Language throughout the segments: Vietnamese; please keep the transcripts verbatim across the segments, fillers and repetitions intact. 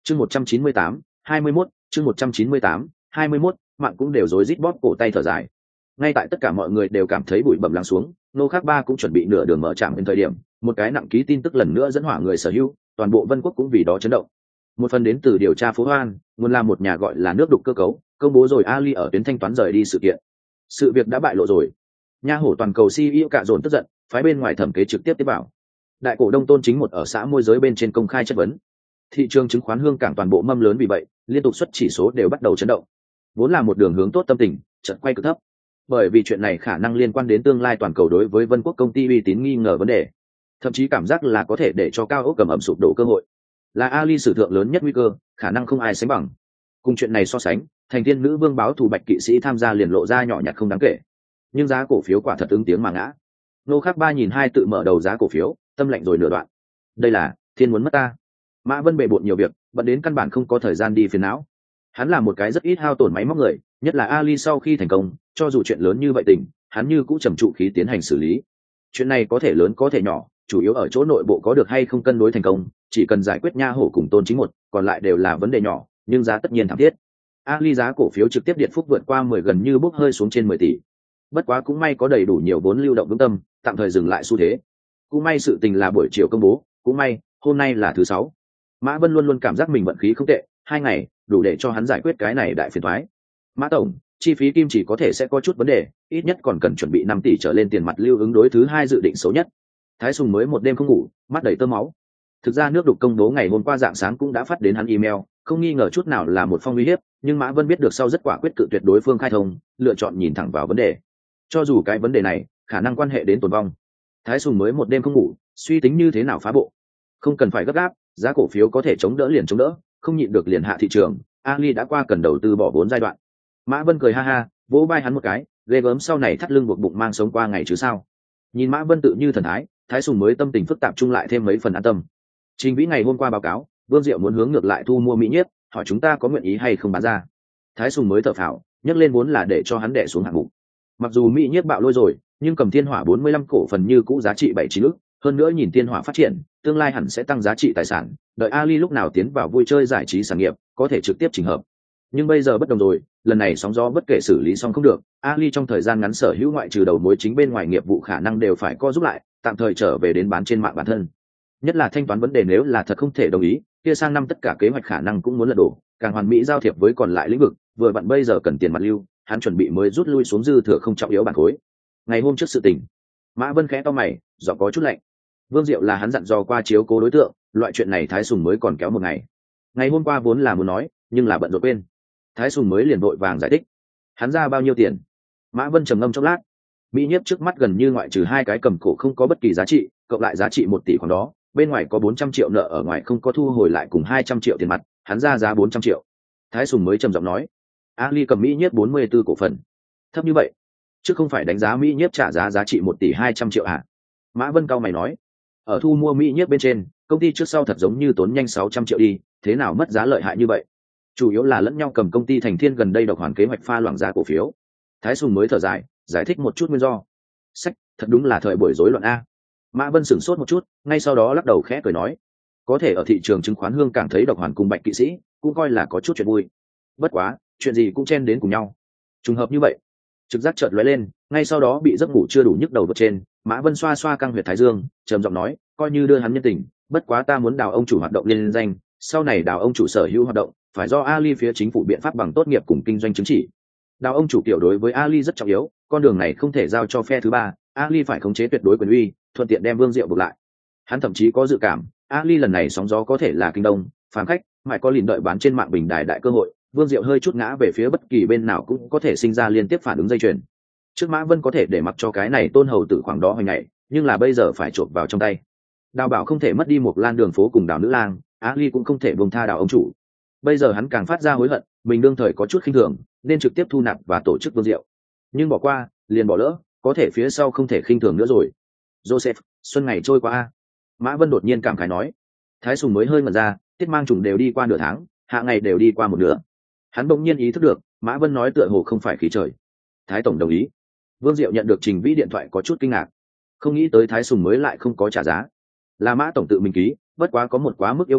chương một trăm chín mươi tám hai mươi mốt chương một trăm chín mươi tám hai mươi mốt mạng cũng đều rối rít bóp cổ tay thở dài. Ngay tại tất cả mọi người đều cảm thấy bụi bẩm lắng xuống, nô khắc ba cũng chuẩn bị nửa đường mở trạm đến thời điểm một cái nặng ký tin tức lần nữa dẫn hỏa người sở hữu, toàn bộ Vân Quốc cũng vì đó chấn động. Một phần đến từ điều tra phố Hoan, nguồn là một nhà gọi là nước đục cơ cấu công bố rồi Ali ở tuyến thanh toán rời đi sự kiện. Sự việc đã bại lộ rồi. Nha hổ toàn cầu xê e ô cạ dồn tức giận, phái bên ngoài thẩm kế trực tiếp tiếp bảo. Đại cổ đông Tôn Chính một ở xã môi giới bên trên công khai chất vấn. Thị trường chứng khoán Hương Cảng toàn bộ mâm lớn vì vậy, liên tục xuất chỉ số đều bắt đầu chấn động. Vốn là một đường hướng tốt tâm tình, chợt quay cực thấp. Bởi vì chuyện này khả năng liên quan đến tương lai toàn cầu đối với Vân Quốc công ty uy tín nghi ngờ vấn đề, thậm chí cảm giác là có thể để cho cao ốc cầm ẩm sụp đổ cơ hội. Là Ali sử thượng lớn nhất nguy cơ, khả năng không ai sánh bằng. Cùng chuyện này so sánh, thành thiên nữ vương báo thù Bạch kỵ sĩ tham gia liền lộ ra nhỏ nhặt không đáng kể. Nhưng giá cổ phiếu quả thật ứng tiếng mà ngã. Nô Khắc Ba nhìn hai tự mở đầu giá cổ phiếu, tâm lạnh rồi nửa đoạn. Đây là thiên muốn mất ta. Mã Vân bề bộn nhiều việc, bận đến căn bản không có thời gian đi phiền não. Hắn là một cái rất ít hao tổn máy móc người, nhất là Ali sau khi thành công, cho dù chuyện lớn như vậy tình, hắn như cũng trầm trụ khí tiến hành xử lý. Chuyện này có thể lớn có thể nhỏ, chủ yếu ở chỗ nội bộ có được hay không cân đối thành công, chỉ cần giải quyết Nha hổ cùng Tôn Chính một, còn lại đều là vấn đề nhỏ, nhưng giá tất nhiên thảm thiết. Ali giá cổ phiếu trực tiếp điện phúc vượt qua mười gần như bốc hơi xuống trên mười tỷ. Bất quá cũng may có đầy đủ nhiều vốn lưu động vững tâm, tạm thời dừng lại xu thế. Cũng may sự tình là buổi chiều công bố, cũng may hôm nay là thứ sáu. Mã Vân luôn luôn cảm giác mình vận khí không tệ, hai ngày đủ để cho hắn giải quyết cái này đại phiền toái. Mã tổng, chi phí kim chỉ có thể sẽ có chút vấn đề, ít nhất còn cần chuẩn bị năm tỷ trở lên tiền mặt lưu ứng đối thứ hai dự định xấu nhất. Thái Sùng mới một đêm không ngủ, mắt đầy tơ máu. Thực ra nước đục công bố ngày hôm qua dạng sáng cũng đã phát đến hắn email, không nghi ngờ chút nào là một phong uy hiếp, nhưng Mã Vân biết được sau rất quả quyết cự tuyệt đối phương khai thông, lựa chọn nhìn thẳng vào vấn đề. Cho dù cái vấn đề này khả năng quan hệ đến tồn vong, Thái Sùng mới một đêm không ngủ, suy tính như thế nào phá bộ. Không cần phải gấp gáp, giá cổ phiếu có thể chống đỡ liền chống đỡ, không nhịn được liền hạ thị trường. Ali đã qua cần đầu tư bỏ vốn giai đoạn. Mã Vân cười ha ha, vỗ vai hắn một cái, ghê gớm sau này thắt lưng buộc bụng mang sống qua ngày chứ sao. Nhìn Mã Vân tự như thần thái, Thái Sùng mới tâm tình phức tạp chung lại thêm mấy phần an tâm. Trình Vĩ ngày hôm qua báo cáo, Vương Diệu muốn hướng ngược lại thu mua Mỹ Nhiếp, hỏi chúng ta có nguyện ý hay không bán ra. Thái Sùng mới thở phào, nhấc lên vốn là để cho hắn đè xuống hạng mục. Mặc dù Mỹ Nhiếp bạo lôi rồi, nhưng cầm Thiên Hỏa bốn mươi lăm cổ phần như cũ giá trị bảy chín ức, hơn nữa nhìn Thiên Hỏa phát triển, tương lai hẳn sẽ tăng giá trị tài sản, đợi Ali lúc nào tiến vào vui chơi giải trí sản nghiệp, có thể trực tiếp chỉnh hợp. Nhưng bây giờ bất đồng rồi, lần này sóng gió bất kể xử lý xong không được, Ali trong thời gian ngắn sở hữu ngoại trừ đầu mối chính bên ngoài nghiệp vụ khả năng đều phải co giúp lại, tạm thời trở về đến bán trên mạng bản thân. Nhất là thanh toán vấn đề nếu là thật không thể đồng ý, kia sang năm tất cả kế hoạch khả năng cũng muốn lật đổ, càng hoàn mỹ giao thiệp với còn lại lĩnh vực, vừa vặn bây giờ cần tiền mặt lưu, hắn chuẩn bị mới rút lui xuống dư thừa không trọng yếu bản khối. Ngày hôm trước sự tình, Mã Vân khẽ to mày, giọng có chút lạnh. Vương Diệu là hắn dặn dò qua chiếu cố đối tượng, loại chuyện này Thái Sùng mới còn kéo một ngày. Ngày hôm qua vốn là muốn nói, nhưng là bận rộn quên. Thái Sùng mới liền vội vàng giải thích. Hắn ra bao nhiêu tiền? Mã Vân trầm ngâm chốc lát. Mỹ Nhiếp trước mắt gần như ngoại trừ hai cái cầm cổ không có bất kỳ giá trị, cộng lại giá trị một tỷ khoảng đó, bên ngoài có bốn trăm triệu nợ ở ngoài không có thu hồi lại cùng hai trăm triệu tiền mặt, hắn ra giá bốn trăm triệu. Thái Sùng mới trầm giọng nói. Ali cầm Mỹ Nhiếp bốn mươi tư cổ phần. Thấp như vậy, chứ không phải đánh giá Mỹ Nhiếp trả giá giá trị một tỷ hai trăm triệu à? Mã Vân cao mày nói. Ở thu mua Mỹ Nhiếp bên trên, công ty trước sau thật giống như tốn nhanh sáu trăm triệu đi, thế nào mất giá lợi hại như vậy? Chủ yếu là lẫn nhau cầm công ty Thành Thiên gần đây độc hoàn kế hoạch pha loãng giá cổ phiếu. Thái Sùng mới thở dài, giải thích một chút nguyên do. Sách, thật đúng là thời buổi rối loạn a. Mã Vân sửng sốt một chút, ngay sau đó lắc đầu khẽ cười nói, có thể ở thị trường chứng khoán Hương Cảng thấy độc hoàn cùng Bạch kỵ sĩ, cũng coi là có chút chuyện vui. Bất quá, chuyện gì cũng chen đến cùng nhau. Trùng hợp như vậy. Trực giác chợt lóe lên, ngay sau đó bị giấc ngủ chưa đủ nhức đầu vượt trên, Mã Vân xoa xoa căng huyệt thái dương, trầm giọng nói, coi như đưa hắn nhân tình, bất quá ta muốn đào ông chủ hoạt động liên danh, sau này đào ông chủ sở hữu hoạt động, phải do Ali phía chính phủ biện pháp bằng tốt nghiệp cùng kinh doanh chứng chỉ. Đào ông chủ tiểu đối với Ali rất trọng yếu, con đường này không thể giao cho phe thứ ba, Ali phải khống chế tuyệt đối quyền uy, thuận tiện đem Vương Diệu buộc lại. Hắn thậm chí có dự cảm, Ali lần này sóng gió có thể là kinh đông, phản khách, mãi có lìn đợi bán trên mạng bình đài đại cơ hội, Vương Diệu hơi chút ngã về phía bất kỳ bên nào cũng có thể sinh ra liên tiếp phản ứng dây chuyền. Trước Mã Vân có thể để mặc cho cái này tôn hầu tử khoảng đó hồi ngày, nhưng là bây giờ phải trộn vào trong tay. Đào Bảo không thể mất đi một lan đường phố cùng Đào nữ lang, Ali cũng không thể buông tha Đào ông chủ. Bây giờ hắn càng phát ra hối hận, mình đương thời có chút khinh thường, nên trực tiếp thu nạp và tổ chức Vương Diệu. Nhưng bỏ qua, liền bỏ lỡ, có thể phía sau không thể khinh thường nữa rồi. Joseph, xuân ngày trôi qua a. Mã Vân đột nhiên cảm khái nói. Thái Sùng mới hơi ngẩn ra, tiết mang trùng đều đi qua nửa tháng, hạ ngày đều đi qua một nửa. Hắn bỗng nhiên ý thức được, Mã Vân nói tựa hồ không phải khí trời. Thái tổng đồng ý. Vương Diệu nhận được Trình Vĩ điện thoại có chút kinh ngạc, không nghĩ tới Thái Sùng mới lại không có trả giá. Là Mã tổng tự mình ký, bất quá có một quá mức yêu cầu,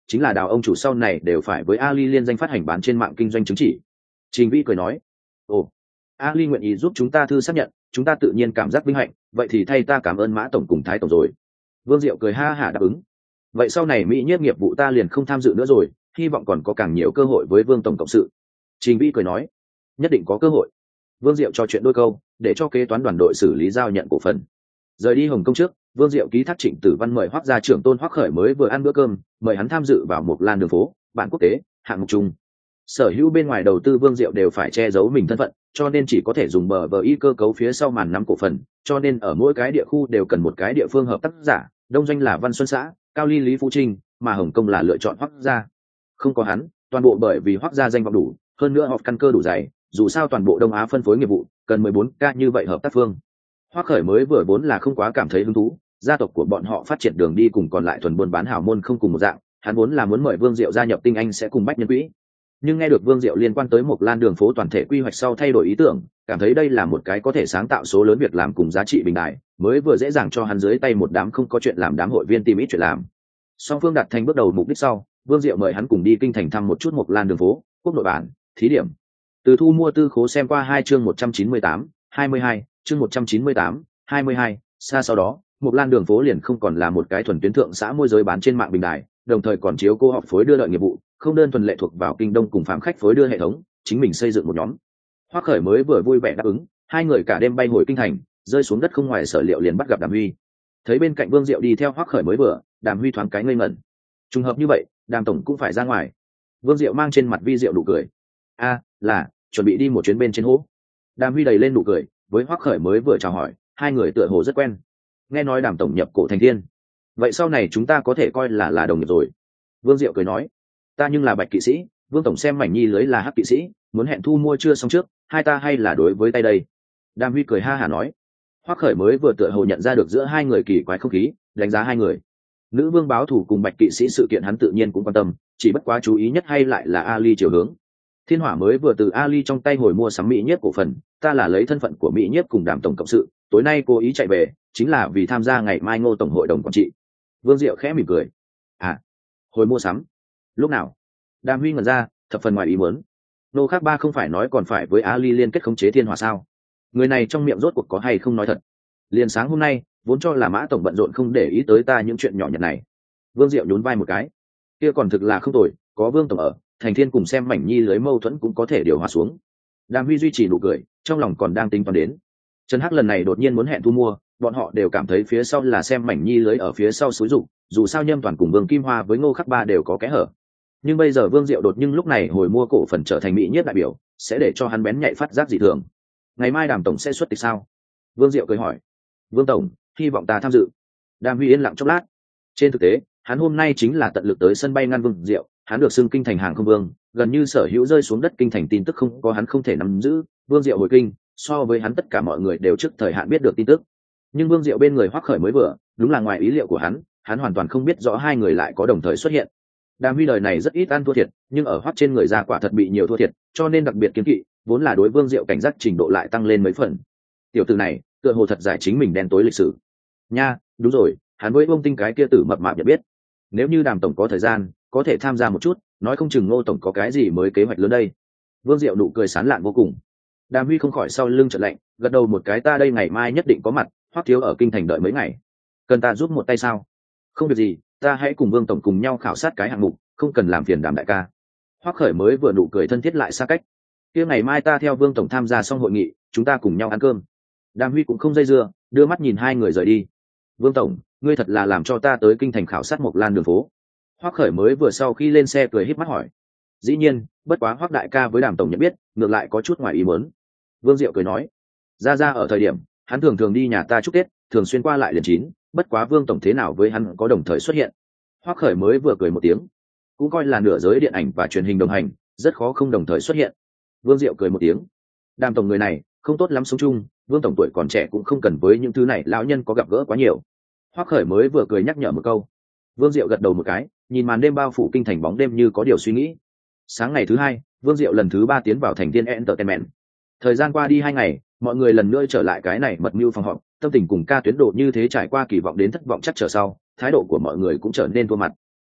chính là đào ông chủ sau này đều phải với Ali liên danh phát hành bán trên mạng kinh doanh chứng chỉ. Trình Vĩ cười nói, ồ, Ali nguyện ý giúp chúng ta thư xác nhận, chúng ta tự nhiên cảm giác vinh hạnh, vậy thì thay ta cảm ơn Mã tổng cùng Thái tổng rồi. Vương Diệu cười ha hả đáp ứng. Vậy sau này Mỹ nhiếp nghiệp vụ ta liền không tham dự nữa rồi, hy vọng còn có càng nhiều cơ hội với Vương tổng cộng sự. Trình Vĩ cười nói, nhất định có cơ hội. Vương Diệu trò chuyện đôi câu, để cho kế toán đoàn đội xử lý giao nhận cổ phần. Rời đi Hồng Kông trước, Vương Diệu ký thác Trịnh Tử Văn mời Hoắc gia trưởng Tôn Hoắc Khởi mới vừa ăn bữa cơm, mời hắn tham dự vào một lan đường phố, bản quốc tế, hạng mục chung. Sở hữu bên ngoài đầu tư Vương Diệu đều phải che giấu mình thân phận, cho nên chỉ có thể dùng bờ vờ y cơ cấu phía sau màn nắm cổ phần, cho nên ở mỗi cái địa khu đều cần một cái địa phương hợp tác giả, đông doanh là Văn Xuân xã, Cao Ly Lý Phú Trinh, mà Hồng Kông là lựa chọn Hoắc gia. Không có hắn, toàn bộ bởi vì Hoắc gia danh vọng đủ, hơn nữa họ căn cơ đủ dày, dù sao toàn bộ Đông Á phân phối nghiệp vụ, cần mười bốn ca như vậy hợp tác phương. Hoắc Khởi mới vừa vốn là không quá cảm thấy hứng thú, gia tộc của bọn họ phát triển đường đi cùng còn lại thuần buôn bán hảo môn không cùng một dạng, hắn vốn là muốn mời Vương Diệu gia nhập Tinh Anh sẽ cùng Bách Nhân Quỹ. Nhưng nghe được Vương Diệu liên quan tới một lan đường phố toàn thể quy hoạch sau thay đổi ý tưởng, cảm thấy đây là một cái có thể sáng tạo số lớn việc làm cùng giá trị bình đại, mới vừa dễ dàng cho hắn dưới tay một đám không có chuyện làm đám hội viên tìm ít chuyện làm. Song phương đạt thành bước đầu mục đích sau, Vương Diệu mời hắn cùng đi kinh thành thăm một chút một lan đường phố, quốc nội bản, thí điểm. Từ thu mua tư khố xem qua hai chương một trăm chín mươi tám, hai mươi hai, chương một trăm chín mươi tám, hai mươi hai, xa sau đó, một lan đường phố liền không còn là một cái thuần tuyến thượng xã môi giới bán trên mạng bình đài, đồng thời còn chiếu cô họp phối đưa đợi nghiệp vụ, không đơn thuần lệ thuộc vào kinh đông cùng phạm khách phối đưa hệ thống, chính mình xây dựng một nhóm. Hoắc Khởi mới vừa vui vẻ đáp ứng, hai người cả đêm bay hồi kinh thành, rơi xuống đất không ngoài sở liệu liền bắt gặp Đàm Huy. Thấy bên cạnh Vương Diệu đi theo Hoắc Khởi mới vừa, Đàm Huy thoáng cái ngây ngẩn. Trùng hợp như vậy, Đàm tổng cũng phải ra ngoài. Vương Diệu mang trên mặt vi diệu nụ cười. A, là chuẩn bị đi một chuyến bên trên hố. Đàm Huy đầy lên nụ cười, với Hoắc Khởi mới vừa chào hỏi, hai người tựa hồ rất quen. Nghe nói Đàm tổng nhập cổ thành thiên, vậy sau này chúng ta có thể coi là là đồng nghiệp rồi. Vương Diệu cười nói, ta nhưng là Bạch kỵ sĩ, Vương tổng xem mảnh nhi lưới là Hắc kỵ sĩ, muốn hẹn thu mua chưa xong trước, hai ta hay là đối với tay đây. Đàm Huy cười ha hả nói. Hoắc Khởi mới vừa tựa hồ nhận ra được giữa hai người kỳ quái không khí, đánh giá hai người. Nữ vương báo thủ cùng Bạch kỵ sĩ sự kiện hắn tự nhiên cũng quan tâm, chỉ bất quá chú ý nhất hay lại là Ali chiều hướng. Thiên Hỏa mới vừa từ Ali trong tay hồi mua sắm Mỹ Nhiếp cổ phần, ta là lấy thân phận của Mỹ Nhiếp cùng Đàm tổng cộng sự, tối nay cố ý chạy về, chính là vì tham gia ngày mai Ngô tổng hội đồng quản trị. Vương Diệu khẽ mỉm cười. À, hồi mua sắm. Lúc nào? Đàm Huy ngẩn ra, thập phần ngoài ý muốn. Nô Khác Ba không phải nói còn phải với Ali liên kết khống chế Thiên Hỏa sao? Người này trong miệng rốt cuộc có hay không nói thật? Liền sáng hôm nay, vốn cho là Mã tổng bận rộn không để ý tới ta những chuyện nhỏ nhặt này. Vương Diệu nhún vai một cái. Kia còn thực là không tồi, có Vương tổng ở, Thành Thiên cùng xem mảnh nhi lưới mâu thuẫn cũng có thể điều hòa xuống. Đàm Huy duy trì nụ cười, trong lòng còn đang tính toán đến. Trần Hắc lần này đột nhiên muốn hẹn thu mua, bọn họ đều cảm thấy phía sau là xem mảnh nhi lưới ở phía sau xúi rụng, dù sao Nhâm Toàn cùng Vương Kim Hoa với Ngô Khắc Ba đều có kẽ hở. Nhưng bây giờ Vương Diệu đột nhưng lúc này hồi mua cổ phần trở thành Mỹ Nhiếp đại biểu, sẽ để cho hắn bén nhạy phát giác dị thường. Ngày mai Đàm tổng sẽ xuất tịch sao? Vương Diệu cười hỏi. Vương tổng, hy vọng ta tham dự. Đàm Huy yên lặng chốc lát. Trên thực tế, hắn hôm nay chính là tận lực tới sân bay ngăn Vương Diệu, hắn được xưng kinh thành hàng không vương, gần như sở hữu rơi xuống đất kinh thành tin tức không có hắn không thể nắm giữ. Vương Diệu hồi kinh, so với hắn tất cả mọi người đều trước thời hạn biết được tin tức. Nhưng Vương Diệu bên người Hoắc Khởi mới vừa, đúng là ngoài ý liệu của hắn, hắn hoàn toàn không biết rõ hai người lại có đồng thời xuất hiện. Đàm Huy đời này rất ít ăn thua thiệt, nhưng ở Hoắc trên người ra quả thật bị nhiều thua thiệt, cho nên đặc biệt kiêng kỵ, vốn là đối Vương Diệu cảnh giác trình độ lại tăng lên mấy phần. Tiểu tử này, tựa hồ thật giải chính mình đen tối lịch sử. Nha, đúng rồi, hắn với Vương Tinh cái kia tử mập mạp nhận biết. Nếu như Đàm tổng có thời gian, có thể tham gia một chút, nói không chừng Ngô tổng có cái gì mới kế hoạch lớn đây. Vương Diệu nụ cười sán lạn vô cùng. Đàm Huy không khỏi sau lưng chợt lạnh, gật đầu một cái, ta đây ngày mai nhất định có mặt, Hoắc thiếu ở kinh thành đợi mấy ngày. Cần ta giúp một tay sao? Không việc gì, ta hãy cùng Vương tổng cùng nhau khảo sát cái hạng mục, không cần làm phiền Đàm đại ca. Hoắc Khởi mới vừa nụ cười thân thiết lại xa cách. Kia ngày mai ta theo Vương tổng tham gia xong hội nghị, chúng ta cùng nhau ăn cơm. Đàm Huy cũng không dây dưa, đưa mắt nhìn hai người rời đi. Vương tổng, ngươi thật là làm cho ta tới kinh thành khảo sát một lan đường phố. Hoắc Khởi mới vừa sau khi lên xe cười híp mắt hỏi. Dĩ nhiên, bất quá Hoắc đại ca với Đàm tổng nhận biết, ngược lại có chút ngoài ý muốn. Vương Diệu cười nói. Ra ra ở thời điểm, hắn thường thường đi nhà ta chúc Tết, thường xuyên qua lại liền chín, bất quá Vương tổng thế nào với hắn có đồng thời xuất hiện. Hoắc Khởi mới vừa cười một tiếng, cũng coi là nửa giới điện ảnh và truyền hình đồng hành, rất khó không đồng thời xuất hiện. Vương Diệu cười một tiếng. Đàm tổng người này không tốt lắm sống chung, Vương tổng tuổi còn trẻ cũng không cần với những thứ này lão nhân có gặp gỡ quá nhiều. Hoắc Khởi mới vừa cười nhắc nhở một câu. Vương Diệu gật đầu một cái, nhìn màn đêm bao phủ kinh thành bóng đêm như có điều suy nghĩ. Sáng ngày thứ hai, Vương Diệu lần thứ ba tiến vào thành Thiên Entertainment. Thời gian qua đi hai ngày, mọi người lần nữa trở lại cái này mật mưu phòng họp, tâm tình cùng ca tuyến độ như thế trải qua kỳ vọng đến thất vọng chắc trở sau, thái độ của mọi người cũng trở nên thua mặt.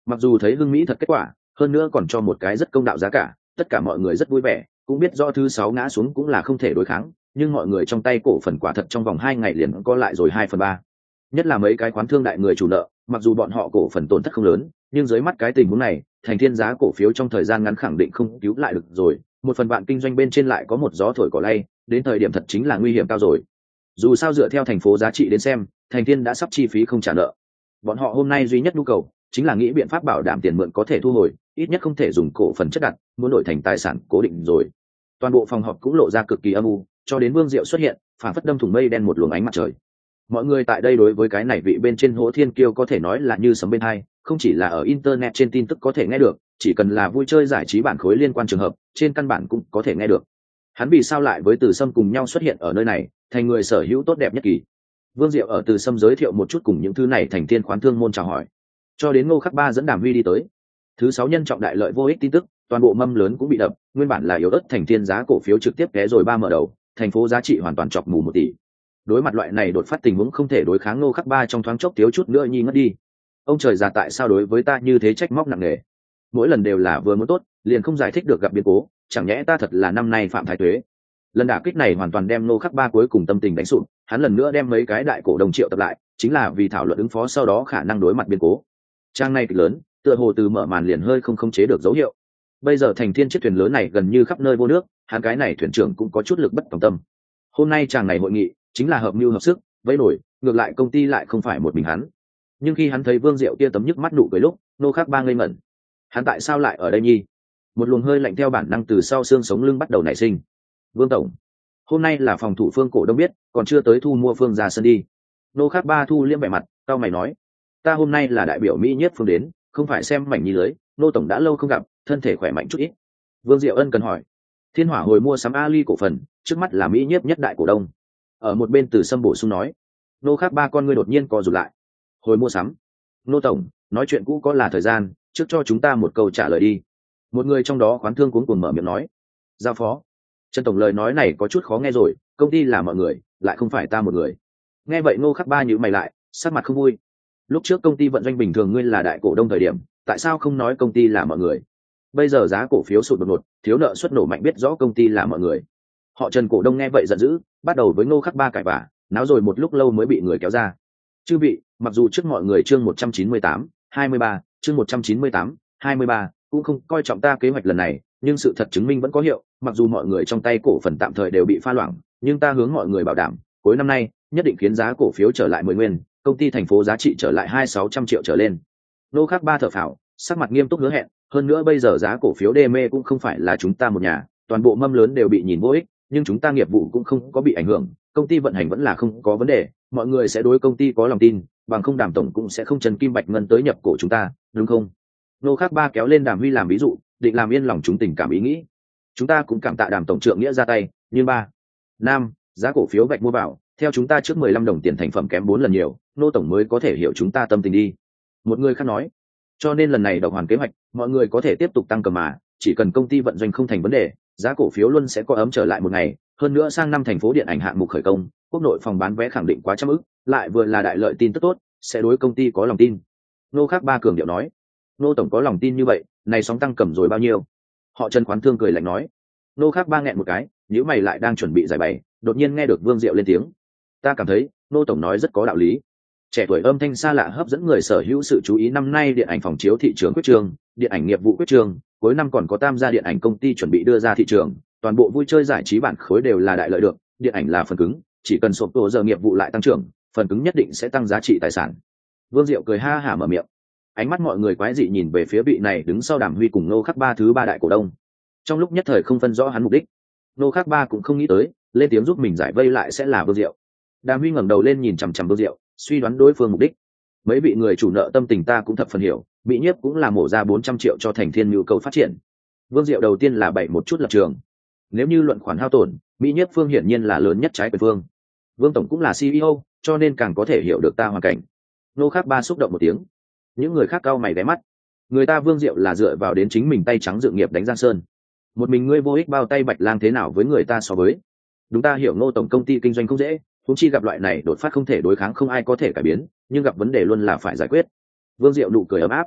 Mặc dù thấy hưng mỹ thật kết quả, hơn nữa còn cho một cái rất công đạo giá cả, tất cả mọi người rất vui vẻ, cũng biết do thứ sáu ngã xuống cũng là không thể đối kháng, nhưng mọi người trong tay cổ phần quả thật trong vòng hai ngày liền có lại rồi hai phần ba. Nhất là mấy cái khoán thương đại người chủ nợ, mặc dù bọn họ cổ phần tổn thất không lớn, nhưng dưới mắt cái tình huống này, Thành Thiên giá cổ phiếu trong thời gian ngắn khẳng định không cứu lại được rồi, một phần bạn kinh doanh bên trên lại có một gió thổi cỏ lay, đến thời điểm thật chính là nguy hiểm cao rồi. Dù sao dựa theo thành phố giá trị đến xem, Thành Thiên đã sắp chi phí không trả nợ. Bọn họ hôm nay duy nhất nhu cầu chính là nghĩ biện pháp bảo đảm tiền mượn có thể thu hồi, ít nhất không thể dùng cổ phần chất đặt, muốn đổi thành tài sản cố định rồi. Toàn bộ phòng họp cũng lộ ra cực kỳ âm u, cho đến Vương Diệu xuất hiện, phản phất đâm thủng mây đen một luồng ánh mặt trời. Mọi người tại đây đối với cái này vị bên trên Hỗ Thiên Kiêu có thể nói là như sấm bên hai, không chỉ là ở internet trên tin tức có thể nghe được, chỉ cần là vui chơi giải trí bản khối liên quan trường hợp, trên căn bản cũng có thể nghe được. Hắn vì sao lại với Từ Sâm cùng nhau xuất hiện ở nơi này, thành người sở hữu tốt đẹp nhất kỳ. Vương Diệu ở Từ Sâm giới thiệu một chút cùng những thứ này thành Thiên khoán thương môn chào hỏi, cho đến Ngô Khắc Ba dẫn Đàm Huy đi tới. Thứ sáu nhân trọng đại lợi vô ích tin tức, toàn bộ mâm lớn cũng bị đập, nguyên bản là yếu ớt Thành Thiên giá cổ phiếu trực tiếp té rồi ba mở đầu, thành phố giá trị hoàn toàn chọc mù một tỷ. Đối mặt loại này đột phát tình huống không thể đối kháng, Ngô Khắc Ba trong thoáng chốc thiếu chút nữa nhi ngất đi. Ông trời già, tại sao đối với ta như thế, trách móc nặng nề. Mỗi lần đều là vừa muốn tốt, liền không giải thích được gặp biến cố, chẳng nhẽ ta thật là năm nay phạm thái tuế. Lần đả kích này hoàn toàn đem Ngô Khắc Ba cuối cùng tâm tình đánh sụp, hắn lần nữa đem mấy cái đại cổ đồng triệu tập lại, chính là vì thảo luận ứng phó sau đó khả năng đối mặt biến cố. Trang này kịch lớn, tựa hồ từ mở màn liền hơi không khống chế được dấu hiệu. Bây giờ Thành Thiên chiếc thuyền lớn này gần như khắp nơi vô nước, hắn cái này thuyền trưởng cũng có chút lực bất tòng tâm. Hôm nay chàng này hội nghị chính là hợp mưu hợp sức, vẫy nổi, ngược lại công ty lại không phải một mình hắn. Nhưng khi hắn thấy Vương Diệu kia tấm nhức mắt nụ cười lúc, Ngô Khắc Ba ngây ngẩn. Hắn tại sao lại ở đây nhi? Một luồng hơi lạnh theo bản năng từ sau xương sống lưng bắt đầu nảy sinh. Vương tổng, hôm nay là phòng thủ Phương cổ đông biết, còn chưa tới thu mua Phương ra sân đi. Ngô Khắc Ba thu liêm vẻ mặt, cau mày nói, ta hôm nay là đại biểu Mỹ Nhất Phương đến, không phải xem mảnh nhi lưới. Ngô tổng đã lâu không gặp, thân thể khỏe mạnh chút ít. Vương Diệu ân cần hỏi. Thiên Hỏa hồi mua sắm Ali cổ phần, trước mắt là Mỹ Nhất nhất đại cổ đông. Ở một bên Từ Sâm bổ sung nói. Ngô Khắc Ba con ngươi đột nhiên co rụt lại. Hồi mua sắm? Ngô tổng, nói chuyện cũ có là thời gian, trước cho chúng ta một câu trả lời đi. Một người trong đó khoán thương cuống cuồng mở miệng nói. Giao phó. Trần tổng, lời nói này có chút khó nghe rồi, công ty là mọi người, lại không phải ta một người. Nghe vậy Ngô Khắc Ba nhíu mày lại, sắc mặt không vui. Lúc trước công ty vận doanh bình thường, ngươi là đại cổ đông thời điểm, tại sao không nói công ty là mọi người? Bây giờ giá cổ phiếu sụt đột ngột, thiếu nợ suất nổ mạnh, biết rõ công ty là mọi người. Họ Trần cổ đông nghe vậy giận dữ, bắt đầu với Ngô Khắc Ba cãi vã, náo rồi một lúc lâu mới bị người kéo ra. Chư vị, mặc dù trước mọi người chương một trăm chín mươi tám, hai mươi ba, chương một trăm chín mươi tám, hai mươi ba cũng không coi trọng ta kế hoạch lần này, nhưng sự thật chứng minh vẫn có hiệu, mặc dù mọi người trong tay cổ phần tạm thời đều bị pha loãng, nhưng ta hướng mọi người bảo đảm, cuối năm nay nhất định khiến giá cổ phiếu trở lại mười nguyên, công ty thành phố giá trị trở lại hai sáu trăm triệu trở lên. Ngô Khắc Ba thở phào, sắc mặt nghiêm túc hứa hẹn, hơn nữa bây giờ giá cổ phiếu đê mê cũng không phải là chúng ta một nhà, toàn bộ mâm lớn đều bị nhìn vô ích, nhưng chúng ta nghiệp vụ cũng không có bị ảnh hưởng, công ty vận hành vẫn là không có vấn đề, mọi người sẽ đối công ty có lòng tin, bằng không Đàm tổng cũng sẽ không trần kim bạch ngân tới nhập cổ chúng ta, đúng không? Ngô Khắc Ba kéo lên Đàm Huy làm ví dụ, định làm yên lòng chúng tình cảm ý nghĩ. Chúng ta cũng cảm tạ Đàm tổng trượng nghĩa ra tay, nhưng ba, năm, giá cổ phiếu vạch mua vào, theo chúng ta trước mười lăm đồng tiền thành phẩm kém bốn lần nhiều, Ngô tổng mới có thể hiểu chúng ta tâm tình đi. Một người khác nói, cho nên lần này độc hoàn kế hoạch, mọi người có thể tiếp tục tăng cầm mà, chỉ cần công ty vận doanh không thành vấn đề, giá cổ phiếu luôn sẽ có ấm trở lại một ngày. Hơn nữa sang năm thành phố điện ảnh hạng mục khởi công, quốc nội phòng bán vé khẳng định quá trăm ức, lại vừa là đại lợi tin tức tốt, sẽ đối công ty có lòng tin. Ngô Khắc Ba cường điệu nói. Ngô tổng có lòng tin như vậy, này sóng tăng cầm rồi bao nhiêu? Họ Trần khoán thương cười lạnh nói. Ngô Khắc Ba nghẹn một cái, nếu mày lại đang chuẩn bị giải bày, đột nhiên nghe được Vương Diệu lên tiếng. Ta cảm thấy Ngô tổng nói rất có đạo lý. Trẻ tuổi âm thanh xa lạ hấp dẫn người sở hữu sự chú ý. Năm nay điện ảnh phòng chiếu thị trường quyết trường, điện ảnh nghiệp vụ quyết trường, cuối năm còn có tam gia điện ảnh công ty chuẩn bị đưa ra thị trường, toàn bộ vui chơi giải trí bản khối đều là đại lợi được, điện ảnh là phần cứng, chỉ cần sộp tổ giờ nghiệp vụ lại tăng trưởng, phần cứng nhất định sẽ tăng giá trị tài sản. Vương Diệu cười ha hả mở miệng, ánh mắt mọi người quái dị nhìn về phía vị này đứng sau Đàm Huy cùng Ngô Khắc Ba thứ ba đại cổ đông, trong lúc nhất thời không phân rõ hắn mục đích. Ngô Khắc Ba cũng không nghĩ tới lên tiếng giúp mình giải vây lại sẽ là Vương Diệu. Đàm Huy ngẩng đầu lên nhìn chằm chằm Vương Diệu, suy đoán đối phương mục đích. Mấy vị người chủ nợ tâm tình ta cũng thập phần hiểu, Mỹ Nhiếp cũng là mổ ra bốn trăm triệu cho Thành Thiên nhu cầu phát triển. Vương Diệu đầu tiên là bày một chút lập trường. Nếu như luận khoản hao tổn, Mỹ Nhất Phương hiển nhiên là lớn nhất trái quyền phương. Vương tổng cũng là xê e ô, cho nên càng có thể hiểu được ta hoàn cảnh. Ngô Khắc Ba xúc động một tiếng. Những người khác cau mày ghé mắt. Người ta Vương Diệu là dựa vào đến chính mình tay trắng dự nghiệp đánh Giang Sơn. Một mình ngươi vô ích bao tay Bạch Lang thế nào với người ta so với? Đúng, ta hiểu Ngô tổng công ty kinh doanh không dễ, huống chi gặp loại này đột phát không thể đối kháng, không ai có thể cải biến, nhưng gặp vấn đề luôn là phải giải quyết. Vương Diệu nụ cười ấm áp.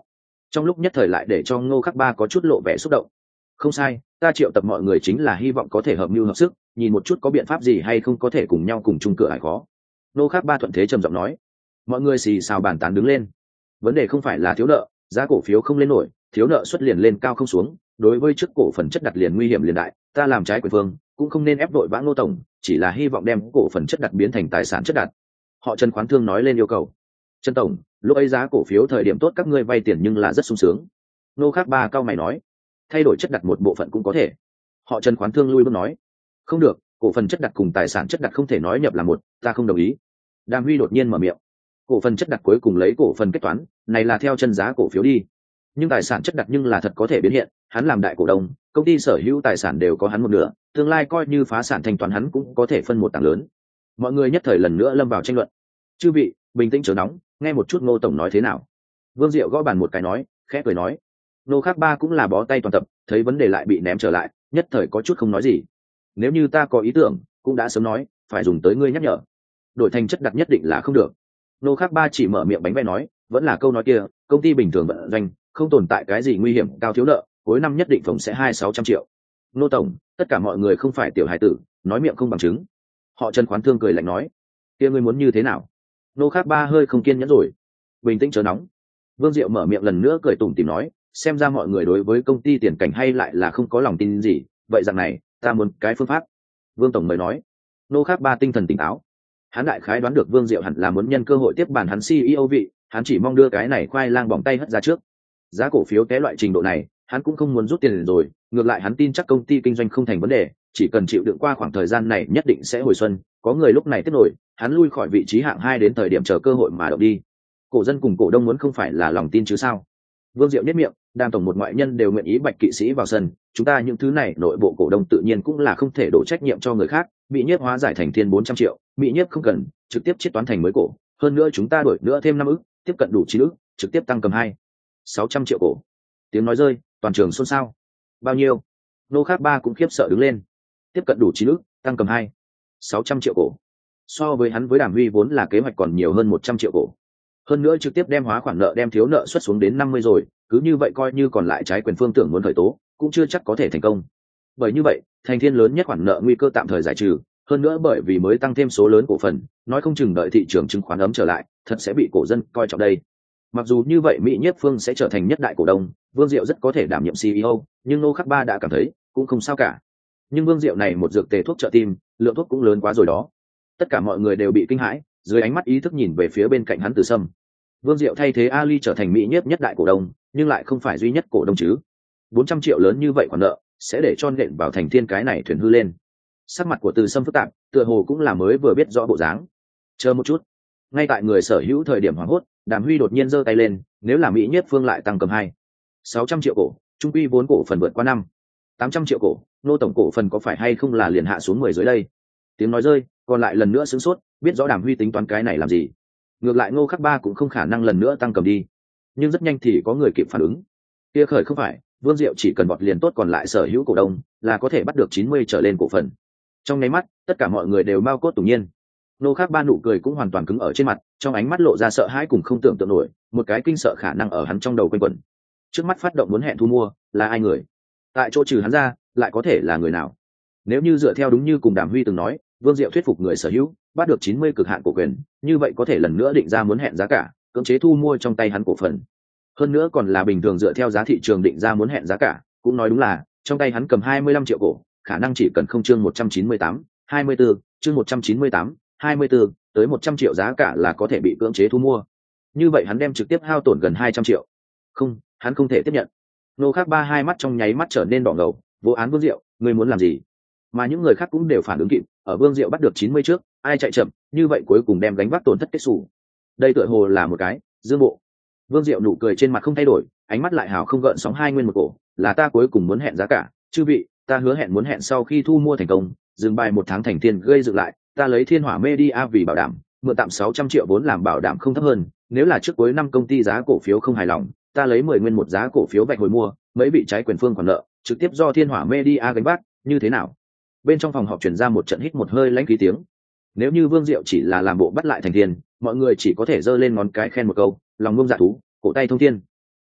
trong lúc nhất thời lại để cho Ngô Khắc Ba có chút lộ vẻ xúc động. Không sai, ta triệu tập mọi người chính là hy vọng có thể hợp mưu hợp sức, nhìn một chút có biện pháp gì hay không có thể cùng nhau cùng chung cửa ải khó. Ngô Khắc Ba thuận thế trầm giọng nói. Mọi người xì xào bàn tán đứng lên. Vấn đề không phải là thiếu nợ, giá cổ phiếu không lên nổi, thiếu nợ xuất liền lên cao không xuống, đối với trước cổ phần chất đặt liền nguy hiểm liền đại, ta làm trái quyền phương cũng không nên ép đội vã Ngô tổng, chỉ là hy vọng đem cổ phần chất đặt biến thành tài sản chất đặt. Họ Trần khoán thương nói lên yêu cầu. Trần tổng, lúc ấy giá cổ phiếu thời điểm tốt các ngươi vay tiền nhưng là rất sung sướng. Ngô Khắc Ba cao mày nói, thay đổi chất đặt một bộ phận cũng có thể. Họ Trần khoán thương lui bước nói, không được, cổ phần chất đặt cùng tài sản chất đặt không thể nói nhập là một, ta không đồng ý. Đàm Huy đột nhiên mở miệng, cổ phần chất đặt cuối cùng lấy cổ phần kết toán, này là theo chân giá cổ phiếu đi, nhưng tài sản chất đặt nhưng là thật có thể biến hiện, hắn làm đại cổ đông, công ty sở hữu tài sản đều có hắn một nửa, tương lai coi như phá sản thanh toán hắn cũng có thể phân một tảng lớn. Mọi người nhất thời lần nữa lâm vào tranh luận. Chư vị, bình tĩnh chớ nóng, nghe một chút Ngô tổng nói thế nào. Vương Diệu gõ bàn một cái nói, khẽ cười nói. Ngô Khắc Ba cũng là bó tay toàn tập, thấy vấn đề lại bị ném trở lại, nhất thời có chút không nói gì. Nếu như ta có ý tưởng, cũng đã sớm nói, phải dùng tới ngươi nhắc nhở. Đổi thành chất đặt nhất định là không được. Ngô Khắc Ba chỉ mở miệng bánh vẽ nói, vẫn là câu nói kia, công ty bình thường vận doanh, không tồn tại cái gì nguy hiểm cao thiếu nợ, cuối năm nhất định phòng sẽ hai sáu trăm triệu. Ngô tổng, tất cả mọi người không phải tiểu hài tử, nói miệng không bằng chứng. Họ Trần khoán thương cười lạnh nói, kia ngươi muốn như thế nào? Ngô Khắc Ba hơi không kiên nhẫn rồi. Bình tĩnh chớ nóng. Vương Diệu mở miệng lần nữa cười tủm tỉm nói, xem ra mọi người đối với công ty tiền cảnh hay lại là không có lòng tin gì, vậy rằng này, ta muốn cái phương pháp. Vương tổng mới nói. Ngô Khắc Ba tinh thần tỉnh táo. Hắn đại khái đoán được Vương Diệu hẳn là muốn nhân cơ hội tiếp bàn hắn xê e ô vị, hắn chỉ mong đưa cái này khoai lang bỏng tay hất ra trước. Giá cổ phiếu té loại trình độ này, hắn cũng không muốn rút tiền rồi, ngược lại hắn tin chắc công ty kinh doanh không thành vấn đề, chỉ cần chịu đựng qua khoảng thời gian này nhất định sẽ hồi xuân, có người lúc này tiếp nổi, hắn lui khỏi vị trí hạng hai đến thời điểm chờ cơ hội mà động đi. Cổ dân cùng cổ đông muốn không phải là lòng tin chứ sao? Vương Diệu nhếch miệng, Đàm tổng một ngoại nhân đều nguyện ý Bạch kỵ sĩ vào sân, chúng ta những thứ này nội bộ cổ đông tự nhiên cũng là không thể đổ trách nhiệm cho người khác, bị nhiếp hóa giải thành thiên bốn trăm triệu, bị nhiếp không cần, trực tiếp chiết toán thành mới cổ, hơn nữa chúng ta đổi nữa thêm năm ức, tiếp cận đủ chín ức, trực tiếp tăng cầm hai sáu trăm triệu cổ. Tiếng nói rơi, toàn trường xôn xao. Bao nhiêu? Ngô Khắc Ba cũng khiếp sợ đứng lên. Tiếp cận đủ chín ức, tăng cầm hai sáu trăm triệu cổ. So với hắn với Đàm Huy vốn là kế hoạch còn nhiều hơn một trăm triệu cổ. Hơn nữa trực tiếp đem hóa khoản nợ đem thiếu nợ xuất xuống đến năm mươi rồi, cứ như vậy coi như còn lại trái quyền phương tưởng muốn khởi tố, cũng chưa chắc có thể thành công. Bởi như vậy, thành thiên lớn nhất khoản nợ nguy cơ tạm thời giải trừ, hơn nữa bởi vì mới tăng thêm số lớn cổ phần, nói không chừng đợi thị trường chứng khoán ấm trở lại, thật sẽ bị cổ dân coi trọng đây. Mặc dù như vậy Mỹ Nhiếp Phương sẽ trở thành nhất đại cổ đông, Vương Diệu rất có thể đảm nhiệm xê e ô, nhưng Ngô Khắc Ba đã cảm thấy cũng không sao cả. Nhưng Vương Diệu này một dược tề thuốc trợ tim, lượng thuốc cũng lớn quá rồi đó. Tất cả mọi người đều bị kinh hãi, dưới ánh mắt ý thức nhìn về phía bên cạnh hắn Từ Sâm. Vương Diệu thay thế Ali trở thành Mỹ Nhiếp nhất đại cổ đông, nhưng lại không phải duy nhất cổ đông chứ. bốn trăm triệu lớn như vậy khoản nợ, sẽ để cho nện vào thành thiên cái này thuyền hư lên. Sắc mặt của Từ Sâm phức tạp, tựa hồ cũng là mới vừa biết rõ bộ dáng. Chờ một chút. Ngay tại người sở hữu thời điểm hoảng hốt, Đàm Huy đột nhiên giơ tay lên, nếu là Mỹ Nhiếp Phương lại tăng cầm hai sáu trăm triệu cổ, trung quy vốn cổ phần vượt qua năm tám trăm triệu cổ, nô tổng cổ phần có phải hay không là liền hạ xuống mười dưới đây. Tiếng nói rơi, còn lại lần nữa sửng sốt, biết rõ Đàm Huy tính toán cái này làm gì. Ngược lại Ngô Khắc Ba cũng không khả năng lần nữa tăng cầm đi, nhưng rất nhanh thì có người kịp phản ứng. Kia khởi không phải, Vương Diệu chỉ cần bọt liền tốt còn lại sở hữu cổ đông là có thể bắt được chín mươi trở lên cổ phần. Trong nháy mắt, tất cả mọi người đều bao cốt tủng nhiên. Ngô Khắc Ba nụ cười cũng hoàn toàn cứng ở trên mặt, trong ánh mắt lộ ra sợ hãi cùng không tưởng tượng nổi, một cái kinh sợ khả năng ở hắn trong đầu quanh quẩn. Trước mắt phát động muốn hẹn thu mua, là ai người? Tại chỗ trừ hắn ra, lại có thể là người nào? Nếu như dựa theo đúng như cùng Đàm Huy từng nói, Vương Diệu thuyết phục người sở hữu, bắt được chín mươi cực hạn cổ quyền, như vậy có thể lần nữa định ra muốn hẹn giá cả, cưỡng chế thu mua trong tay hắn cổ phần. Hơn nữa còn là bình thường dựa theo giá thị trường định ra muốn hẹn giá cả, cũng nói đúng là trong tay hắn cầm hai mươi lăm triệu cổ, khả năng chỉ cần không chương một trăm chín mươi tám, hai mươi tư, chương một trăm chín mươi tám, hai mươi tư, tới một trăm triệu giá cả là có thể bị cưỡng chế thu mua. Như vậy hắn đem trực tiếp hao tổn gần hai trăm triệu. Không, hắn không thể tiếp nhận. Ngô Khắc Ba hai mắt trong nháy mắt trở nên đỏ ngầu, vô án Vương Diệu, ngươi muốn làm gì? Mà những người khác cũng đều phản ứng kịp, ở Vương Diệu bắt được chín mươi trước, ai chạy chậm, như vậy cuối cùng đem gánh vác tổn thất kết sủ. Đây tựa hồ là một cái dương bộ. Vương Diệu nụ cười trên mặt không thay đổi, ánh mắt lại hào không gợn sóng hai nguyên một cổ, là ta cuối cùng muốn hẹn giá cả, chư vị, ta hứa hẹn muốn hẹn sau khi thu mua thành công, dừng bài một tháng thành tiền gây dựng lại, ta lấy Thiên Hỏa Media vì bảo đảm, mượn tạm sáu trăm triệu vốn làm bảo đảm không thấp hơn, nếu là trước cuối năm công ty giá cổ phiếu không hài lòng, ta lấy mười nguyên một giá cổ phiếu vạch hồi mua, mấy vị trái quyền phương khoản nợ, trực tiếp do Thiên Hỏa Media gánh vác, như thế nào? Bên trong phòng họp truyền ra một trận hít một hơi lãnh khí tiếng. Nếu như Vương Diệu chỉ là làm bộ bắt lại thành tiền, mọi người chỉ có thể giơ lên ngón cái khen một câu, lòng ngông dạ thú, cổ tay thông thiên.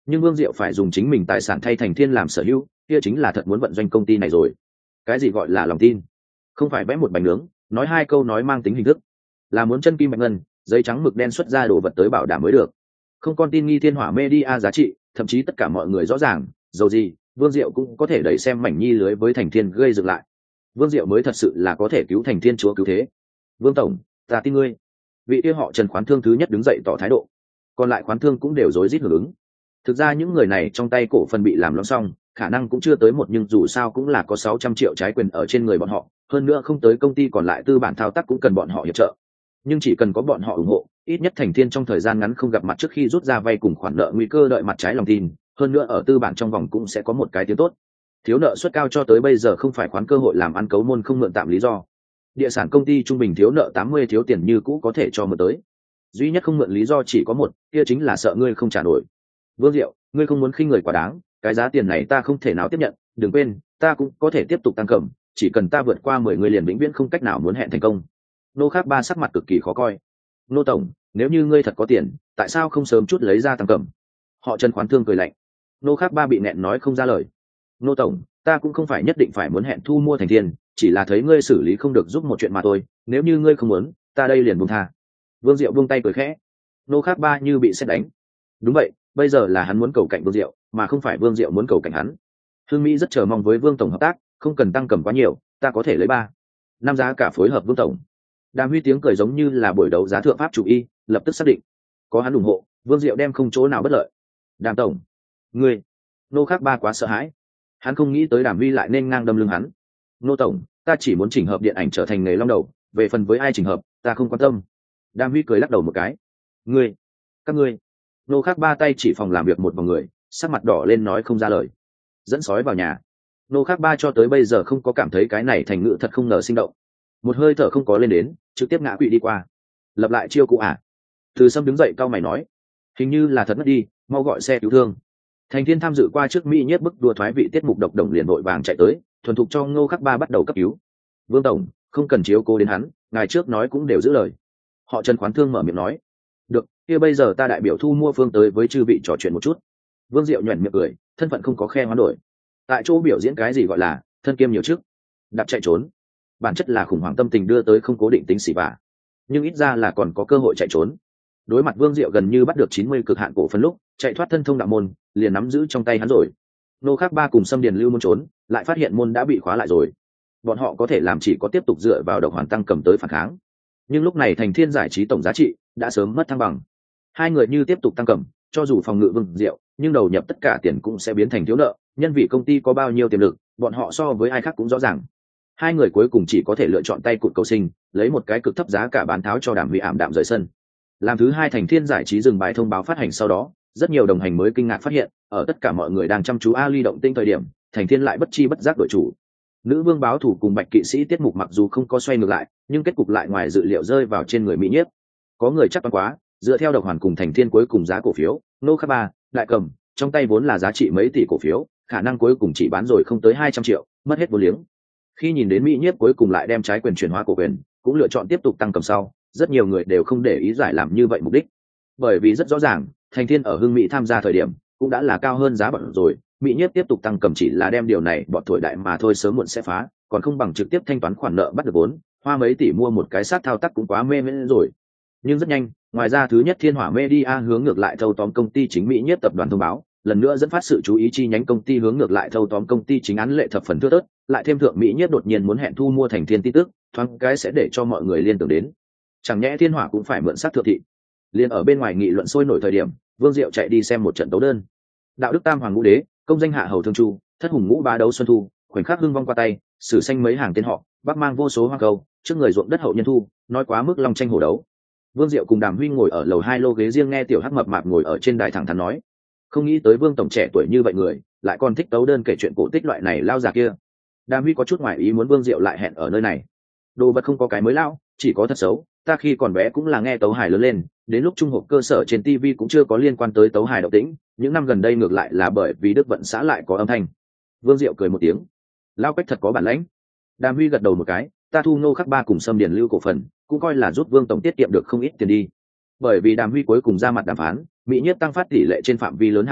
nhưng Vương Diệu phải dùng chính mình tài sản thay Thành Thiên làm sở hữu, kia chính là thật muốn vận doanh công ty này rồi. Cái gì gọi là lòng tin? Không phải vẽ một bánh nướng, nói hai câu nói mang tính hình thức, là muốn chân kim bạch ngân, giấy trắng mực đen xuất ra đồ vật tới bảo đảm mới được. Không con tin nghi thiên hỏa media giá trị, thậm chí tất cả mọi người rõ ràng, dầu gì Vương Diệu cũng có thể đẩy xem mảnh nhi lưới với Thành Thiên gây dựng lại. Vương Diệu mới thật sự là có thể cứu Thành Thiên chúa cứu thế. Vương tổng, ta tin ngươi. Vị kia họ Trần khoán thương thứ nhất đứng dậy tỏ thái độ, còn lại khoán thương cũng đều rối rít hưởng ứng. Thực ra những người này trong tay cổ phần bị làm lõng xong, khả năng cũng chưa tới một, nhưng dù sao cũng là có sáu trăm triệu trái quyền ở trên người bọn họ, hơn nữa không tới công ty còn lại tư bản thao tác cũng cần bọn họ hiệp trợ. Nhưng chỉ cần có bọn họ ủng hộ, ít nhất Thành Thiên trong thời gian ngắn không gặp mặt trước khi rút ra vay cùng khoản nợ nguy cơ đợi mặt trái lòng tin, hơn nữa ở tư bản trong vòng cũng sẽ có một cái tiếng tốt. Thiếu nợ suất cao cho tới bây giờ không phải khoán cơ hội làm ăn cấu môn không mượn tạm lý do. Địa sản công ty trung bình thiếu nợ tám mươi thiếu tiền như cũ có thể cho mượn tới. Duy nhất không mượn lý do chỉ có một, kia chính là sợ ngươi không trả nổi. Vương Diệu, ngươi không muốn khinh người quá đáng, cái giá tiền này ta không thể nào tiếp nhận, đừng quên, ta cũng có thể tiếp tục tăng cầm, chỉ cần ta vượt qua mười người liền vĩnh viễn không cách nào muốn hẹn thành công. Nô Khác Ba sắc mặt cực kỳ khó coi. Nô tổng, nếu như ngươi thật có tiền, tại sao không sớm chút lấy ra tăng cầm? Họ Trần khoán thương cười lạnh. Nô Khác Ba bị nẹn nói không ra lời. Nô tổng, ta cũng không phải nhất định phải muốn hẹn thu mua Thành Thiên, chỉ là thấy ngươi xử lý không được giúp một chuyện mà thôi, nếu như ngươi không muốn, ta đây liền buông tha. Vương Diệu buông tay cười khẽ. Nô Khác Ba như bị sét đánh. Đúng vậy, bây giờ là hắn muốn cầu cạnh Vương Diệu, mà không phải Vương Diệu muốn cầu cạnh hắn. Hương Mỹ rất chờ mong với Vương tổng hợp tác, không cần tăng cầm quá nhiều, ta có thể lấy ba năm giá cả phối hợp Vương tổng. Đàm Huy tiếng cười giống như là buổi đấu giá thượng pháp chủ y, lập tức xác định, có hắn ủng hộ, Vương Diệu đem không chỗ nào bất lợi. Đàm tổng, ngươi. Nô Khác Ba quá sợ hãi, hắn không nghĩ tới Đàm Huy lại nên ngang đâm lưng hắn. Nô tổng, ta chỉ muốn chỉnh hợp điện ảnh trở thành nghề long đầu, về phần với ai chỉnh hợp, ta không quan tâm. Đàm Huy cười lắc đầu một cái. Ngươi, các ngươi. Nô Khác Ba tay chỉ phòng làm việc một vòng người, sắc mặt đỏ lên nói không ra lời. Dẫn sói vào nhà. Nô Khác Ba cho tới bây giờ không có cảm thấy cái này thành ngữ thật không ngờ sinh động. Một hơi thở không có lên đến, trực tiếp ngã quỵ đi qua. Lập lại chiêu cũ à? Từ Sâm đứng dậy cau mày nói, hình như là thật mất đi, mau gọi xe cứu thương. Thành Thiên tham dự qua trước Mỹ nhất bức đua thoái vị tiết mục độc đồng liền vội vàng chạy tới, thuần thục cho Ngô Khắc Ba bắt đầu cấp cứu. Vương tổng, không cần chiếu cố đến hắn, ngài trước nói cũng đều giữ lời. Họ Trần khoán thương mở miệng nói. Được, kia bây giờ ta đại biểu thu mua phương tới với chư vị trò chuyện một chút. Vương Diệu nhoẻn miệng cười, thân phận không có khe hoán đổi. Tại chỗ biểu diễn cái gì gọi là thân kiêm nhiều chức, đạp chạy trốn, bản chất là khủng hoảng tâm tình đưa tới không cố định tính xỉ vả, nhưng ít ra là còn có cơ hội chạy trốn. Đối mặt Vương Diệu gần như bắt được chín mươi cực hạn cổ phần lúc chạy thoát thân thông đạo môn, liền nắm giữ trong tay hắn rồi. Nô Khác Ba cùng Sâm Điền Lưu muốn trốn, lại phát hiện môn đã bị khóa lại rồi. Bọn họ có thể làm chỉ có tiếp tục dựa vào độc hoàn tăng cầm tới phản kháng. Nhưng lúc này Thành Thiên giải trí tổng giá trị đã sớm mất thăng bằng. Hai người như tiếp tục tăng cầm, cho dù phòng ngự Vương Diệu, nhưng đầu nhập tất cả tiền cũng sẽ biến thành thiếu nợ. Nhân vì công ty có bao nhiêu tiềm lực, bọn họ so với ai khác cũng rõ ràng. Hai người cuối cùng chỉ có thể lựa chọn tay cụt cầu sinh, lấy một cái cực thấp giá cả bán tháo cho Đàm Huy ảm đạm rời sân. Làm thứ hai Thành Thiên giải trí dừng bài thông báo phát hành sau đó, rất nhiều đồng hành mới kinh ngạc phát hiện, ở tất cả mọi người đang chăm chú Ali động tinh thời điểm, Thành Thiên lại bất chi bất giác đổi chủ. Nữ vương báo thủ cùng Bạch kỵ sĩ tiết mục mặc dù không có xoay ngược lại, nhưng kết cục lại ngoài dự liệu rơi vào trên người Mỹ Nhiếp. Có người chắc toán quá, dựa theo độc hoàn cùng Thành Thiên cuối cùng giá cổ phiếu, Nô Khắc Ba, Đại Cầm, trong tay vốn là giá trị mấy tỷ cổ phiếu, khả năng cuối cùng chỉ bán rồi không tới hai trăm triệu, mất hết vốn liếng. Khi nhìn đến Mỹ Nhiếp cuối cùng lại đem trái quyền chuyển hóa cổ quyền, cũng lựa chọn tiếp tục tăng cầm sau, rất nhiều người đều không để ý giải làm như vậy mục đích. Bởi vì rất rõ ràng, Thành Thiên ở Hưng Mỹ tham gia thời điểm, cũng đã là cao hơn giá bọn rồi, Mỹ Nhiếp tiếp tục tăng cầm chỉ là đem điều này bọn thổi đại mà thôi, sớm muộn sẽ phá, còn không bằng trực tiếp thanh toán khoản nợ bắt được vốn, hoa mấy tỷ mua một cái sát thao tác cũng quá mê mễn rồi. Nhưng rất nhanh, ngoài ra thứ nhất Thiên Hỏa Media hướng ngược lại thâu tóm công ty chính Mỹ Nhiếp tập đoàn thông báo, lần nữa dẫn phát sự chú ý chi nhánh công ty hướng ngược lại thâu tóm công ty chính án lệ thập phần thưa thớt, lại thêm thượng Mỹ Nhiếp đột nhiên muốn hẹn thu mua Thành Thiên tin tức, thoáng cái sẽ để cho mọi người liên tưởng đến. Chẳng nhẽ Thiên Hỏa cũng phải mượn sát thượng thị. Liên ở bên ngoài nghị luận sôi nổi thời điểm, Vương Diệu chạy đi xem một trận đấu đơn. Đạo đức tam hoàng ngũ đế, công danh hạ hầu thương chu, thất hùng ngũ bá đấu xuân thu, khoảnh khắc hưng vong qua tay, sử xanh mấy hàng tên họ, bắc mang vô số hoa cầu, trước người ruộng đất hậu nhân thu, nói quá mức long tranh hổ đấu. Vương Diệu cùng Đàm Huy ngồi ở lầu hai lô ghế riêng nghe tiểu hắc mập mạp ngồi ở trên đài thẳng thắn nói, không nghĩ tới Vương tổng trẻ tuổi như vậy người, lại còn thích đấu đơn kể chuyện cổ tích loại này lao già kia. Đàm Huy có chút ngoài ý muốn Vương Diệu lại hẹn ở nơi này. Đồ vật không có cái mới lao, chỉ có thật xấu, ta khi còn bé cũng là nghe tấu hài lớn lên, đến lúc trung học cơ sở trên ti vi cũng chưa có liên quan tới tấu hài động tĩnh, những năm gần đây ngược lại là bởi vì Đức Vận xã lại có âm thanh. Vương Diệu cười một tiếng, lao Quách thật có bản lãnh. Đàm Huy gật đầu một cái, ta thu Nô Khắc Ba cùng Sâm Điền Lưu cổ phần, cũng coi là giúp Vương tổng tiết kiệm được không ít tiền đi. Bởi vì Đàm Huy cuối cùng ra mặt đàm phán, Mỹ Nhiếp tăng phát tỷ lệ trên phạm vi lớn hạ xuống,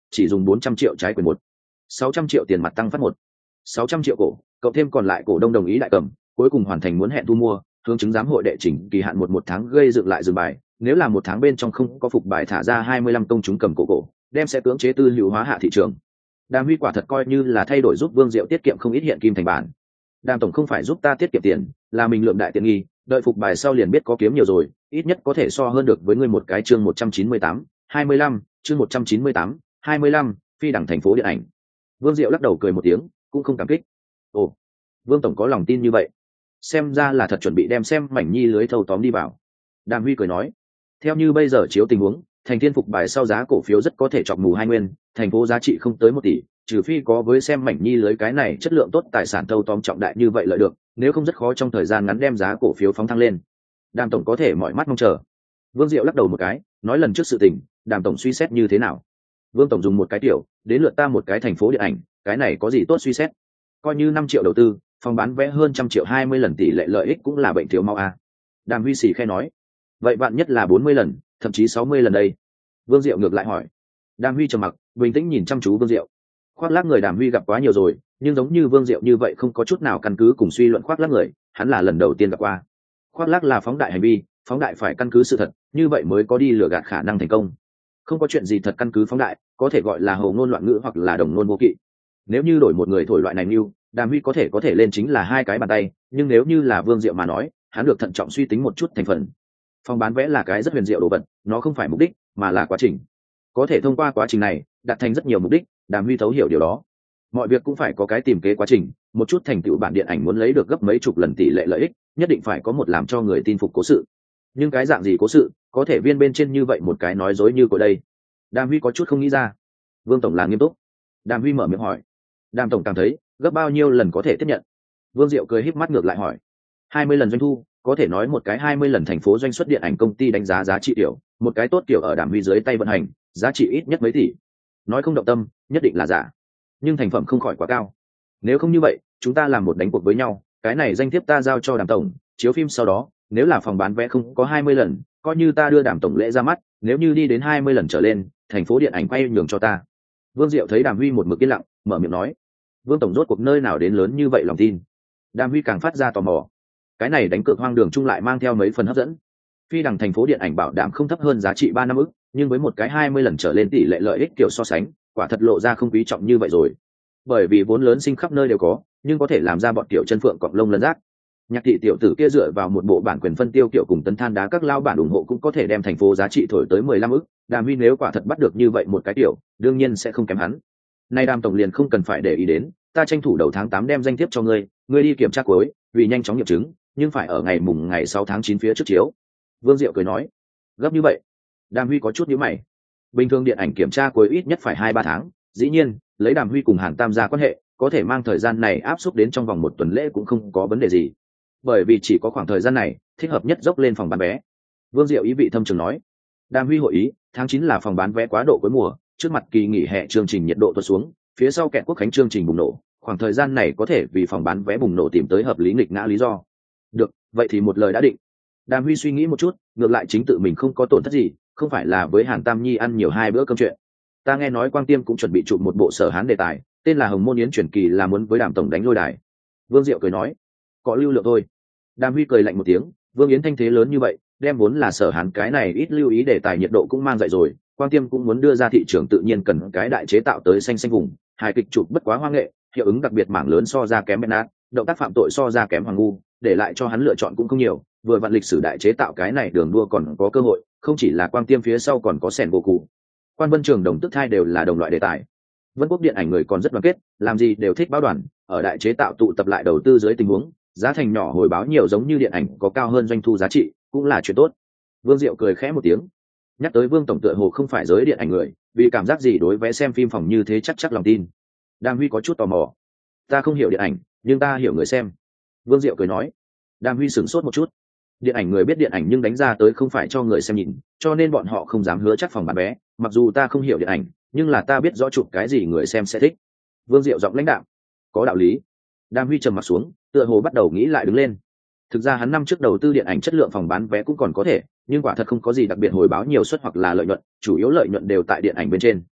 chỉ dùng bốn trăm triệu trái quyền một, sáu trăm triệu tiền mặt tăng phát một, sáu trăm triệu cổ, cộng thêm còn lại cổ đông đồng ý đại cầm, cuối cùng hoàn thành muốn hẹn thu mua, hướng chứng giám hội đệ trình kỳ hạn một một tháng gây dựng lại dừng bài, nếu là một tháng bên trong không có phục bài thả ra hai mươi lăm công chúng cầm cổ cổ, đem sẽ cưỡng chế tư hữu hóa hạ thị trường. Đàm Huy quả thật coi như là thay đổi giúp Vương Diệu tiết kiệm không ít hiện kim thành bản. Đàm tổng không phải giúp ta tiết kiệm tiền, là mình lượng đại tiện nghi, đợi phục bài sau liền biết có kiếm nhiều rồi, ít nhất có thể so hơn được với ngươi một cái chương một trăm chín mươi tám, hai mươi lăm, chương một trăm chín mươi tám, hai mươi lăm, phi đẳng thành phố điện ảnh. Vương Diệu lắc đầu cười một tiếng, cũng không cảm kích. Ồ, Vương tổng có lòng tin như vậy, xem ra là thật chuẩn bị đem xem mảnh nhi lưới thâu tóm đi vào. Đàm Huy cười nói, theo như bây giờ chiếu tình huống, thành thiên phục bài sau giá cổ phiếu rất có thể chọc mù hai nguyên, thành phố giá trị không tới một tỷ, trừ phi có với xem mảnh nhi lưới cái này chất lượng tốt tài sản thâu tóm trọng đại như vậy lợi được, nếu không rất khó trong thời gian ngắn đem giá cổ phiếu phóng thăng lên. Đàm tổng có thể mọi mắt mong chờ. Vương Diệu lắc đầu một cái, nói lần trước sự tình, Đàm tổng suy xét như thế nào? Vương tổng dùng một cái tiểu, đến lượt ta một cái thành phố điện ảnh, cái này có gì tốt suy xét? Coi như năm triệu đầu tư, phòng bán vé hơn trăm triệu hai mươi lần tỷ lệ lợi ích cũng là bệnh thiếu mau a. Đàm Huy xì khe nói, vậy bạn nhất là bốn mươi lần, thậm chí sáu mươi lần đây. Vương Diệu ngược lại hỏi. Đàm Huy trầm mặc, bình tĩnh nhìn chăm chú Vương Diệu. Khoác lác người Đàm Huy gặp quá nhiều rồi, nhưng giống như Vương Diệu như vậy không có chút nào căn cứ cùng suy luận khoác lác người, hắn là lần đầu tiên gặp qua. Khoác lác là phóng đại hành vi, phóng đại phải căn cứ sự thật, như vậy mới có đi lừa gạt khả năng thành công. Không có chuyện gì thật căn cứ phóng đại, có thể gọi là hồ ngôn loạn ngữ hoặc là đồng ngôn vô kỵ. Nếu như đổi một người thổi loại này như, Đàm Huy có thể có thể lên chính là hai cái bàn tay, nhưng nếu như là Vương Diệu mà nói, hắn được thận trọng suy tính một chút thành phần. Phòng bán vé là cái rất huyền diệu đồ vật, nó không phải mục đích, mà là quá trình. Có thể thông qua quá trình này đạt thành rất nhiều mục đích, Đàm Huy thấu hiểu điều đó. Mọi việc cũng phải có cái tìm kế quá trình, một chút thành tựu bản điện ảnh muốn lấy được gấp mấy chục lần tỷ lệ lợi ích, nhất định phải có một làm cho người tin phục cố sự. Nhưng cái dạng gì cố sự, có thể viên bên trên như vậy một cái nói dối như của đây? Đàm Huy có chút không nghĩ ra. Vương tổng là nghiêm túc. Đàm Huy mở miệng hỏi. Đàm tổng cảm thấy gấp bao nhiêu lần có thể tiếp nhận? Vương Diệu cười híp mắt ngược lại hỏi. hai mươi lần doanh thu, có thể nói một cái hai mươi lần thành phố doanh xuất điện ảnh công ty đánh giá giá trị tiểu, một cái tốt kiểu ở Đàm Huy dưới tay vận hành, giá trị ít nhất mấy tỷ. Nói không động tâm, nhất định là giả. Nhưng thành phẩm không khỏi quá cao. Nếu không như vậy, chúng ta làm một đánh cuộc với nhau, cái này danh thiếp ta giao cho Đàm tổng, chiếu phim sau đó, nếu là phòng bán vé không có hai mươi lần, coi như ta đưa Đàm tổng lễ ra mắt, nếu như đi đến hai mươi lần trở lên, thành phố điện ảnh quay nhường cho ta. Vương Diệu thấy Đàm Huy một mực yên lặng, mở miệng nói, Vương tổng rốt cuộc nơi nào đến lớn như vậy lòng tin? Đàm Huy càng phát ra tò mò. Cái này đánh cược hoang đường chung lại mang theo mấy phần hấp dẫn. Phi đằng thành phố điện ảnh bảo đảm không thấp hơn giá trị ba năm ức, nhưng với một cái hai mươi lần trở lên tỷ lệ lợi ích kiểu so sánh, quả thật lộ ra không quý trọng như vậy rồi. Bởi vì vốn lớn sinh khắp nơi đều có, nhưng có thể làm ra bọn tiểu chân phượng cọp lông lân rác. Nhạc thị tiểu tử kia dựa vào một bộ bản quyền phân tiêu kiểu cùng tấn than đá các lao bản ủng hộ cũng có thể đem thành phố giá trị thổi tới mười lăm ức. Đàm Huy nếu quả thật bắt được như vậy một cái tiểu, đương nhiên sẽ không kém hắn. Nay Đàm tổng liền không cần phải để ý đến, ta tranh thủ đầu tháng tám đem danh thiếp cho ngươi, ngươi đi kiểm tra cuối, vì nhanh chóng nghiệm chứng, nhưng phải ở ngày mùng ngày sáu tháng chín phía trước chiếu. Vương Diệu cười nói, gấp như vậy? Đàm Huy có chút nhíu mày. Bình thường điện ảnh kiểm tra cuối ít nhất phải hai ba tháng, dĩ nhiên, lấy Đàm Huy cùng Hàn Tam gia quan hệ, có thể mang thời gian này áp suất đến trong vòng một tuần lễ cũng không có vấn đề gì. Bởi vì chỉ có khoảng thời gian này, thích hợp nhất dốc lên phòng bán vé. Vương Diệu ý vị thâm trường nói. Đàm Huy hội ý, tháng chín là phòng bán vé quá độ cuối mùa, trước mặt kỳ nghỉ hè chương trình nhiệt độ tuột xuống, phía sau kẹt quốc khánh chương trình bùng nổ, khoảng thời gian này có thể vì phòng bán vé bùng nổ tìm tới hợp lý nghịch ngã lý do. Được, vậy thì một lời đã định. Đàm Huy suy nghĩ một chút, ngược lại chính tự mình không có tổn thất gì, không phải là với Hàn Tam Nhi ăn nhiều hai bữa cơm chuyện. Ta nghe nói Quang Tiêm cũng chuẩn bị chụp một bộ Sở Hán đề tài, tên là Hồng Môn Yến truyền kỳ, là muốn với Đàm tổng đánh lôi đài. Vương Diệu cười nói, có lưu lượng thôi. Đàm Huy cười lạnh một tiếng, Vương Yến thanh thế lớn như vậy, đem vốn là Sở Hán cái này ít lưu ý đề tài nhiệt độ cũng mang dậy rồi, Quang Tiêm cũng muốn đưa ra thị trường, tự nhiên cần cái đại chế tạo tới xanh xanh vùng, hài kịch chụp bất quá hoa nghệ, hiệu ứng đặc biệt mảng lớn so ra kém Bernard, động tác phạm tội so ra kém Hoàng Ngu, để lại cho hắn lựa chọn cũng không nhiều, vừa vặn lịch sử đại chế tạo cái này đường đua còn có cơ hội, không chỉ là Quang Tiêm, phía sau còn có Sẻn Gỗ Cụ, Quan Vân Trường Đồng tức thai đều là đồng loại đề tài. Vân Quốc điện ảnh người còn rất đoàn kết, làm gì đều thích báo đoàn, ở đại chế tạo tụ tập lại đầu tư dưới tình huống, giá thành nhỏ hồi báo nhiều giống như điện ảnh có cao hơn doanh thu giá trị, cũng là chuyện tốt. Vương Diệu cười khẽ một tiếng. Nhắc tới Vương tổng tựa hồ không phải giới điện ảnh người, vì cảm giác gì đối với xem phim phòng như thế chắc chắc lòng tin. Đàm Huy có chút tò mò. Ta không hiểu điện ảnh, nhưng ta hiểu người xem. Vương Diệu cười nói. Đàm Huy sửng sốt một chút. Điện ảnh người biết điện ảnh nhưng đánh ra tới không phải cho người xem nhìn, cho nên bọn họ không dám hứa chắc phòng bán vé. Mặc dù ta không hiểu điện ảnh, nhưng là ta biết rõ chụp cái gì người xem sẽ thích. Vương Diệu giọng lãnh đạm. Có đạo lý. Đàm Huy trầm mặt xuống, tựa hồ bắt đầu nghĩ lại đứng lên. Thực ra hắn năm trước đầu tư điện ảnh chất lượng phòng bán vé cũng còn có thể, nhưng quả thật không có gì đặc biệt hồi báo nhiều suất hoặc là lợi nhuận, chủ yếu lợi nhuận đều tại điện ảnh bên trên.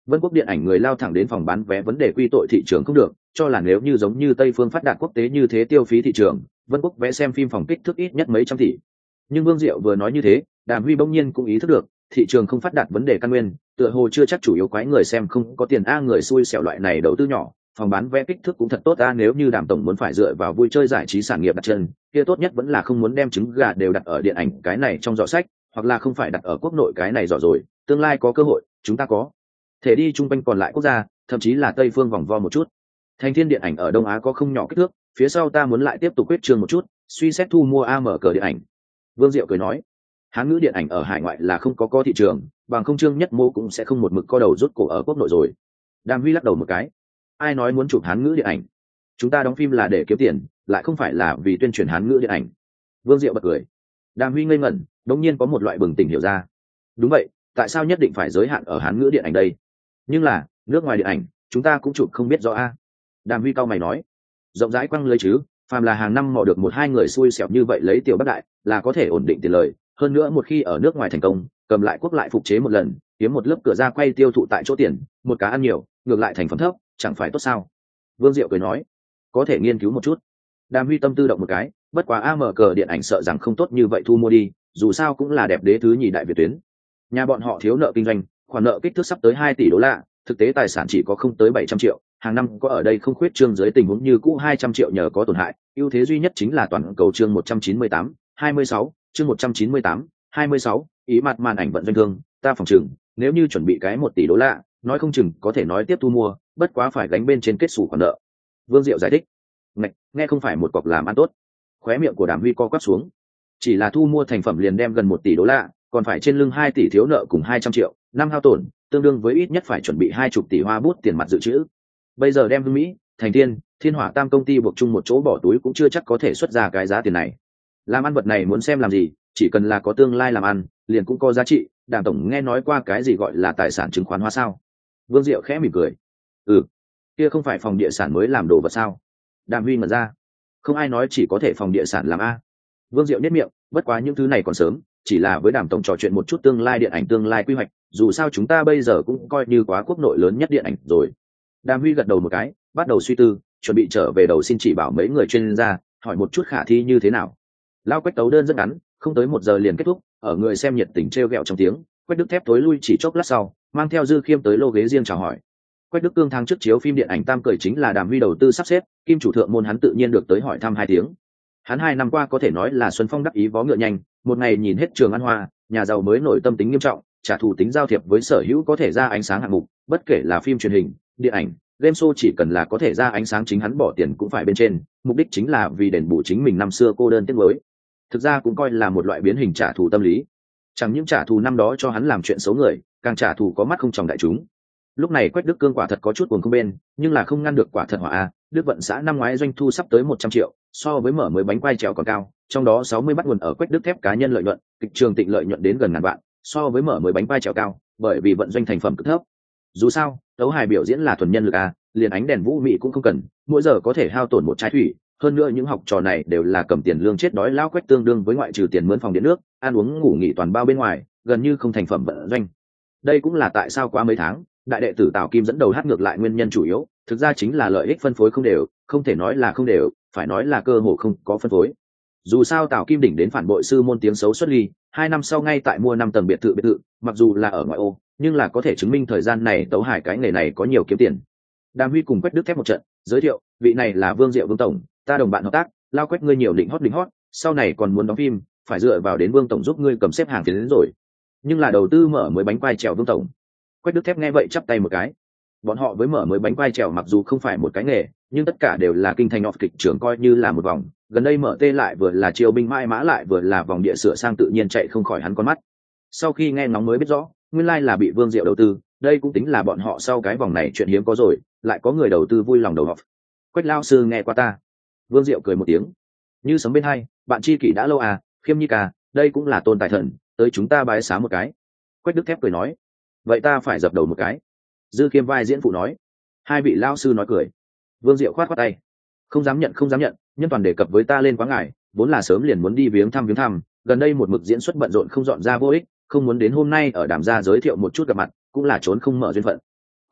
Vân Quốc điện ảnh người lao thẳng đến phòng bán vé vấn đề quy tội thị trường không được, cho là nếu như giống như Tây phương phát đạt quốc tế như thế tiêu phí thị trường, Vân Quốc vé xem phim phòng kích thước ít nhất mấy trăm tỷ. Nhưng Vương Diệu vừa nói như thế, Đàm Huy bỗng nhiên cũng ý thức được, thị trường không phát đạt vấn đề căn nguyên, tựa hồ chưa chắc chủ yếu quái người xem không có tiền a, người xui xẻo loại này đầu tư nhỏ, phòng bán vé kích thước cũng thật tốt a, nếu như Đàm tổng muốn phải dựa vào vui chơi giải trí sản nghiệp đặt chân, kia tốt nhất vẫn là không muốn đem trứng gà đều đặt ở điện ảnh cái này trong giỏ sách, hoặc là không phải đặt ở quốc nội cái này giỏ rồi, tương lai có cơ hội, chúng ta có thể đi chung quanh còn lại quốc gia, thậm chí là Tây phương vòng vo một chút. Thành Thiên điện ảnh ở Đông Á có không nhỏ kích thước, phía sau ta muốn lại tiếp tục quyết trương một chút, suy xét thu mua a mở cờ điện ảnh. Vương Diệu cười nói, Hán ngữ điện ảnh ở hải ngoại là không có có thị trường, bằng không Trương Nhất Mô cũng sẽ không một mực co đầu rút cổ ở quốc nội rồi. Đàm Huy lắc đầu một cái, ai nói muốn chụp Hán ngữ điện ảnh? Chúng ta đóng phim là để kiếm tiền, lại không phải là vì tuyên truyền Hán ngữ điện ảnh. Vương Diệu bật cười. Đàm Huy ngây ngẩn, đột nhiên có một loại bừng tỉnh hiểu ra. Đúng vậy, tại sao nhất định phải giới hạn ở Hán ngữ điện ảnh đây? Nhưng là nước ngoài điện ảnh, chúng ta cũng chụp không biết rõ a. Đàm Huy cao mày nói, rộng rãi quăng lưới chứ, phàm là hàng năm mò được một hai người xui xẻo như vậy lấy tiểu bất đại, là có thể ổn định tiền lời. Hơn nữa một khi ở nước ngoài thành công, cầm lại quốc lại phục chế một lần, kiếm một lớp cửa ra quay tiêu thụ tại chỗ tiền, một cá ăn nhiều, ngược lại thành phẩm thấp, chẳng phải tốt sao? Vương Diệu cười nói, có thể nghiên cứu một chút. Đàm Huy tâm tư động một cái, bất quá a em cờ điện ảnh sợ rằng không tốt như vậy thu mua đi, dù sao cũng là đẹp đế thứ nhì đại Việt tuyến. Nhà bọn họ thiếu nợ kinh doanh, khoản nợ kích thước sắp tới hai tỷ đô la, thực tế tài sản chỉ có không tới bảy trăm triệu, hàng năm có ở đây không khuyết trương dưới tình huống như cũ hai trăm triệu nhờ có tổn hại, ưu thế duy nhất chính là toàn cầu chương một trăm chín mươi tám, hai mươi sáu, chương một trăm chín mươi tám, hai mươi sáu, ý mặt màn ảnh vận doanh thương, ta phòng chừng, nếu như chuẩn bị cái một tỷ đô la, nói không chừng có thể nói tiếp thu mua, bất quá phải gánh bên trên kết sổ khoản nợ. Vương Diệu giải thích, nghe, nghe không phải một cọc làm ăn tốt. Khóe miệng của Đàm Huy co quắp xuống, chỉ là thu mua thành phẩm liền đem gần một tỷ đô la, còn phải trên lưng hai tỷ thiếu nợ cùng hai trăm triệu, năm hao tổn, tương đương với ít nhất phải chuẩn bị hai chục tỷ hoa bút tiền mặt dự trữ. Bây giờ đem Hưng Mỹ, Thành Thiên, Thiên Hỏa Tam công ty buộc chung một chỗ bỏ túi cũng chưa chắc có thể xuất ra cái giá tiền này. Làm ăn vật này muốn xem làm gì, chỉ cần là có tương lai làm ăn, liền cũng có giá trị. Đàm tổng nghe nói qua cái gì gọi là tài sản chứng khoán hóa sao? Vương Diệu khẽ mỉm cười, ừ, kia không phải phòng địa sản mới làm đồ vật sao? Đàm Huy mở ra, không ai nói chỉ có thể phòng địa sản làm a. Vương Diệu nhếch miệng, bất quá những thứ này còn sớm, chỉ là với Đàm tổng trò chuyện một chút tương lai điện ảnh tương lai quy hoạch, dù sao chúng ta bây giờ cũng coi như quá quốc nội lớn nhất điện ảnh rồi. Đàm Huy gật đầu một cái, bắt đầu suy tư, chuẩn bị trở về đầu xin chỉ bảo mấy người chuyên gia, hỏi một chút khả thi như thế nào. Lao Quách tấu đơn rất ngắn, không tới một giờ liền kết thúc, ở người xem nhiệt tình trêu ghẹo trong tiếng. Quách Đức Thép tối lui chỉ chốc lát sau, mang theo Dư Khiêm tới lô ghế riêng chào hỏi. Quách Đức Cương tháng trước chiếu phim điện ảnh Tam Cười chính là Đàm Huy đầu tư sắp xếp, kim chủ thượng môn hắn tự nhiên được tới hỏi thăm hai tiếng. Hắn hai năm qua có thể nói là xuân phong đắc ý vó ngựa nhanh, một ngày nhìn hết Trường Ăn Hoa, nhà giàu mới nổi tâm tính nghiêm trọng, trả thù tính giao thiệp với sở hữu có thể ra ánh sáng hạng mục, bất kể là phim truyền hình, điện ảnh, game show, chỉ cần là có thể ra ánh sáng chính hắn bỏ tiền cũng phải bên trên, mục đích chính là vì đền bù chính mình năm xưa cô đơn tiếc nuối. Thực ra cũng coi là một loại biến hình trả thù tâm lý. Chẳng những trả thù năm đó cho hắn làm chuyện xấu người, càng trả thù có mắt không tròng đại chúng. Lúc này Quách Đức Cương quả thật có chút buồn không bên, nhưng là không ngăn được quả thật hỏa a. Đức Vận xã năm ngoái doanh thu sắp tới một trăm triệu, so với mở mới bánh quai trèo còn cao, trong đó sáu mươi bắt nguồn ở Quách Đức Thép cá nhân lợi nhuận, kịch trường Tịnh lợi nhuận đến gần ngàn vạn, so với mở mới bánh quai trèo cao, bởi vì vận doanh thành phẩm cực thấp. Dù sao, đấu hài biểu diễn là thuần nhân lực a, liền ánh đèn vũ mị cũng không cần, mỗi giờ có thể hao tổn một trái thủy, hơn nữa những học trò này đều là cầm tiền lương chết đói lao Quách tương đương với ngoại trừ tiền mướn phòng điện nước, ăn uống ngủ nghỉ toàn bao bên ngoài, gần như không thành phẩm vận doanh. Đây cũng là tại sao quá mấy tháng, đại đệ tử Tào Kim dẫn đầu hát ngược lại nguyên nhân chủ yếu, thực ra chính là lợi ích phân phối không đều, không thể nói là không đều, phải nói là cơ hồ không có phân phối. Dù sao Tào Kim đỉnh đến phản bội sư môn tiếng xấu xuất ly, hai năm sau ngay tại mua năm tầng biệt thự biệt thự, mặc dù là ở ngoại ô, nhưng là có thể chứng minh thời gian này tấu hải cái nghề này có nhiều kiếm tiền. Đàm Huy cùng Quách Đức Thép một trận, giới thiệu, vị này là Vương Diệu Vương tổng, ta đồng bạn hợp tác, lao Quách ngươi nhiều đỉnh hót đỉnh hót, sau này còn muốn đóng phim, phải dựa vào đến Vương tổng giúp ngươi cầm xếp hàng tiến đến rồi. Nhưng là đầu tư mở mới bánh quai trèo Vương tổng. Quách Đức Thép nghe vậy chắp tay một cái. Bọn họ với mở mới bánh quai trèo mặc dù không phải một cái nghề, nhưng tất cả đều là kinh thành off kịch trường coi như là một vòng. Gần đây mở tê lại vừa là triều binh mãi mã lại vừa là vòng địa sửa sang tự nhiên chạy không khỏi hắn con mắt. Sau khi nghe ngóng mới biết rõ, nguyên lai là bị Vương Diệu đầu tư, đây cũng tính là bọn họ sau cái vòng này chuyện hiếm có rồi, lại có người đầu tư vui lòng đầu học. Quách lao sư nghe qua ta. Vương Diệu cười một tiếng, như sấm bên hai, bạn tri kỷ đã lâu à, Khiêm Nhi ca, đây cũng là tôn tài thần, tới chúng ta bái xá một cái. Quách Đức Thép cười nói, vậy ta phải dập đầu một cái. Dư Khiêm vai diễn phụ nói, hai vị lao sư nói cười. Vương Diệu khoát khoát tay, không dám nhận không dám nhận, nhân toàn đề cập với ta lên quá ngài, vốn là sớm liền muốn đi viếng thăm viếng thăm, gần đây một mực diễn xuất bận rộn không dọn ra vô ích, không muốn đến hôm nay ở Đàm gia giới thiệu một chút gặp mặt, cũng là trốn không mở duyên phận.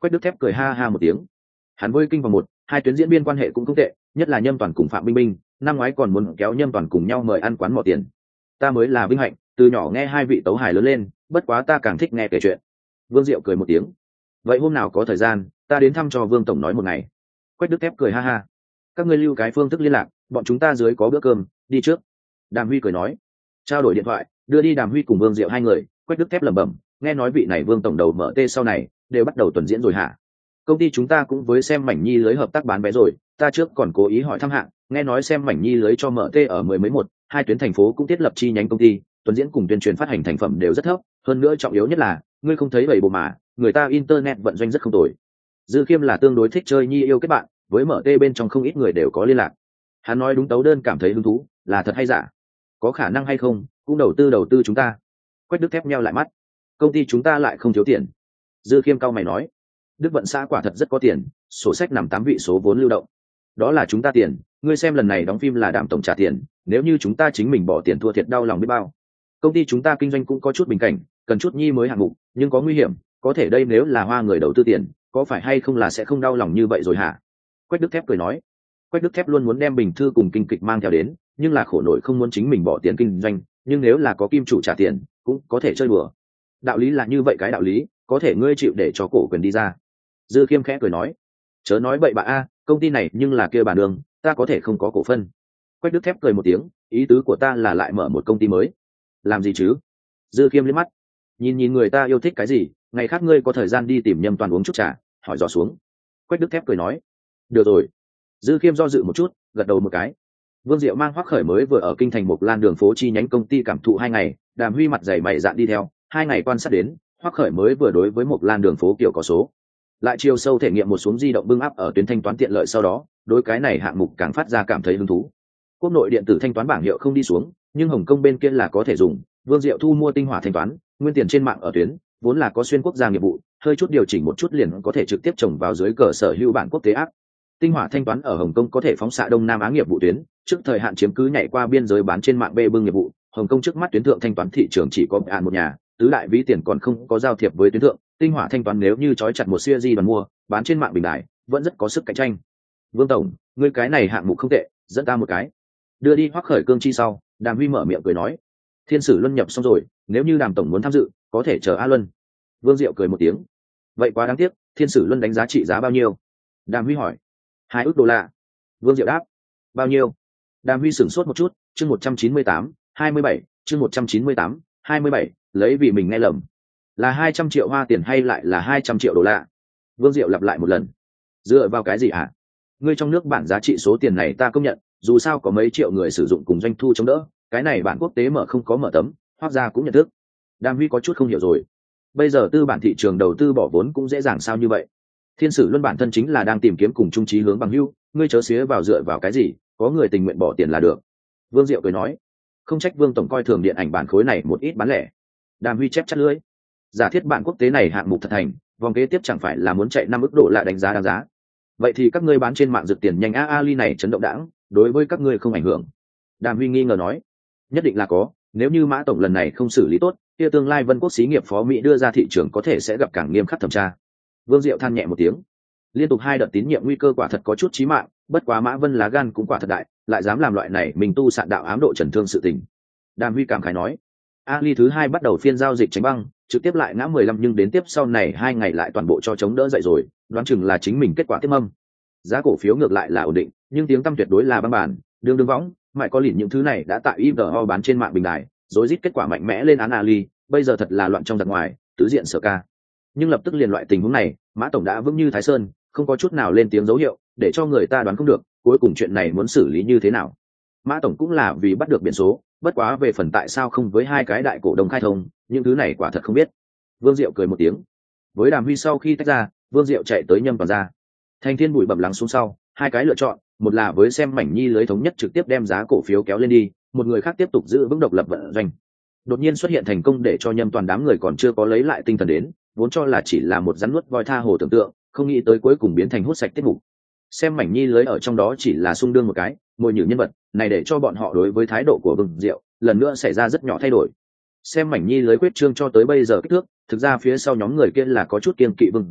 Quách Đức Thép cười ha ha một tiếng. Hắn với kinh vào một hai tuyến diễn viên quan hệ cũng không tệ, nhất là Nhâm Toàn cùng Phạm Binh Binh, năm ngoái còn muốn kéo Nhâm Toàn cùng nhau mời ăn quán mỏ tiền. Ta mới là vinh hạnh, từ nhỏ nghe hai vị tấu hài lớn lên, bất quá ta càng thích nghe kể chuyện. Vương Diệu cười một tiếng. Vậy hôm nào có thời gian, ta đến thăm cho Vương tổng nói một ngày. Quách Đức Thép cười ha ha. Các ngươi lưu cái phương thức liên lạc, bọn chúng ta dưới có bữa cơm, đi trước. Đàm Huy cười nói. Trao đổi điện thoại, đưa đi Đàm Huy cùng Vương Diệu hai người. Quách Đức Thép lẩm bẩm, nghe nói vị này Vương tổng đầu mở tê sau này đều bắt đầu tuần diễn rồi hả? Công ty chúng ta cũng với xem mảnh nhi lưới hợp tác bán vé rồi, ta trước còn cố ý hỏi thăm hạng, nghe nói xem mảnh nhi lưới cho mở tê ở mười mấy một hai tuyến thành phố cũng thiết lập chi nhánh công ty, tuần diễn cùng tuyên truyền phát hành thành phẩm đều rất thấp, hơn nữa trọng yếu nhất là ngươi không thấy vậy bộ mà người ta internet vận doanh rất không tồi. Dư Khiêm là tương đối thích chơi nhi yêu kết bạn, với mở tê bên trong không ít người đều có liên lạc. Hắn nói đúng, tấu đơn cảm thấy hứng thú, là thật hay giả? Có khả năng hay không, cũng đầu tư đầu tư chúng ta. Quách Đức Thép nheo lại mắt. Công ty chúng ta lại không thiếu tiền. Dư Khiêm cau mày nói. Đức Vận xã quả thật rất có tiền, sổ sách nằm tám vị số vốn lưu động. Đó là chúng ta tiền, ngươi xem lần này đóng phim là Đàm tổng trả tiền, nếu như chúng ta chính mình bỏ tiền thua thiệt đau lòng biết bao. Công ty chúng ta kinh doanh cũng có chút bình cảnh, cần chút nhi mới hạng mục, nhưng có nguy hiểm, có thể đây nếu là hoa người đầu tư tiền, có phải hay không là sẽ không đau lòng như vậy rồi hả? Quách Đức Thép cười nói. Quách Đức Thép luôn muốn đem Bình Thư cùng kinh kịch mang theo đến, nhưng là khổ nổi không muốn chính mình bỏ tiền kinh doanh, nhưng nếu là có kim chủ trả tiền, cũng có thể chơi đùa. Đạo lý là như vậy, cái đạo lý, có thể ngươi chịu để cho cổ quyền đi ra. Dư Khiêm khẽ cười nói. Chớ nói bậy bạ a, công ty này nhưng là kia bà đường, ta có thể không có cổ phân. Quách Đức Thép cười một tiếng, ý tứ của ta là lại mở một công ty mới. Làm gì chứ? Dư Khiêm liếc mắt, nhìn nhìn người ta yêu thích cái gì, ngày khác ngươi có thời gian đi tìm Nhâm Toàn uống chút trà, hỏi dò xuống. Quách Đức Thép cười nói. Được rồi. Dư Khiêm do dự một chút, gật đầu một cái. Vương Diệu mang Hoắc Khởi mới vừa ở kinh thành Mộc Lan đường phố chi nhánh công ty cảm thụ hai ngày, Đàm Huy mặt dày mày dạn đi theo, hai ngày quan sát đến, Hoắc Khởi mới vừa đối với Mộc Lan đường phố kiểu có số. Lại chiều sâu thể nghiệm một xuống di động bưng áp ở tuyến thanh toán tiện lợi, sau đó đối cái này hạng mục càng phát ra cảm thấy hứng thú. Quốc nội điện tử thanh toán bảng hiệu không đi xuống, nhưng Hồng Kông bên kia là có thể dùng. Vương Diệu thu mua tinh hỏa thanh toán, nguyên tiền trên mạng ở tuyến, vốn là có xuyên quốc gia nghiệp vụ, hơi chút điều chỉnh một chút liền có thể trực tiếp trồng vào dưới cờ sở hữu bản quốc tế áp. Tinh hỏa thanh toán ở Hồng Kông có thể phóng xạ Đông Nam Á nghiệp vụ tuyến, trước thời hạn chiếm cứ nhảy qua biên giới bán trên mạng bê bưng nghiệp vụ. Hồng Kông trước mắt tuyến thượng thanh toán thị trường chỉ có án một nhà, tứ đại ví tiền còn không có giao thiệp với tuyến thượng. Tinh hỏa thanh toán nếu như trói chặt một siêu di đoàn mua bán trên mạng bình đại, vẫn rất có sức cạnh tranh. Vương tổng, ngươi cái này hạng mục không tệ, dẫn ta một cái. Đưa đi Hoắc Khởi cương chi sau, Đàm Huy mở miệng cười nói. Thiên Sử Luân nhập xong rồi, nếu như Đàm tổng muốn tham dự, có thể chờ A Luân. Vương Diệu cười một tiếng. Vậy quá đáng tiếc, Thiên Sử Luân đánh giá trị giá bao nhiêu? Đàm Huy hỏi. Hai ức đô la. Vương Diệu đáp. Bao nhiêu? Đàm Huy sửng sốt một chút. Chương một trăm chín mươi tám, hai mươi bảy, chương một trăm chín mươi tám, hai mươi bảy, lấy vì mình nghe lầm. Là hai trăm triệu hoa tiền hay lại là hai trăm triệu đô la? Vương Diệu lặp lại một lần. Dựa vào cái gì hả? Ngươi trong nước bản giá trị số tiền này ta công nhận, dù sao có mấy triệu người sử dụng cùng doanh thu chống đỡ, cái này bản quốc tế mở không có mở tấm, Hoắc gia cũng nhận thức. Đàm Huy có chút không hiểu rồi. Bây giờ tư bản thị trường đầu tư bỏ vốn cũng dễ dàng sao như vậy? Thiên Sử Luân bản thân chính là đang tìm kiếm cùng chung chí hướng bằng hữu, ngươi chớ xía vào dựa vào cái gì, có người tình nguyện bỏ tiền là được. Vương Diệu cười nói. Không trách Vương tổng coi thường điện ảnh bản khối này một ít bán lẻ. Đàm Huy chép chắt lưỡi. Giả thiết bản quốc tế này hạng mục thật thành, vòng kế tiếp chẳng phải là muốn chạy năm ức độ lại đánh giá đáng giá. Vậy thì các ngươi bán trên mạng rực tiền nhanh a a ly này chấn động đãng, đối với các ngươi không ảnh hưởng. Đàm Huy nghi ngờ nói. Nhất định là có, nếu như Mã tổng lần này không xử lý tốt, kia tương lai Vân Quốc xí nghiệp phó Mỹ đưa ra thị trường có thể sẽ gặp càng nghiêm khắc thẩm tra. Vương Diệu than nhẹ một tiếng. Liên tục hai đợt tín nhiệm nguy cơ quả thật có chút chí mạng, bất quá Mã Vân lá gan cũng quả thật đại, lại dám làm loại này mình tu sạn đạo ám độ trần thương sự tình. Đàm Huy cảm khái nói. Ali thứ hai bắt đầu phiên giao dịch tránh băng, trực tiếp lại ngã mười lăm, nhưng đến tiếp sau này hai ngày lại toàn bộ cho chống đỡ dậy rồi, đoán chừng là chính mình kết quả tiếp âm. Giá cổ phiếu ngược lại là ổn định, nhưng tiếng tăm tuyệt đối là băng bản, đương đương võng, mãi có lìn những thứ này đã tại i vê o bán trên mạng bình đài, rối rít kết quả mạnh mẽ lên án Ali, bây giờ thật là loạn trong giặc ngoài, tứ diện sở ca. Nhưng lập tức liền loại tình huống này, Mã tổng đã vững như Thái Sơn, không có chút nào lên tiếng dấu hiệu, để cho người ta đoán không được, cuối cùng chuyện này muốn xử lý như thế nào. Mã tổng cũng là vì bắt được biển số, bất quá về phần tại sao không với hai cái đại cổ đông khai thông, những thứ này quả thật không biết. Vương Diệu cười một tiếng. Với Đàm Huy sau khi tách ra, Vương Diệu chạy tới Nhâm Toàn ra. Thành Thiên bụi bẩm lắng xuống sau, hai cái lựa chọn, một là với xem mảnh nhi lưới thống nhất trực tiếp đem giá cổ phiếu kéo lên đi, một người khác tiếp tục giữ vững độc lập vận doanh. Đột nhiên xuất hiện thành công để cho Nhâm Toàn đám người còn chưa có lấy lại tinh thần đến, vốn cho là chỉ là một rắn nuốt voi tha hồ tưởng tượng, không nghĩ tới cuối cùng biến thành hút sạch tiết mục. Xem mảnh nhi lưới ở trong đó chỉ là xung đương một cái mồi nhử nhân vật này, để cho bọn họ đối với thái độ của Vương Diệu lần nữa xảy ra rất nhỏ thay đổi. Xem mảnh nhi lưới quyết trương cho tới bây giờ kích thước, thực ra phía sau nhóm người kia là có chút kiêng kỵ Vương Diệu,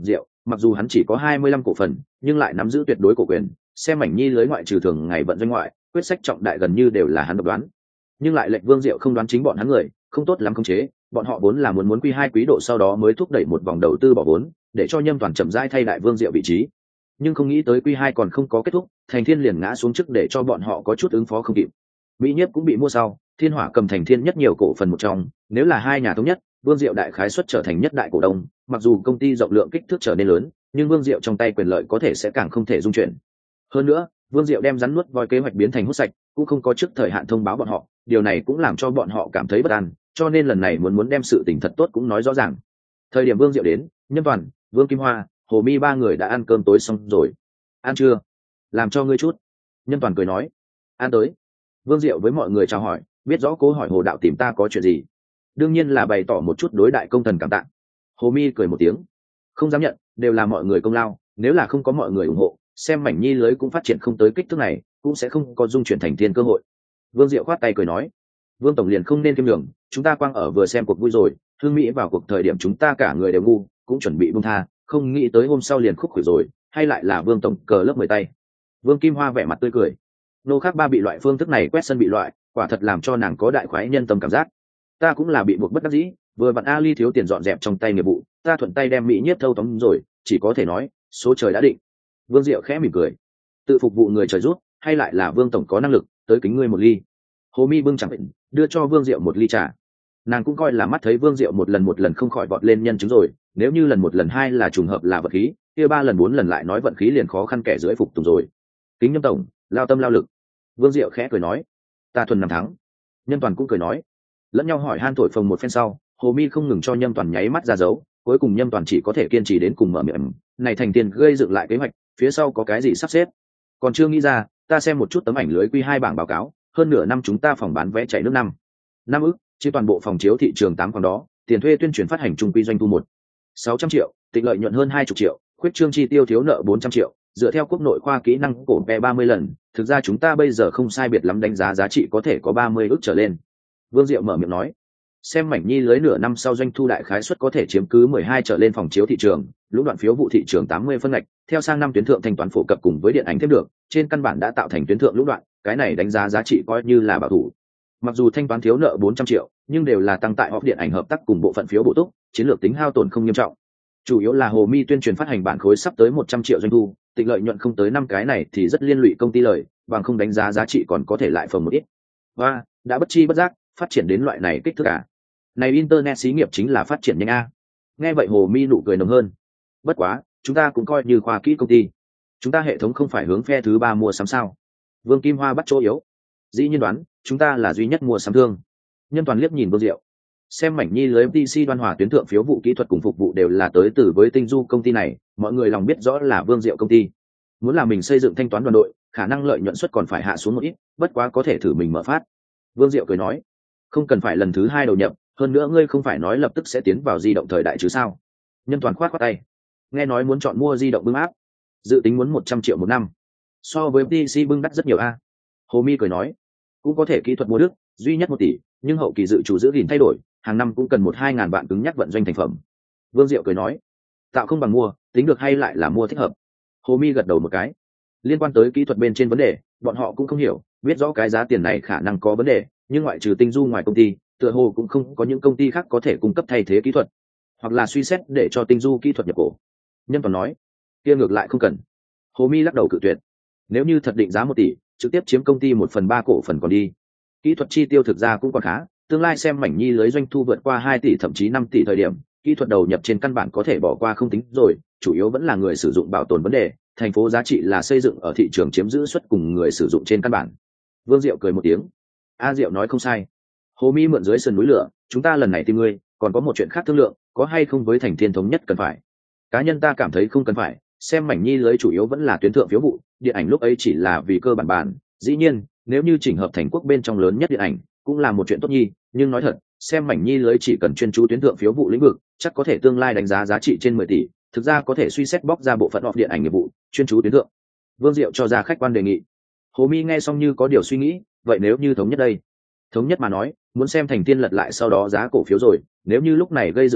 mặc dù hắn chỉ có hai mươi lăm cổ phần nhưng lại nắm giữ tuyệt đối cổ quyền, xem mảnh nhi lưới ngoại trừ thường ngày vận doanh ngoại, quyết sách trọng đại gần như đều là hắn độc đoán. Nhưng lại lệnh Vương Diệu không đoán chính bọn hắn người, không tốt lắm khống chế, bọn họ vốn là muốn muốn quy hai quý độ sau đó mới thúc đẩy một vòng đầu tư bỏ vốn, để cho Nhâm Toàn chậm rãi thay đại Vương Diệu vị trí. Nhưng không nghĩ tới quy hai còn không có kết thúc, Thành Thiên liền ngã xuống trước để cho bọn họ có chút ứng phó không kịp. Mỹ Nhiếp cũng bị mua sau, Thiên Hỏa cầm Thành Thiên nhất nhiều cổ phần một trong, nếu là hai nhà thống nhất, Vương Diệu đại khái suất trở thành nhất đại cổ đông, mặc dù công ty rộng lượng kích thước trở nên lớn, nhưng Vương Diệu trong tay quyền lợi có thể sẽ càng không thể dung chuyển. Hơn nữa, Vương Diệu đem rắn nuốt voi kế hoạch biến thành hút sạch, cũng không có trước thời hạn thông báo bọn họ, điều này cũng làm cho bọn họ cảm thấy bất an, cho nên lần này muốn muốn đem sự tình thật tốt cũng nói rõ ràng. Thời điểm Vương Diệu đến, Nhân Toàn, Vương Kim Hoa, Hồ Mi ba người đã ăn cơm tối xong rồi. Ăn chưa? Làm cho ngươi chút. Nhân Toàn cười nói. Ăn tới. Vương Diệu với mọi người chào hỏi, biết rõ cố hỏi Hồ đạo tìm ta có chuyện gì. Đương nhiên là bày tỏ một chút đối đại công thần cảm tạ. Hồ Mi cười một tiếng. Không dám nhận, đều là mọi người công lao, nếu là không có mọi người ủng hộ, xem mảnh nhi lưới cũng phát triển không tới kích thước này, cũng sẽ không có dung chuyển thành thiên cơ hội. Vương Diệu khoát tay cười nói. Vương tổng liền không nên kiêm đường, chúng ta quang ở vừa xem cuộc vui rồi, Hương Mỹ vào cuộc thời điểm chúng ta cả người đều ngu, cũng chuẩn bị buông tha, không nghĩ tới hôm sau liền khúc khủi rồi, hay lại là Vương tổng cờ lớp mười tay. Vương Kim Hoa vẻ mặt tươi cười. Nô khác ba bị loại phương thức này quét sân bị loại, quả thật làm cho nàng có đại khoái nhân tâm cảm giác. Ta cũng là bị buộc bất đắc dĩ, vừa vặn Ali thiếu tiền dọn dẹp trong tay nghiệp vụ, ta thuận tay đem Mỹ Nhiếp thâu tóm rồi, chỉ có thể nói, số trời đã định. Vương Diệu khẽ mỉm cười. Tự phục vụ người trời rút, hay lại là Vương tổng có năng lực, tới kính ngươi một ly. Hồ Mi bưng chẳng định, đưa cho Vương Diệu một ly trà. Nàng cũng coi là mắt thấy Vương Diệu một lần một lần không khỏi vọt lên nhân chứng rồi, nếu như lần một lần hai là trùng hợp là vận khí, kia ba lần bốn lần lại nói vận khí liền khó khăn kẻ dưới phục tùng rồi. Kính Nhâm tổng, lao tâm lao lực. Vương Diệu khẽ cười nói, ta thuần năm tháng. Nhân Toàn cũng cười nói, lẫn nhau hỏi han thổi phồng một phen sau, Hồ Mi không ngừng cho Nhâm Toàn nháy mắt ra dấu, cuối cùng Nhâm Toàn chỉ có thể kiên trì đến cùng mở miệng, này Thành Tiền gây dựng lại kế hoạch, phía sau có cái gì sắp xếp? Còn chưa nghĩ ra, ta xem một chút tấm ảnh lưới quy hai bảng báo cáo, hơn nửa năm chúng ta phòng bán vé chạy nước năm năm ức, chia toàn bộ phòng chiếu thị trường tám phòng đó, tiền thuê tuyên truyền phát hành trung quy doanh thu một sáu trăm triệu, tịnh lợi nhuận hơn hai mươi triệu, khuyết trương chi tiêu thiếu nợ bốn trăm triệu, dựa theo quốc nội khoa kỹ năng cổ vé ba mươi lần, thực ra chúng ta bây giờ không sai biệt lắm đánh giá giá trị có thể có ba mươi ức trở lên. Vương Diệu mở miệng nói, xem mảnh nhi lưới nửa năm sau doanh thu đại khái suất có thể chiếm cứ mười hai trở lên phòng chiếu thị trường, lũ đoạn phiếu vụ thị trường tám mươi phân ngạch, theo sang năm tuyến thượng thanh toán phổ cập cùng với điện ảnh thêm được, trên căn bản đã tạo thành tuyến thượng lũ đoạn, cái này đánh giá giá trị coi như là bảo thủ. Mặc dù thanh toán thiếu nợ bốn trăm triệu, nhưng đều là tăng tại họp điện ảnh hợp tác cùng bộ phận phiếu bổ túc, chiến lược tính hao tổn không nghiêm trọng. Chủ yếu là Hồ Mi tuyên truyền phát hành bản khối sắp tới một trăm triệu doanh thu, tịnh lợi nhuận không tới năm cái này thì rất liên lụy công ty lời, bằng không đánh giá giá trị còn có thể lại phần một ít. Và đã bất chi bất giác phát triển đến loại này kích thước à? Này internet xí nghiệp chính là phát triển nhanh a. Nghe vậy Hồ Mi nụ cười nồng hơn. Bất quá, chúng ta cũng coi như khoa kỹ công ty. Chúng ta hệ thống không phải hướng phe thứ ba mua sắm sao? Vương Kim Hoa bắt chỗ yếu. Dĩ nhiên đoán, chúng ta là duy nhất mua sắm thương. Nhân Toàn liếc nhìn Vương Diệu. Xem mảnh nhi lưới ép tê xê đoan hòa tuyến thượng phiếu vụ kỹ thuật cùng phục vụ đều là tới từ với Tinh Du công ty này, mọi người lòng biết rõ là Vương Diệu công ty. Muốn làm mình xây dựng thanh toán đoàn đội, khả năng lợi nhuận suất còn phải hạ xuống một ít, bất quá có thể thử mình mở phát. Vương Diệu cười nói, không cần phải lần thứ hai đầu nhập, hơn nữa ngươi không phải nói lập tức sẽ tiến vào di động thời đại chứ sao? Nhân Toàn khoát khoát tay. Nghe nói muốn chọn mua di động bưng áp, dự tính muốn một trăm triệu một năm, so với ép tê xê bưng đắt rất nhiều a. Hồ Mi cười nói, cũng có thể kỹ thuật mua đức, duy nhất một tỷ, nhưng hậu kỳ dự chủ giữ gìn thay đổi, hàng năm cũng cần một hai ngàn vạn cứng nhắc vận doanh thành phẩm. Vương Diệu cười nói, tạo không bằng mua, tính được hay lại là mua thích hợp. Hồ Mi gật đầu một cái. Liên quan tới kỹ thuật bên trên vấn đề, bọn họ cũng không hiểu, biết rõ cái giá tiền này khả năng có vấn đề, nhưng ngoại trừ Tinh Du ngoài công ty, tựa hồ cũng không có những công ty khác có thể cung cấp thay thế kỹ thuật, hoặc là suy xét để cho Tinh Du kỹ thuật nhập cổ. Nhân Toàn nói, kia ngược lại không cần. Hồ Mi lắc đầu cự tuyệt. Nếu như thật định giá một tỷ, trực tiếp chiếm công ty một phần ba cổ phần còn đi. Kỹ thuật chi tiêu thực ra cũng còn khá, tương lai xem mảnh nhi lưới doanh thu vượt qua hai tỷ thậm chí năm tỷ thời điểm, kỹ thuật đầu nhập trên căn bản có thể bỏ qua không tính rồi, chủ yếu vẫn là người sử dụng bảo tồn vấn đề, thành phố giá trị là xây dựng ở thị trường chiếm giữ suất cùng người sử dụng trên căn bản. Vương Diệu cười một tiếng. A Diệu nói không sai. Hồ Mi mượn dưới sườn núi lửa, chúng ta lần này tìm ngươi, còn có một chuyện khác thương lượng, có hay không với Thành Thiên thống nhất cần phải. Cá nhân ta cảm thấy không cần phải, xem mảnh nhi lưới chủ yếu vẫn là tuyến thượng phiếu vụ, điện ảnh lúc ấy chỉ là vì cơ bản bản, dĩ nhiên, nếu như chỉnh hợp thành quốc bên trong lớn nhất điện ảnh, cũng là một chuyện tốt nhi, nhưng nói thật, xem mảnh nhi lưới chỉ cần chuyên chú tuyến thượng phiếu vụ lĩnh vực, chắc có thể tương lai đánh giá giá trị trên mười tỷ, thực ra có thể suy xét bóc ra bộ phận họp điện ảnh nghiệp vụ, chuyên chú tuyến thượng. Vương Diệu cho ra khách quan đề nghị. Hồ Mi nghe xong như có điều suy nghĩ, vậy nếu như thống nhất đây? Thống nhất mà nói, muốn xem Thành Tiên lật lại sau đó giá cổ phiếu rồi, nếu như lúc này gây dựng lại,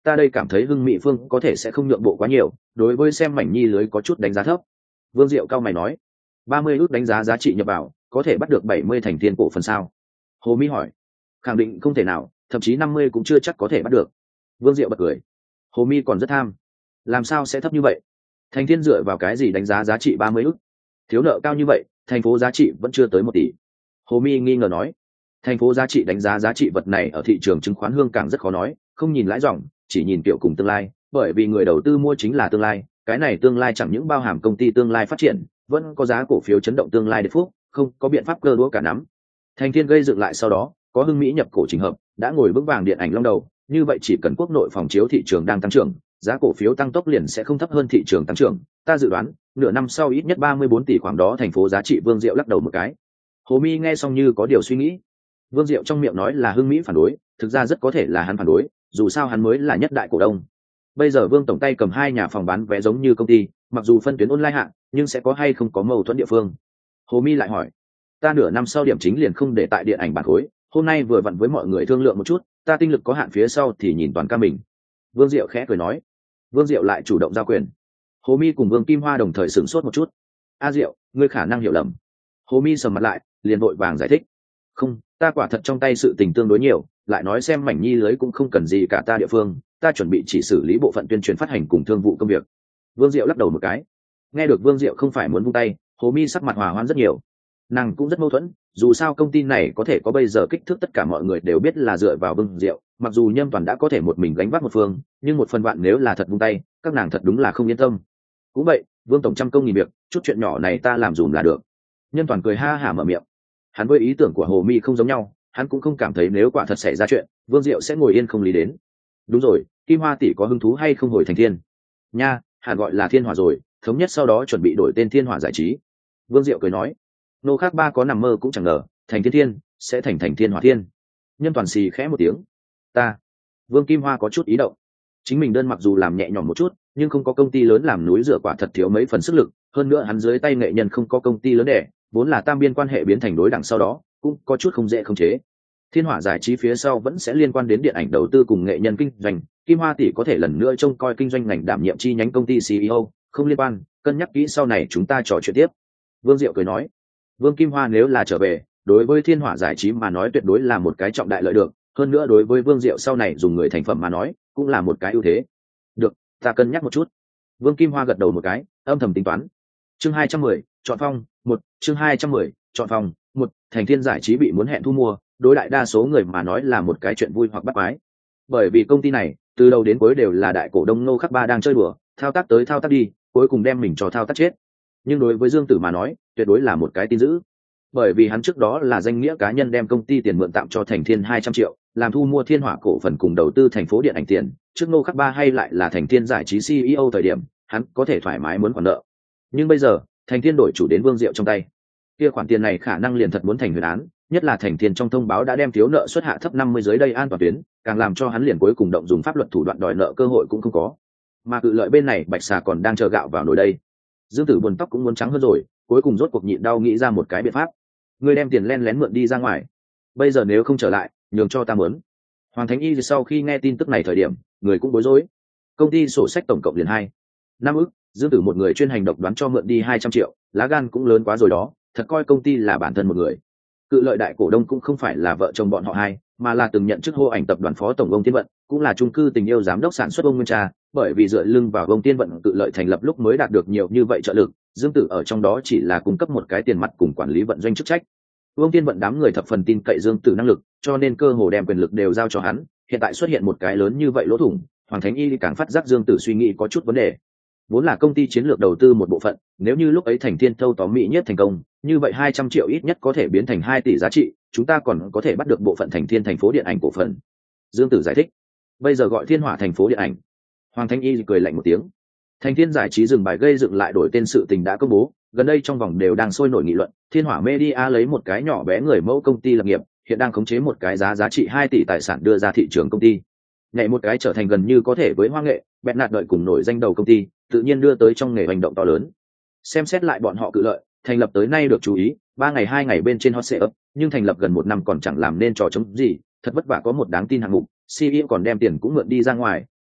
ta đây cảm thấy Hưng Mỹ Phương có thể sẽ không nhượng bộ quá nhiều, đối với xem mảnh nhi lưới có chút đánh giá thấp. Vương Diệu cao mày nói, ba mươi ước đánh giá giá trị nhập vào, có thể bắt được bảy mươi thành thiên cổ phần sao? Hồ Mỹ hỏi. Khẳng định không thể nào, thậm chí năm mươi cũng chưa chắc có thể bắt được. Vương Diệu bật cười. Hồ Mỹ còn rất tham. Làm sao sẽ thấp như vậy? Thành thiên dựa vào cái gì đánh giá giá trị ba mươi ước? Thiếu nợ cao như vậy, thành phố giá trị vẫn chưa tới một tỷ. Hồ Mỹ nghi ngờ nói. Thành phố giá trị đánh giá giá trị vật này ở thị trường chứng khoán Hương Cảng rất khó nói, không nhìn lãi dòng, chỉ nhìn kiểu cùng tương lai, bởi vì người đầu tư mua chính là tương lai, cái này tương lai chẳng những bao hàm công ty tương lai phát triển, vẫn có giá cổ phiếu chấn động tương lai để phúc, không có biện pháp cơ đũa cả nắm. Thành thiên gây dựng lại sau đó, có Hưng Mỹ nhập cổ trình hợp, đã ngồi vững vàng điện ảnh long đầu, như vậy chỉ cần quốc nội phòng chiếu thị trường đang tăng trưởng, giá cổ phiếu tăng tốc liền sẽ không thấp hơn thị trường tăng trưởng, ta dự đoán, nửa năm sau ít nhất ba mươi bốn tỷ khoảng đó thành phố giá trị. Vương Diệu lắc đầu một cái. Hồ Mi nghe xong như có điều suy nghĩ. Vương Diệu trong miệng nói là Hưng Mỹ phản đối, thực ra rất có thể là hắn phản đối, dù sao hắn mới là nhất đại cổ đông. Bây giờ Vương tổng tay cầm hai nhà phòng bán vé giống như công ty, mặc dù phân tuyến online hạng, nhưng sẽ có hay không có mâu thuẫn địa phương. Hồ Mi lại hỏi, ta nửa năm sau điểm chính liền không để tại điện ảnh bản khối, hôm nay vừa vặn với mọi người thương lượng một chút, ta tinh lực có hạn phía sau thì nhìn toàn ca mình. Vương Diệu khẽ cười nói. Vương Diệu lại chủ động giao quyền. Hồ Mi cùng Vương Kim Hoa đồng thời sửng sốt một chút. A Diệu, ngươi khả năng hiểu lầm. Hồ Mi sầm mặt lại, liền vội vàng giải thích. Không, ta quả thật trong tay sự tình tương đối nhiều, lại nói xem mảnh nhi lưới cũng không cần gì cả ta địa phương, ta chuẩn bị chỉ xử lý bộ phận tuyên truyền phát hành cùng thương vụ công việc. Vương Diệu lắc đầu một cái. Nghe được Vương Diệu không phải muốn vung tay, Hồ Mi sắc mặt hòa hoãn rất nhiều. Nàng cũng rất mâu thuẫn, dù sao công ty này có thể có bây giờ kích thước tất cả mọi người đều biết là dựa vào Vương Diệu, mặc dù Nhâm Toàn đã có thể một mình gánh vác một phương, nhưng một phần bạn nếu là thật vung tay, các nàng thật đúng là không yên tâm. Cũng vậy, Vương tổng trăm công nghìn việc, chút chuyện nhỏ này ta làm dùm là được. Nhân Toàn cười ha hả mở miệng. Hắn với ý tưởng của Hồ Mi không giống nhau, hắn cũng không cảm thấy nếu quả thật xảy ra chuyện, Vương Diệu sẽ ngồi yên không lý đến. Đúng rồi, Kim Hoa tỷ có hứng thú hay không hồi thành thiên? Nha, hẳn gọi là Thiên Hỏa rồi, thống nhất sau đó chuẩn bị đổi tên Thiên Hỏa giải trí. Vương Diệu cười nói. Nô khác ba có nằm mơ cũng chẳng ngờ, thành thiên thiên sẽ thành thành Thiên Hỏa thiên. Nhân Toàn xì khẽ một tiếng. Ta. Vương Kim Hoa có chút ý động. Chính mình đơn mặc dù làm nhẹ nhõm một chút, nhưng không có công ty lớn làm núi dựa quả thật thiếu mấy phần sức lực, hơn nữa hắn dưới tay nghệ nhân không có công ty lớn đẻ, vốn là tam biên quan hệ biến thành đối đẳng sau đó, cũng có chút không dễ khống chế. Thiên Hỏa giải trí phía sau vẫn sẽ liên quan đến điện ảnh đầu tư cùng nghệ nhân kinh doanh, Kim Hoa tỷ có thể lần nữa trông coi kinh doanh ngành đảm nhiệm chi nhánh công ty xê e ô, không liên quan, cân nhắc kỹ sau này chúng ta trò chuyện tiếp. Vương Diệu cười nói. Vương Kim Hoa nếu là trở về, đối với Thiên Hỏa giải trí mà nói tuyệt đối là một cái trọng đại lợi được, hơn nữa đối với Vương Diệu sau này dùng người thành phẩm mà nói, cũng là một cái ưu thế. Được, ta cân nhắc một chút. Vương Kim Hoa gật đầu một cái, âm thầm tính toán. Chương hai trăm mười, chọn phong, một, chương hai trăm mười, chọn phong, một, thành Thiên giải trí bị muốn hẹn thu mua, đối đại đa số người mà nói là một cái chuyện vui hoặc bắt quái. Bởi vì công ty này, từ đầu đến cuối đều là đại cổ đông Nô Khắc Ba đang chơi đùa, thao tác tới thao tác đi, cuối cùng đem mình cho thao tác chết. Nhưng đối với Dương Tử mà nói, tuyệt đối là một cái tin dữ. Bởi vì hắn trước đó là danh nghĩa cá nhân đem công ty tiền mượn tạm cho Thành Thiên hai trăm triệu, làm thu mua Thiên Hỏa cổ phần cùng đầu tư thành phố điện ảnh tiền, trước Nô Khắc Ba hay lại là Thành Thiên giải trí xê e ô thời điểm, hắn có thể thoải mái muốn khoản nợ. Nhưng bây giờ, Thành Thiên đổi chủ đến Vương Diệu trong tay. Kia khoản tiền này khả năng liền thật muốn thành huyền án, nhất là Thành Thiên trong thông báo đã đem thiếu nợ suất hạ thấp năm mươi dưới đây an toàn tuyến, càng làm cho hắn liền cuối cùng động dùng pháp luật thủ đoạn đòi nợ cơ hội cũng không có. Mà cự lợi bên này Bạch Xà còn đang chờ gạo vào nồi đây. Dương Tử buồn tóc cũng muốn trắng hơn rồi, cuối cùng rốt cuộc nhịn đau nghĩ ra một cái biện pháp. Ngươi đem tiền len lén mượn đi ra ngoài, bây giờ nếu không trở lại, nhường cho ta mướn. Hoàng Thánh Y sau khi nghe tin tức này thời điểm, người cũng bối rối. Công ty sổ sách tổng cộng liền hai năm ức, Dương Tử một người chuyên hành độc đoán cho mượn đi hai trăm triệu, lá gan cũng lớn quá rồi đó, thật coi công ty là bản thân một người. Cự lợi đại cổ đông cũng không phải là vợ chồng bọn họ hai, mà là từng nhận chức hô ảnh tập đoàn phó tổng ông Tiên Vận, cũng là chung cư tình yêu giám đốc sản xuất ông Nguyên Trà, bởi vì dựa lưng vào ông Tiên Vận cự lợi thành lập lúc mới đạt được nhiều như vậy trợ lực, Dương Tử ở trong đó chỉ là cung cấp một cái tiền mặt cùng quản lý vận doanh chức trách. Ông Tiên Vận đám người thập phần tin cậy Dương Tử năng lực, cho nên cơ hồ đem quyền lực đều giao cho hắn, hiện tại xuất hiện một cái lớn như vậy lỗ thủng, Hoàng Thánh Y càng phát giác Dương Tử suy nghĩ có chút vấn đề. Vốn là công ty chiến lược đầu tư một bộ phận, nếu như lúc ấy Thành Thiên thâu tóm Mỹ nhất thành công, như vậy hai trăm triệu ít nhất có thể biến thành hai tỷ giá trị, chúng ta còn có thể bắt được bộ phận Thành Thiên thành phố điện ảnh cổ phần. Dương Tử giải thích. Bây giờ gọi Thiên Hỏa thành phố điện ảnh. Hoàng Thanh Y cười lạnh một tiếng. Thành Thiên giải trí dừng bài gây dựng lại đổi tên sự tình đã công bố, gần đây trong vòng đều đang sôi nổi nghị luận, Thiên Hỏa Media lấy một cái nhỏ bé người mẫu công ty lập nghiệp, hiện đang khống chế một cái giá giá trị hai tỷ tài sản đưa ra thị trường công ty. Nhảy một cái trở thành gần như có thể với Hoa Nghệ, bẹn nạt đợi cùng nổi danh đầu công ty, tự nhiên đưa tới trong nghề hành động to lớn. Xem xét lại bọn họ cự lợi, thành lập tới nay được chú ý, ba ngày hai ngày bên trên hot search, nhưng thành lập gần một năm còn chẳng làm nên trò chống gì, thật vất vả có một đáng tin hạng mục, xê e ô còn đem tiền cũng mượn đi ra ngoài,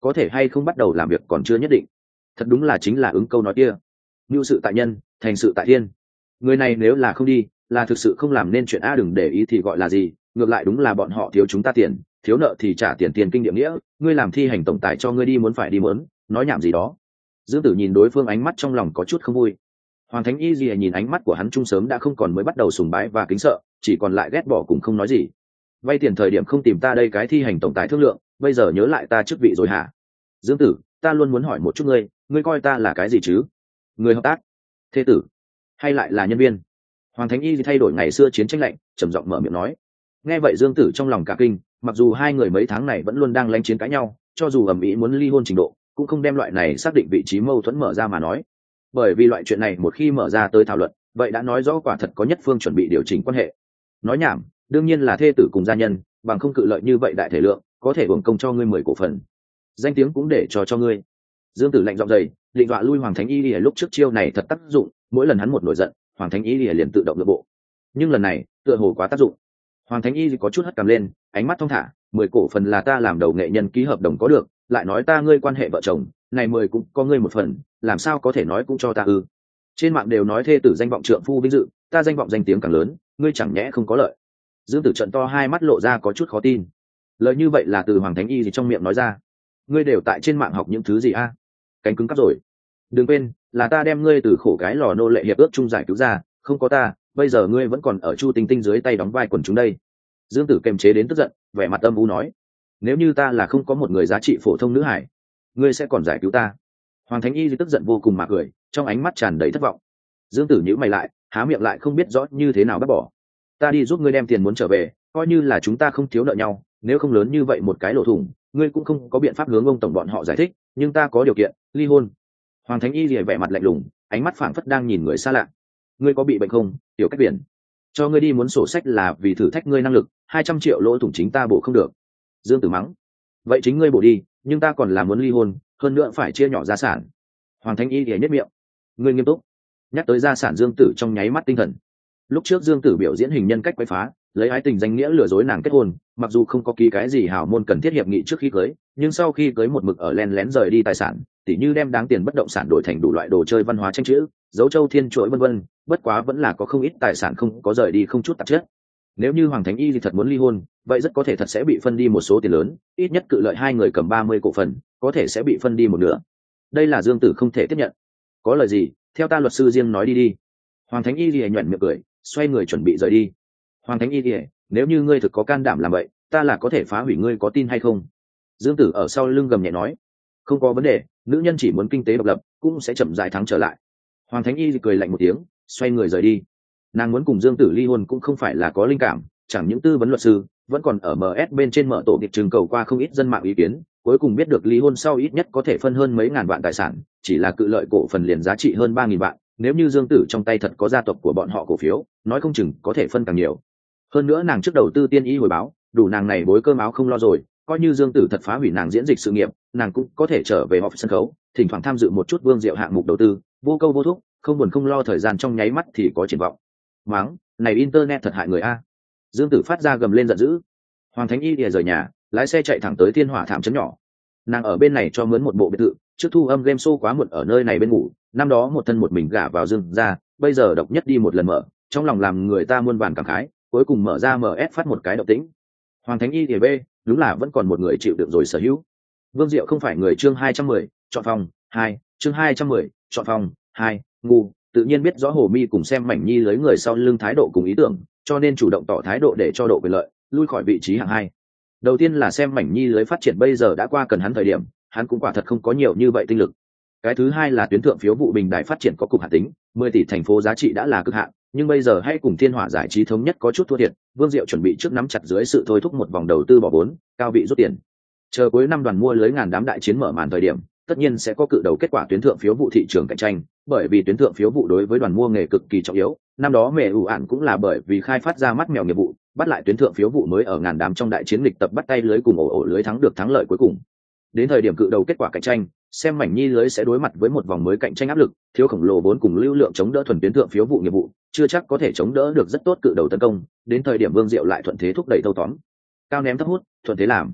có thể hay không bắt đầu làm việc còn chưa nhất định. Thật đúng là chính là ứng câu nói kia, mưu sự tại nhân, thành sự tại thiên. Người này nếu là không đi, là thực sự không làm nên chuyện a. Đừng để ý thì gọi là gì, ngược lại đúng là bọn họ thiếu chúng ta tiền, thiếu nợ thì trả tiền, tiền kinh địa nghĩa. Ngươi làm thi hành tổng tài cho ngươi đi muốn phải đi muốn, nói nhảm gì đó. Dương Tử nhìn đối phương ánh mắt trong lòng có chút không vui. Hoàng Thánh Y Lìa nhìn ánh mắt của hắn trung sớm đã không còn, mới bắt đầu sùng bái và kính sợ, chỉ còn lại ghét bỏ cùng không nói gì. Vay tiền thời điểm không tìm ta đây cái thi hành tổng tài thương lượng, bây giờ nhớ lại ta chức vị rồi hả? Dương Tử, ta luôn muốn hỏi một chút ngươi, ngươi coi ta là cái gì chứ? Người hợp tác, thê tử, hay lại là nhân viên? Hoàng Thánh Y thì thay đổi ngày xưa chiến tranh lạnh, trầm giọng mở miệng nói. Nghe vậy Dương Tử trong lòng cả kinh, mặc dù hai người mấy tháng này vẫn luôn đang lánh chiến cãi nhau, cho dù ầm ĩ muốn ly hôn trình độ, cũng không đem loại này xác định vị trí mâu thuẫn mở ra mà nói. Bởi vì loại chuyện này một khi mở ra tới thảo luận, vậy đã nói rõ quả thật có nhất phương chuẩn bị điều chỉnh quan hệ. Nói nhảm, đương nhiên là thê tử cùng gia nhân, bằng không cự lợi như vậy đại thể lượng, có thể hưởng công cho ngươi mười cổ phần, danh tiếng cũng để cho cho ngươi. Dương Tử lạnh giọng dày, định dọa lui Hoàng Thánh Y Lìa. Lúc trước chiêu này thật tác dụng, mỗi lần hắn một nổi giận, Hoàng Thánh Y Lìa liền tự động nội bộ. Nhưng lần này, tựa hồ quá tác dụng. Hoàng Thánh Y có chút hất cằm lên, ánh mắt thong thả, mười cổ phần là ta làm đầu nghệ nhân ký hợp đồng có được, lại nói ta ngươi quan hệ vợ chồng, này mười cũng có ngươi một phần, làm sao có thể nói cũng cho ta ư? Trên mạng đều nói thê tử danh vọng trượng phu vinh dự, ta danh vọng danh tiếng càng lớn, ngươi chẳng nhẽ không có lợi? Dương Tử trợn to hai mắt lộ ra có chút khó tin. Lời như vậy là từ Hoàng Thánh Y gì trong miệng nói ra? Ngươi đều tại trên mạng học những thứ gì a? Cánh cứng cắp rồi. Đừng quên, là ta đem ngươi từ khổ cái lò nô lệ hiệp ước chung giải cứu ra, không có ta, bây giờ ngươi vẫn còn ở Chu Tinh Tinh dưới tay đóng vai quần chúng đây. Dương Tử kềm chế đến tức giận, vẻ mặt âm u nói: nếu như ta là không có một người giá trị phổ thông nữ hải, ngươi sẽ còn giải cứu ta? Hoàng Thánh Y tức giận vô cùng mà cười, trong ánh mắt tràn đầy thất vọng. Dương Tử nhíu mày lại, há miệng lại không biết rõ như thế nào bắt bỏ. Ta đi giúp ngươi đem tiền muốn trở về, coi như là chúng ta không thiếu nợ nhau, nếu không lớn như vậy một cái lỗ thủng, ngươi cũng không có biện pháp hướng ông tổng bọn họ giải thích, nhưng ta có điều kiện, ly hôn. Hoàng Thánh Y lìa vẻ mặt lạnh lùng, ánh mắt phảng phất đang nhìn người xa lạ. Ngươi có bị bệnh không, tiểu cách biển? Cho ngươi đi muốn sổ sách là vì thử thách ngươi năng lực, hai trăm triệu lỗ thủng chính ta bổ không được. Dương Tử mắng. Vậy chính ngươi bổ đi, nhưng ta còn là muốn ly hôn, hơn nữa phải chia nhỏ gia sản. Hoàng Thánh Y lìa nhếch miệng. Ngươi nghiêm túc? Nhắc tới gia sản, Dương Tử trong nháy mắt tinh thần. Lúc trước Dương Tử biểu diễn hình nhân cách quấy phá, lấy ái tình danh nghĩa lừa dối nàng kết hôn, mặc dù không có ký cái gì hảo môn cần thiết hiệp nghị trước khi cưới, nhưng sau khi cưới một mực ở len lén rời đi tài sản, tỉ như đem đáng tiền bất động sản đổi thành đủ loại đồ chơi văn hóa tranh chữ, dấu châu thiên chuỗi vân vân, bất quá vẫn là có không ít tài sản không có rời đi không chút tạp chất. Nếu như Hoàng Thánh Y thì thật muốn ly hôn, vậy rất có thể thật sẽ bị phân đi một số tiền lớn, ít nhất cự lợi hai người cầm ba mươi cổ phần, có thể sẽ bị phân đi một nửa. Đây là Dương Tử không thể tiếp nhận. Có lời gì, theo ta luật sư riêng nói đi đi. Hoàng Thánh Y lìa nhuận miệng cười, xoay người chuẩn bị rời đi. Hoàng Thánh Y lìa, nếu như ngươi thực có can đảm làm vậy, ta là có thể phá hủy ngươi, có tin hay không? Dương Tử ở sau lưng gầm nhẹ nói. Không có vấn đề, nữ nhân chỉ muốn kinh tế độc lập, cũng sẽ chậm rãi thắng trở lại. Hoàng Thánh Y cười lạnh một tiếng, xoay người rời đi. Nàng muốn cùng Dương Tử ly hôn cũng không phải là có linh cảm, chẳng những tư vấn luật sư, vẫn còn ở em ét bên trên mở tổ tiệc trưng cầu qua không ít dân mạng ý kiến, cuối cùng biết được ly hôn sau ít nhất có thể phân hơn mấy ngàn vạn tài sản, chỉ là cự lợi cổ phần liền giá trị hơn ba nghìn vạn, nếu như Dương Tử trong tay thật có gia tộc của bọn họ cổ phiếu, nói không chừng có thể phân càng nhiều. Hơn nữa nàng trước đầu tư tiên y hồi báo, đủ nàng này bối cơm áo không lo rồi, coi như Dương Tử thật phá hủy nàng diễn dịch sự nghiệp, nàng cũng có thể trở về họp sân khấu, thỉnh thoảng tham dự một chút Vương Diệu hạng mục đầu tư, vô câu vô thúc, không buồn không lo, thời gian trong nháy mắt thì có triển vọng. Mắng, này internet thật hại người a. Dương Tử phát ra gầm lên giận dữ. Hoàng Thánh Y lìa rời nhà, lái xe chạy thẳng tới Thiên Hỏa Thảm trấn nhỏ. Nàng ở bên này cho mướn một bộ biệt thự, trước thu âm game show quá muộn ở nơi này bên ngủ, năm đó một thân một mình gả vào Dương ra, bây giờ độc nhất đi một lần mở, trong lòng làm người ta muôn vàn cảm khái, cuối cùng mở ra em ét phát một cái động tĩnh. Hoàng Thánh Y lìa b, đúng là vẫn còn một người chịu đựng rồi sở hữu. Vương Diệu không phải người chương hai trăm mười, chọn phòng hai, chương hai trăm mười, chọn phòng hai, ngu, tự nhiên biết rõ Hồ Mi cùng xem mảnh nhi lấy người sau lưng thái độ cùng ý tưởng, cho nên chủ động tỏ thái độ để cho độ quyền lợi, lui khỏi vị trí hạng hai. Đầu tiên là xem mảnh nhi lưới phát triển bây giờ đã qua cần hắn thời điểm, hắn cũng quả thật không có nhiều như vậy tinh lực. Cái thứ hai là tuyến thượng phiếu vụ bình đại phát triển có cục hạn tính, mười tỷ thành phố giá trị đã là cực hạn, nhưng bây giờ hãy cùng Thiên Hỏa giải trí thống nhất có chút thua thiệt, Vương Diệu chuẩn bị trước nắm chặt dưới sự thôi thúc một vòng đầu tư bỏ vốn, cao vị rút tiền. Chờ cuối năm đoàn mua lưới ngàn đám đại chiến mở màn thời điểm, tất nhiên sẽ có cự đầu kết quả tuyến thượng phiếu vụ thị trường cạnh tranh, bởi vì tuyến thượng phiếu vụ đối với đoàn mua nghề cực kỳ trọng yếu, năm đó mẹ ủ ạn cũng là bởi vì khai phát ra mắt mèo nghiệp vụ, bắt lại tuyến thượng phiếu vụ mới ở ngàn đám trong đại chiến lịch tập bắt tay lưới cùng ổ ổ lưới thắng được thắng lợi cuối cùng. Đến thời điểm cự đầu kết quả cạnh tranh, xem mảnh nhi lưới sẽ đối mặt với một vòng mới cạnh tranh áp lực, thiếu khổng lồ vốn cùng lưu lượng chống đỡ thuần tuyến thượng phiếu vụ nghiệp vụ, chưa chắc có thể chống đỡ được rất tốt cự đầu tấn công, đến thời điểm Vương Diệu lại thuận thế thúc đẩy thâu tóm. Cao ném thấp hút, thuận thế làm.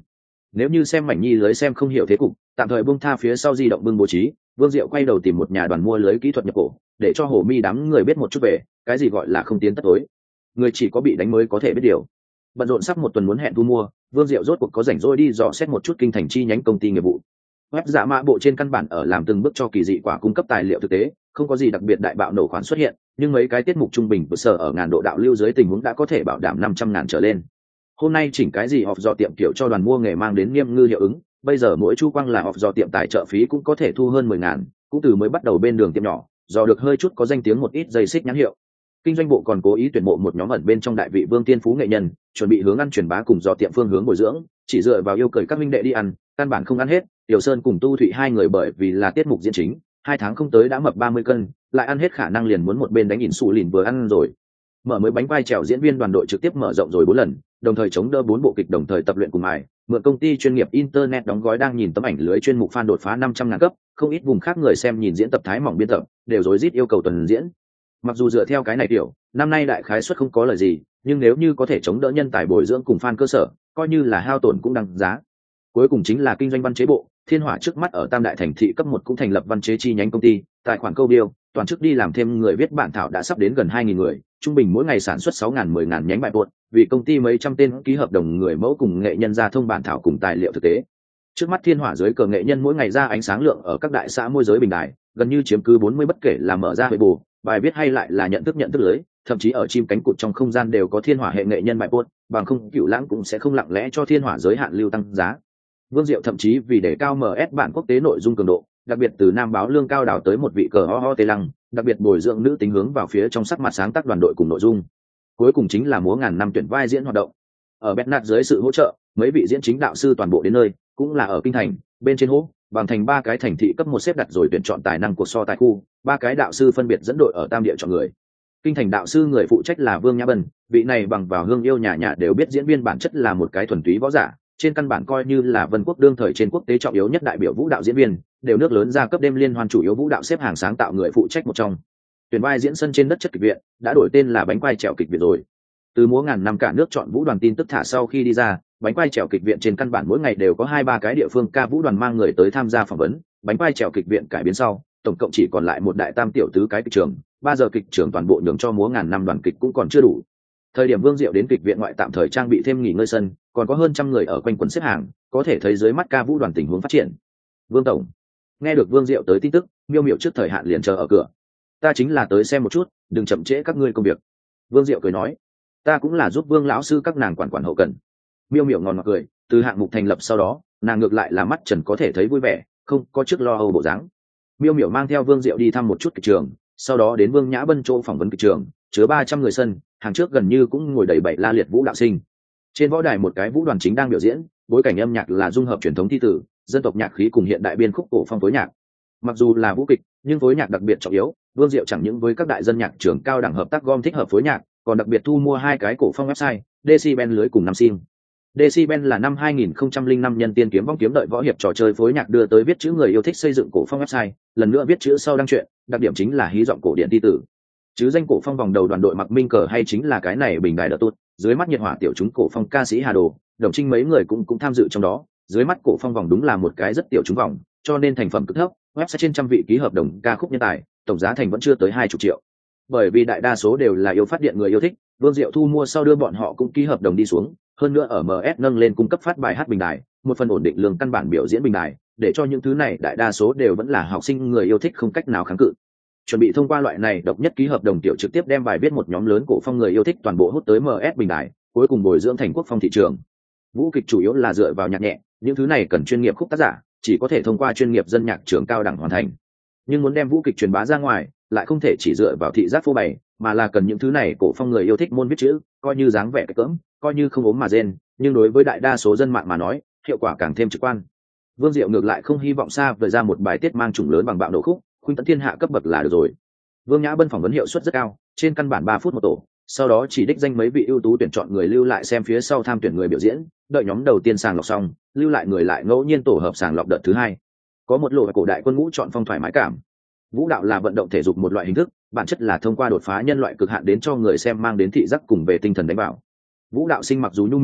Nếu như xem mảnh nhi lưới xem không hiểu thế cục, tạm thời buông tha phía sau di động bưng bố trí, Vương Diệu quay đầu tìm một nhà đoàn mua lưới kỹ thuật nhập cổ, để cho Hồ Mi đám người biết một chút về cái gì gọi là không tiến tất tối. Người chỉ có bị đánh mới có thể biết điều. Bận rộn sắp một tuần muốn hẹn thu mua, Vương Diệu rốt cuộc có rảnh rỗi đi dò xét một chút kinh thành chi nhánh công ty nghiệp vụ. Web giả mã bộ trên căn bản ở làm từng bước cho kỳ dị quả cung cấp tài liệu thực tế, không có gì đặc biệt đại bạo nổ khoản xuất hiện, nhưng mấy cái tiết mục trung bình vừa sở ở ngàn độ đạo lưu dưới tình huống đã có thể bảo đảm năm trăm ngàn trở lên. Hôm nay chỉnh cái gì họp dò tiệm kiểu cho đoàn mua nghề mang đến nghiêm ngư hiệu ứng, bây giờ mỗi chu quang là họp dò tiệm tài trợ phí cũng có thể thu hơn mười ngàn, cũng từ mới bắt đầu bên đường tiệm nhỏ, dò được hơi chút có danh tiếng một ít dây xích nhãn hiệu. Kinh doanh bộ còn cố ý tuyển mộ một nhóm ẩn bên trong đại vị vương tiên phú nghệ nhân, chuẩn bị hướng ăn truyền bá cùng dò tiệm phương hướng bồi dưỡng, chỉ dựa vào yêu cầu các minh đệ đi ăn, căn bản không ăn hết. Tiểu Sơn cùng Tu Thụy hai người bởi vì là tiết mục diễn chính, hai tháng không tới đã mập ba mươi cân, lại ăn hết khả năng liền muốn một bên đánh ỉn xù lìn vừa ăn rồi. Mở mới bánh vai trèo diễn viên đoàn đội trực tiếp mở rộng rồi bốn lần, đồng thời chống đỡ bốn bộ kịch đồng thời tập luyện cùng mài, mượn công ty chuyên nghiệp internet đóng gói đang nhìn tấm ảnh lưới chuyên mục fan đột phá năm trăm ngàn cấp, không ít vùng khác người xem nhìn diễn tập thái mỏng biên tập, đều rối rít yêu cầu tuần diễn. Mặc dù dựa theo cái này tiểu, năm nay đại khái suất không có lời gì, nhưng nếu như có thể chống đỡ nhân tài bồi dưỡng cùng fan cơ sở, coi như là hao tổn cũng đăng giá. Cuối cùng chính là kinh doanh văn chế bộ, Thiên Hỏa trước mắt ở Tam Đại thành thị cấp một cũng thành lập văn chế chi nhánh công ty, tài khoản câu điêu, toàn chức đi làm thêm người viết bản thảo đã sắp đến gần hai nghìn người, trung bình mỗi ngày sản xuất sáu ngàn mười ngàn nhánh bài buột, vì công ty mấy trăm tên ký hợp đồng người mẫu cùng nghệ nhân ra thông bản thảo cùng tài liệu thực tế. Trước mắt Thiên Hỏa dưới cờ nghệ nhân mỗi ngày ra ánh sáng lượng ở các đại xã môi giới bình đại, gần như chiếm cứ bốn mươi bất kể là mở ra hệ bù, bài viết hay lại là nhận thức nhận thức lưới, thậm chí ở chim cánh cụt trong không gian đều có Thiên Hỏa hệ nghệ nhân bài buột, bằng không Cửu Lãng cũng sẽ không lặng lẽ cho Thiên Hỏa giới hạn lưu tăng giá. Vương Diệu thậm chí vì để cao em ét bản quốc tế nội dung cường độ, đặc biệt từ Nam báo lương cao đào tới một vị cờ ho ho tê lăng, đặc biệt bồi dưỡng nữ tính hướng vào phía trong sắc mặt sáng tác đoàn đội cùng nội dung. Cuối cùng chính là múa ngàn năm tuyển vai diễn hoạt động. Ở Bernard dưới sự hỗ trợ, mấy vị diễn chính đạo sư toàn bộ đến nơi, cũng là ở kinh thành, bên trên hố, bằng thành ba cái thành thị cấp một xếp đặt rồi tuyển chọn tài năng của so tài khu, ba cái đạo sư phân biệt dẫn đội ở tam địa chọn người. Kinh thành đạo sư người phụ trách là Vương Nhã Bân, vị này bằng vào hương yêu nhà nhà đều biết diễn viên bản chất là một cái thuần túy võ giả, trên căn bản coi như là Vân Quốc đương thời trên quốc tế trọng yếu nhất đại biểu vũ đạo diễn viên, đều nước lớn ra cấp đêm liên hoan chủ yếu vũ đạo xếp hàng sáng tạo người phụ trách một trong. Tuyển vai diễn sân trên đất chất kịch viện đã đổi tên là bánh quai trèo kịch viện rồi. Từ múa ngàn năm cả nước chọn vũ đoàn tin tức thả sau khi đi ra, bánh quai trèo kịch viện trên căn bản mỗi ngày đều có hai ba cái địa phương ca vũ đoàn mang người tới tham gia phỏng vấn. Bánh quai trèo kịch viện cải biến sau, tổng cộng chỉ còn lại một đại tam tiểu tứ cái kịch trường, ba giờ kịch trường toàn bộ nhường cho múa ngàn năm đoàn kịch cũng còn chưa đủ. Thời điểm Vương Diệu đến kịch viện ngoại tạm thời trang bị thêm nghỉ ngơi sân, còn có hơn trăm người ở quanh quần xếp hàng, có thể thấy dưới mắt ca vũ đoàn tình huống phát triển. Vương tổng, nghe được Vương Diệu tới tin tức, Miêu Miểu trước thời hạn liền chờ ở cửa. Ta chính là tới xem một chút, đừng chậm trễ các ngươi công việc. Vương Diệu cười nói, ta cũng là giúp Vương lão sư các nàng quản quản hậu cần. Miêu Miểu ngòn ngọt cười, từ hạng mục thành lập sau đó, nàng ngược lại là mắt trần có thể thấy vui vẻ, không có trước lo âu bộ dáng. Miêu Miểu mang theo Vương Diệu đi thăm một chút kịch trường, sau đó đến Vương Nhã Bân chỗ phỏng vấn kịch trường, chứa ba trăm người sân, hàng trước gần như cũng ngồi đầy bảy la liệt vũ đạo sinh. Trên võ đài một cái vũ đoàn chính đang biểu diễn, bối cảnh âm nhạc là dung hợp truyền thống thi tử, dân tộc nhạc khí cùng hiện đại biên khúc cổ phong phối nhạc. Mặc dù là vũ kịch, nhưng phối nhạc đặc biệt trọng yếu, Vương Diệu chẳng những với các đại dân nhạc trường cao đẳng hợp tác gom thích hợp phối nhạc, còn đặc biệt thu mua hai cái cổ phong website, Decibel lưới cùng năm sim. Decibel là năm hai nghìn không trăm lẻ năm nhân tiên kiếm vong kiếm đợi võ hiệp trò chơi phối nhạc đưa tới viết chữ người yêu thích xây dựng cổ phong website, lần nữa viết chữ sau đăng truyện, đặc điểm chính là hí giọng cổ điển thi tử. Chứ danh cổ phong vòng đầu đoàn đội mặc minh cờ hay chính là cái này bình đài đỡ tốt, dưới mắt nhiệt hỏa tiểu chúng cổ phong ca sĩ Hà Đồ, Đồng Trinh mấy người cũng cũng tham dự trong đó, dưới mắt cổ phong vòng đúng là một cái rất tiểu chúng vòng, cho nên thành phẩm cực thấp, website trên trăm vị ký hợp đồng ca khúc nhân tài, tổng giá thành vẫn chưa tới hai mươi triệu. Bởi vì đại đa số đều là yêu phát điện người yêu thích, Vương Diệu thu mua sau đưa bọn họ cũng ký hợp đồng đi xuống, hơn nữa ở em ét nâng lên cung cấp phát bài hát bình đài, một phần ổn định lương căn bản biểu diễn bình đài, để cho những thứ này đại đa số đều vẫn là học sinh người yêu thích không cách nào kháng cự. Chuẩn bị thông qua loại này độc nhất ký hợp đồng tiểu trực tiếp đem bài viết một nhóm lớn cổ phong người yêu thích toàn bộ hút tới em ét bình đài, cuối cùng bồi dưỡng thành quốc phong thị trường. Vũ kịch chủ yếu là dựa vào nhạc nhẹ, những thứ này cần chuyên nghiệp khúc tác giả, chỉ có thể thông qua chuyên nghiệp dân nhạc trường cao đẳng hoàn thành. Nhưng muốn đem vũ kịch truyền bá ra ngoài, lại không thể chỉ dựa vào thị giác phô bày, mà là cần những thứ này cổ phong người yêu thích môn viết chữ, coi như dáng vẻ cái cỡm, coi như không ốm mà rên, nhưng đối với đại đa số dân mạng mà nói, hiệu quả càng thêm trực quan. Vương Diệu ngược lại không hy vọng xa vời ra một bài tiết mang chủng lớn bằng bạo nổ khúc, khuynh tấn thiên hạ cấp bậc là được rồi. Vương Nhã Bân phỏng vấn hiệu suất rất cao, trên căn bản ba phút một tổ, sau đó chỉ đích danh mấy vị ưu tú tuyển chọn người lưu lại xem phía sau tham tuyển người biểu diễn, đợi nhóm đầu tiên sàng lọc xong, lưu lại người lại ngẫu nhiên tổ hợp sàng lọc đợt thứ hai. Có một lộ cổ đại quân ngũ chọn phong thoải mái cảm. Vũ đạo là vận động thể dục một loại hình thức, bản chất là thông qua đột phá nhân loại cực hạn đến cho người xem mang đến thị giác cùng về tinh thần đánh bảo. Vũ đạo sinh mặc dù nhu mì,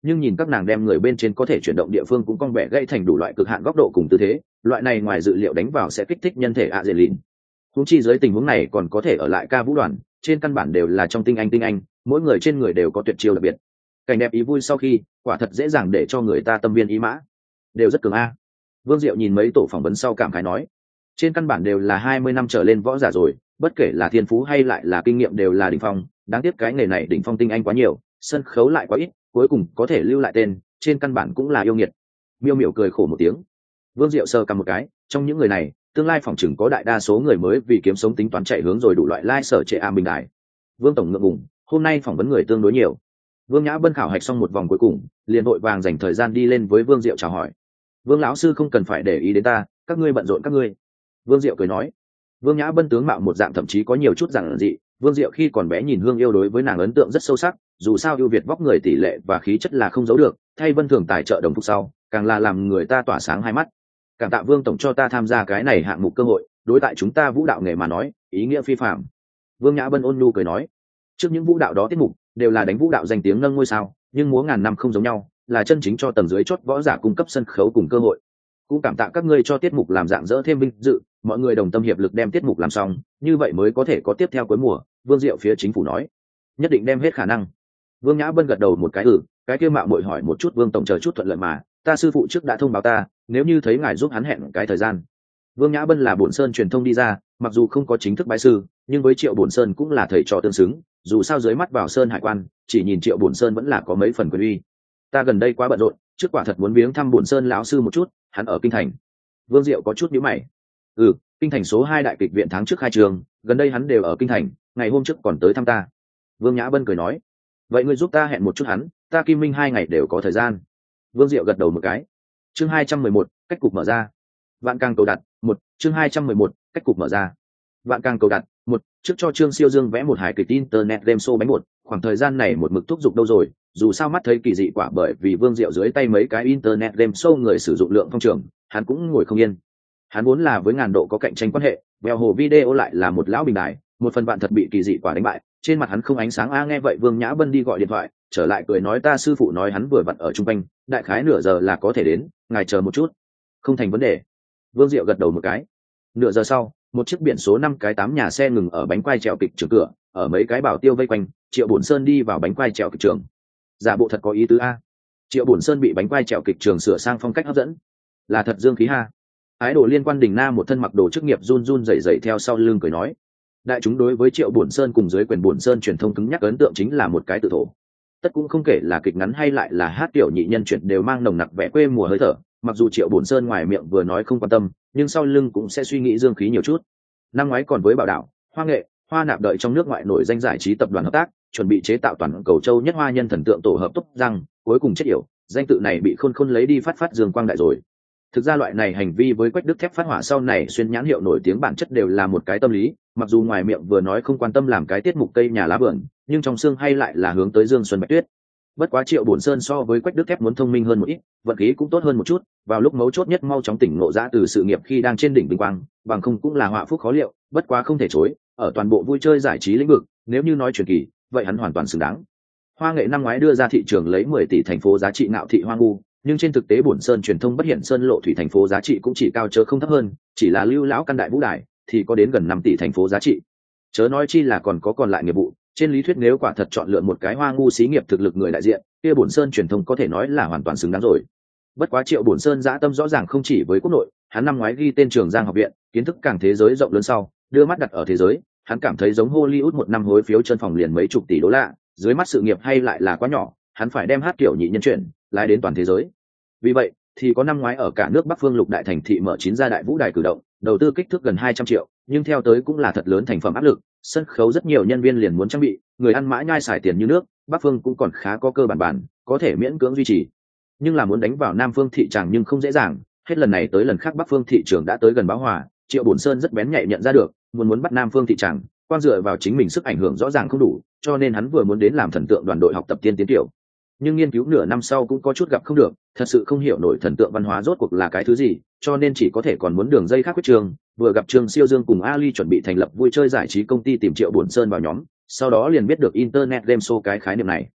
nhưng nhìn các nàng đem người bên trên có thể chuyển động địa phương cũng cong bẻ gãy thành đủ loại cực hạn góc độ cùng tư thế, loại này ngoài dự liệu đánh vào sẽ kích thích nhân thể ạ dễ lìn. Húng chi dưới tình huống này còn có thể ở lại ca vũ đoàn, trên căn bản đều là trong tinh anh tinh anh, mỗi người trên người đều có tuyệt chiêu đặc biệt. Cảnh đẹp ý vui sau khi, quả thật dễ dàng để cho người ta tâm viên ý mã, đều rất cường a. Vương Diệu nhìn mấy tổ phỏng vấn sau cảm khái nói, trên căn bản đều là hai mươi năm trở lên võ giả rồi, bất kể là thiên phú hay lại là kinh nghiệm đều là đỉnh phong, đáng tiếc cái nghề này đỉnh phong tinh anh quá nhiều, sân khấu lại quá ít, cuối cùng có thể lưu lại tên, trên căn bản cũng là yêu nghiệt. Miêu Miểu cười khổ một tiếng. Vương Diệu sờ cầm một cái, trong những người này, tương lai phòng chừng có đại đa số người mới vì kiếm sống tính toán chạy hướng rồi đủ loại lai sở trệ am bình đại. Vương tổng ngượng ngùng, hôm nay phỏng vấn người tương đối nhiều. Vương Nhã Bân khảo hạch xong một vòng cuối cùng, liền vội vàng dành thời gian đi lên với Vương Diệu chào hỏi. Vương lão sư không cần phải để ý đến ta, các ngươi bận rộn các ngươi. Vương Diệu cười nói. Vương Nhã Bân tướng mạo một dạng thậm chí có nhiều chút giản dị, Vương Diệu khi còn bé nhìn Hương Yêu đối với nàng ấn tượng rất sâu sắc, dù sao ưu việt vóc người tỷ lệ và khí chất là không giấu được, thay Vân Thường tài trợ đồng phục sau, càng là làm người ta tỏa sáng hai mắt. Cảm tạ Vương tổng cho ta tham gia cái này hạng mục cơ hội, đối tại chúng ta vũ đạo nghề mà nói, ý nghĩa phi phàm. Vương Nhã Bân ôn nhu cười nói, trước những vũ đạo đó tiết mục đều là đánh vũ đạo danh tiếng nâng ngôi sao, nhưng múa ngàn năm không giống nhau, là chân chính cho tầng dưới chót võ giả cung cấp sân khấu cùng cơ hội. Cũng cảm tạ các ngươi cho tiết mục làm dạng dỡ thêm vinh dự, mọi người đồng tâm hiệp lực đem tiết mục làm xong, như vậy mới có thể có tiếp theo cuối mùa. Vương Diệu phía chính phủ nói, nhất định đem hết khả năng. Vương Nhã Bân gật đầu một cái, ừ, cái kia mạo muội hỏi một chút Vương tổng chờ chút thuận lợi mà, ta sư phụ trước đã thông báo ta, nếu như thấy ngài giúp hắn hẹn cái thời gian. Vương Nhã Bân là Bổn Sơn truyền thông đi ra, mặc dù không có chính thức bái sư, nhưng với Triệu Bổn Sơn cũng là thầy trò tương xứng, dù sao dưới mắt vào Sơn Hải quan, chỉ nhìn Triệu Bổn Sơn vẫn là có mấy phần quyền uy. Ta gần đây quá bận rộn, trước quả thật muốn viếng thăm Bổn Sơn lão sư một chút, hắn ở kinh thành. Vương Diệu có chút nhíu mày. Ừ, kinh thành số hai đại kịch viện tháng trước khai trường, gần đây hắn đều ở kinh thành, ngày hôm trước còn tới thăm ta. Vương Nhã Bân cười nói, vậy ngươi giúp ta hẹn một chút hắn, ta Kim Minh hai ngày đều có thời gian. Vương Diệu gật đầu một cái. Chương hai trăm mười một, cách cục mở ra. Vạn Càng cầu đặt, một, chương hai trăm mười một, cách cục mở ra. Vạn Càng cầu đặt, một, trước cho Trương Siêu Dương vẽ một hài kịch internet game show bánh bột, khoảng thời gian này một mực thúc giục đâu rồi, dù sao mắt thấy kỳ dị quả bởi vì Vương Diệu dưới tay mấy cái internet game show người sử dụng lượng phong trường, hắn cũng ngồi không yên. Hắn vốn là với ngàn độ có cạnh tranh quan hệ, bèo hồ video lại là một lão bình đài, một phần bạn thật bị kỳ dị quả đánh bại, trên mặt hắn không ánh sáng a. Nghe vậy Vương Nhã Bân đi gọi điện thoại, trở lại cười nói ta sư phụ nói hắn vừa vặn ở trung quanh, đại khái nửa giờ là có thể đến, ngài chờ một chút. Không thành vấn đề. Vương Diệu gật đầu một cái. Nửa giờ sau, một chiếc biển số năm cái tám nhà xe ngừng ở bánh quai trèo kịch trường cửa, ở mấy cái bảo tiêu vây quanh, Triệu Bổn Sơn đi vào bánh quai trèo kịch trường. Giả bộ thật có ý tứ a. Triệu Bổn Sơn bị bánh quai trèo kịch trường sửa sang phong cách hấp dẫn, là thật dương khí ha. Ái đồ liên quan Đình Na một thân mặc đồ chức nghiệp run run rẩy rẩy theo sau lưng cười nói, đại chúng đối với Triệu Bổn Sơn cùng dưới quyền Bổn Sơn truyền thông cứng nhắc ấn tượng chính là một cái tự thổ. Tất cũng không kể là kịch ngắn hay lại là hát tiểu nhị nhân chuyện đều mang nồng nặc vẻ quê mùa hơi thở, mặc dù Triệu Bổn Sơn ngoài miệng vừa nói không quan tâm, nhưng sau lưng cũng sẽ suy nghĩ dương khí nhiều chút. Năm ngoái còn với Bảo Đạo, Hoa Nghệ, Hoa Nạp đợi trong nước ngoại nổi danh giải trí tập đoàn hợp tác, chuẩn bị chế tạo toàn cầu châu nhất hoa nhân thần tượng tổ hợp túc răng, cuối cùng chết yểu, danh tự này bị khôn khôn lấy đi phát phát dương quang đại rồi. Thực ra loại này hành vi với Quách Đức Thép phát hỏa sau này xuyên nhãn hiệu nổi tiếng bản chất đều là một cái tâm lý, mặc dù ngoài miệng vừa nói không quan tâm làm cái tiết mục cây nhà lá vườn, nhưng trong xương hay lại là hướng tới Dương Xuân Bạch Tuyết. Bất quá Triệu Bổn Sơn so với Quách Đức Thép muốn thông minh hơn một ít, vận khí cũng tốt hơn một chút, vào lúc mấu chốt nhất mau chóng tỉnh ngộ ra từ sự nghiệp khi đang trên đỉnh vinh quang, bằng không cũng là họa phúc khó liệu, bất quá không thể chối, ở toàn bộ vui chơi giải trí lĩnh vực, nếu như nói truyền kỳ, vậy hắn hoàn toàn xứng đáng. Hoa Nghệ năm ngoái đưa ra thị trường lấy mười tỷ thành phố giá trị ngạo thị Hoa Ngu, nhưng trên thực tế Bổn Sơn truyền thông bất hiện sơn lộ thủy thành phố giá trị cũng chỉ cao chớ không thấp hơn, chỉ là lưu lão căn đại vũ đài thì có đến gần năm tỷ thành phố giá trị. Chớ nói chi là còn có còn lại nghiệp vụ, trên lý thuyết nếu quả thật chọn lựa một cái Hoa Ngu xí nghiệp thực lực người đại diện, kia Bổn Sơn truyền thông có thể nói là hoàn toàn xứng đáng rồi. Bất quá Triệu Bổn Sơn dã tâm rõ ràng không chỉ với quốc nội, hắn năm ngoái ghi tên Trường Giang học viện, kiến thức càng thế giới rộng lớn sau, đưa mắt đặt ở thế giới, hắn cảm thấy giống Hollywood một năm hối phiếu chân phòng liền mấy chục tỷ đô la, dưới mắt sự nghiệp hay lại là quá nhỏ, hắn phải đem hát kiểu nhị nhân chuyển lái đến toàn thế giới. Vì vậy, thì có năm ngoái ở cả nước Bắc Phương lục đại thành thị mở chín gia đại vũ đài cử động, đầu tư kích thước gần hai trăm triệu, nhưng theo tới cũng là thật lớn thành phẩm áp lực, sân khấu rất nhiều nhân viên liền muốn trang bị, người ăn mã nhai xài tiền như nước, Bắc Phương cũng còn khá có cơ bản bản, có thể miễn cưỡng duy trì. Nhưng là muốn đánh vào Nam Phương thị trường nhưng không dễ dàng, hết lần này tới lần khác Bắc Phương thị trường đã tới gần bão hòa, Triệu Bổn Sơn rất bén nhạy nhận ra được, muốn muốn bắt Nam Phương thị trường, quan dựa vào chính mình sức ảnh hưởng rõ ràng không đủ, cho nên hắn vừa muốn đến làm thần tượng đoàn đội học tập tiên tiến tiểu. Nhưng nghiên cứu nửa năm sau cũng có chút gặp không được, thật sự không hiểu nổi thần tượng văn hóa rốt cuộc là cái thứ gì, cho nên chỉ có thể còn muốn đường dây khác quyết trường. Vừa gặp Trương Siêu Dương cùng Ali chuẩn bị thành lập vui chơi giải trí công ty tìm Triệu Bổn Sơn vào nhóm, sau đó liền biết được internet game show cái khái niệm này.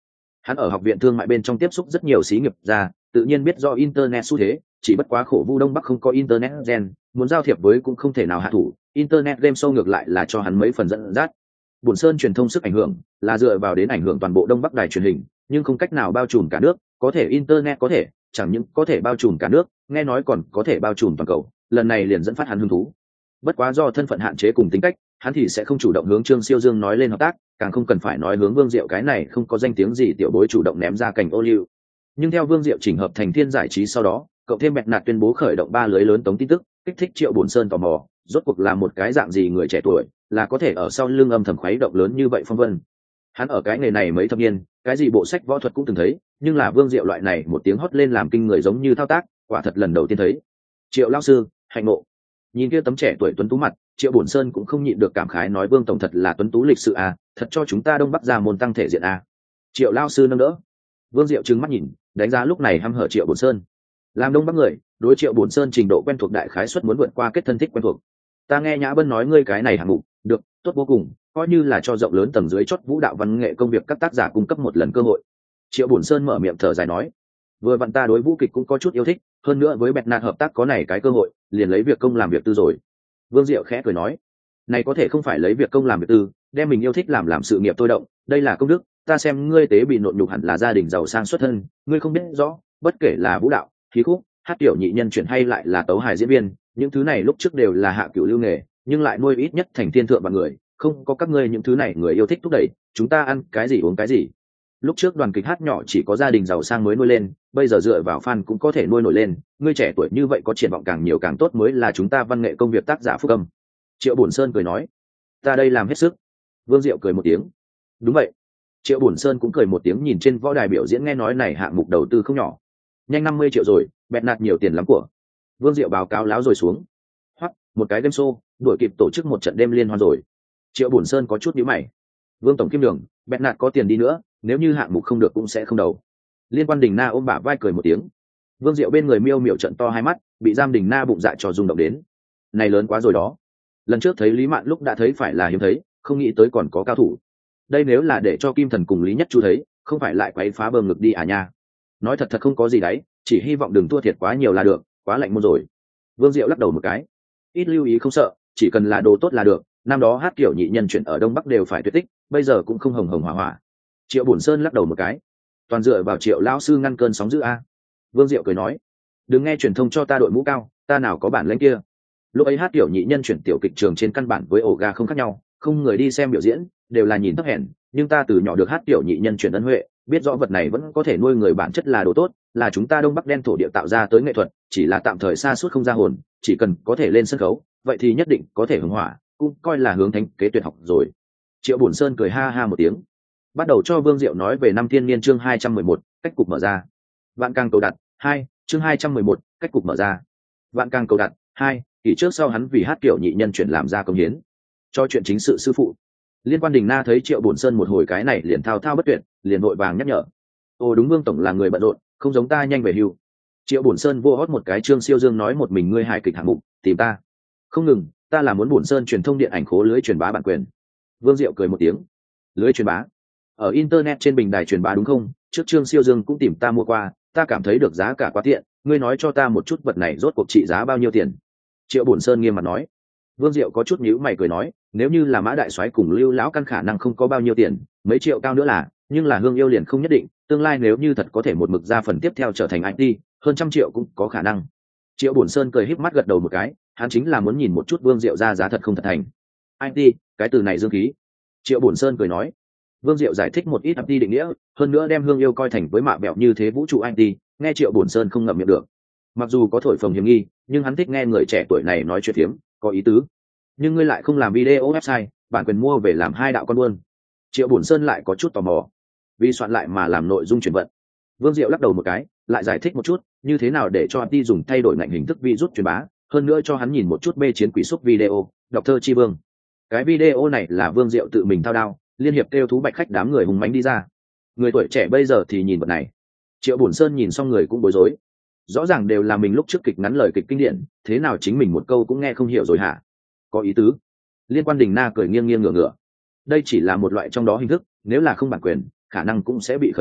Hắn ở học viện thương mại bên trong tiếp xúc rất nhiều xí nghiệp ra, tự nhiên biết do internet xu thế, chỉ bất quá khổ vu đông bắc không có internet gen, muốn giao thiệp với cũng không thể nào hạ thủ, internet game show ngược lại là cho hắn mấy phần dẫn dắt. Bổn Sơn truyền thông sức ảnh hưởng là dựa vào đến ảnh hưởng toàn bộ đông bắc đài truyền hình, nhưng không cách nào bao trùm cả nước, có thể internet có thể, chẳng những có thể bao trùm cả nước, nghe nói còn có thể bao trùm toàn cầu, lần này liền dẫn phát hắn hứng thú. Bất quá do thân phận hạn chế cùng tính cách, hắn thì sẽ không chủ động hướng Trương Siêu Dương nói lên hợp tác, càng không cần phải nói hướng Vương Diệu cái này không có danh tiếng gì tiểu bối chủ động ném ra cảnh ô liu. Nhưng theo Vương Diệu chỉnh hợp thành Thiên Giải Trí sau đó, cậu thêm bẹt nạt tuyên bố khởi động ba lưới lớn tống tin tức, kích thích Triệu Bổn Sơn tò mò, rốt cuộc là một cái dạng gì người trẻ tuổi, là có thể ở sau lưng âm thầm khuấy động lớn như vậy phong vân. Hắn ở cái nghề này mấy thập niên, cái gì bộ sách võ thuật cũng từng thấy, nhưng là Vương Diệu loại này một tiếng hót lên làm kinh người giống như thao tác, quả thật lần đầu tiên thấy. Triệu lão sư, hạnh ngộ. Nhìn kia tấm trẻ tuổi tuấn tú mặt, Triệu Bổn Sơn cũng không nhịn được cảm khái nói Vương tổng thật là tuấn tú lịch sự à, thật cho chúng ta đông bắc ra môn tăng thể diện à. Triệu lão sư nâng đỡ. Vương Diệu trừng mắt nhìn, đánh giá lúc này hăm hở Triệu Bổn Sơn. Làm đông bắc người, đối Triệu Bổn Sơn trình độ quen thuộc đại khái suất muốn vượt qua kết thân thích quen thuộc. Ta nghe Nhã Bân nói ngươi cái này hạng mục, được, tốt vô cùng, coi như là cho rộng lớn tầng dưới chót vũ đạo văn nghệ công việc các tác giả cung cấp một lần cơ hội. Triệu Bổn Sơn mở miệng thở dài nói, vừa vặn ta đối vũ kịch cũng có chút yêu thích, hơn nữa với bẹt nạt hợp tác có này cái cơ hội, liền lấy việc công làm việc tư rồi. Vương Diệu khẽ cười nói, này có thể không phải lấy việc công làm việc tư, đem mình yêu thích làm làm sự nghiệp tôi động, đây là công đức. Ta xem ngươi tế bị nộn nhục hẳn là gia đình giàu sang xuất thân, ngươi không biết rõ, bất kể là vũ đạo, khí khúc, hát tiểu nhị nhân chuyển hay lại là tấu hài diễn viên, những thứ này lúc trước đều là hạ cửu lưu nghề, nhưng lại nuôi ít nhất thành thiên thượng và người, không có các ngươi những thứ này người yêu thích thúc đẩy, chúng ta ăn cái gì uống cái gì. Lúc trước đoàn kịch hát nhỏ chỉ có gia đình giàu sang mới nuôi lên, bây giờ dựa vào fan cũng có thể nuôi nổi lên, ngươi trẻ tuổi như vậy có triển vọng càng nhiều càng tốt mới là chúng ta văn nghệ công việc tác giả phúc âm. Triệu Bổn Sơn cười nói, ta đây làm hết sức. Vương Diệu cười một tiếng, đúng vậy. Triệu Bổn Sơn cũng cười một tiếng nhìn trên võ đài biểu diễn nghe nói này hạng mục đầu tư không nhỏ, nhanh năm mươi triệu rồi, bẹt nạt nhiều tiền lắm của. Vương Diệu báo cáo láo rồi xuống, hoắc một cái game show đuổi kịp tổ chức một trận đêm liên hoan rồi. Triệu Bổn Sơn có chút nhíu mày, Vương tổng kim đường, bẹt nạt có tiền đi nữa, nếu như hạng mục không được cũng sẽ không đầu. Liên Quan Đình Na ôm bả vai cười một tiếng. Vương Diệu bên người miêu miểu trận to hai mắt, bị Giam Đình Na bụng dạ cho rung động đến. Này lớn quá rồi đó. Lần trước thấy Lý Mạn lúc đã thấy phải là hiếm thấy, không nghĩ tới còn có cao thủ. Đây nếu là để cho Kim Thần cùng Lý Nhất Chu thấy, không phải lại quấy phá bơm ngực đi à nha. Nói thật thật không có gì đấy, chỉ hy vọng đừng thua thiệt quá nhiều là được, quá lạnh môn rồi. Vương Diệu lắc đầu một cái. Ít lưu ý không sợ, chỉ cần là đồ tốt là được, năm đó hát kiểu nhị nhân chuyển ở Đông Bắc đều phải tuyệt tích, bây giờ cũng không hồng hồng hỏa hỏa. Triệu Bổn Sơn lắc đầu một cái, toàn dựa vào Triệu lão sư ngăn cơn sóng dữ a. Vương Diệu cười nói, đừng nghe truyền thông cho ta đội mũ cao, ta nào có bản lĩnh kia. Lúc ấy hát tiểu nhị nhân chuyển tiểu kịch trường trên căn bản với ổ ga không khác nhau, không người đi xem biểu diễn, đều là nhìn thấp hèn, nhưng ta từ nhỏ được hát tiểu nhị nhân chuyển ân huệ, biết rõ vật này vẫn có thể nuôi người, bản chất là đồ tốt, là chúng ta Đông Bắc đen thổ địa tạo ra tới nghệ thuật, chỉ là tạm thời xa suốt không ra hồn, chỉ cần có thể lên sân khấu, vậy thì nhất định có thể hứng hỏa, cũng coi là hướng thánh kế tuyệt học rồi. Triệu Bổn Sơn cười ha ha một tiếng, bắt đầu cho Vương Diệu nói về năm thiên niên chương hai trăm mười một, cách cục mở ra. Vạn Càng cầu đặt hai, chương hai trăm mười một, cách cục mở ra. Vạn Càng cầu đặt hai, kỳ trước sau hắn vì hát kiểu nhị nhân chuyển làm ra công hiến, cho chuyện chính sự sư phụ. Liên Quan Đình Na thấy Triệu Bổn Sơn một hồi cái này liền thao thao bất tuyệt, liền vội vàng nhắc nhở, ồ đúng, Vương tổng là người bận rộn, không giống ta nhanh về hưu. Triệu Bổn Sơn vô hót một cái Trương Siêu Dương nói một mình ngươi hài kịch hạng mục tìm ta. Không ngừng, ta là muốn Bổn Sơn truyền thông điện ảnh khố lưới truyền bá bản quyền. Vương Diệu cười một tiếng, lưới truyền bá ở internet trên bình đài truyền bá đúng không? Trước Trương Siêu Dương cũng tìm ta mua qua, ta cảm thấy được giá cả quá tiện, ngươi nói cho ta một chút vật này rốt cuộc trị giá bao nhiêu tiền. Triệu Bổn Sơn nghiêm mặt nói. Vương Diệu có chút nhíu mày cười nói, nếu như là Mã đại soái cùng Lưu lão căn khả năng không có bao nhiêu tiền, mấy triệu cao nữa là, nhưng là Hương Yêu liền không nhất định, tương lai nếu như thật có thể một mực ra phần tiếp theo trở thành i tê, hơn trăm triệu cũng có khả năng. Triệu Bổn Sơn cười híp mắt gật đầu một cái, hắn chính là muốn nhìn một chút Vương Diệu ra giá thật không thật thành. i tê, cái từ này dương khí. Triệu Bổn Sơn cười nói. Vương Diệu giải thích một ít i tê định nghĩa, hơn nữa đem Hương Yêu coi thành với mạ bẹo như thế vũ trụ i tê, nghe Triệu Bổn Sơn không ngậm miệng được. Mặc dù có thổi phồng hiểm nghi, nhưng hắn thích nghe người trẻ tuổi này nói chuyện phiếm, có ý tứ. Nhưng ngươi lại không làm video website, bản quyền mua về làm hai đạo con buôn. Triệu Bổn Sơn lại có chút tò mò, vì soạn lại mà làm nội dung chuyển vận. Vương Diệu lắc đầu một cái, lại giải thích một chút, như thế nào để cho i tê dùng thay đổi ngành hình thức vi rút truyền bá, hơn nữa cho hắn nhìn một chút bê chiến quỷ xúc video, đọc thơ chi vương. Cái video này là Vương Diệu tự mình thao đao, liên hiệp kêu thú bạch khách đám người hùng mãnh đi ra. Người tuổi trẻ bây giờ thì nhìn vật này. Triệu Bổn Sơn nhìn xong người cũng bối rối. Rõ ràng đều là mình lúc trước kịch ngắn lời kịch kinh điển, thế nào chính mình một câu cũng nghe không hiểu rồi hả? Có ý tứ. Liên Quan Đình Na cười nghiêng nghiêng ngửa ngửa. Đây chỉ là một loại trong đó hình thức, nếu là không bản quyền, khả năng cũng sẽ bị khởi tố,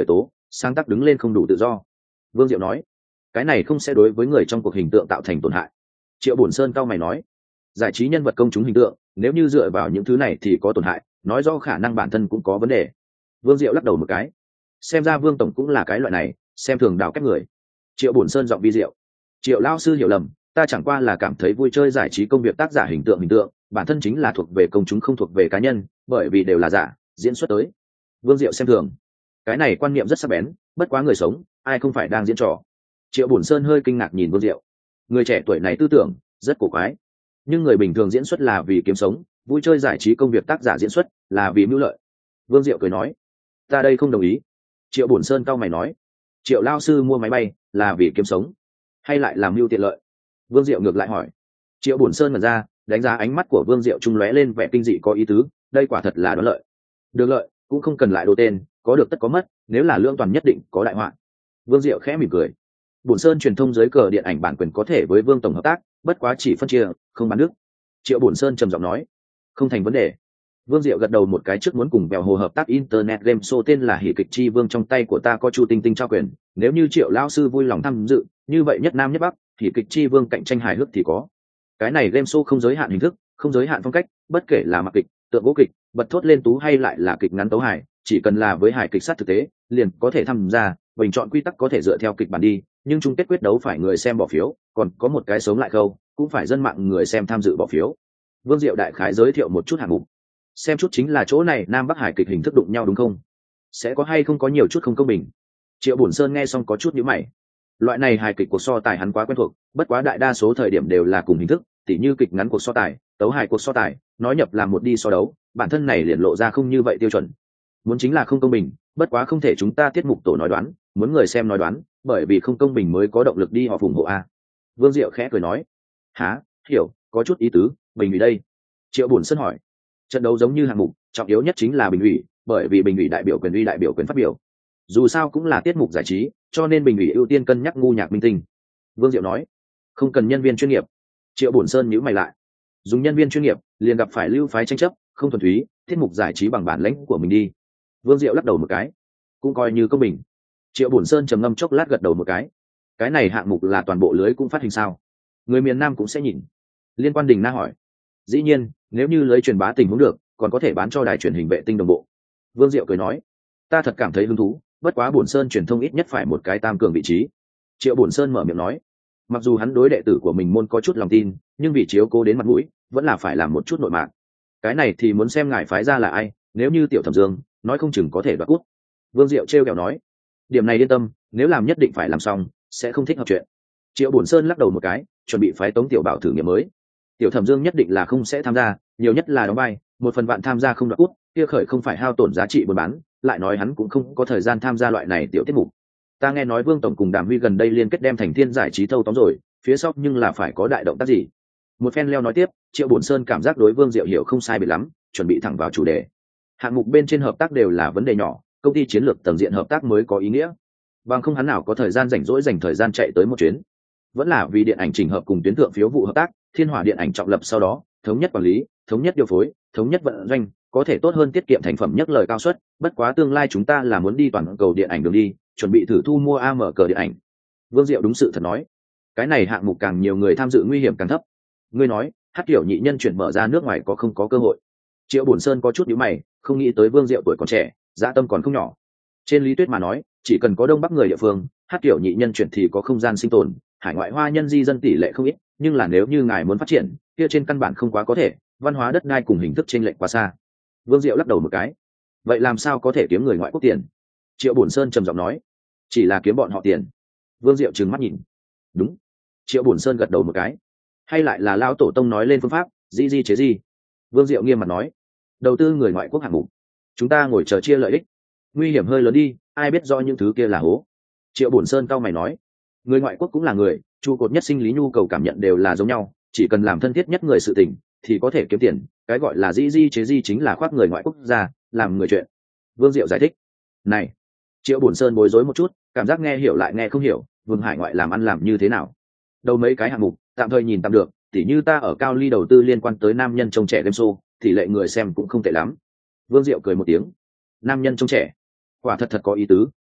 sáng tác đứng lên không đủ tự do. Vương Diệu nói, cái này không sẽ đối với người trong cuộc hình tượng tạo thành tổn hại. Triệu Bổn Sơn cao mày nói, giải trí nhân vật công chúng hình tượng nếu như dựa vào những thứ này thì có tổn hại, nói do khả năng bản thân cũng có vấn đề. Vương Diệu lắc đầu một cái, xem ra Vương tổng cũng là cái loại này xem thường đào kép người. Triệu Bổn Sơn giọng vi diệu, Triệu lao sư hiểu lầm, ta chẳng qua là cảm thấy vui chơi giải trí công việc tác giả hình tượng hình tượng bản thân chính là thuộc về công chúng không thuộc về cá nhân, bởi vì đều là giả diễn xuất tới. Vương Diệu xem thường, cái này quan niệm rất sắc bén, bất quá người sống ai không phải đang diễn trò. Triệu Bổn Sơn hơi kinh ngạc nhìn Vương Diệu, người trẻ tuổi này tư tưởng rất cổ quái, nhưng người bình thường diễn xuất là vì kiếm sống, vui chơi giải trí công việc tác giả diễn xuất là vì mưu lợi. Vương Diệu cười nói, ta đây không đồng ý. Triệu Bổn Sơn cau mày nói, Triệu lao sư mua máy bay là vì kiếm sống hay lại làm mưu tiện lợi? Vương Diệu ngược lại hỏi. Triệu Bổn Sơn mở ra, đánh giá ánh mắt của Vương Diệu trung lóe lên vẻ kinh dị có ý tứ, đây quả thật là đoán lợi. Được lợi cũng không cần lại đồ tên, có được tất có mất, nếu là lương toàn nhất định có đại họa. Vương Diệu khẽ mỉm cười. Bổn Sơn truyền thông dưới cờ điện ảnh bản quyền có thể với Vương tổng hợp tác, bất quá chỉ phân chia không bán nước. Triệu Bổn Sơn trầm giọng nói, không thành vấn đề. Vương Diệu gật đầu một cái, trước muốn cùng Bèo Hồ hợp tác internet game show tên là Hỉ Kịch Chi Vương, trong tay của ta có Chu Tinh Tinh trao quyền, nếu như Triệu lão sư vui lòng tham dự, như vậy nhất nam nhất bắc, Hỉ Kịch Chi Vương cạnh tranh hài hước thì có. Cái này game show không giới hạn hình thức, không giới hạn phong cách, bất kể là mặc kịch, tượng gỗ kịch, bật thốt lên tú hay lại là kịch ngắn tấu hài, chỉ cần là với hài kịch sát thực tế, liền có thể tham gia. Bình chọn quy tắc có thể dựa theo kịch bản đi, nhưng chung kết quyết đấu phải người xem bỏ phiếu, còn có một cái sống lại câu, cũng phải dân mạng người xem tham dự bỏ phiếu. Vương Diệu đại khái giới thiệu một chút hạng mục. Xem chút chính là chỗ này Nam Bắc hài kịch hình thức đụng nhau đúng không? Sẽ có hay không có nhiều chút không công bình? Triệu Bổn Sơn nghe xong có chút nhíu mày. Loại này hài kịch cuộc so tài hắn quá quen thuộc, bất quá đại đa số thời điểm đều là cùng hình thức, tỉ như kịch ngắn cuộc so tài, tấu hài cuộc so tài, nói nhập làm một đi so đấu, bản thân này liền lộ ra không như vậy tiêu chuẩn. Muốn chính là không công bình, bất quá không thể chúng ta tiết mục tổ nói đoán, muốn người xem nói đoán, bởi vì không công bình mới có động lực đi họ ủng hộ a. Vương Diệu khẽ cười nói, há, hiểu, có chút ý tứ, bình ủy đây. Triệu Bổn Sơn hỏi, trận đấu giống như hạng mục, trọng yếu nhất chính là bình ủy, bởi vì bình ủy đại biểu quyền uy đại biểu quyền phát biểu. Dù sao cũng là tiết mục giải trí, cho nên bình ủy ưu tiên cân nhắc ngu nhạc minh tinh. Vương Diệu nói, không cần nhân viên chuyên nghiệp. Triệu Bổn Sơn nhíu mày lại, dùng nhân viên chuyên nghiệp liền gặp phải lưu phái tranh chấp, không thuần túy, tiết mục giải trí bằng bản lãnh của mình đi. Vương Diệu lắc đầu một cái, cũng coi như công bình. Triệu Bổn Sơn trầm ngâm chốc lát gật đầu một cái, cái này hạng mục là toàn bộ lưới cũng phát hình sao? Người miền Nam cũng sẽ nhìn. Liên quan Đình Na hỏi, dĩ nhiên, nếu như lưới truyền bá tình huống được, còn có thể bán cho đài truyền hình vệ tinh đồng bộ. Vương Diệu cười nói, ta thật cảm thấy hứng thú, bất quá Bổn Sơn truyền thông ít nhất phải một cái tam cường vị trí. Triệu Bổn Sơn mở miệng nói, mặc dù hắn đối đệ tử của mình môn có chút lòng tin, nhưng vì chiếu cố đến mặt mũi, vẫn là phải làm một chút nội mạng. Cái này thì muốn xem ngài phái ra là ai, nếu như Tiểu Thẩm Dương, nói không chừng có thể đoạt cút. Vương Diệu trêu ghẹo nói, điểm này yên tâm, nếu làm nhất định phải làm xong, sẽ không thích hợp chuyện. Triệu Bổn Sơn lắc đầu một cái, chuẩn bị phái Tống Tiểu Bảo thử nghiệm mới. Tiểu Thẩm Dương nhất định là không sẽ tham gia, nhiều nhất là đóng vai, một phần vạn tham gia không đoạt cút, kia khởi không phải hao tổn giá trị buôn bán, lại nói hắn cũng không có thời gian tham gia loại này tiểu tiết mục. Ta nghe nói Vương tổng cùng Đàm Huy gần đây liên kết đem Thành Thiên giải trí thâu tóm rồi, phía sau nhưng là phải có đại động tác gì. Một phen leo nói tiếp, Triệu Bổn Sơn cảm giác đối Vương Diệu hiểu không sai biệt lắm, chuẩn bị thẳng vào chủ đề. Hạng mục bên trên hợp tác đều là vấn đề nhỏ, công ty chiến lược tầng diện hợp tác mới có ý nghĩa. Bằng không hắn nào có thời gian rảnh rỗi dành thời gian chạy tới một chuyến. Vẫn là vì điện ảnh chỉnh hợp cùng tuyến thượng phiếu vụ hợp tác, Thiên Hỏa điện ảnh trọng lập sau đó, thống nhất quản lý, thống nhất điều phối, thống nhất vận doanh, có thể tốt hơn tiết kiệm thành phẩm nhất lời cao suất. Bất quá tương lai chúng ta là muốn đi toàn cầu điện ảnh đường đi, chuẩn bị thử thu mua a em cờ điện ảnh. Vương Diệu đúng sự thật nói, cái này hạng mục càng nhiều người tham dự nguy hiểm càng thấp. Ngươi nói, hát kiểu nhị nhân chuyển mở ra nước ngoài có không có cơ hội? Triệu Bổn Sơn có chút nhíu mày, không nghĩ tới Vương Diệu tuổi còn trẻ, dạ tâm còn không nhỏ. Trên lý thuyết mà nói, chỉ cần có đông bắc người địa phương, hát kiểu nhị nhân chuyển thì có không gian sinh tồn, hải ngoại hoa nhân di dân tỷ lệ không ít, nhưng là nếu như ngài muốn phát triển, kia trên căn bản không quá có thể, văn hóa đất đai cùng hình thức chênh lệch quá xa. Vương Diệu lắc đầu một cái, vậy làm sao có thể kiếm người ngoại quốc tiền? Triệu Bổn Sơn trầm giọng nói, chỉ là kiếm bọn họ tiền. Vương Diệu trừng mắt nhìn, đúng. Triệu Bổn Sơn gật đầu một cái, hay lại là lão tổ tông nói lên phương pháp, di di chế di. Vương Diệu nghiêm mặt nói, đầu tư người ngoại quốc hạng mục, chúng ta ngồi chờ chia lợi ích, nguy hiểm hơi lớn đi, ai biết do những thứ kia là hố. Triệu Bổn Sơn cau mày nói, người ngoại quốc cũng là người, trụ cột nhất sinh lý nhu cầu cảm nhận đều là giống nhau, chỉ cần làm thân thiết nhất người sự tình thì có thể kiếm tiền, cái gọi là di di chế di chính là khoác người ngoại quốc ra làm người chuyện. Vương Diệu giải thích, này. Triệu Bổn Sơn bối rối một chút, cảm giác nghe hiểu lại nghe không hiểu, Vương hải ngoại làm ăn làm như thế nào? Đầu mấy cái hạng mục tạm thời nhìn tạm được, tỉ như ta ở Cao Ly đầu tư liên quan tới nam nhân trông trẻ game show, tỷ lệ người xem cũng không tệ lắm. Vương Diệu cười một tiếng, nam nhân trông trẻ, quả thật thật có ý tứ.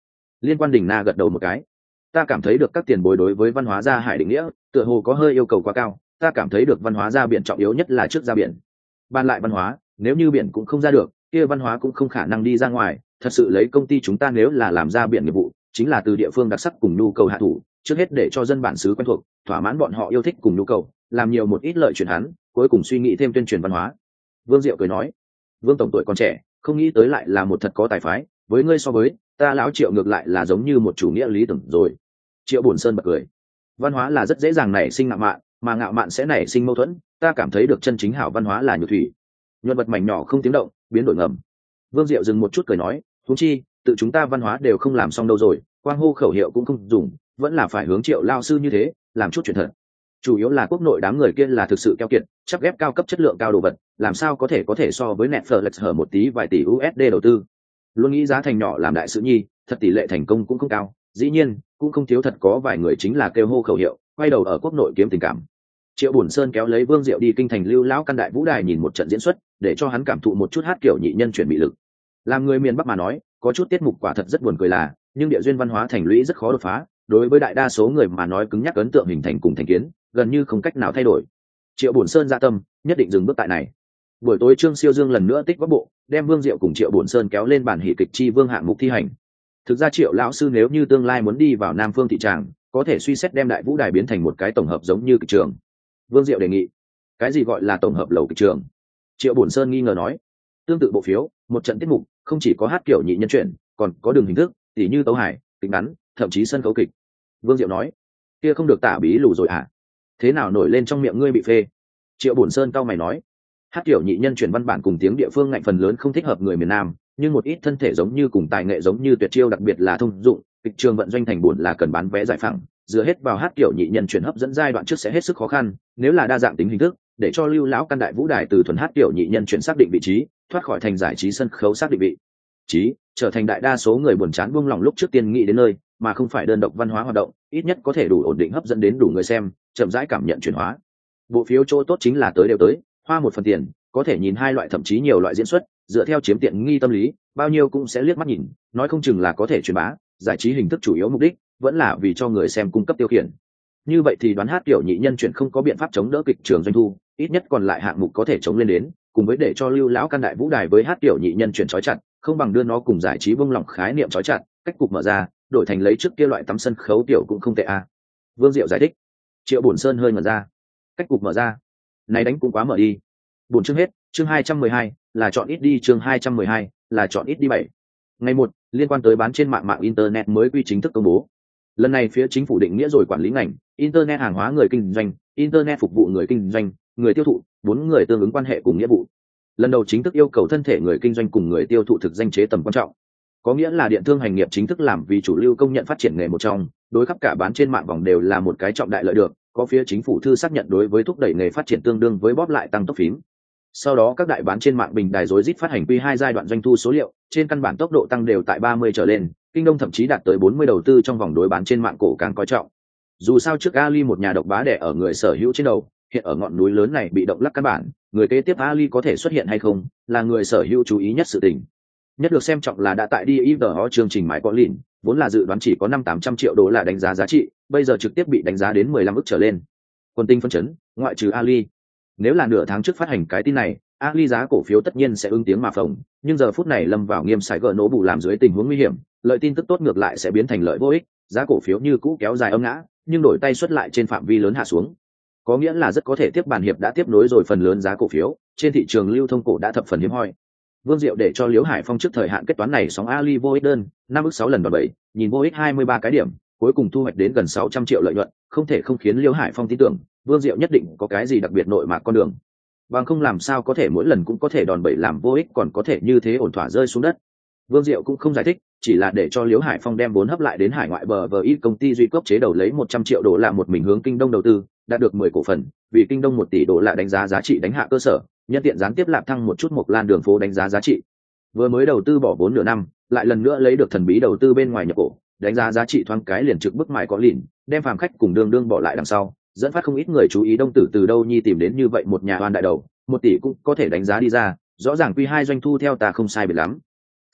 Liên quan Đình Na gật đầu một cái. Ta cảm thấy được các tiền bối đối với văn hóa gia hải định nghĩa tựa hồ có hơi yêu cầu quá cao. Ta cảm thấy được văn hóa ra biển trọng yếu nhất là trước ra biển. Ban lại văn hóa, nếu như biển cũng không ra được, kia văn hóa cũng không khả năng đi ra ngoài. Thật sự lấy công ty chúng ta nếu là làm ra biển nghiệp vụ, chính là từ địa phương đặc sắc cùng nhu cầu hạ thủ, trước hết để cho dân bản xứ quen thuộc, thỏa mãn bọn họ yêu thích cùng nhu cầu, làm nhiều một ít lợi chuyển hắn, cuối cùng suy nghĩ thêm tuyên truyền văn hóa. Vương Diệu cười nói, Vương tổng tuổi còn trẻ, không nghĩ tới lại là một thật có tài phái, với ngươi so với ta lão Triệu ngược lại là giống như một chủ nghĩa lý tưởng rồi. Triệu Bổn Sơn bật cười, văn hóa là rất dễ dàng nảy sinh ngạo mạn, mà ngạo mạn sẽ nảy sinh mâu thuẫn. Ta cảm thấy được chân chính hảo văn hóa là nhược thủy, nhuận vật mảnh nhỏ không tiếng động, biến đổi ngầm. Vương Diệu dừng một chút cười nói, huống chi tự chúng ta văn hóa đều không làm xong đâu rồi, quang hô khẩu hiệu cũng không dùng, vẫn là phải hướng Triệu lao sư như thế làm chút chuyện thật. Chủ yếu là quốc nội đám người kia là thực sự keo kiệt, chắc ghép cao cấp chất lượng cao đồ vật, làm sao có thể có thể so với Netflix hở một tí vài tỷ u ét đê đầu tư. Luôn nghĩ giá thành nhỏ làm đại sự nhi, thật tỷ lệ thành công cũng không cao. Dĩ nhiên cũng không thiếu thật có vài người chính là kêu hô khẩu hiệu, quay đầu ở quốc nội kiếm tình cảm. Triệu Bổn Sơn kéo lấy Vương Diệu đi kinh thành Lưu Lão Căn Đại Vũ Đài nhìn một trận diễn xuất, để cho hắn cảm thụ một chút hát kiểu nhị nhân chuyển bị lực. Làm người miền Bắc mà nói, có chút tiết mục quả thật rất buồn cười là, nhưng địa duyên văn hóa thành lũy rất khó đột phá, đối với đại đa số người mà nói cứng nhắc ấn tượng hình thành cùng thành kiến, gần như không cách nào thay đổi. Triệu Bổn Sơn dạ tâm, nhất định dừng bước tại này. Buổi tối Trương Siêu Dương lần nữa tích góp bộ, đem Vương Diệu cùng Triệu Bổn Sơn kéo lên bản hỷ kịch chi vương hạng mục thi hành. Thực ra Triệu lão sư nếu như tương lai muốn đi vào Nam Phương thị tràng, có thể suy xét đem Đại Vũ Đài biến thành một cái tổng hợp giống như kịch trường. Vương Diệu đề nghị, cái gì gọi là tổng hợp lầu kịch trường? Triệu Bổn Sơn nghi ngờ nói, tương tự bộ phiếu, một trận tiết mục, không chỉ có hát kiểu nhị nhân chuyển, còn có đường hình thức, tỉ như tấu hài, kịch ngắn, thậm chí sân khấu kịch. Vương Diệu nói, kia không được tả bí lù rồi à? Thế nào nổi lên trong miệng ngươi bị phê? Triệu Bổn Sơn cau mày nói, hát kiểu nhị nhân chuyển văn bản cùng tiếng địa phương ngạnh phần lớn không thích hợp người miền Nam, nhưng một ít thân thể giống như cùng tài nghệ giống như tuyệt chiêu, đặc biệt là thông dụng, kịch trường vận doanh thành buồn là cần bán vé giải phẳng, dựa hết vào hát kiểu nhị nhân chuyển hấp dẫn giai đoạn trước sẽ hết sức khó khăn. Nếu là đa dạng tính hình thức, để cho Lưu Lão Căn Đại Vũ Đài từ thuần hát kiểu nhị nhân chuyển xác định vị trí, thoát khỏi thành giải trí sân khấu xác định vị trí, trở thành đại đa số người buồn chán buông lòng lúc trước tiên nghĩ đến nơi, mà không phải đơn độc văn hóa hoạt động, ít nhất có thể đủ ổn định hấp dẫn đến đủ người xem, chậm rãi cảm nhận chuyển hóa. Bộ phiếu chỗ tốt chính là tới đều tới, hoa một phần tiền, có thể nhìn hai loại thậm chí nhiều loại diễn xuất, dựa theo chiếm tiện nghi tâm lý, bao nhiêu cũng sẽ liếc mắt nhìn, nói không chừng là có thể truyền bá. Giải trí hình thức chủ yếu mục đích vẫn là vì cho người xem cung cấp tiêu khiển. Như vậy thì đoán hát kiểu nhị nhân chuyển không có biện pháp chống đỡ kịch trường doanh thu, ít nhất còn lại hạng mục có thể chống lên đến, cùng với để cho Lưu Lão Căn Đại Vũ Đài với hát kiểu nhị nhân chuyển trói chặt, không bằng đưa nó cùng giải trí buông lỏng khái niệm trói chặt, cách cục mở ra, đổi thành lấy trước kia loại tắm sân khấu tiểu cũng không tệ à. Vương Diệu giải thích. Triệu Bổn Sơn hơi ngẩn ra. Cách cục mở ra, này đánh cũng quá mở đi. Buồn chương hết, chương hai trăm mười hai là chọn ít đi, chương hai trăm mười hai là chọn ít đi bảy. Ngày một, liên quan tới bán trên mạng mạng internet mới quy chính thức công bố. Lần này phía chính phủ định nghĩa rồi quản lý ngành internet hàng hóa người kinh doanh, internet phục vụ người kinh doanh, người tiêu thụ, bốn người tương ứng quan hệ cùng nghĩa vụ. Lần đầu chính thức yêu cầu thân thể người kinh doanh cùng người tiêu thụ thực danh chế tầm quan trọng. Có nghĩa là điện thương hành nghiệp chính thức làm vì chủ lưu công nhận phát triển nghề một trong, đối khắp cả bán trên mạng vòng đều là một cái trọng đại lợi được, có phía chính phủ thư xác nhận đối với thúc đẩy nghề phát triển tương đương với bóp lại tăng tốc phím. Sau đó các đại bán trên mạng bình đài rối rít phát hành quy hai giai đoạn doanh thu số liệu, trên căn bản tốc độ tăng đều tại ba mươi trở lên, Kinh Đông thậm chí đạt tới bốn mươi đầu tư trong vòng đối bán trên mạng cổ càng coi trọng. Dù sao trước Ali một nhà độc bá đẻ ở người sở hữu trên đầu, hiện ở ngọn núi lớn này bị động lắc căn bản, người kế tiếp Ali có thể xuất hiện hay không, là người sở hữu chú ý nhất sự tình. Nhất được xem trọng là đã tại đi i vê o chương trình mãi có lìn, vốn là dự đoán chỉ có năm tám trăm triệu đô la đánh giá giá trị, bây giờ trực tiếp bị đánh giá đến mười lăm ức trở lên. Quân tinh phân chấn, ngoại trừ Ali. Nếu là nửa tháng trước phát hành cái tin này, Ali giá cổ phiếu tất nhiên sẽ ứng tiếng mà phồng, nhưng giờ phút này lâm vào nghiêm sải gỡ nổ bù làm dưới tình huống nguy hiểm, lợi tin tức tốt ngược lại sẽ biến thành lợi vô ích, giá cổ phiếu như cũ kéo dài âm ngã, nhưng đổi tay xuất lại trên phạm vi lớn hạ xuống. Có nghĩa là rất có thể tiếp bản hiệp đã tiếp nối rồi phần lớn giá cổ phiếu, trên thị trường lưu thông cổ đã thập phần hiếm hoi. Vương Diệu để cho Liễu Hải Phong trước thời hạn kết toán này sóng Ali vô ích đơn, năm ức sáu lần đòn bẩy, nhìn vô ích hai mươi ba cái điểm, cuối cùng thu hoạch đến gần sáu trăm triệu lợi nhuận, không thể không khiến Liễu Hải Phong tin tưởng, Vương Diệu nhất định có cái gì đặc biệt nội mạc con đường. Bằng không làm sao có thể mỗi lần cũng có thể đòn bẩy làm vô ích còn có thể như thế ổn thỏa rơi xuống đất. Vương Diệu cũng không giải thích, chỉ là để cho Liễu Hải Phong đem vốn hấp lại đến hải ngoại bờ vờ ít công ty duy cốc chế đầu lấy một trăm triệu đô la một mình hướng Kinh Đông đầu tư, đạt được mười cổ phần, vì Kinh Đông một tỷ đô la đánh giá giá trị đánh hạ cơ sở, nhân tiện gián tiếp lạp thăng một chút một lan đường phố đánh giá giá trị. Vừa mới đầu tư bỏ vốn nửa năm, lại lần nữa lấy được thần bí đầu tư bên ngoài nhập cổ, đánh giá giá trị thoáng cái liền trực bức mãi có lìn, đem phàm khách cùng đương đương bỏ lại đằng sau, dẫn phát không ít người chú ý Đông Tử từ đâu nhi tìm đến như vậy một nhà oan đại đầu, một tỷ cũng có thể đánh giá đi ra, rõ ràng quy hai doanh thu theo ta không sai biệt lắm.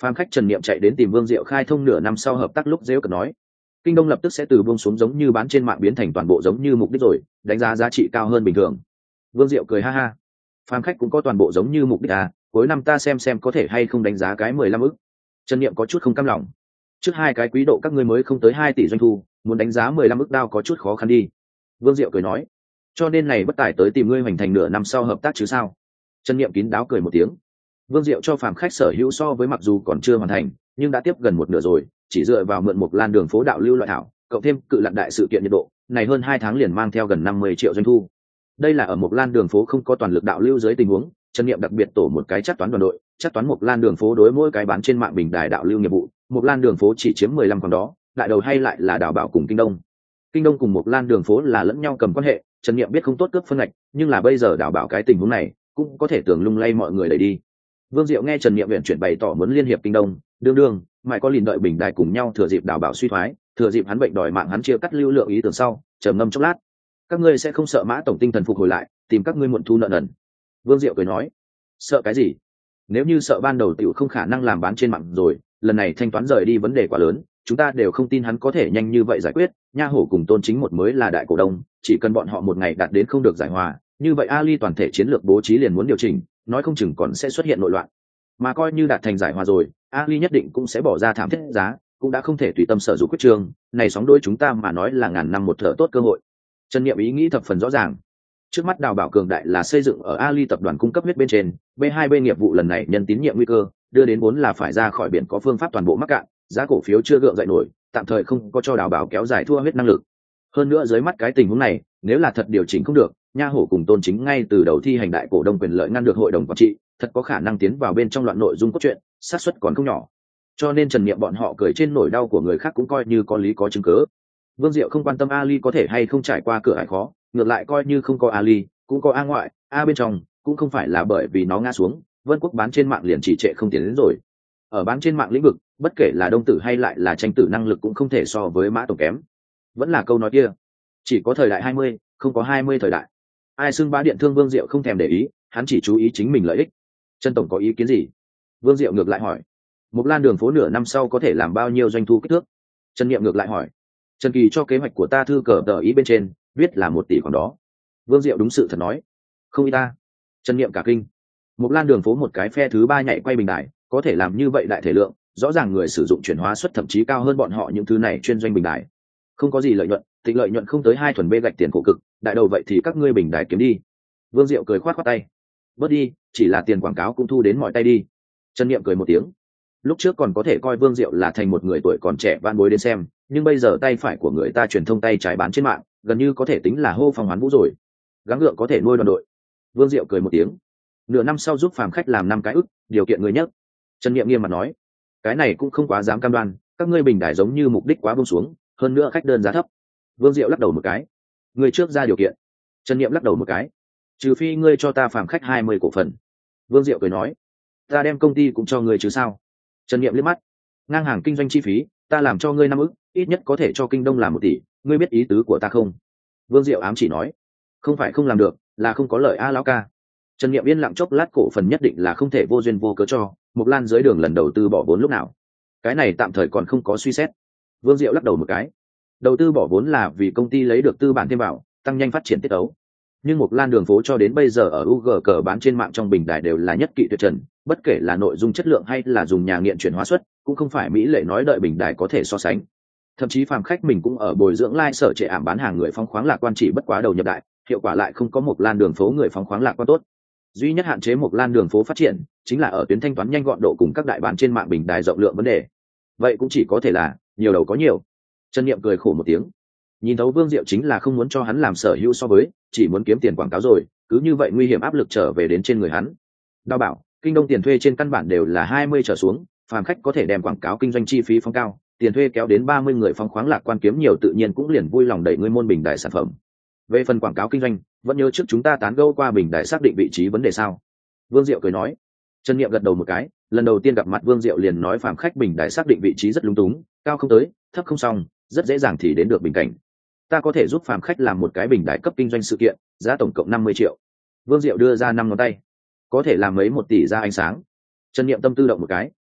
Phàm khách Trần Niệm chạy đến tìm Vương Diệu khai thông nửa năm sau hợp tác lúc dễ cợt nói, kinh đông lập tức sẽ từ buông xuống giống như bán trên mạng biến thành toàn bộ giống như mục đích rồi, đánh giá giá trị cao hơn bình thường. Vương Diệu cười ha ha, Phàm khách cũng có toàn bộ giống như mục đích à, cuối năm ta xem xem có thể hay không đánh giá cái mười lăm ức. Trần Niệm có chút không cam lòng, trước hai cái quý độ các ngươi mới không tới hai tỷ doanh thu, muốn đánh giá mười lăm ức đao có chút khó khăn đi. Vương Diệu cười nói, cho nên này bất tài tới tìm ngươi hoành thành nửa năm sau hợp tác chứ sao. Trần Niệm kín đáo cười một tiếng. Vương Diệu cho Phàm khách sở hữu so với mặc dù còn chưa hoàn thành nhưng đã tiếp gần một nửa rồi, chỉ dựa vào mượn một lan đường phố đạo lưu loại thảo cộng thêm cự lặn đại sự kiện nhiệt độ này hơn hai tháng liền mang theo gần năm mươi triệu doanh thu. Đây là ở một lan đường phố không có toàn lực đạo lưu dưới tình huống, Trần Niệm đặc biệt tổ một cái chắc toán đoàn đội, chắc toán một lan đường phố đối mỗi cái bán trên mạng bình đài đạo lưu nghiệp vụ, một lan đường phố chỉ chiếm mười lăm còn đó, đại đầu hay lại là đào bảo cùng kinh đông. Kinh đông cùng một lan đường phố là lẫn nhau cầm quan hệ, Trần Niệm biết không tốt cướp phân ngạch, nhưng là bây giờ đào bảo cái tình huống này cũng có thể tưởng lung lay mọi người đẩy đi. Vương Diệu nghe Trần Niệm viện chuyển bày tỏ muốn liên hiệp kinh đông, đương đương, mãi có liền đợi bình đài cùng nhau thừa dịp đào bảo suy thoái, thừa dịp hắn bệnh đòi mạng hắn chia cắt lưu lượng ý tưởng sau, trầm ngâm chốc lát. Các ngươi sẽ không sợ Mã tổng tinh thần phục hồi lại, tìm các ngươi muộn thu nợ nần. Vương Diệu cười nói, sợ cái gì? Nếu như sợ ban đầu tiểu không khả năng làm bán trên mạng rồi, lần này thanh toán rời đi vấn đề quá lớn, chúng ta đều không tin hắn có thể nhanh như vậy giải quyết. Nha Hổ cùng Tôn Chính một mới là đại cổ đông, chỉ cần bọn họ một ngày đạt đến không được giải hòa, như vậy Ali toàn thể chiến lược bố trí liền muốn điều chỉnh, nói không chừng còn sẽ xuất hiện nội loạn. Mà coi như đạt thành giải hòa rồi, Ali nhất định cũng sẽ bỏ ra thảm thiết giá, cũng đã không thể tùy tâm sở dụng quyết trường, này sóng đôi chúng ta mà nói là ngàn năm một thở tốt cơ hội. Trần Niệm ý nghĩ thập phần rõ ràng. Trước mắt đào bảo cường đại là xây dựng ở Ali tập đoàn cung cấp huyết bên trên, B hai B nghiệp vụ lần này nhân tín nhiệm nguy cơ, đưa đến vốn là phải ra khỏi biển có phương pháp toàn bộ mắc cạn, giá cổ phiếu chưa gượng dậy nổi, tạm thời không có cho đào bảo kéo dài thua huyết năng lực. Hơn nữa dưới mắt cái tình huống này, nếu là thật điều chỉnh không được, Nha Hổ cùng Tôn Chính ngay từ đầu thi hành đại cổ đông quyền lợi ngăn được hội đồng quản trị, thật có khả năng tiến vào bên trong loạn nội dung cốt truyện, xác suất còn không nhỏ. Cho nên Trần Niệm bọn họ cười trên nỗi đau của người khác cũng coi như có lý có chứng cứ. Vương Diệu không quan tâm Ali có thể hay không trải qua cửa ải khó, ngược lại coi như không có Ali, cũng có A ngoại, A bên trong, cũng không phải là bởi vì nó ngã xuống, Vân Quốc bán trên mạng liền chỉ trệ không tiến đến rồi. Ở bán trên mạng lĩnh vực, bất kể là đông tử hay lại là tranh tử năng lực cũng không thể so với Mã tổng kém. Vẫn là câu nói kia, chỉ có thời đại hai mươi, không có hai mươi thời đại. Ai xưng bá điện thương Vương Diệu không thèm để ý, hắn chỉ chú ý chính mình lợi ích. Trần tổng có ý kiến gì? Vương Diệu ngược lại hỏi. Một lan đường phố nửa năm sau có thể làm bao nhiêu doanh thu kích thước? Trần Niệm ngược lại hỏi. Trần Kỳ cho kế hoạch của ta thư cờ tờ ý bên trên, viết là một tỷ khoảng đó. Vương Diệu đúng sự thật nói. Không ý ta. Trần Niệm cả kinh. Một lan đường phố một cái phe thứ ba nhảy quay bình đài, có thể làm như vậy đại thể lượng, rõ ràng người sử dụng chuyển hóa suất thậm chí cao hơn bọn họ những thứ này chuyên doanh bình đài. Không có gì lợi nhuận, tịnh lợi nhuận không tới hai thuần bê gạch tiền khổ cực, đại đầu vậy thì các ngươi bình đài kiếm đi. Vương Diệu cười khoát khoát tay. Bớt đi, chỉ là tiền quảng cáo cũng thu đến mọi tay đi. Trần Niệm cười một tiếng. Lúc trước còn có thể coi Vương Diệu là thành một người tuổi còn trẻ van bối đến xem, nhưng bây giờ tay phải của người ta truyền thông tay trái bán trên mạng, gần như có thể tính là hô phong hoán vũ rồi. Gắng gượng có thể nuôi đoàn đội. Vương Diệu cười một tiếng. Nửa năm sau giúp Phàm khách làm năm cái ức, điều kiện người nhất. Trần Niệm nghiêm mặt nói, cái này cũng không quá dám cam đoan, các ngươi bình đài giống như mục đích quá buông xuống, hơn nữa khách đơn giá thấp. Vương Diệu lắc đầu một cái. Người trước ra điều kiện. Trần Niệm lắc đầu một cái. Trừ phi ngươi cho ta Phàm khách hai mươi cổ phần. Vương Diệu cười nói, ta đem công ty cũng cho ngươi chứ sao? Trần Niệm liếc mắt. Ngang hàng kinh doanh chi phí, ta làm cho ngươi năm ức, ít nhất có thể cho kinh đông làm một tỷ, ngươi biết ý tứ của ta không? Vương Diệu ám chỉ nói, không phải không làm được, là không có lợi a lão ca. Trần Niệm yên lặng chốc lát, cổ phần nhất định là không thể vô duyên vô cớ cho. Mục Lan dưới đường lần đầu tư bỏ vốn lúc nào? Cái này tạm thời còn không có suy xét. Vương Diệu lắc đầu một cái. Đầu tư bỏ vốn là vì công ty lấy được tư bản thêm vào, tăng nhanh phát triển tiết tấu. Nhưng Mục Lan đường phố cho đến bây giờ ở u giê cờ bán trên mạng trong bình đài đều là nhất kỵ tuyệt trần, bất kể là nội dung chất lượng hay là dùng nhà nghiện chuyển hóa suất, cũng không phải mỹ lệ nói đợi bình đài có thể so sánh. Thậm chí Phàm khách mình cũng ở bồi dưỡng lai sở trệ ảm bán hàng người phóng khoáng lạc quan chỉ bất quá đầu nhập đại, hiệu quả lại không có Mục Lan đường phố người phóng khoáng lạc quan tốt. Duy nhất hạn chế Mục Lan đường phố phát triển chính là ở tuyến thanh toán nhanh gọn độ cùng các đại bán trên mạng bình đài rộng lượng vấn đề. Vậy cũng chỉ có thể là nhiều đầu có nhiều. Trần Niệm cười khổ một tiếng. Nhìn thấu Vương Diệu chính là không muốn cho hắn làm sở hữu so với, chỉ muốn kiếm tiền quảng cáo rồi, cứ như vậy nguy hiểm áp lực trở về đến trên người hắn. Đào bảo, kinh đông tiền thuê trên căn bản đều là hai mươi trở xuống, Phàm khách có thể đem quảng cáo kinh doanh chi phí phóng cao, tiền thuê kéo đến ba mươi người phóng khoáng lạc quan kiếm nhiều tự nhiên cũng liền vui lòng đẩy ngươi môn bình đại sản phẩm. Về phần quảng cáo kinh doanh, vẫn nhớ trước chúng ta tán gẫu qua bình đại xác định vị trí vấn đề sao? Vương Diệu cười nói. Trần Niệm gật đầu một cái, lần đầu tiên gặp mặt Vương Diệu liền nói Phàm khách bình đại xác định vị trí rất lung túng, cao không tới, thấp không xong, rất dễ dàng thì đến được bình cảnh. Ta có thể giúp Phàm khách làm một cái bình đại cấp kinh doanh sự kiện, giá tổng cộng năm mươi triệu. Vương Diệu đưa ra năm ngón tay. Có thể làm mấy một tỷ ra ánh sáng. Trần Niệm tâm tư động một cái.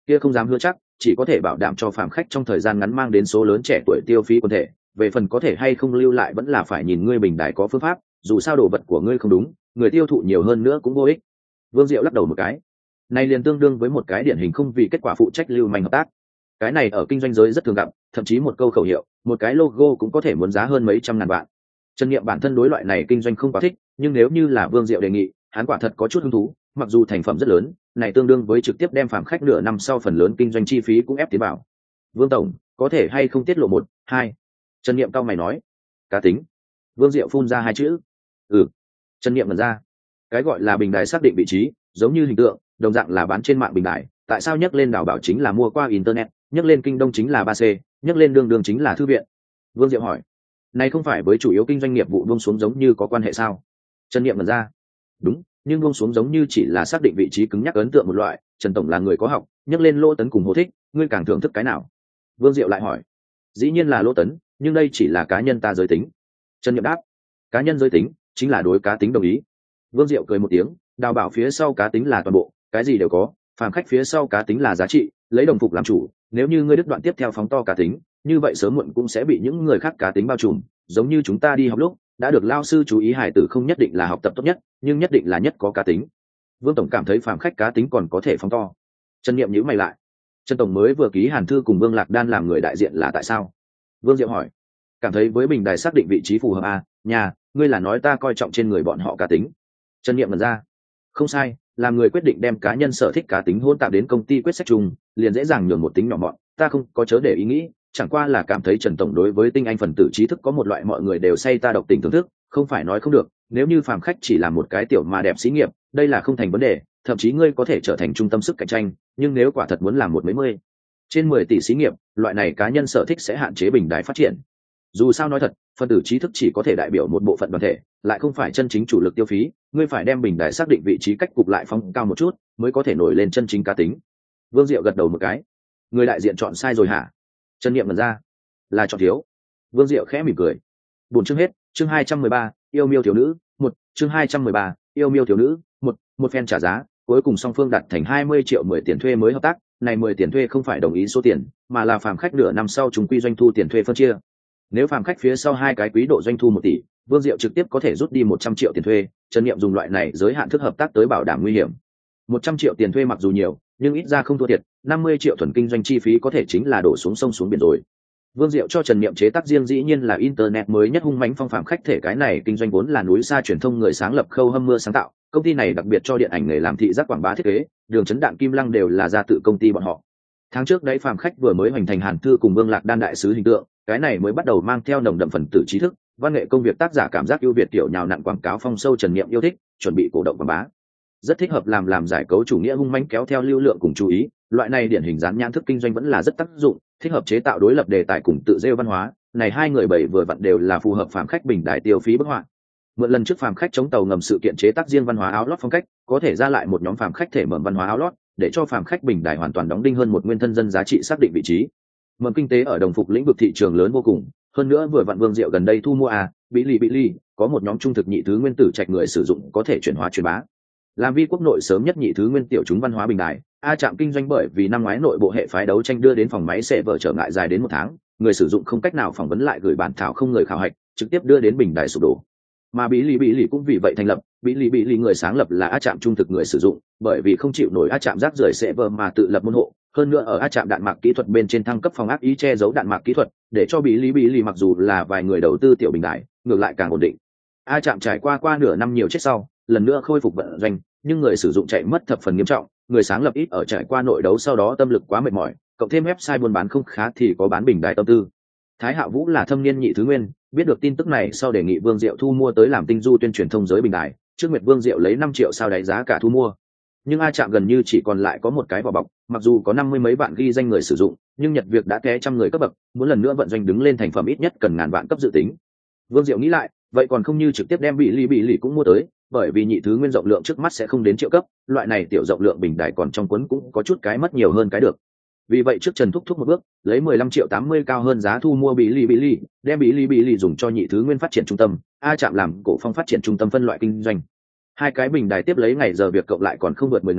kia không dám hứa chắc, chỉ có thể bảo đảm cho phàm khách trong thời gian ngắn mang đến số lớn trẻ tuổi tiêu phí quần thể, về phần có thể hay không lưu lại vẫn là phải nhìn ngươi bình đài có phương pháp, dù sao đồ vật của ngươi không đúng, người tiêu thụ nhiều hơn nữa cũng vô ích. Vương Diệu lắc đầu một cái, này liền tương đương với một cái điển hình không vì kết quả phụ trách lưu manh hợp tác. Cái này ở kinh doanh giới rất thường gặp, thậm chí một câu khẩu hiệu, một cái logo cũng có thể muốn giá hơn mấy trăm ngàn vạn. Trần Niệm bản thân đối loại này kinh doanh không quá thích, nhưng nếu như là Vương Diệu đề nghị, hắn quả thật có chút hứng thú, mặc dù thành phẩm rất lớn, này tương đương với trực tiếp đem phàm khách nửa năm sau phần lớn kinh doanh chi phí cũng ép tiến vào. Vương tổng, có thể hay không tiết lộ một, hai? Trần Niệm cao mày nói. Cá tính. Vương Diệu phun ra hai chữ. Ừ. Trần Niệm ngẩn ra. Cái gọi là bình đài xác định vị trí, giống như hình tượng, đồng dạng là bán trên mạng bình đài, tại sao nhắc lên đảo bảo chính là mua qua internet, nhắc lên kinh đông chính là ba C, nhắc lên đường đường chính là thư viện? Vương Diệu hỏi. Này không phải với chủ yếu kinh doanh nghiệp vụ buông xuống giống như có quan hệ sao? Trần Niệm ngẩn ra. Đúng, nhưng buông xuống giống như chỉ là xác định vị trí cứng nhắc ấn tượng một loại. Trần tổng là người có học, nhắc lên Lô Tấn cùng Hồ Thích, ngươi càng thưởng thức cái nào? Vương Diệu lại hỏi. Dĩ nhiên là Lô Tấn, nhưng đây chỉ là cá nhân ta giới tính. Trần Niệm đáp. Cá nhân giới tính chính là đối cá tính đồng ý. Vương Diệu cười một tiếng, đào bảo phía sau cá tính là toàn bộ, cái gì đều có, phàm khách phía sau cá tính là giá trị, lấy đồng phục làm chủ, nếu như ngươi đứt đoạn tiếp theo phóng to cá tính, như vậy sớm muộn cũng sẽ bị những người khác cá tính bao trùm, giống như chúng ta đi học lúc đã được lao sư chú ý hải tử không nhất định là học tập tốt nhất, nhưng nhất định là nhất có cá tính. Vương tổng cảm thấy phàm khách cá tính còn có thể phóng to. Trần Niệm nhíu mày lại. Trần tổng mới vừa ký hàn thư cùng Vương Lạc Đan làm người đại diện là tại sao? Vương Diệu hỏi. Cảm thấy với bình đài xác định vị trí phù hợp à, nhà, ngươi là nói ta coi trọng trên người bọn họ cá tính. Trần Niệm mở ra. Không sai, làm người quyết định đem cá nhân sở thích cá tính hôn tạp đến công ty quyết sách chung, liền dễ dàng nhường một tính nhỏ mọn, ta không có chớ để ý nghĩ, chẳng qua là cảm thấy Trần tổng đối với tinh anh phần tử trí thức có một loại mọi người đều say ta độc tình thưởng thức, không phải nói không được, nếu như phàm khách chỉ là một cái tiểu mà đẹp xí nghiệp, đây là không thành vấn đề, thậm chí ngươi có thể trở thành trung tâm sức cạnh tranh, nhưng nếu quả thật muốn làm một mấy mươi trên mười tỷ xí nghiệp, loại này cá nhân sở thích sẽ hạn chế bình đài phát triển. Dù sao nói thật, phần tử trí thức chỉ có thể đại biểu một bộ phận đoàn thể, lại không phải chân chính chủ lực tiêu phí, ngươi phải đem bình đài xác định vị trí cách cục lại phóng cao một chút, mới có thể nổi lên chân chính cá tính. Vương Diệu gật đầu một cái. Người đại diện chọn sai rồi hả? Trần Niệm ngẩn ra. Là chọn thiếu. Vương Diệu khẽ mỉm cười. Buồn chương hết, chương hai trăm mười ba, yêu miêu thiếu nữ, một, chương hai trăm mười ba, yêu miêu thiếu nữ, một, một phen trả giá, cuối cùng song phương đặt thành hai mươi triệu mười tiền thuê mới hợp tác, này mười tiền thuê không phải đồng ý số tiền, mà là phàm khách nửa năm sau chúng quy doanh thu tiền thuê phân chia. Nếu phàm khách phía sau hai cái quý độ doanh thu một tỷ, Vương Diệu trực tiếp có thể rút đi một trăm triệu tiền thuê, Trần Niệm dùng loại này giới hạn thức hợp tác tới bảo đảm nguy hiểm. một trăm triệu tiền thuê mặc dù nhiều, nhưng ít ra không thua thiệt, năm mươi triệu thuần kinh doanh chi phí có thể chính là đổ xuống sông xuống biển rồi. Vương Diệu cho Trần Niệm chế tác riêng dĩ nhiên là internet mới nhất hung mãnh phong phạm khách thể, cái này kinh doanh vốn là núi xa truyền thông người sáng lập Khâu Hâm Mưa sáng tạo, công ty này đặc biệt cho điện ảnh nghề làm thị giác quảng bá thiết kế, đường chấn đạn kim lăng đều là ra tự công ty bọn họ. Tháng trước đấy phạm khách vừa mới hoành thành Hàn Thư cùng Vương Lạc Đan đại sứ hình tượng, cái này mới bắt đầu mang theo nồng đậm phần tử trí thức, văn nghệ công việc tác giả cảm giác ưu việt tiểu nhào nặn quảng cáo phong sâu Trần Niệm yêu thích, chuẩn bị cổ động quảng bá. Rất thích hợp làm làm giải cấu chủ nghĩa hung mãnh kéo theo lưu lượng cùng chú ý, loại này điển hình dán nhãn thức kinh doanh vẫn là rất tác dụng, thích hợp chế tạo đối lập đề tài cùng tự rêu văn hóa, này hai người bảy vừa vặn đều là phù hợp phàm khách bình đại tiêu phí bức họa. Mượn lần trước phàm khách chống tàu ngầm sự kiện chế tác riêng văn hóa áo lót phong cách, có thể ra lại một nhóm phàm khách thể mở văn hóa áo lót, để cho phàm khách bình đại hoàn toàn đóng đinh hơn một nguyên thân dân giá trị xác định vị trí. Mầm kinh tế ở đồng phục lĩnh vực thị trường lớn vô cùng, hơn nữa vừa vặn Vương Diệu gần đây thu mua à, bị lì bị lì, có một nhóm trung thực nhị thứ nguyên tử trạch người sử dụng có thể chuyển hóa truyền bá. Làm vi quốc nội sớm nhất nhị thứ nguyên tiểu chúng văn hóa bình đại, A Trạm kinh doanh bởi vì năm ngoái nội bộ hệ phái đấu tranh đưa đến phòng máy sẽ vở trở ngại dài đến một tháng, người sử dụng không cách nào phỏng vấn lại gửi bản thảo không người khảo hạch, trực tiếp đưa đến bình đại sụp đổ. Mà bí lì bí lì cũng vì vậy thành lập, bí lì bí lì người sáng lập là A Trạm trung thực người sử dụng, bởi vì không chịu nổi A Trạm rác rưởi sẽ vở mà tự lập môn hộ, hơn nữa ở A Trạm đạn mạc kỹ thuật bên trên thăng cấp phòng ác ý che giấu đạn mạc kỹ thuật, để cho bí lì bí lì mặc dù là vài người đầu tư tiểu bình đại, ngược lại càng ổn định. A Trạm trải qua qua nửa năm nhiều chết sau, lần nữa khôi phục vận doanh, nhưng người sử dụng chạy mất thập phần nghiêm trọng, người sáng lập ít ở trải qua nội đấu sau đó tâm lực quá mệt mỏi, cộng thêm website buôn bán không khá thì có bán bình đại tâm tư. Thái Hạ Vũ là thâm niên nhị thứ nguyên, biết được tin tức này sau đề nghị Vương Diệu thu mua tới làm tinh du tuyên truyền thông giới bình đại, trước Nguyệt Vương Diệu lấy năm triệu sao đáy giá cả thu mua. Nhưng A Trạm gần như chỉ còn lại có một cái vỏ bọc, mặc dù có năm mươi mấy vạn ghi danh người sử dụng, nhưng Nhật Việc đã té trăm người cấp bậc, muốn lần nữa vận doanh đứng lên thành phẩm ít nhất cần ngàn vạn cấp dự tính. Vương Diệu nghĩ lại, vậy còn không như trực tiếp đem bị ly bị lì cũng mua tới, bởi vì nhị thứ nguyên rộng lượng trước mắt sẽ không đến triệu cấp, loại này tiểu rộng lượng bình đại còn trong cuốn cũng có chút cái mất nhiều hơn cái được. Vì vậy trước Trần thúc thúc một bước, lấy mười lăm triệu tám mươi cao hơn giá thu mua bị lì bị lì, đem bị lì bị lì dùng cho nhị thứ nguyên phát triển trung tâm, A Trạm làm cổ phong phát triển trung tâm phân loại kinh doanh. Hai cái bình đài tiếp lấy ngày giờ việc cộng lại còn không vượt mười ngàn,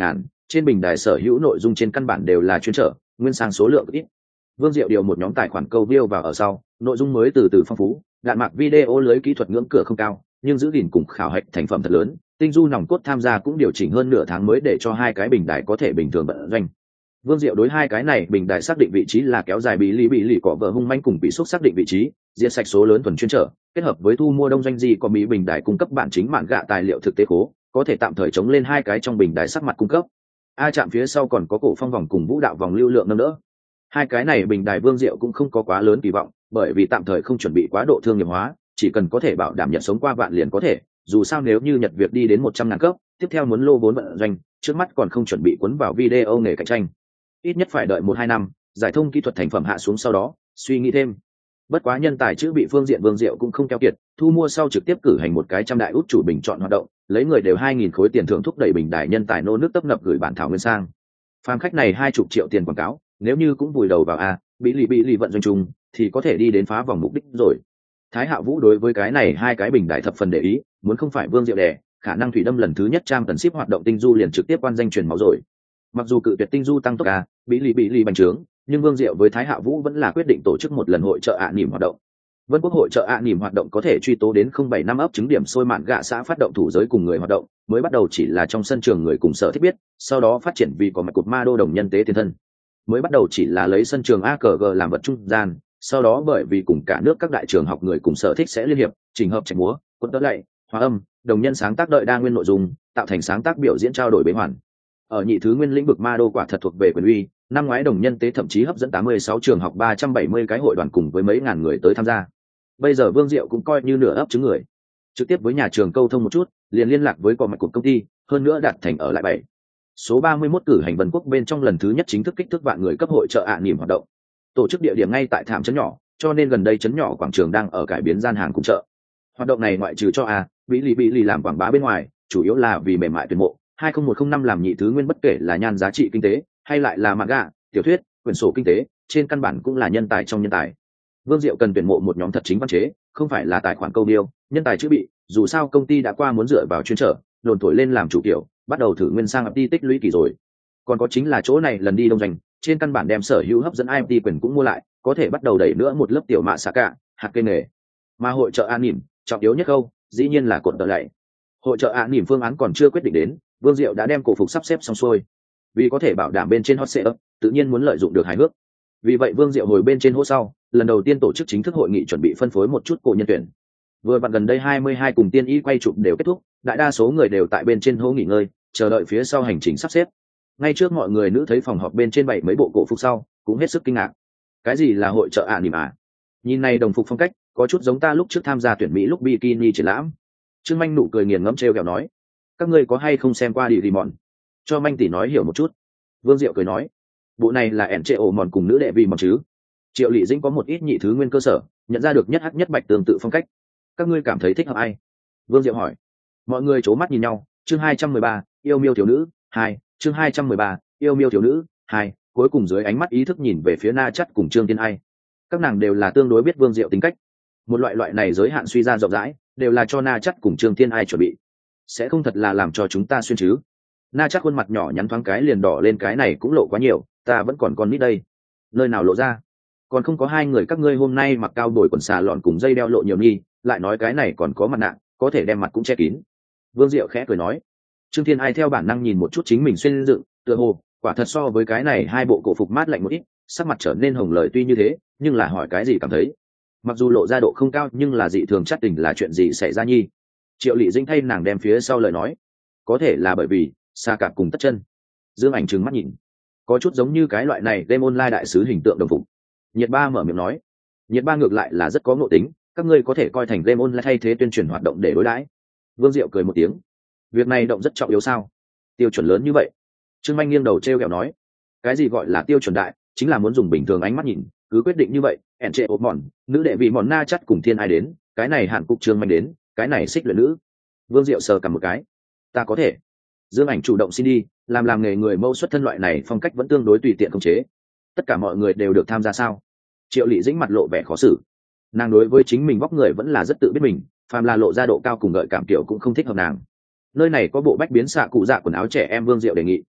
trên bình đài sở hữu nội dung trên căn bản đều là chuyên trở nguyên sang số lượng ít. Vương Diệu điều một nhóm tài khoản câu view vào ở sau, nội dung mới từ từ phong phú, đạn mạc video lưới kỹ thuật ngưỡng cửa không cao, nhưng giữ gìn cùng khảo hạch thành phẩm thật lớn. Tinh du nòng cốt tham gia cũng điều chỉnh hơn nửa tháng mới để cho hai cái bình đài có thể bình thường vận doanh. Vương Diệu đối hai cái này bình đài xác định vị trí là kéo dài bí lý bị lì cọ vợ hung manh cùng bị xúc xác định vị trí, diệt sạch số lớn thuần chuyên trở, kết hợp với thu mua đông doanh gì có mỹ bình đài cung cấp bản chính mạn gạ tài liệu thực tế khố, có thể tạm thời chống lên hai cái trong bình đài sắc mặt cung cấp. A chạm phía sau còn có cổ phong vòng cùng vũ đạo vòng lưu lượng nâng đỡ. Hai cái này bình đài Vương Diệu cũng không có quá lớn kỳ vọng, bởi vì tạm thời không chuẩn bị quá độ thương nghiệp hóa, chỉ cần có thể bảo đảm nhận sống qua vạn liền có thể, dù sao nếu như Nhật Việt đi đến một trăm ngàn cấp, tiếp theo muốn lô vốn vận doanh, trước mắt còn không chuẩn bị cuốn vào video nghề cạnh tranh. Ít nhất phải đợi một hai năm, giải thông kỹ thuật thành phẩm hạ xuống sau đó, suy nghĩ thêm. Bất quá nhân tài chữ bị phương diện Vương Diệu cũng không keo kiệt, thu mua sau trực tiếp cử hành một cái trăm đại út chủ bình chọn hoạt động, lấy người đều hai nghìn khối tiền thưởng thúc đẩy bình đài nhân tài nô nước tấp nập gửi bản thảo nguyên sang. Phàm khách này hai chục triệu tiền quảng cáo, nếu như cũng vùi đầu vào a, bị lì bị lì vận doanh chung, thì có thể đi đến phá vòng mục đích rồi. Thái Hạ Vũ đối với cái này hai cái bình đài thập phần để ý, muốn không phải Vương Diệu đè, khả năng thủy đâm lần thứ nhất trang tần ship hoạt động tinh du liền trực tiếp quan danh truyền máu rồi. Mặc dù cự tuyệt tinh du tăng tốc a, bị lì bị lì bành trướng, nhưng Vương Diệu với Thái Hạ Vũ vẫn là quyết định tổ chức một lần hội chợ ạ à nỉm hoạt động. Vân Quốc hội chợ ạ à nỉm hoạt động có thể truy tố đến không bảy năm ấp chứng điểm sôi mạn gạ xã phát động thủ giới cùng người hoạt động, mới bắt đầu chỉ là trong sân trường người cùng sở thích biết, sau đó phát triển vì có mạch cột ma đô đồng nhân tế tiền thân. Mới bắt đầu chỉ là lấy sân trường a cờ giê làm vật trung gian, sau đó bởi vì cùng cả nước các đại trường học người cùng sở thích sẽ liên hiệp, chỉnh hợp chạy múa, quân tớ lạy, hòa âm, đồng nhân sáng tác đợi đa nguyên nội dung, tạo thành sáng tác biểu diễn trao đổi bế hoàn. Ở nhị thứ nguyên lĩnh vực ma đô quả thật thuộc về quyền uy, năm ngoái đồng nhân tế thậm chí hấp dẫn tám mươi sáu trường học ba trăm bảy mươi cái hội đoàn cùng với mấy ngàn người tới tham gia. Bây giờ Vương Diệu cũng coi như nửa ấp trứng người, trực tiếp với nhà trường câu thông một chút, liền liên lạc với cò mạch cục công ty, hơn nữa đạt thành ở lại bảy số ba mươi mốt cử hành Vân Quốc bên trong lần thứ nhất chính thức kích thước vạn người cấp hội chợ ạ à nỉm hoạt động. Tổ chức địa điểm ngay tại Thảm trấn nhỏ, cho nên gần đây trấn nhỏ quảng trường đang ở cải biến gian hàng cùng chợ. Hoạt động này ngoại trừ cho a, bị lì bị lì làm quảng bá bên ngoài, chủ yếu là vì mềm mại tuyển mộ, hai không một không năm làm nhị thứ nguyên bất kể là nhan giá trị kinh tế, hay lại là manga, tiểu thuyết, quyển sổ kinh tế, trên căn bản cũng là nhân tài trong nhân tài. Vương Diệu cần tuyển mộ một nhóm thật chính văn chế, không phải là tài khoản câu điêu, nhân tài chữ bị, dù sao công ty đã qua muốn dựa vào chuyên trở, đồn thổi lên làm chủ kiểu, bắt đầu thử nguyên sang ập đi tích lũy kỳ rồi. Còn có chính là chỗ này lần đi đông doanh, trên căn bản đem sở hữu hấp dẫn i em tê quyền cũng mua lại, có thể bắt đầu đẩy nữa một lớp tiểu mạ xạ cả, hạt cây nghề. Mà hội chợ an nỉm, trọng yếu nhất câu, dĩ nhiên là cột tờ lạy. Hội chợ an nỉm phương án còn chưa quyết định đến, Vương Diệu đã đem cổ phục sắp xếp xong xuôi. Vì có thể bảo đảm bên trên hot setup, tự nhiên muốn lợi dụng được hài hước. Vì vậy Vương Diệu hồi bên trên hô sau, lần đầu tiên tổ chức chính thức hội nghị chuẩn bị phân phối một chút cổ nhân tuyển. Vừa vặn gần đây hai mươi hai cùng tiên y quay chụp đều kết thúc, đại đa số người đều tại bên trên hô nghỉ ngơi, chờ đợi phía sau hành trình sắp xếp. Ngay trước mọi người nữ thấy phòng họp bên trên bảy mấy bộ cổ phục sau, cũng hết sức kinh ngạc. Cái gì là hội chợ ạ nỉm à? Nhìn này đồng phục phong cách, có chút giống ta lúc trước tham gia tuyển Mỹ lúc bikini triển lãm. Trương Manh nụ cười nghiền ngẫm trêu ghẹo nói, các ngươi có hay không xem qua đi đi mòn? Cho Manh tỷ nói hiểu một chút. Vương Diệu cười nói, bộ này là ẻn trệ ổ mòn cùng nữ đệ vì mòn chứ. Triệu Lệ Dĩnh có một ít nhị thứ nguyên cơ sở, nhận ra được nhất hắc nhất bạch tương tự phong cách. Các ngươi cảm thấy thích hợp ai? Vương Diệu hỏi. Mọi người c mắt nhìn nhau. Chương hai trăm mười ba, yêu miêu thiếu nữ hai. Chương hai trăm mười ba, yêu miêu thiếu nữ hai. Cuối cùng dưới ánh mắt ý thức nhìn về phía Na Chắt cùng Trương Tiên Ai. Các nàng đều là tương đối biết Vương Diệu tính cách. Một loại loại này giới hạn suy ra rộng rãi, đều là cho Na Chắt cùng Trương Tiên Ai chuẩn bị. Sẽ không thật là làm cho chúng ta xuyên chứ? Na Chắt khuôn mặt nhỏ nhắn thoáng cái liền đỏ lên, cái này cũng lộ quá nhiều, ta vẫn còn con nít đây. Nơi nào lộ ra? Còn không có hai người các ngươi hôm nay mặc cao bồi quần xà lọn cùng dây đeo lộ nhiều nghi, lại nói cái này còn có mặt nạ, có thể đem mặt cũng che kín. Vương Diệu khẽ cười nói. Trương Thiên Ai theo bản năng nhìn một chút chính mình xuyên dựng, tựa hồ quả thật so với cái này hai bộ cổ phục mát lạnh một ít, sắc mặt trở nên hồng lời tuy như thế, nhưng là hỏi cái gì cảm thấy. Mặc dù lộ ra độ không cao nhưng là dị thường chắc tình là chuyện gì xảy ra nhi. Triệu Lệ Dĩnh thay nàng đem phía sau lời nói. Có thể là bởi vì xa cạp cùng tất chân. Dương Ảnh trừng mắt nhìn, có chút giống như cái loại này game online đại sứ hình tượng đồng phục. Nhiệt Ba mở miệng nói, Nhiệt Ba ngược lại là rất có ngộ tính, các ngươi có thể coi thành game online thay thế tuyên truyền hoạt động để đối đãi. Vương Diệu cười một tiếng, việc này động rất trọng yếu sao? Tiêu chuẩn lớn như vậy? Trương Manh nghiêng đầu trêu ghẹo nói, cái gì gọi là tiêu chuẩn đại, chính là muốn dùng bình thường ánh mắt nhìn, cứ quyết định như vậy. Ẻn trệ ốp mòn, nữ đệ vị mòn Na Chắt cùng Thiên Ai đến, cái này Hàn Cục Trương Manh đến, cái này xích luyện nữ. Vương Diệu sờ cầm một cái, ta có thể. Dương Ảnh chủ động xin đi, làm làm nghề người mẫu xuất thân loại này phong cách vẫn tương đối tùy tiện khống chế. Tất cả mọi người đều được tham gia sao? Triệu Lệ Dĩnh mặt lộ vẻ khó xử. Nàng đối với chính mình vóc người vẫn là rất tự biết mình, phàm là lộ ra độ cao cùng gợi cảm kiểu cũng không thích hợp nàng. Nơi này có bộ bách biến xạ cụ dạ quần áo trẻ em. Vương Diệu đề nghị.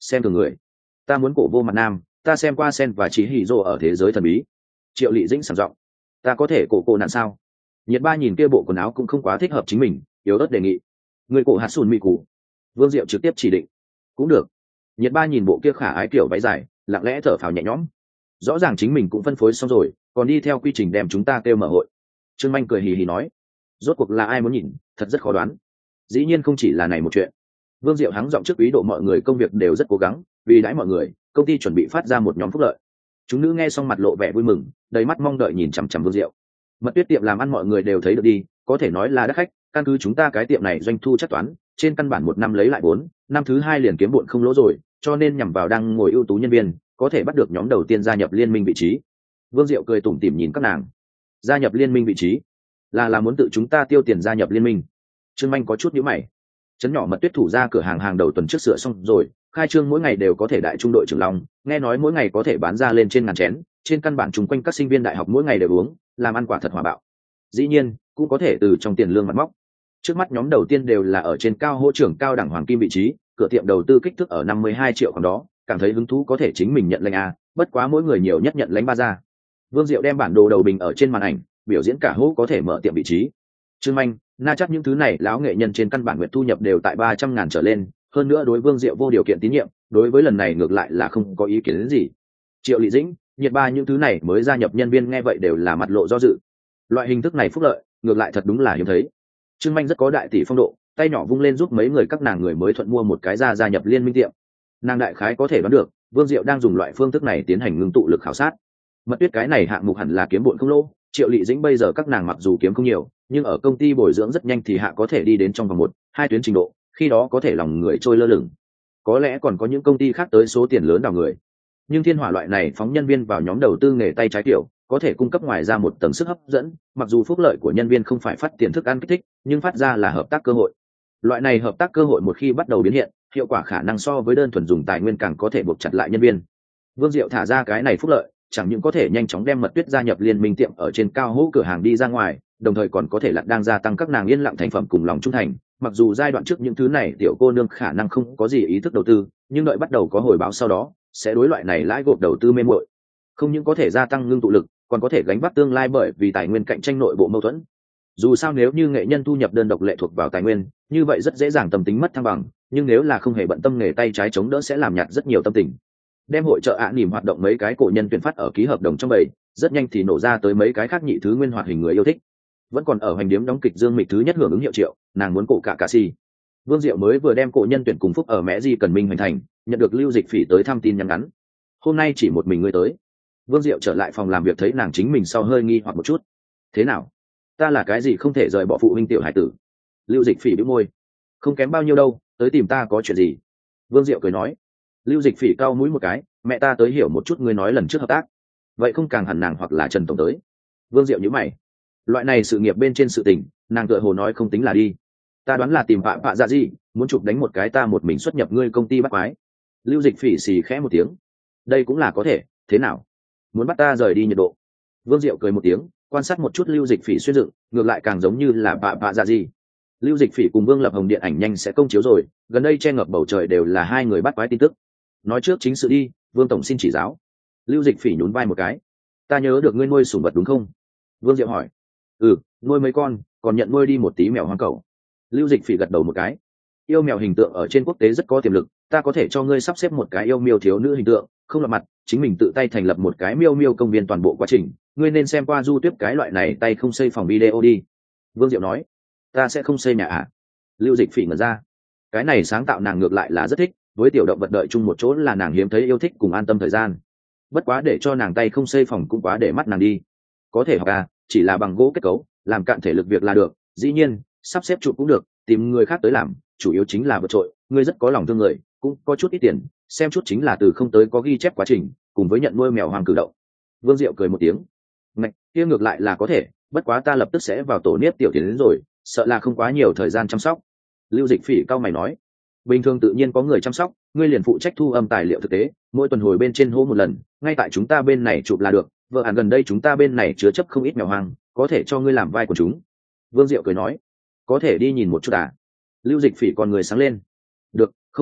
xem thường người. Ta muốn cổ vô mặt nam, ta xem qua sen và chỉ hỉ rồ ở thế giới thần bí. Triệu Lệ Dĩnh sảng giọng. Ta có thể cổ cổ nạn sao? Nhiệt Ba nhìn kia bộ quần áo cũng không quá thích hợp chính mình, yếu ớt đề nghị. Người cổ hạt sùn mị cụ. Vương Diệu trực tiếp chỉ định. Cũng được. Nhiệt Ba nhìn bộ kia khả ái kiểu váy dài, lặng lẽ thở phào nhẹ nhõm. Rõ ràng chính mình cũng phân phối xong rồi, còn đi theo quy trình đem chúng ta kêu mở hội. Trương Minh cười hì hì nói, rốt cuộc là ai muốn nhìn, thật rất khó đoán. Dĩ nhiên không chỉ là này một chuyện. Vương Diệu hắng giọng trước ý độ mọi người công việc đều rất cố gắng, vì đãi mọi người, công ty chuẩn bị phát ra một nhóm phúc lợi. Chúng nữ nghe xong mặt lộ vẻ vui mừng, đầy mắt mong đợi nhìn chằm chằm Vương Diệu. Mật Tuyết tiệm làm ăn mọi người đều thấy được đi, có thể nói là đắt khách, căn cứ chúng ta cái tiệm này doanh thu chắc toán, trên căn bản một năm lấy lại vốn, năm thứ hai liền kiếm bộn không lỗ rồi, cho nên nhằm vào đang ngồi ưu tú nhân viên, có thể bắt được nhóm đầu tiên gia nhập liên minh vị trí. Vương Diệu cười tủm tỉm nhìn các nàng. Gia nhập liên minh vị trí, là là muốn tự chúng ta tiêu tiền gia nhập liên minh. Trương Minh có chút nhíu mày. Trấn nhỏ Mật Tuyết thủ ra cửa hàng hàng đầu tuần trước sửa xong rồi, khai trương mỗi ngày đều có thể đại trung đội trưởng long, nghe nói mỗi ngày có thể bán ra lên trên ngàn chén, trên căn bản chung quanh các sinh viên đại học mỗi ngày đều uống, làm ăn quả thật hòa bạo. Dĩ nhiên, cũng có thể từ trong tiền lương mặt móc. Trước mắt nhóm đầu tiên đều là ở trên cao hỗ trưởng cao đẳng hoàng kim vị trí, cửa tiệm đầu tư kích thước ở năm mươi hai triệu khoảng đó, cảm thấy hứng thú có thể chính mình nhận lãnh a, bất quá mỗi người nhiều nhất nhận lãnh ba ra. Vương Diệu đem bản đồ đầu bình ở trên màn ảnh, biểu diễn cả hỗ có thể mở tiệm vị trí. Trương Minh, na chắc những thứ này lão nghệ nhân trên căn bản nguyện thu nhập đều tại ba trăm ngàn trở lên, hơn nữa đối Vương Diệu vô điều kiện tín nhiệm, đối với lần này ngược lại là không có ý kiến đến gì. Triệu Lệ Dĩnh, Nhiệt Ba những thứ này mới gia nhập nhân viên nghe vậy đều là mặt lộ do dự. Loại hình thức này phúc lợi, ngược lại thật đúng là hiếm thấy. Trương Minh rất có đại tỷ phong độ, tay nhỏ vung lên giúp mấy người các nàng người mới thuận mua một cái ra gia nhập liên minh tiệm. Nàng đại khái có thể đoán được, Vương Diệu đang dùng loại phương thức này tiến hành ngưng tụ lực khảo sát. Mật Tuyết cái này hạng mục hẳn là kiếm bộn không lỗ, Triệu Lệ Dĩnh bây giờ các nàng mặc dù kiếm không nhiều, nhưng ở công ty bồi dưỡng rất nhanh thì hạ có thể đi đến trong vòng một, hai tuyến trình độ, khi đó có thể lòng người trôi lơ lửng. Có lẽ còn có những công ty khác tới số tiền lớn đào người. Nhưng Thiên Hỏa loại này phóng nhân viên vào nhóm đầu tư nghề tay trái kiểu, có thể cung cấp ngoài ra một tầng sức hấp dẫn, mặc dù phúc lợi của nhân viên không phải phát tiền thức ăn kích thích, nhưng phát ra là hợp tác cơ hội. Loại này hợp tác cơ hội một khi bắt đầu biến hiện, hiệu quả khả năng so với đơn thuần dùng tài nguyên càng có thể buộc chặt lại nhân viên. Vương Diệu thả ra cái này phúc lợi, chẳng những có thể nhanh chóng đem Mật Tuyết gia nhập liên minh tiệm ở trên cao hữu cửa hàng đi ra ngoài, đồng thời còn có thể lặn đang gia tăng các nàng yên lặng thành phẩm cùng lòng trung thành. Mặc dù giai đoạn trước những thứ này tiểu cô nương khả năng không có gì ý thức đầu tư, nhưng đợi bắt đầu có hồi báo sau đó, sẽ đối loại này lãi gộp đầu tư mê muội. Không những có thể gia tăng ngưng tụ lực, còn có thể gánh vác tương lai bởi vì tài nguyên cạnh tranh nội bộ mâu thuẫn. Dù sao nếu như nghệ nhân thu nhập đơn độc lệ thuộc vào tài nguyên, như vậy rất dễ dàng tâm tính mất thăng bằng, nhưng nếu là không hề bận tâm nghề tay trái chống đỡ sẽ làm nhạt rất nhiều tâm tình. Đem hội trợ ạ nỉm hoạt động mấy cái cổ nhân tuyển phát ở ký hợp đồng trong bầy, rất nhanh thì nổ ra tới mấy cái khác nhị thứ nguyên hoạt hình người yêu thích. Vẫn còn ở hành điếm đóng kịch Dương Mịch thứ nhất hưởng ứng hiệu triệu, nàng muốn cổ cả cà si. Vương Diệu mới vừa đem cổ nhân tuyển cùng phúc ở mẹ di cần minh hoành thành, nhận được Lưu Dịch Phỉ tới thăm tin nhắn ngắn. Hôm nay chỉ một mình ngươi tới. Vương Diệu trở lại phòng làm việc thấy nàng chính mình sau hơi nghi hoặc một chút. Thế nào? Ta là cái gì không thể rời bỏ phụ huynh tiểu hải tử? Lưu Dịch Phỉ bĩu môi. Không kém bao nhiêu đâu, tới tìm ta có chuyện gì? Vương Diệu cười nói. Lưu Dịch Phỉ cau mũi một cái, mẹ ta tới hiểu một chút ngươi nói lần trước hợp tác. Vậy không càng hẳn nàng hoặc là Trần tổng tới? Vương Diệu nhíu mày. Loại này sự nghiệp bên trên sự tình, nàng tựa hồ nói không tính là đi. Ta đoán là tìm vạ vạ ra gì, muốn chụp đánh một cái ta một mình xuất nhập ngươi công ty bắt quái. Lưu Dịch Phỉ xì khẽ một tiếng. Đây cũng là có thể, thế nào? Muốn bắt ta rời đi nhiệt độ? Vương Diệu cười một tiếng, quan sát một chút Lưu Dịch Phỉ xuyên dựng, ngược lại càng giống như là vạ vạ ra gì. Lưu Dịch Phỉ cùng Vương Lập Hồng điện ảnh nhanh sẽ công chiếu rồi, gần đây che ngập bầu trời đều là hai người bắt quái tin tức. Nói trước chính sự đi, Vương tổng xin chỉ giáo. Lưu Dịch Phỉ nhún vai một cái. Ta nhớ được ngươi nuôi sủng vật đúng không? Vương Diệu hỏi. Ừ, nuôi mấy con, còn nhận nuôi đi một tí mèo hoang cẩu. Lưu Dịch Phỉ gật đầu một cái. Yêu mèo hình tượng ở trên quốc tế rất có tiềm lực, ta có thể cho ngươi sắp xếp một cái yêu miêu thiếu nữ hình tượng, không lọt mặt, chính mình tự tay thành lập một cái miêu miêu công viên toàn bộ quá trình, ngươi nên xem qua du tuyết cái loại này tay không xây phòng video đi. Vương Diệu nói. Ta sẽ không xây nhà à? Lưu Dịch Phỉ ngẩn ra. Cái này sáng tạo nàng ngược lại là rất thích, với tiểu động vật đợi chung một chỗ là nàng hiếm thấy yêu thích cùng an tâm thời gian. Bất quá để cho nàng tay không xây phòng cũng quá để mắt nàng đi. Có thể học à, chỉ là bằng gỗ kết cấu, làm cạn thể lực việc là được, dĩ nhiên, sắp xếp chụp cũng được, tìm người khác tới làm, chủ yếu chính là vượt trội, ngươi rất có lòng thương người, cũng có chút ít tiền, xem chút chính là từ không tới có ghi chép quá trình, cùng với nhận nuôi mèo hoang cử động. Vương Diệu cười một tiếng. Ngạch, kia ngược lại là có thể, bất quá ta lập tức sẽ vào tổ niết tiểu tiến đến rồi, sợ là không quá nhiều thời gian chăm sóc. Lưu Dịch Phỉ cau mày nói. Bình thường tự nhiên có người chăm sóc, ngươi liền phụ trách thu âm tài liệu thực tế, mỗi tuần hồi bên trên hô một lần, ngay tại chúng ta bên này chụp là được, vợ hẳn gần đây chúng ta bên này chứa chấp không ít mèo hoang, có thể cho ngươi làm vai của chúng. Vương Diệu cười nói. Có thể đi nhìn một chút à? Lưu Dịch Phỉ còn người sáng lên. Được, không xa,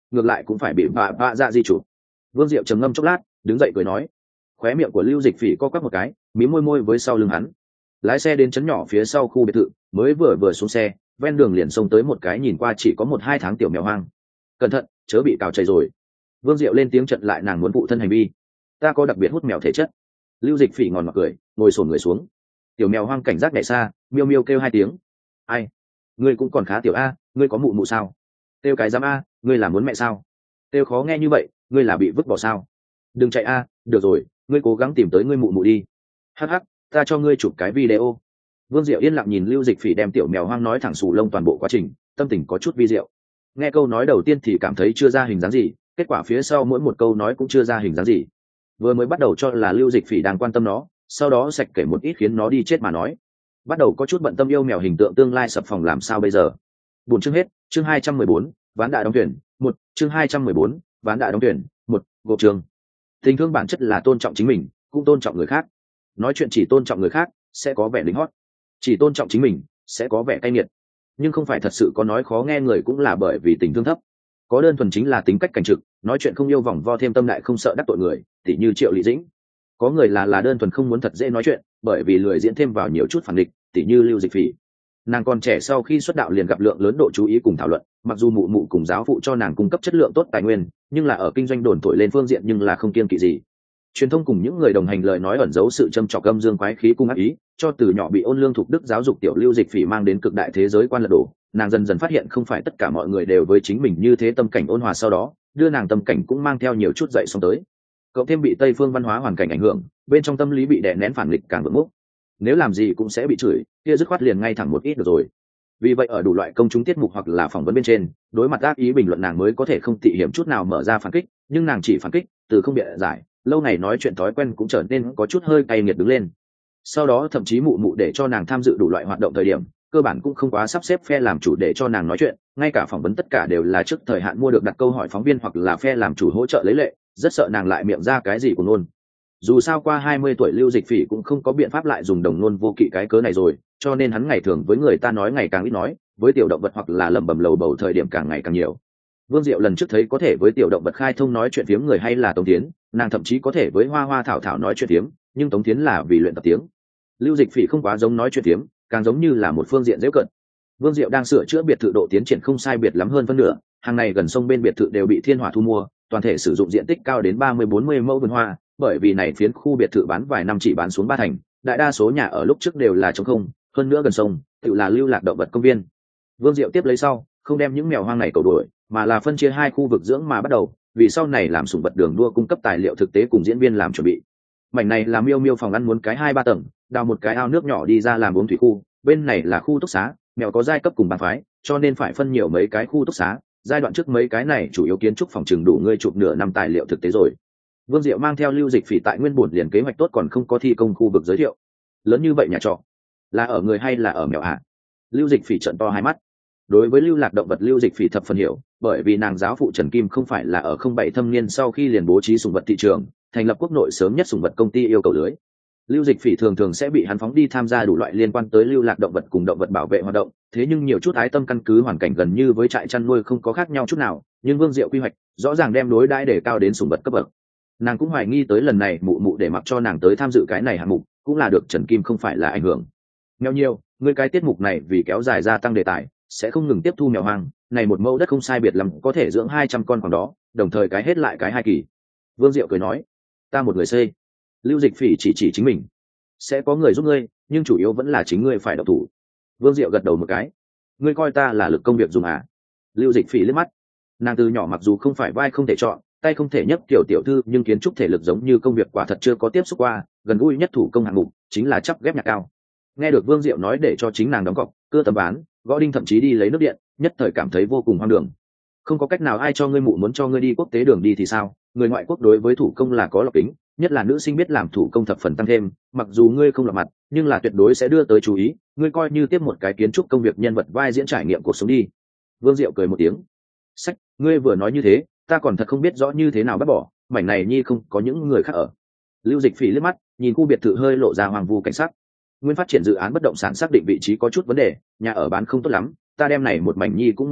ngược lại cũng phải bị vạ vạ dạ di chủ. Vương Diệu trầm ngâm chốc lát, đứng dậy cười nói. Khóe miệng của Lưu Dịch Phỉ co quắp một cái, mí môi môi với sau lưng hắn. Lái xe đến trấn nhỏ phía sau khu biệt thự, mới vừa vừa xuống xe, ven đường liền xông tới một cái nhìn qua chỉ có một hai tháng tiểu mèo hoang. Cẩn thận, chớ bị cào chảy rồi. Vương Diệu lên tiếng chặn lại nàng muốn phụ thân hành vi. Ta có đặc biệt hút mèo thể chất. Lưu Dịch Phỉ ngòn mặt cười, ngồi xổm người xuống. Tiểu mèo hoang cảnh giác nhảy xa, miêu miêu kêu hai tiếng. Ai? Ngươi cũng còn khá tiểu a, ngươi có mụ mụ sao? Kêu cái dám a, ngươi là muốn mẹ sao? Kêu khó nghe như vậy, ngươi là bị vứt bỏ sao? Đừng chạy a, được rồi, ngươi cố gắng tìm tới ngươi mụ mụ đi. Hắc hắc, ta cho ngươi chụp cái video. Vương Diệu yên lặng nhìn Lưu Dịch Phỉ đem tiểu mèo hoang nói thẳng sù lông toàn bộ quá trình, tâm tình có chút vi diệu. Nghe câu nói đầu tiên thì cảm thấy chưa ra hình dáng gì, kết quả phía sau mỗi một câu nói cũng chưa ra hình dáng gì. Vừa mới bắt đầu cho là Lưu Dịch Phỉ đang quan tâm nó, sau đó sạch kể một ít khiến nó đi chết mà nói. Bắt đầu có chút bận tâm yêu mèo hình tượng tương lai sập phòng làm sao bây giờ. Buồn chương hết, chương hai trăm mười bốn, ván đại đóng tuyển, một, chương hai trăm mười bốn, ván đại đóng tuyển, một, gộp trường. Tình thương bản chất là tôn trọng chính mình, cũng tôn trọng người khác. Nói chuyện chỉ tôn trọng người khác, sẽ có vẻ lính hót. Chỉ tôn trọng chính mình, sẽ có vẻ cay nghiệt. Nhưng không phải thật sự có nói khó nghe người cũng là bởi vì tình thương thấp. Có đơn thuần chính là tính cách cảnh trực, nói chuyện không yêu vòng vo thêm tâm đại không sợ đắc tội người, tỉ như Triệu Lý Dĩnh. Có người là là đơn thuần không muốn thật dễ nói chuyện, bởi vì lười diễn thêm vào nhiều chút phản địch, tỉ như Lưu Dịch Phỉ. Nàng còn trẻ sau khi xuất đạo liền gặp lượng lớn độ chú ý cùng thảo luận, mặc dù mụ mụ cùng giáo phụ cho nàng cung cấp chất lượng tốt tài nguyên, nhưng là ở kinh doanh đồn thổi lên phương diện nhưng là không kiêng kỵ gì. Truyền thông cùng những người đồng hành lời nói ẩn giấu sự châm chọc âm dương quái khí cung ác ý, cho từ nhỏ bị ôn lương thuộc đức giáo dục tiểu Lưu Dịch Phỉ mang đến cực đại thế giới quan lật đổ. Nàng dần dần phát hiện không phải tất cả mọi người đều với chính mình như thế, tâm cảnh ôn hòa sau đó đưa nàng tâm cảnh cũng mang theo nhiều chút dậy xong tới. Cậu thêm bị Tây phương văn hóa hoàn cảnh ảnh hưởng, bên trong tâm lý bị đè nén phản nghịch càng vững mốc. Nếu làm gì cũng sẽ bị chửi, kia dứt khoát liền ngay thẳng một ít được rồi. Vì vậy ở đủ loại công chúng tiết mục hoặc là phỏng vấn bên trên, đối mặt ác ý bình luận nàng mới có thể không tị hiểm chút nào mở ra phản kích, nhưng nàng chỉ phản kích, từ không bịa giải, lâu ngày nói chuyện thói quen cũng trở nên có chút hơi cay nghiệt đứng lên. Sau đó thậm chí mụ mụ để cho nàng tham dự đủ loại hoạt động thời điểm, cơ bản cũng không quá sắp xếp phe làm chủ để cho nàng nói chuyện, ngay cả phỏng vấn tất cả đều là trước thời hạn mua được đặt câu hỏi phóng viên hoặc là phe làm chủ hỗ trợ lấy lệ, rất sợ nàng lại miệng ra cái gì của nôn. Dù sao qua hai mươi tuổi Lưu Dịch Phỉ cũng không có biện pháp lại dùng đồng nôn vô kỵ cái cớ này rồi, cho nên hắn ngày thường với người ta nói ngày càng ít nói, với tiểu động vật hoặc là lẩm bẩm lầu bầu thời điểm càng ngày càng nhiều. Vương Diệu lần trước thấy có thể với tiểu động vật khai thông nói chuyện phiếm người hay là Tống Tiến, nàng thậm chí có thể với Hoa Hoa Thảo Thảo nói chuyện phiếm, nhưng Tống Tiến là vì luyện tập tiếng. Lưu Dịch Phỉ không quá giống nói chuyện phiếm, càng giống như là một phương diện dễ cận. Vương Diệu đang sửa chữa biệt thự, độ tiến triển không sai biệt lắm hơn phân nửa, hàng này gần sông bên biệt thự đều bị Thiên Hỏa thu mua, toàn thể sử dụng diện tích cao đến ba mươi bốn mươi mẫu vườn hoa, bởi vì này phiến khu biệt thự bán vài năm chỉ bán xuống ba thành, đại đa số nhà ở lúc trước đều là trống không, hơn nữa gần sông, tự là lưu lạc động vật công viên. Vương Diệu tiếp lấy sau, không đem những mèo hoang này cầu đuổi, mà là phân chia hai khu vực dưỡng mà bắt đầu, vì sau này làm sủng vật đường đua cung cấp tài liệu thực tế cùng diễn viên làm chuẩn bị. Mảnh này là miêu miêu phòng ăn muốn cái hai ba tầng, đào một cái ao nước nhỏ đi ra làm uống thủy khu, bên này là khu túc xá, mèo có giai cấp cùng bang phái, cho nên phải phân nhiều mấy cái khu túc xá. Giai đoạn trước mấy cái này chủ yếu kiến trúc phòng trường đủ ngươi chụp nửa năm tài liệu thực tế rồi. Vương Diệu mang theo Lưu Dịch Phỉ tại nguyên bổn liền kế hoạch tốt còn không có thi công khu vực giới thiệu. Lớn như vậy nhà trọ, là ở người hay là ở mèo ạ? À? Lưu Dịch Phỉ trợn to hai mắt. Đối với lưu lạc động vật Lưu Dịch Phỉ thập phần hiểu, bởi vì nàng giáo phụ Trần Kim không phải là ở không bảy thâm niên sau khi liền bố trí sủng vật thị trường, thành lập quốc nội sớm nhất sủng vật công ty yêu cầu lưới. Lưu Dịch Phỉ thường thường sẽ bị hắn phóng đi tham gia đủ loại liên quan tới lưu lạc động vật cùng động vật bảo vệ hoạt động, thế nhưng nhiều chút ái tâm căn cứ hoàn cảnh gần như với trại chăn nuôi không có khác nhau chút nào, nhưng Vương Diệu quy hoạch rõ ràng đem đối đãi để cao đến sủng vật cấp bậc. Nàng cũng hoài nghi tới lần này mụ mụ để mặc cho nàng tới tham dự cái này hạng mục, cũng là được Trần Kim không phải là ảnh hưởng. Mèo nhiều, người cái tiết mục này vì kéo dài gia tăng đề tài, sẽ không ngừng tiếp thu mèo hoang, này một mẫu đất không sai biệt lắm có thể dưỡng hai trăm con khoảng đó, đồng thời cái hết lại cái hai kỳ. Vương Diệu cười nói, ta một người xây. Lưu Dịch Phỉ chỉ chỉ chính mình, sẽ có người giúp ngươi, nhưng chủ yếu vẫn là chính ngươi phải độc thủ. Vương Diệu gật đầu một cái, ngươi coi ta là lực công việc dùng à? Lưu Dịch Phỉ liếc mắt, nàng từ nhỏ mặc dù không phải vai không thể chọn, tay không thể nhấc kiểu tiểu thư, nhưng kiến trúc thể lực giống như công việc quả thật chưa có tiếp xúc qua, gần gũi nhất thủ công hạng mục chính là chắp ghép nhạc cao. Nghe được Vương Diệu nói để cho chính nàng đóng cọc, cưa tấm ván, gõ đinh, thậm chí đi lấy nước điện, nhất thời cảm thấy vô cùng hoang đường. Không có cách nào, ai cho ngươi mụ muốn cho ngươi đi quốc tế đường đi thì sao? Người ngoại quốc đối với thủ công là có lọc kính, nhất là nữ sinh biết làm thủ công thập phần tăng thêm, mặc dù ngươi không lọt mặt, nhưng là tuyệt đối sẽ đưa tới chú ý, ngươi coi như tiếp một cái kiến trúc công việc nhân vật vai diễn trải nghiệm cuộc sống đi. Vương Diệu cười một tiếng, sách, ngươi vừa nói như thế, ta còn thật không biết rõ như thế nào bắt bỏ, mảnh này nhi không có những người khác ở. Lưu Dịch Phỉ liếc mắt, nhìn khu biệt thự hơi lộ ra hoàng vu cảnh sắc. Nguyên phát triển dự án bất động sản xác định vị trí có chút vấn đề, nhà ở bán không tốt lắm, ta đem này một mảnh nhi cũng mua lại,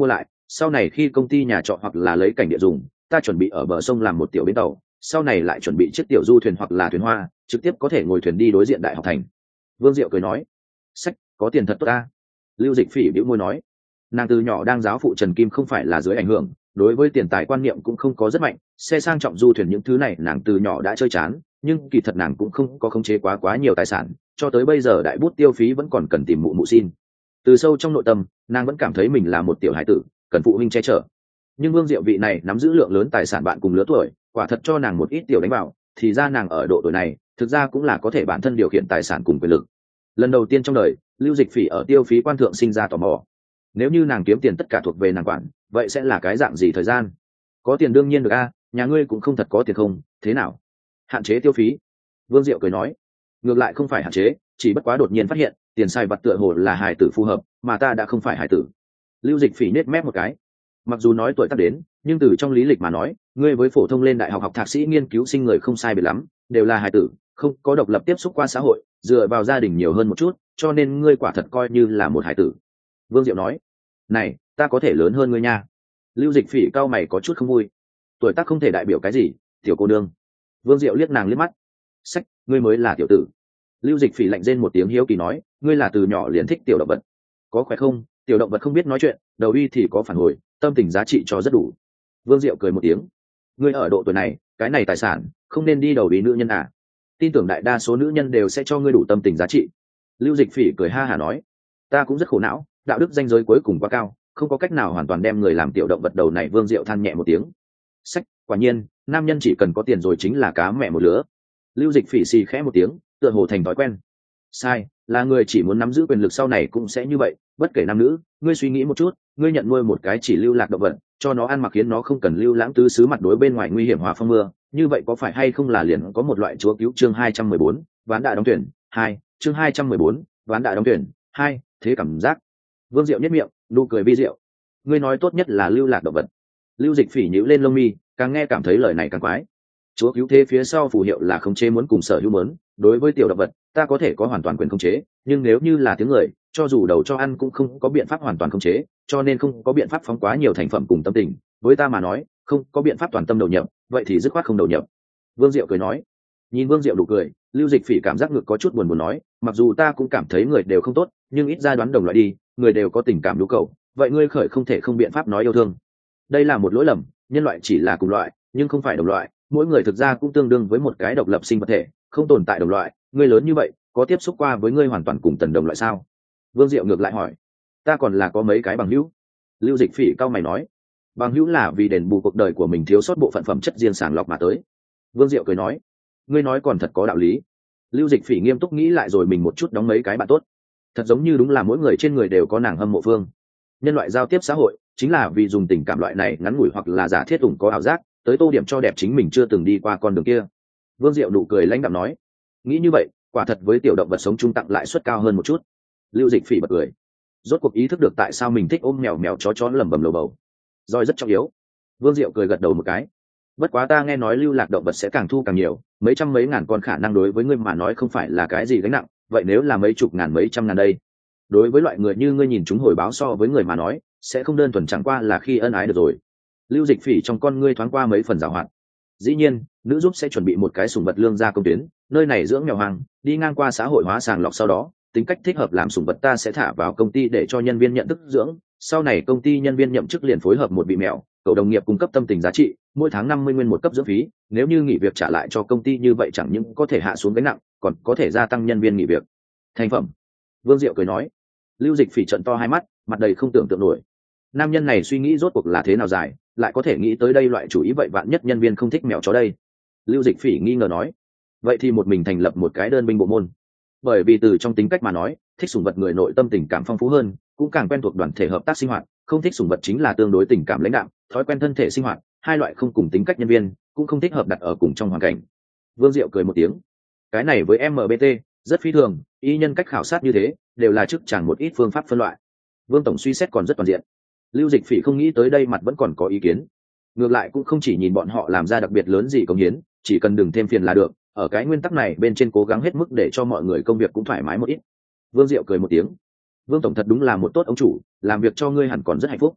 sau này khi công ty nhà trọ hoặc là lấy cảnh địa dùng, ta chuẩn bị ở bờ sông làm một tiểu bến tàu, sau này lại chuẩn bị chiếc tiểu du thuyền hoặc là thuyền hoa, trực tiếp có thể ngồi thuyền đi đối diện đại học thành. Vương Diệu cười nói, sách, có tiền thật tốt ta. Lưu Dịch Phỉ bĩu môi nói, nàng từ nhỏ đang giáo phụ Trần Kim không phải là dưới ảnh hưởng, đối với tiền tài quan niệm cũng không có rất mạnh, xe sang trọng du thuyền những thứ này nàng từ nhỏ đã chơi chán, nhưng kỳ thật nàng cũng không có khống chế quá quá nhiều tài sản, cho tới bây giờ đại bút tiêu phí vẫn còn cần tìm mụ mụ xin. Từ sâu trong nội tâm, nàng vẫn cảm thấy mình là một tiểu hải tử, cần phụ huynh che chở. Nhưng Vương Diệu vị này nắm giữ lượng lớn tài sản bạn cùng lứa tuổi, quả thật cho nàng một ít tiểu đánh bảo, thì ra nàng ở độ tuổi này, thực ra cũng là có thể bản thân điều khiển tài sản cùng quyền lực. Lần đầu tiên trong đời, Lưu Dịch Phỉ ở tiêu phí quan thượng sinh ra tò mò. Nếu như nàng kiếm tiền tất cả thuộc về nàng quản, vậy sẽ là cái dạng gì thời gian? Có tiền đương nhiên được a, nhà ngươi cũng không thật có tiền không, thế nào? Hạn chế tiêu phí. Vương Diệu cười nói, ngược lại không phải hạn chế, chỉ bất quá đột nhiên phát hiện, tiền xài vặt tựa hồ là hài tử phù hợp, mà ta đã không phải hài tử. Lưu Dịch Phỉ nết mép một cái. Mặc dù nói tuổi tác đến, nhưng từ trong lý lịch mà nói, ngươi với phổ thông lên đại học học thạc sĩ nghiên cứu sinh người không sai biệt lắm, đều là hài tử, không có độc lập tiếp xúc qua xã hội, dựa vào gia đình nhiều hơn một chút, cho nên ngươi quả thật coi như là một hài tử. Vương Diệu nói, này, ta có thể lớn hơn ngươi nha. Lưu Dịch Phỉ cau mày có chút không vui. Tuổi tác không thể đại biểu cái gì, tiểu cô nương. Vương Diệu liếc nàng liếc mắt. Sách, ngươi mới là tiểu tử. Lưu Dịch Phỉ lạnh rên một tiếng hiếu kỳ nói, ngươi là từ nhỏ liền thích tiểu động vật. Có khỏe không? Tiểu động vật không biết nói chuyện, đầu uy thì có phản hồi, tâm tình giá trị cho rất đủ. Vương Diệu cười một tiếng. Ngươi ở độ tuổi này, cái này tài sản, không nên đi đầu ý nữ nhân à? Tin tưởng đại đa số nữ nhân đều sẽ cho ngươi đủ tâm tình giá trị. Lưu Dịch Phỉ cười ha hả nói, ta cũng rất khổ não, đạo đức danh giới cuối cùng quá cao, không có cách nào hoàn toàn đem người làm tiểu động vật đầu này. Vương Diệu than nhẹ một tiếng. Sách, quả nhiên, nam nhân chỉ cần có tiền rồi chính là cá mẹ một lứa. Lưu Dịch Phỉ xì khẽ một tiếng, tựa hồ thành thói quen. Sai, là người chỉ muốn nắm giữ quyền lực sau này cũng sẽ như vậy, bất kể nam nữ, ngươi suy nghĩ một chút, ngươi nhận nuôi một cái chỉ lưu lạc động vật, cho nó ăn mặc khiến nó không cần lưu lãng tứ xứ mặt đối bên ngoài nguy hiểm hòa phong mưa, như vậy có phải hay không là liền có một loại chúa cứu. Chương hai trăm mười bốn, ván đại đóng tuyển, hai, chương hai trăm mười bốn, ván đại đóng tuyển, hai, thế cảm giác. Vương Diệu nhếch miệng, nụ cười vi diệu. Ngươi nói tốt nhất là lưu lạc động vật. Lưu Dịch Phỉ nhíu lên lông mi, càng nghe cảm thấy lời này càng quái. Chúa cứu thế phía sau phù hiệu là khống chế muốn cùng sở hữu muốn, đối với tiểu động vật, ta có thể có hoàn toàn quyền khống chế, nhưng nếu như là tiếng người, cho dù đầu cho ăn cũng không có biện pháp hoàn toàn khống chế, cho nên không có biện pháp phóng quá nhiều thành phẩm cùng tâm tình, với ta mà nói, không có biện pháp toàn tâm đầu nhập, vậy thì dứt khoát không đầu nhập. Vương Diệu cười nói. Nhìn Vương Diệu đủ cười, Lưu Dịch Phỉ cảm giác ngực có chút buồn buồn nói, mặc dù ta cũng cảm thấy người đều không tốt, nhưng ít ra đoán đồng loại đi, người đều có tình cảm nhu cầu, vậy ngươi khởi không thể không biện pháp nói yêu thương. Đây là một lỗi lầm, nhân loại chỉ là cùng loại, nhưng không phải đồng loại, mỗi người thực ra cũng tương đương với một cái độc lập sinh vật thể, không tồn tại đồng loại. Ngươi lớn như vậy, có tiếp xúc qua với ngươi hoàn toàn cùng tần đồng loại sao? Vương Diệu ngược lại hỏi. Ta còn là có mấy cái bằng hữu. Lưu Dịch Phỉ cau mày nói. Bằng hữu là vì đền bù cuộc đời của mình thiếu sót bộ phận phẩm chất riêng sàng lọc mà tới. Vương Diệu cười nói. Ngươi nói còn thật có đạo lý. Lưu Dịch Phỉ nghiêm túc nghĩ lại rồi mình một chút, đóng mấy cái bạn tốt. Thật giống như đúng là mỗi người trên người đều có nàng hâm mộ phương. Nhân loại giao tiếp xã hội chính là vì dùng tình cảm loại này ngắn ngủi hoặc là giả thiết ủng có ảo giác, tới tô điểm cho đẹp chính mình chưa từng đi qua con đường kia. Vương Diệu nụ cười lãnh đạm nói. Nghĩ như vậy, quả thật với tiểu động vật sống chung tặng lãi suất cao hơn một chút. Lưu Dịch Phỉ bật cười. Rốt cuộc ý thức được tại sao mình thích ôm mèo mèo chó chó lẩm bẩm lầu bầu. Roi rất trọng yếu. Vương Diệu cười gật đầu một cái. Bất quá ta nghe nói lưu lạc động vật sẽ càng thu càng nhiều, mấy trăm mấy ngàn con khả năng đối với ngươi mà nói không phải là cái gì gánh nặng, vậy nếu là mấy chục ngàn mấy trăm ngàn đây? Đối với loại người như ngươi nhìn chúng hồi báo so với người mà nói, sẽ không đơn thuần chẳng qua là khi ân ái được rồi. Lưu Dịch Phỉ trong con ngươi thoáng qua mấy phần giảo hoạt. Dĩ nhiên, nữ giúp sẽ chuẩn bị một cái sủng vật lương ra công tuyến, nơi này dưỡng mèo hoang, đi ngang qua xã hội hóa sàng lọc, sau đó tính cách thích hợp làm sủng vật ta sẽ thả vào công ty để cho nhân viên nhận thức dưỡng, sau này công ty nhân viên nhậm chức liền phối hợp một vị mèo, cậu đồng nghiệp cung cấp tâm tình giá trị, mỗi tháng năm mươi nguyên một cấp dưỡng phí, nếu như nghỉ việc trả lại cho công ty, như vậy chẳng những có thể hạ xuống gánh nặng, còn có thể gia tăng nhân viên nghỉ việc. Thành phẩm. Vương Diệu cười nói. Lưu Dịch Phỉ trợn to hai mắt, mặt đầy không tưởng tượng nổi. Nam nhân này suy nghĩ rốt cuộc là thế nào dài, lại có thể nghĩ tới đây loại chủ ý, vậy vạn nhất nhân viên không thích mèo chó đây? Lưu Dịch Phỉ nghi ngờ nói. Vậy thì một mình thành lập một cái đơn binh bộ môn. Bởi vì từ trong tính cách mà nói, thích sủng vật người nội tâm tình cảm phong phú hơn, cũng càng quen thuộc đoàn thể hợp tác sinh hoạt, không thích sủng vật chính là tương đối tình cảm lãnh đạm, thói quen thân thể sinh hoạt, hai loại không cùng tính cách nhân viên cũng không thích hợp đặt ở cùng trong hoàn cảnh. Vương Diệu cười một tiếng. Cái này với em em bê tê rất phi thường, y nhân cách khảo sát như thế đều là chức chẳng một ít phương pháp phân loại. Vương tổng suy xét còn rất toàn diện. Lưu Dịch Phỉ không nghĩ tới đây mặt vẫn còn có ý kiến. Ngược lại cũng không chỉ nhìn bọn họ làm ra đặc biệt lớn gì công hiến, chỉ cần đừng thêm phiền là được, ở cái nguyên tắc này bên trên cố gắng hết mức để cho mọi người công việc cũng thoải mái một ít. Vương Diệu cười một tiếng. Vương tổng thật đúng là một tốt ông chủ, làm việc cho ngươi hẳn còn rất hạnh phúc.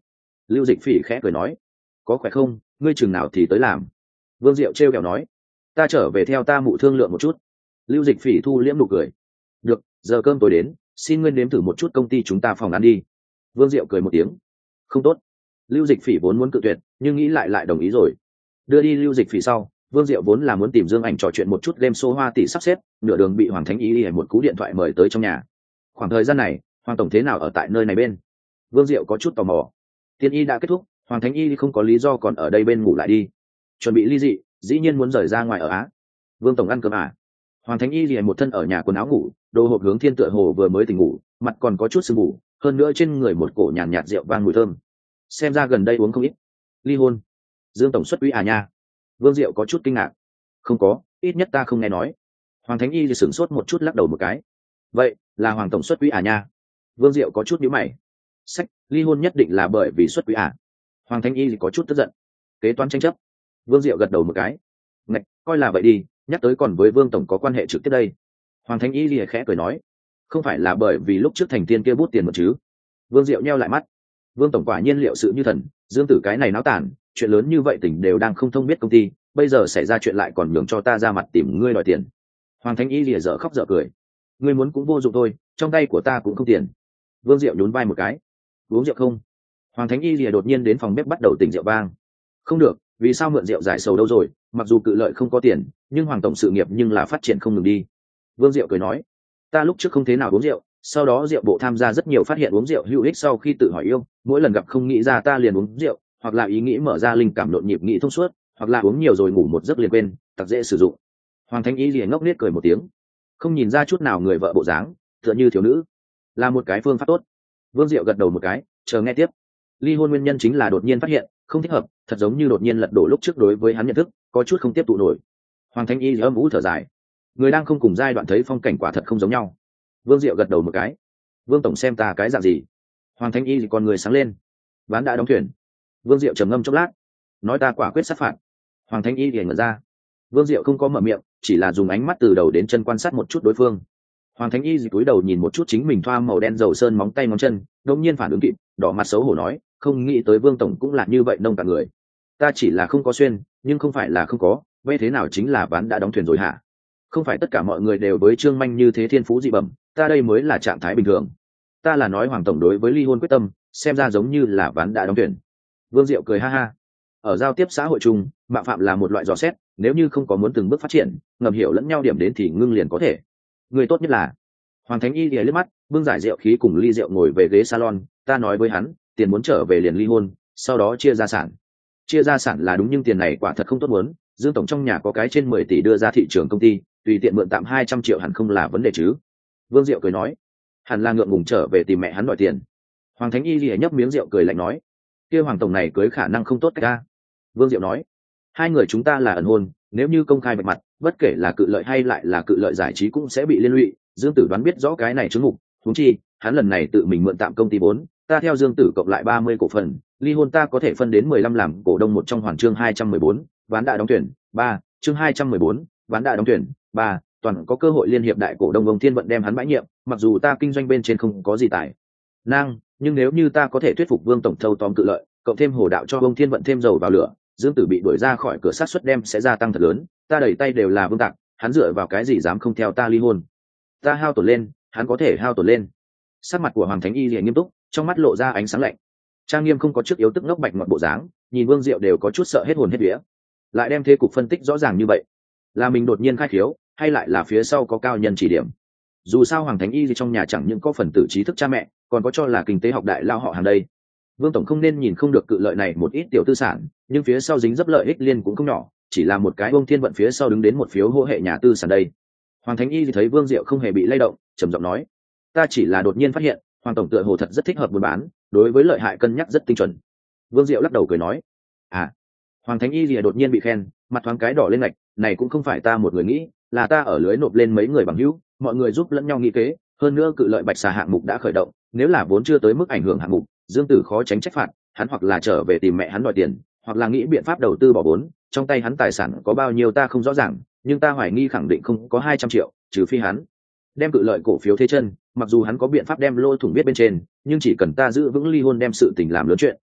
Lưu Dịch Phỉ khẽ cười nói, có khỏe không, ngươi chừng nào thì tới làm. Vương Diệu trêu kẹo nói, ta trở về theo ta mụ thương lượng một chút. Lưu Dịch Phỉ thu liễm nụ cười, được, giờ cơm tối đến, xin nguyên đếm thử một chút công ty chúng ta phòng ăn đi. Vương Diệu cười một tiếng, không tốt. Lưu Dịch Phỉ vốn muốn cự tuyệt, nhưng nghĩ lại lại đồng ý rồi. Đưa đi Lưu Dịch Phỉ sau, Vương Diệu vốn là muốn tìm Dương Ảnh trò chuyện một chút game show hoa tỷ sắp xếp, nửa đường bị Hoàng Thánh Y Y một cú điện thoại mời tới trong nhà. Khoảng thời gian này, Hoàng tổng thế nào ở tại nơi này bên? Vương Diệu có chút tò mò. Tiên y đã kết thúc, Hoàng Thánh Y không có lý do còn ở đây bên ngủ lại đi. Chuẩn bị ly dị, dĩ nhiên muốn rời ra ngoài ở Á. Vương tổng ăn cơm à? Hoàng Thánh Y liền một thân ở nhà quần áo ngủ, đồ hộp hướng thiên tựa hồ vừa mới tỉnh ngủ, mặt còn có chút sưng ngủ, hơn nữa trên người một cổ nhàn nhạt, nhạt rượu vang mùi thơm. Xem ra gần đây uống không ít. Ly hôn? Dương tổng xuất quỹ à nha? Vương Diệu có chút kinh ngạc. Không có, ít nhất ta không nghe nói. Hoàng Thánh Y thì sửng sốt một chút lắc đầu một cái. Vậy là Hoàng tổng xuất quỹ à nha? Vương Diệu có chút nhíu mày. Sách, ly hôn nhất định là bởi vì xuất quỹ à? Hoàng Thánh Y thì có chút tức giận. Kế toán tranh chấp. Vương Diệu gật đầu một cái. Ngạch, coi là vậy đi, nhắc tới còn với Vương tổng có quan hệ trực tiếp đây. Hoàng Thánh Y lìa khẽ cười nói, không phải là bởi vì lúc trước thành tiên kia bút tiền một chứ? Vương Diệu nheo lại mắt. Vương tổng quả nhiên liệu sự như thần, Dương tử cái này náo tàn, chuyện lớn như vậy tỉnh đều đang không thông biết công ty, bây giờ xảy ra chuyện lại còn nhường cho ta ra mặt tìm ngươi đòi tiền. Hoàng Thánh Y lìa dở khóc dở cười. Ngươi muốn cũng vô dụng thôi, trong tay của ta cũng không tiền. Vương Diệu nhún vai một cái. Uống rượu không? Hoàng Thánh Y lìa đột nhiên đến phòng bếp bắt đầu tỉnh rượu vang. Không được, vì sao mượn rượu giải sầu đâu rồi, mặc dù cự lợi không có tiền, nhưng Hoàng tổng sự nghiệp nhưng là phát triển không ngừng đi. Vương Diệu cười nói, ta lúc trước không thế nào uống rượu, sau đó rượu bộ tham gia rất nhiều phát hiện uống rượu hữu ích sau khi tự hỏi yêu, mỗi lần gặp không nghĩ ra ta liền uống rượu, hoặc là ý nghĩ mở ra linh cảm nhộn nhịp nghĩ thông suốt, hoặc là uống nhiều rồi ngủ một giấc liền quên, tặc dễ sử dụng. Hoàng Thánh Y liền ngốc nghếch cười một tiếng, không nhìn ra chút nào người vợ bộ dáng, tựa như thiếu nữ, là một cái phương pháp tốt. Vương Diệu gật đầu một cái, chờ nghe tiếp. Ly hôn nguyên nhân chính là đột nhiên phát hiện không thích hợp, thật giống như đột nhiên lật đổ lúc trước đối với hắn nhận thức, có chút không tiếp tụ nổi. Hoàng Thánh Y âm ú thở dài, người đang không cùng giai đoạn thấy phong cảnh quả thật không giống nhau. Vương Diệu gật đầu một cái. Vương tổng xem ta cái dạng gì? Hoàng Thánh Y còn người sáng lên. Ván đã đóng thuyền. Vương Diệu trầm ngâm chốc lát, nói ta quả quyết sát phạt. Hoàng Thánh Y liền ngẩn ra. Vương Diệu không có mở miệng, chỉ là dùng ánh mắt từ đầu đến chân quan sát một chút đối phương. Hoàng Thánh Y cúi đầu nhìn một chút chính mình thoa màu đen dầu sơn móng tay móng chân, đột nhiên phản ứng kịp, đỏ mặt xấu hổ nói, không nghĩ tới Vương tổng cũng là như vậy nông cả người. Ta chỉ là không có xuyên, nhưng không phải là không có, vậy thế nào chính là ván đã đóng thuyền rồi hả? Không phải tất cả mọi người đều với Trương Manh như thế thiên phú dị bẩm, ta đây mới là trạng thái bình thường. Ta là nói Hoàng tổng đối với ly hôn quyết tâm, xem ra giống như là ván đã đóng thuyền. Vương Diệu cười ha ha. Ở giao tiếp xã hội chung, mạo phạm là một loại dò xét, nếu như không có muốn từng bước phát triển, ngầm hiểu lẫn nhau điểm đến thì ngưng liền có thể. Người tốt nhất là Hoàng Thánh Y lìa liếc mắt, bưng giải rượu khí cùng ly rượu ngồi về ghế salon, ta nói với hắn, tiền muốn trở về liền ly hôn, sau đó chia gia sản. Chia gia sản là đúng, nhưng tiền này quả thật không tốt muốn, Dương tổng trong nhà có cái trên mười tỷ đưa ra thị trường công ty, tùy tiện mượn tạm hai trăm triệu hẳn không là vấn đề chứ? Vương Diệu cười nói, hẳn là ngượng ngùng trở về tìm mẹ hắn đòi tiền. Hoàng Thánh Y lìa nhấp miếng rượu cười lạnh nói, kia Hoàng tổng này cưới khả năng không tốt cả. Vương Diệu nói, hai người chúng ta là ẩn hôn, nếu như công khai vạch mặt, bất kể là cự lợi hay lại là cự lợi giải trí cũng sẽ bị liên lụy. Dương tử đoán biết rõ cái này chứng mục, huống chi hắn lần này tự mình mượn tạm công ty vốn, ta theo Dương tử cộng lại ba mươi cổ phần, ly hôn ta có thể phân đến mười lăm làm cổ đông một trong hoàn chương hai trăm mười bốn, ván đã đóng tuyển ba, chương hai trăm mười bốn, ván đã đóng tuyển ba, toàn có cơ hội liên hiệp đại cổ đông ông Thiên Vận đem hắn bãi nhiệm, mặc dù ta kinh doanh bên trên không có gì tài năng, nhưng nếu như ta có thể thuyết phục Vương tổng thâu tóm cự lợi, cộng thêm hồ đạo cho ông Thiên Vận thêm dầu vào lửa, Dương tử bị đuổi ra khỏi cửa sát suất đem sẽ gia tăng thật lớn, ta đẩy tay đều là Vương tặng, hắn dựa vào cái gì dám không theo ta ly hôn? Ta hao tổn lên, hắn có thể hao tổn lên. Sắc mặt của Hoàng Thánh Y liền nghiêm túc, trong mắt lộ ra ánh sáng lạnh. Trang nghiêm không có trước yếu tức ngốc bạch ngọn bộ dáng, nhìn Vương Diệu đều có chút sợ hết hồn hết vía. Lại đem thế cục phân tích rõ ràng như vậy, là mình đột nhiên khai khiếu, hay lại là phía sau có cao nhân chỉ điểm? Dù sao Hoàng Thánh Y gì trong nhà chẳng những có phần tử trí thức cha mẹ, còn có cho là kinh tế học đại lao họ hàng đây. Vương tổng không nên nhìn không được cự lợi này một ít tiểu tư sản, nhưng phía sau dính dấp lợi ích liên cũng không nhỏ, chỉ là một cái ông Thiên Vận phía sau đứng đến một phiếu hô hệ nhà tư sản đây. Hoàng Thánh Y thì thấy Vương Diệu không hề bị lay động, trầm giọng nói, ta chỉ là đột nhiên phát hiện Hoàng tổng tựa hồ thật rất thích hợp buôn bán, đối với lợi hại cân nhắc rất tinh chuẩn. Vương Diệu lắc đầu cười nói, à. Hoàng Thánh Y thì đột nhiên bị khen, mặt thoáng cái đỏ lên ngạch, này cũng không phải ta một người nghĩ, là ta ở lưới nộp lên mấy người bằng hữu, mọi người giúp lẫn nhau nghĩ kế, hơn nữa cự lợi bạch xà hạng mục đã khởi động, nếu là vốn chưa tới mức ảnh hưởng hạng mục, Dương tử khó tránh trách phạt, hắn hoặc là trở về tìm mẹ hắn đòi tiền, hoặc là nghĩ biện pháp đầu tư bỏ vốn, trong tay hắn tài sản có bao nhiêu ta không rõ ràng, nhưng ta hoài nghi khẳng định không có hai trăm triệu, trừ phi hắn đem cự lợi cổ phiếu thế chân, mặc dù hắn có biện pháp đem lôi thủng biết bên trên, nhưng chỉ cần ta giữ vững ly hôn đem sự tình làm lớn chuyện,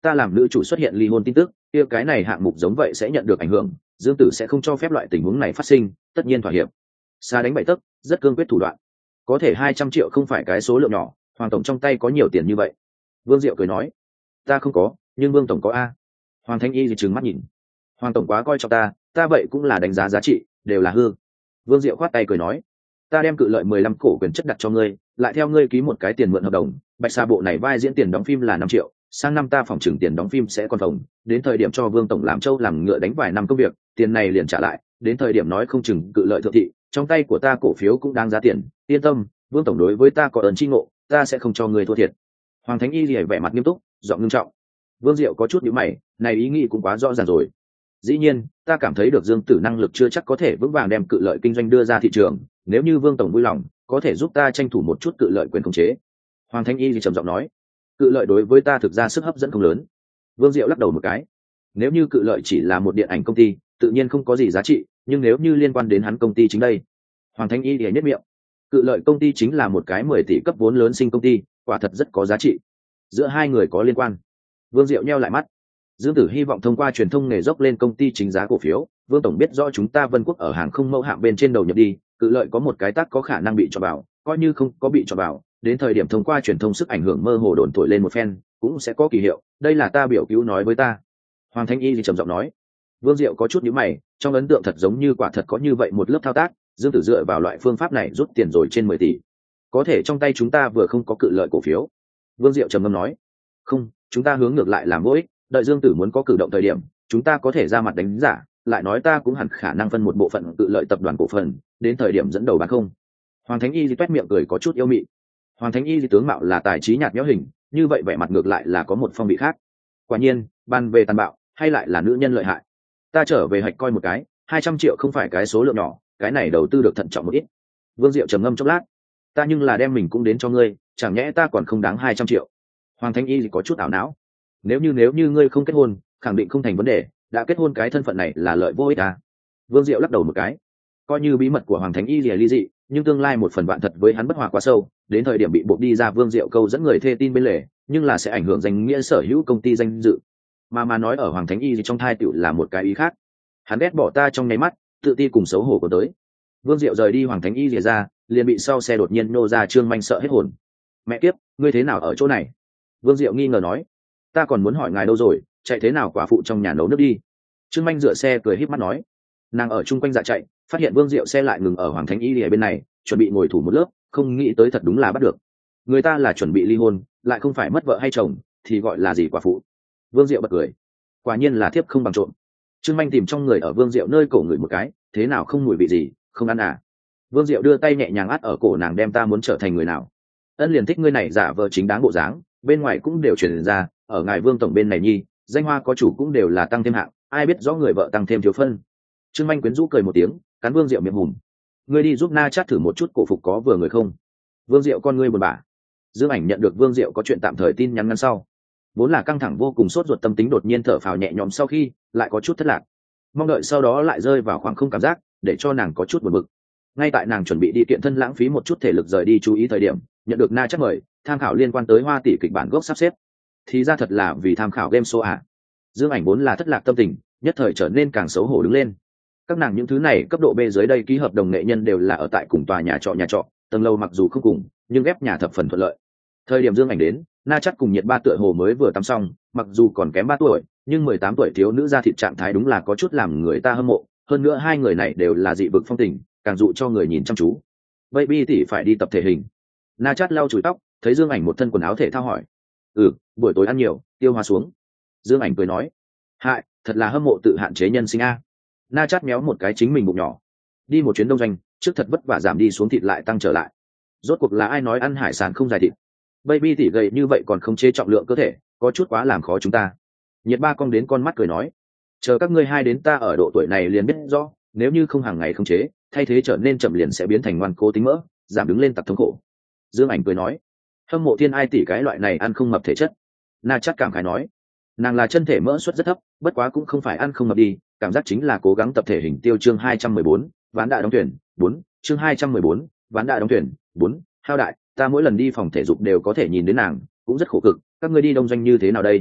ta làm nữ chủ xuất hiện ly hôn tin tức kia cái này hạng mục giống vậy sẽ nhận được ảnh hưởng, Dương Tử sẽ không cho phép loại tình huống này phát sinh, tất nhiên thỏa hiệp. Xa đánh bậy tấc, rất cương quyết thủ đoạn. Có thể hai trăm triệu không phải cái số lượng nhỏ, Hoàng tổng trong tay có nhiều tiền như vậy. Vương Diệu cười nói, ta không có, nhưng Vương tổng có a. Hoàng Thanh Y thì trừng mắt nhìn. Hoàng tổng quá coi trọng ta, ta vậy cũng là đánh giá giá trị, đều là hư. Vương Diệu khoát tay cười nói, ta đem cự lợi mười lăm cổ quyền chất đặt cho ngươi, lại theo ngươi ký một cái tiền mượn hợp đồng, Bạch Sa bộ này vai diễn tiền đóng phim là năm triệu, sang năm ta phòng trừng tiền đóng phim sẽ còn phòng, đến thời điểm cho Vương tổng làm trâu làm ngựa đánh vài năm công việc, tiền này liền trả lại, đến thời điểm nói không chừng cự lợi thượng thị, trong tay của ta cổ phiếu cũng đáng giá tiền, yên tâm, Vương tổng đối với ta có ơn chi ngộ, ta sẽ không cho ngươi thua thiệt. Hoàng Thánh Y lìa vẻ mặt nghiêm túc, giọng nghiêm trọng. Vương Diệu có chút nhíu mày, này ý nghĩ cũng quá rõ ràng rồi. Dĩ nhiên, ta cảm thấy được Dương Tử năng lực chưa chắc có thể vững vàng đem cự lợi kinh doanh đưa ra thị trường, nếu như Vương tổng vui lòng, có thể giúp ta tranh thủ một chút cự lợi quyền khống chế. Hoàng Thánh Y thì trầm giọng nói, cự lợi đối với ta thực ra sức hấp dẫn không lớn. Vương Diệu lắc đầu một cái, nếu như cự lợi chỉ là một điện ảnh công ty, tự nhiên không có gì giá trị, nhưng nếu như liên quan đến hắn công ty chính đây. Hoàng Thánh Y thì nhếch miệng, cự lợi công ty chính là một cái mười tỷ cấp vốn lớn sinh công ty, quả thật rất có giá trị. Giữa hai người có liên quan. Vương Diệu nheo lại mắt. Dương Tử hy vọng thông qua truyền thông nghề dốc lên công ty chính giá cổ phiếu, Vương tổng biết rõ chúng ta Vân Quốc ở hàng không mẫu hạng bên trên đầu nhập đi, cự lợi có một cái tác có khả năng bị cho vào, coi như không có bị cho vào, đến thời điểm thông qua truyền thông sức ảnh hưởng mơ hồ đồn thổi lên một phen, cũng sẽ có kỳ hiệu, đây là ta biểu cứu nói với ta. Hoàng Thanh Y thì trầm giọng nói. Vương Diệu có chút nhíu mày, trong ấn tượng thật giống như quả thật có như vậy một lớp thao tác, Dương Tử dựa vào loại phương pháp này rút tiền rồi trên mười tỷ. Có thể trong tay chúng ta vừa không có cự lợi cổ phiếu. Vương Diệu trầm ngâm nói, không, chúng ta hướng ngược lại làm vô ích, đợi Dương Tử muốn có cử động thời điểm, chúng ta có thể ra mặt đánh giả, lại nói ta cũng hẳn khả năng phân một bộ phận cự lợi tập đoàn cổ phần, đến thời điểm dẫn đầu bán không. Hoàng Thánh Y thì toét miệng cười có chút yêu mị. Hoàng Thánh Y thì tướng mạo là tài trí nhạt nhẽo hình, như vậy vẻ mặt ngược lại là có một phong vị khác. Quả nhiên, ban về tàn bạo, hay lại là nữ nhân lợi hại. Ta trở về hạch coi một cái, hai trăm triệu không phải cái số lượng nhỏ, cái này đầu tư được thận trọng một ít. Vương Diệu trầm ngâm chốc lát, ta nhưng là đem mình cũng đến cho ngươi, chẳng nhẽ ta còn không đáng hai trăm triệu. Hoàng Thánh Y thì có chút ảo não. Nếu như nếu như ngươi không kết hôn, khẳng định không thành vấn đề, đã kết hôn cái thân phận này là lợi vô ích à. Vương Diệu lắc đầu một cái, coi như bí mật của Hoàng Thánh Y lìa ly dị, nhưng tương lai một phần vạn thật với hắn bất hòa quá sâu, đến thời điểm bị buộc đi ra Vương Diệu câu dẫn người thê tin bên lề, nhưng là sẽ ảnh hưởng danh nghĩa sở hữu công ty danh dự. Mà mà nói ở Hoàng Thánh Y gì trong thai tiểu là một cái ý khác. Hắn ghét bỏ ta trong nháy mắt, tự ti cùng xấu hổ của tới. Vương Diệu rời đi Hoàng Thánh Y lìa ra, liền bị sau xe đột nhiên nô ra Trương Manh sợ hết hồn. Mẹ kiếp, ngươi thế nào ở chỗ này? Vương Diệu nghi ngờ nói, ta còn muốn hỏi ngài đâu rồi, chạy thế nào quả phụ trong nhà nấu nước đi. Trương Manh dựa xe cười híp mắt nói, nàng ở chung quanh dạ chạy, phát hiện Vương Diệu xe lại ngừng ở Hoàng Thánh Y lìa bên này, chuẩn bị ngồi thủ một lớp, không nghĩ tới thật đúng là bắt được. Người ta là chuẩn bị ly hôn, lại không phải mất vợ hay chồng, thì gọi là gì quả phụ. Vương Diệu bật cười, quả nhiên là thiếp không bằng trộm. Trương Manh tìm trong người ở Vương Diệu nơi cổ người một cái, thế nào không mùi vị gì, không ăn à. Vương Diệu đưa tay nhẹ nhàng át ở cổ nàng, đem ta muốn trở thành người nào. Ân liền thích ngươi này giả vờ chính đáng bộ dáng, bên ngoài cũng đều truyền ra, ở ngài Vương tổng bên này nhi, danh hoa có chủ cũng đều là tăng thêm hạng, ai biết rõ người vợ tăng thêm thiếu phân. Trương Manh quyến rũ cười một tiếng, cắn Vương Diệu miệng hùm, ngươi đi giúp Na Chát thử một chút cổ phục có vừa người không. Vương Diệu con ngươi buồn bã. Dương Ảnh nhận được Vương Diệu có chuyện tạm thời tin nhắn ngắn sau, vốn là căng thẳng vô cùng sốt ruột tâm tính đột nhiên thở phào nhẹ nhõm, sau khi lại có chút thất lạc, mong đợi sau đó lại rơi vào khoảng không cảm giác, để cho nàng có chút buồn bực. Ngay tại nàng chuẩn bị đi kiện thân lãng phí một chút thể lực rời đi chú ý thời điểm, nhận được Na Chát mời tham khảo liên quan tới Hoa tỷ kịch bản gốc sắp xếp, thì ra thật là vì tham khảo game show à. Dương Ảnh vốn là thất lạc tâm tình, nhất thời trở nên càng xấu hổ đứng lên. Các nàng những thứ này cấp độ B dưới đây ký hợp đồng nghệ nhân đều là ở tại cùng tòa nhà trọ nhà trọ, tầng lâu mặc dù không cùng, nhưng ghép nhà thập phần thuận lợi. Thời điểm Dương Ảnh đến, Na Chát cùng Nhiệt Ba tựa hồ mới vừa tắm xong, mặc dù còn kém ba tuổi, nhưng mười tám tuổi thiếu nữ ra thịt trạng thái đúng là có chút làm người ta hâm mộ, hơn nữa hai người này đều là dị vực phong tình, càng dụ cho người nhìn chăm chú. Baby tỷ phải đi tập thể hình. Na Chát lau chùi tóc, thấy Dương Ảnh một thân quần áo thể thao hỏi, ừ, buổi tối ăn nhiều, tiêu hóa xuống. Dương Ảnh cười nói, hại, thật là hâm mộ tự hạn chế nhân sinh a. Na Chát méo một cái chính mình bụng nhỏ, đi một chuyến đông doanh, trước thật vất vả giảm đi xuống thịt lại tăng trở lại. Rốt cuộc là ai nói ăn hải sản không dài thịt? Baby tỷ gầy như vậy còn không chế trọng lượng cơ thể, có chút quá làm khó chúng ta. Nhiệt Ba cong đến con mắt cười nói, chờ các ngươi hai đến ta ở độ tuổi này liền biết rõ, nếu như không hàng ngày không chế, thay thế trở nên chậm liền sẽ biến thành ngoan cố tính mỡ, giảm đứng lên tập thống khổ. Dương Ảnh cười nói, hâm mộ thiên ai tỷ cái loại này ăn không mập thể chất. Na Chát cảm khái nói, nàng là chân thể mỡ suất rất thấp, bất quá cũng không phải ăn không mập đi, cảm giác chính là cố gắng tập thể hình. Tiêu chương hai trăm mười bốn, ván đại đóng tuyển bốn, chương hai trăm mười bốn, ván đại đóng tuyển bốn, hao đại, ta mỗi lần đi phòng thể dục đều có thể nhìn đến nàng, cũng rất khổ cực, các ngươi đi đông doanh như thế nào đây?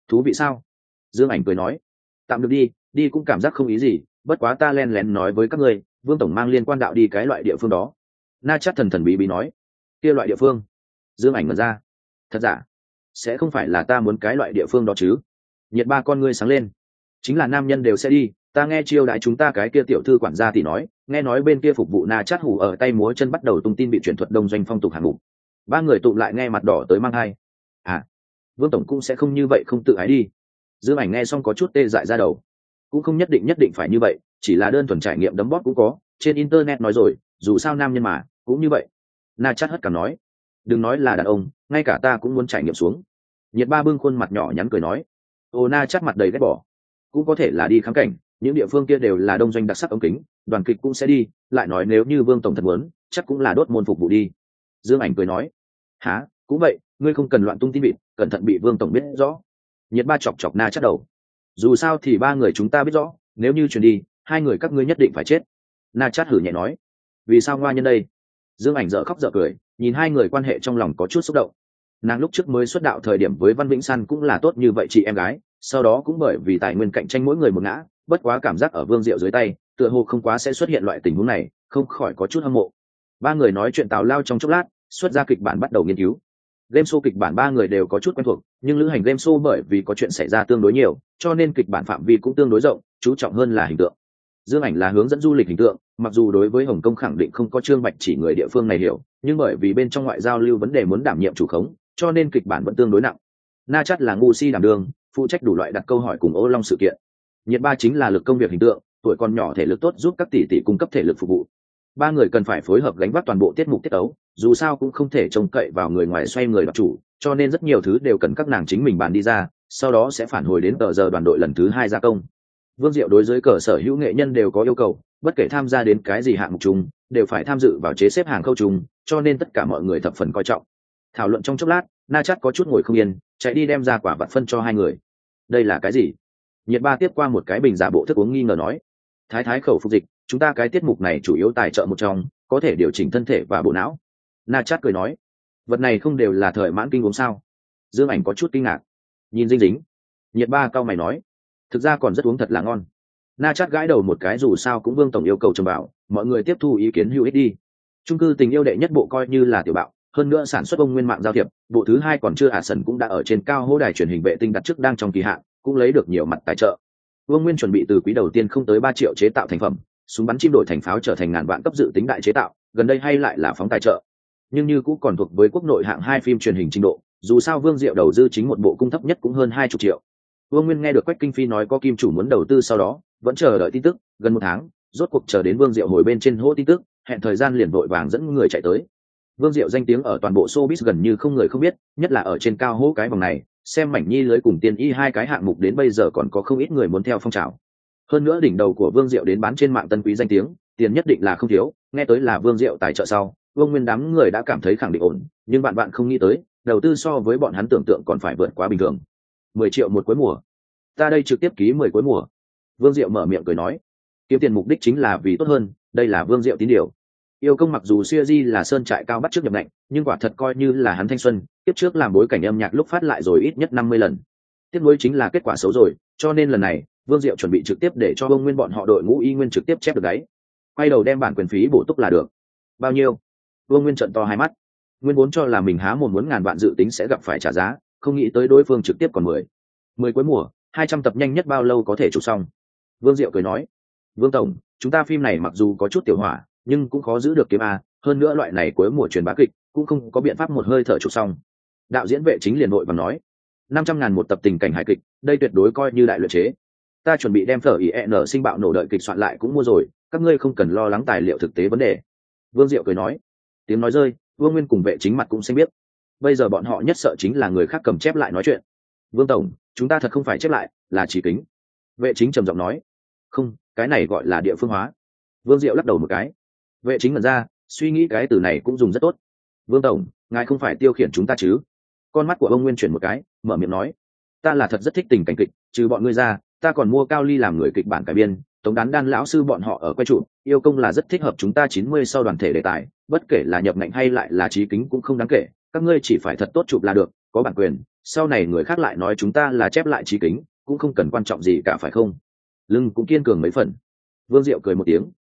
thú vị sao? Dương Ảnh cười nói. Tạm được đi, đi cũng cảm giác không ý gì, bất quá ta len lén nói với các ngươi, Vương tổng mang liên quan đạo đi cái loại địa phương đó. Na Chắc thần thần bí bí nói. Kia loại địa phương? Dương Ảnh mở ra. Thật giả? Sẽ không phải là ta muốn cái loại địa phương đó chứ? Nhiệt ba con ngươi sáng lên. Chính là nam nhân đều sẽ đi, ta nghe chiêu đại chúng ta cái kia tiểu thư quản gia thì nói, nghe nói bên kia phục vụ Na Chát hủ ở tay múa chân bắt đầu tung tin bị chuyển thuật đông doanh phong tục hạng mục. Ba người tụng lại nghe mặt đỏ tới mang hai. À, Vương tổng cũng sẽ không như vậy không tự ái đi. Dương Ảnh nghe xong có chút tê dại ra đầu. Cũng không nhất định nhất định phải như vậy, chỉ là đơn thuần trải nghiệm đấm bóp cũng có, trên internet nói rồi, dù sao nam nhân mà, cũng như vậy. Na Chát hất cảm nói, đừng nói là đàn ông, ngay cả ta cũng muốn trải nghiệm xuống. Nhiệt ba bưng khuôn mặt nhỏ nhắn cười nói, ô Na Chát mặt đầy ghét bỏ, cũng có thể là đi khám cảnh, những địa phương kia đều là đông doanh đặc sắc ống kính, đoàn kịch cũng sẽ đi, lại nói nếu như Vương tổng thật muốn, chắc cũng là đốt môn phục vụ đi. Dương Ảnh cười nói, há, cũng vậy, ngươi không cần loạn tung tin vịt, cẩn thận bị Vương tổng biết rõ. Nhiệt ba chọc chọc Na Chát đầu, dù sao thì ba người chúng ta biết rõ, nếu như chuyển đi, hai người các ngươi nhất định phải chết. Na Chát hử nhẹ nói, vì sao ngoa nhân đây? Dương Ảnh dở khóc dở cười, nhìn hai người quan hệ trong lòng có chút xúc động. Nàng lúc trước mới xuất đạo thời điểm với Văn Vĩnh San cũng là tốt như vậy chị em gái, sau đó cũng bởi vì tài nguyên cạnh tranh mỗi người một ngã, bất quá cảm giác ở Vương Diệu dưới tay, tựa hồ không quá sẽ xuất hiện loại tình huống này, không khỏi có chút hâm mộ. Ba người nói chuyện tào lao trong chốc lát, xuất ra kịch bản bắt đầu nghiên cứu. Game show kịch bản ba người đều có chút quen thuộc, nhưng lữ hành game show bởi vì có chuyện xảy ra tương đối nhiều, cho nên kịch bản phạm vi cũng tương đối rộng, chú trọng hơn là hình tượng. Dương Ảnh là hướng dẫn du lịch hình tượng, mặc dù đối với Hồng Kông khẳng định không có Trương Bạch chỉ người địa phương này hiểu, nhưng bởi vì bên trong ngoại giao lưu vấn đề muốn đảm nhiệm chủ khống, cho nên kịch bản vẫn tương đối nặng. Na Chát là ngu si đảm đương, phụ trách đủ loại đặt câu hỏi cùng Ô Long sự kiện. Nhiệt ba chính là lực công việc hình tượng, tuổi còn nhỏ thể lực tốt giúp các tỷ tỷ cung cấp thể lực phục vụ. Ba người cần phải phối hợp gánh vác toàn bộ tiết mục tiết tấu, dù sao cũng không thể trông cậy vào người ngoài xoay người đoạt chủ, cho nên rất nhiều thứ đều cần các nàng chính mình bàn đi ra, sau đó sẽ phản hồi đến tờ giờ đoàn đội lần thứ hai gia công. Vương Diệu đối với cờ sở hữu nghệ nhân đều có yêu cầu, bất kể tham gia đến cái gì hạng mục chung, đều phải tham dự vào chế xếp hàng khâu chung, cho nên tất cả mọi người thập phần coi trọng. Thảo luận trong chốc lát, Na Chát có chút ngồi không yên, chạy đi đem ra quả vặt phân cho hai người. Đây là cái gì? Nhiệt ba tiếp qua một cái bình giả bộ thức uống nghi ngờ nói, thái thái khẩu phục dịch, chúng ta cái tiết mục này chủ yếu tài trợ một trong, có thể điều chỉnh thân thể và bộ não. Na Chát cười nói, vật này không đều là thời mãn kinh uống sao? Dương Ảnh có chút kinh ngạc, nhìn dinh dính. Nhiệt ba cao mày nói, thực ra còn rất uống thật là ngon. Na Chát gãi đầu một cái, dù sao cũng Vương tổng yêu cầu trầm bảo, mọi người tiếp thu ý kiến hữu ích đi. Chung cư tình yêu đệ nhất bộ coi như là tiểu bạo, hơn nữa sản xuất ông nguyên mạng giao thiệp, bộ thứ hai còn chưa ả sần cũng đã ở trên cao hố đài truyền hình vệ tinh đặt trước đang trong kỳ hạn, cũng lấy được nhiều mặt tài trợ. Vương Nguyên chuẩn bị từ quý đầu tiên không tới ba triệu chế tạo thành phẩm, súng bắn chim đổi thành pháo trở thành ngàn vạn cấp dự tính đại chế tạo, gần đây hay lại là phóng tài trợ. Nhưng như cũng còn thuộc với quốc nội hạng hai phim truyền hình trình độ, dù sao Vương Diệu đầu tư chính một bộ cung thấp nhất cũng hơn hai chục triệu. Vương Nguyên nghe được Quách Kinh Phi nói có kim chủ muốn đầu tư, sau đó vẫn chờ đợi tin tức, gần một tháng, rốt cuộc chờ đến Vương Diệu hồi bên trên hô tin tức, hẹn thời gian liền vội vàng dẫn người chạy tới. Vương Diệu danh tiếng ở toàn bộ showbiz gần như không người không biết, nhất là ở trên cao hố cái vòng này, xem mảnh nhi lưới cùng tiên y hai cái hạng mục đến bây giờ còn có không ít người muốn theo phong trào. Hơn nữa đỉnh đầu của Vương Diệu đến bán trên mạng tân quý danh tiếng, tiền nhất định là không thiếu, nghe tới là Vương Diệu tài trợ sau, Vương Nguyên đám người đã cảm thấy khẳng định ổn, nhưng bạn bạn không nghĩ tới, đầu tư so với bọn hắn tưởng tượng còn phải vượt quá bình thường. mười triệu một cuối mùa. Ta đây trực tiếp ký mười cuối mùa. Vương Diệu mở miệng cười nói, kiếm tiền mục đích chính là vì tốt hơn, đây là Vương Diệu tín điều. Yêu công mặc dù siêu di là sơn trại cao bắt trước nhập ngạnh, nhưng quả thật coi như là hắn thanh xuân, tiếp trước làm bối cảnh âm nhạc lúc phát lại rồi ít nhất năm mươi lần. Tiếp nối chính là kết quả xấu rồi, cho nên lần này, Vương Diệu chuẩn bị trực tiếp để cho Vương Nguyên bọn họ đội ngũ y nguyên trực tiếp chép được đấy. Quay đầu đem bản quyền phí bổ túc là được. Bao nhiêu? Vương Nguyên trợn to hai mắt. Nguyên vốn cho là mình há mồm muốn ngàn vạn dự tính sẽ gặp phải trả giá, không nghĩ tới đối phương trực tiếp còn mười. mười cuối mùa, hai trăm tập nhanh nhất bao lâu có thể chụp xong? Vương Diệu cười nói, Vương tổng, chúng ta phim này mặc dù có chút tiểu hỏa, nhưng cũng khó giữ được kiếm a, hơn nữa loại này cuối mùa truyền bá kịch cũng không có biện pháp một hơi thở chụp xong. Đạo diễn Vệ Chính liền vội vàng nói, năm trăm ngàn một tập tình cảnh hài kịch, đây tuyệt đối coi như đại luyện chế. Ta chuẩn bị đem phở ý n sinh bạo nổ đợi kịch soạn lại cũng mua rồi, các ngươi không cần lo lắng tài liệu thực tế vấn đề. Vương Diệu cười nói. Tiếng nói rơi, Vương Nguyên cùng Vệ Chính mặt cũng xanh biết. Bây giờ bọn họ nhất sợ chính là người khác cầm chép lại nói chuyện. Vương tổng, chúng ta thật không phải chép lại, là chỉ kính. Vệ Chính trầm giọng nói. Không, cái này gọi là địa phương hóa. Vương Diệu lắc đầu một cái. Vệ Chính ngẩn ra, suy nghĩ cái từ này cũng dùng rất tốt. Vương tổng, ngài không phải tiêu khiển chúng ta chứ? Con mắt của ông Nguyên chuyển một cái, mở miệng nói, ta là thật rất thích tình cảnh kịch, trừ bọn ngươi ra, ta còn mua Cao Ly làm người kịch bản cải biên, Tống Đán Đan lão sư bọn họ ở quay trụ, yêu công là rất thích hợp chúng ta chín mươi sau đoàn thể đề tài, bất kể là nhập ngạnh hay lại là trí kính cũng không đáng kể, các ngươi chỉ phải thật tốt chụp là được, có bản quyền, sau này người khác lại nói chúng ta là chép lại trí kính cũng không cần quan trọng gì cả phải không? Lưng cũng kiên cường mấy phần. Vương Diệu cười một tiếng.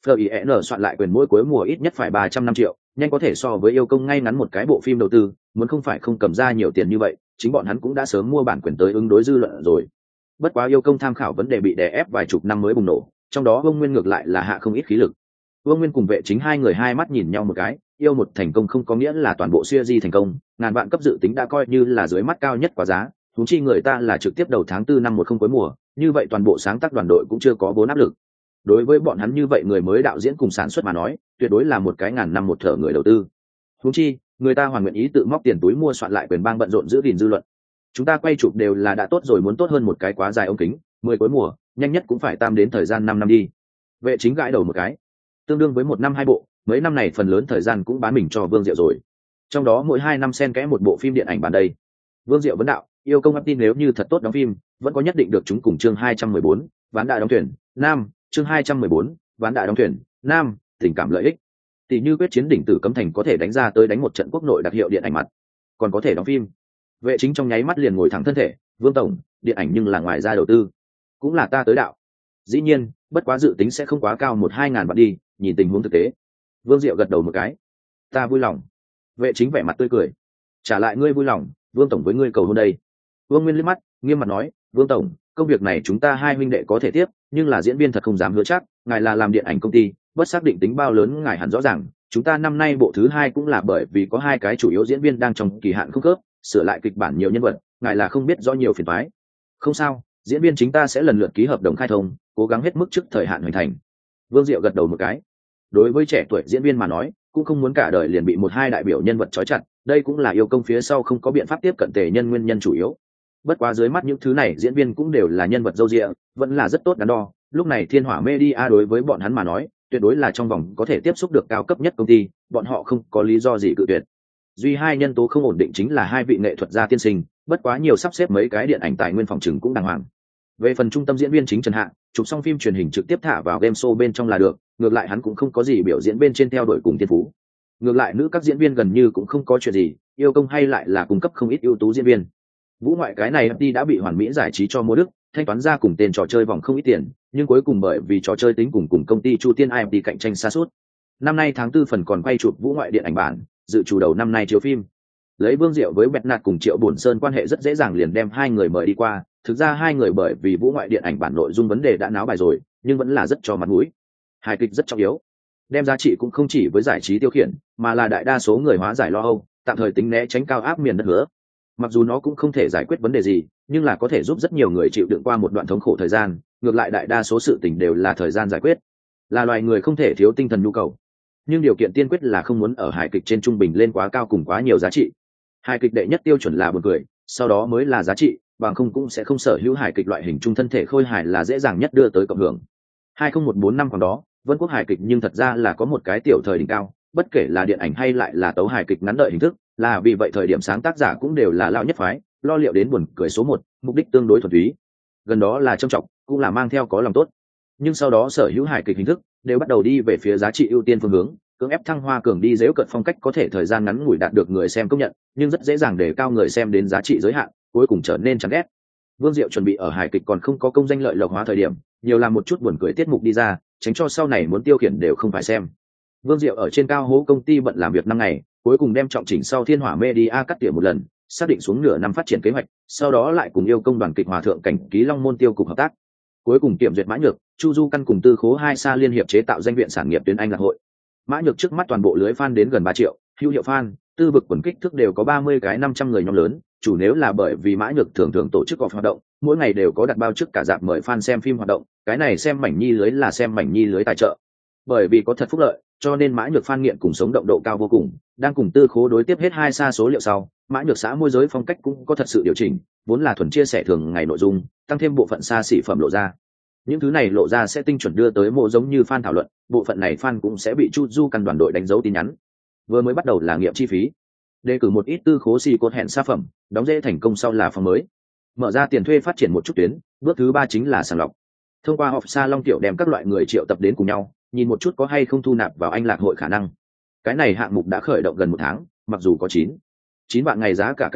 Fin soạn lại quyền mỗi cuối mùa ít nhất phải ba trăm năm triệu, nhanh có thể so với yêu công ngay ngắn một cái bộ phim đầu tư, muốn không phải không cầm ra nhiều tiền như vậy, chính bọn hắn cũng đã sớm mua bản quyền tới ứng đối dư luận rồi. Bất quá yêu công tham khảo vấn đề bị đè ép vài chục năm mới bùng nổ, trong đó Vương Nguyên ngược lại là hạ không ít khí lực. Vương Nguyên cùng Vệ Chính hai người hai mắt nhìn nhau một cái, yêu một thành công không có nghĩa là toàn bộ siêu di thành công, ngàn vạn cấp dự tính đã coi như là dưới mắt cao nhất quá giá, huống chi người ta là trực tiếp đầu tháng tư năm một không cuối mùa, như vậy toàn bộ sáng tác đoàn đội cũng chưa có vốn áp lực. Đối với bọn hắn như vậy người mới đạo diễn cùng sản xuất mà nói, tuyệt đối là một cái ngàn năm một thở người đầu tư. Huống chi, người ta hoàn nguyện ý tự móc tiền túi mua soạn lại quyền bang bận rộn giữ gìn dư luận. Chúng ta quay chụp đều là đã tốt rồi, muốn tốt hơn một cái quá dài ống kính, mười cuối mùa, nhanh nhất cũng phải tam đến thời gian năm năm đi. Vệ Chính gãi đầu một cái, tương đương với một năm hai bộ, mấy năm này phần lớn thời gian cũng bán mình cho Vương Diệu rồi. Trong đó mỗi hai năm xen kẽ một bộ phim điện ảnh bản đây. Vương Diệu vấn đạo, yêu công ấp tin nếu như thật tốt đóng phim, vẫn có nhất định được chúng cùng chương hai trăm mười bốn, ván đại đóng thuyền, nam, chương hai trăm mười bốn, ván đại đóng thuyền, nam, tình cảm lợi ích. Tỷ như quyết chiến đỉnh tử cấm thành có thể đánh ra tới đánh một trận quốc nội đặc hiệu điện ảnh mặt, còn có thể đóng phim. Vệ Chính trong nháy mắt liền ngồi thẳng thân thể, Vương tổng, điện ảnh nhưng là ngoài ra đầu tư, cũng là ta tới đạo. Dĩ nhiên, bất quá dự tính sẽ không quá cao một hai ngàn vạn đi, nhìn tình huống thực tế. Vương Diệu gật đầu một cái, ta vui lòng. Vệ Chính vẻ mặt tươi cười, trả lại ngươi vui lòng, Vương tổng với ngươi cầu hôn đây. Vương Nguyên liếc mắt, nghiêm mặt nói, Vương tổng, công việc này chúng ta hai huynh đệ có thể tiếp, nhưng là diễn viên thật không dám hứa chắc, ngài là làm điện ảnh công ty, bất xác định tính bao lớn ngài hẳn rõ ràng. Chúng ta năm nay bộ thứ hai cũng là bởi vì có hai cái chủ yếu diễn viên đang trong kỳ hạn không khớp, sửa lại kịch bản nhiều nhân vật, ngài là không biết rõ nhiều phiền toái. Không sao, diễn viên chúng ta sẽ lần lượt ký hợp đồng khai thông, cố gắng hết mức trước thời hạn hoàn thành. Vương Diệu gật đầu một cái. Đối với trẻ tuổi diễn viên mà nói, cũng không muốn cả đời liền bị một hai đại biểu nhân vật trói chặt, đây cũng là yêu công phía sau không có biện pháp tiếp cận tề nhân nguyên nhân chủ yếu. Bất quá dưới mắt những thứ này diễn viên cũng đều là nhân vật dâu dịa, vẫn là rất tốt đắn đo. Lúc này Thiên Hỏa Media đối với bọn hắn mà nói, tuyệt đối là trong vòng có thể tiếp xúc được cao cấp nhất công ty, bọn họ không có lý do gì cự tuyệt. Duy hai nhân tố không ổn định chính là hai vị nghệ thuật gia tiên sinh, bất quá nhiều sắp xếp mấy cái điện ảnh tài nguyên phòng trừng cũng đàng hoàng. Về phần trung tâm diễn viên chính Trần Hạ, chụp xong phim truyền hình trực tiếp thả vào game show bên trong là được, ngược lại hắn cũng không có gì biểu diễn bên trên theo đuổi cùng thiên phú. Ngược lại nữ các diễn viên gần như cũng không có chuyện gì, yêu công hay lại là cung cấp không ít ưu tú diễn viên. Vũ ngoại cái này đi đã bị Hoàn Mỹ giải trí cho mua đức, thanh toán ra cùng tên trò chơi vòng không ít tiền, nhưng cuối cùng bởi vì trò chơi tính cùng cùng công ty Chu Tiên i em tê cạnh tranh xa suốt. Năm nay tháng tư phần còn quay chụp Vũ ngoại điện ảnh bản, dự chủ đầu năm nay chiếu phim. Lấy Vương Diệu với Bẹt Nạt cùng Triệu Bổn Sơn quan hệ rất dễ dàng liền đem hai người mời đi qua, thực ra hai người bởi vì Vũ ngoại điện ảnh bản nội dung vấn đề đã náo bài rồi, nhưng vẫn là rất cho mặt mũi. Hài kịch rất trọng yếu, đem giá trị cũng không chỉ với giải trí tiêu khiển, mà là đại đa số người hóa giải lo âu, tạm thời tính né tránh cao áp miền đất hứa. Mặc dù nó cũng không thể giải quyết vấn đề gì, nhưng là có thể giúp rất nhiều người chịu đựng qua một đoạn thống khổ thời gian, ngược lại đại đa số sự tình đều là thời gian giải quyết. Là loài người không thể thiếu tinh thần nhu cầu, nhưng điều kiện tiên quyết là không muốn ở hài kịch trên trung bình lên quá cao cùng quá nhiều giá trị. Hài kịch đệ nhất tiêu chuẩn là buồn cười, sau đó mới là giá trị, bằng không cũng sẽ không sở hữu hài kịch loại hình trung thân thể khôi hài là dễ dàng nhất đưa tới cộng hưởng. hai không một bốn năm khoảng đó, Vân Quốc hài kịch nhưng thật ra là có một cái tiểu thời đỉnh cao, bất kể là điện ảnh hay lại là tấu hài kịch ngắn đợi hình thức, là vì vậy thời điểm sáng tác giả cũng đều là lão nhất phái, lo liệu đến buồn cười số một, mục đích tương đối thuần túy. Gần đó là trân trọng, cũng là mang theo có lòng tốt. Nhưng sau đó sở hữu hài kịch hình thức đều bắt đầu đi về phía giá trị ưu tiên phương hướng, cưỡng ép thăng hoa cường đi dễu cận phong cách có thể thời gian ngắn ngủi đạt được người xem công nhận, nhưng rất dễ dàng để cao người xem đến giá trị giới hạn, cuối cùng trở nên chán ghét. Vương Diệu chuẩn bị ở hài kịch còn không có công danh lợi lộc hóa thời điểm, nhiều làm một chút buồn cười tiết mục đi ra, tránh cho sau này muốn tiêu khiển đều không phải xem. Vương Diệu ở trên cao hố công ty bận làm việc năm ngày, cuối cùng đem trọng chỉnh sau Thiên Hỏa Media cắt tỉa một lần, xác định xuống nửa năm phát triển kế hoạch, sau đó lại cùng yêu công đoàn kịch hòa thượng cảnh ký Long Môn tiêu cục hợp tác. Cuối cùng kiểm duyệt Mã Nhược, Chu Du Căn cùng Tư Khố hai xa liên hiệp chế tạo danh viện sản nghiệp tuyến Anh Lạc hội. Mã Nhược trước mắt toàn bộ lưới fan đến gần ba triệu, hữu hiệu fan, tư vực quần kích thước đều có ba mươi cái năm trăm người nhóm lớn, chủ nếu là bởi vì Mã Nhược thường thường tổ chức họp hoạt động, mỗi ngày đều có đặt bao trước cả dạp mời fan xem phim hoạt động, cái này xem mảnh nhi lưới là xem mảnh nhi lưới tài trợ. Bởi vì có thật phúc lợi, cho nên Mã Nhược fan nghiện cùng sống động độ cao vô cùng, đang cùng Tư Khố đối tiếp hết hai xa số liệu sau, Mã Nhược xã môi giới phong cách cũng có thật sự điều chỉnh, vốn là thuần chia sẻ thường ngày nội dung, tăng thêm bộ phận xa xỉ phẩm lộ ra. Những thứ này lộ ra sẽ tinh chuẩn đưa tới mộ giống như fan thảo luận, bộ phận này fan cũng sẽ bị Chu Du Căn đoàn đội đánh dấu tin nhắn. Vừa mới bắt đầu là nghiệm chi phí, đề cử một ít Tư Khố xì cột hẹn xa phẩm, đóng dễ thành công sau là phòng mới, mở ra tiền thuê phát triển một chút tuyến, bước thứ ba chính là sàng lọc. Thông qua họp xa Long Tiểu đem các loại người triệu tập đến cùng nhau, nhìn một chút có hay không thu nạp vào Anh Lạc hội khả năng. Cái này hạng mục đã khởi động gần một tháng, mặc dù có chín chín vạn ngày giá cả cả năm,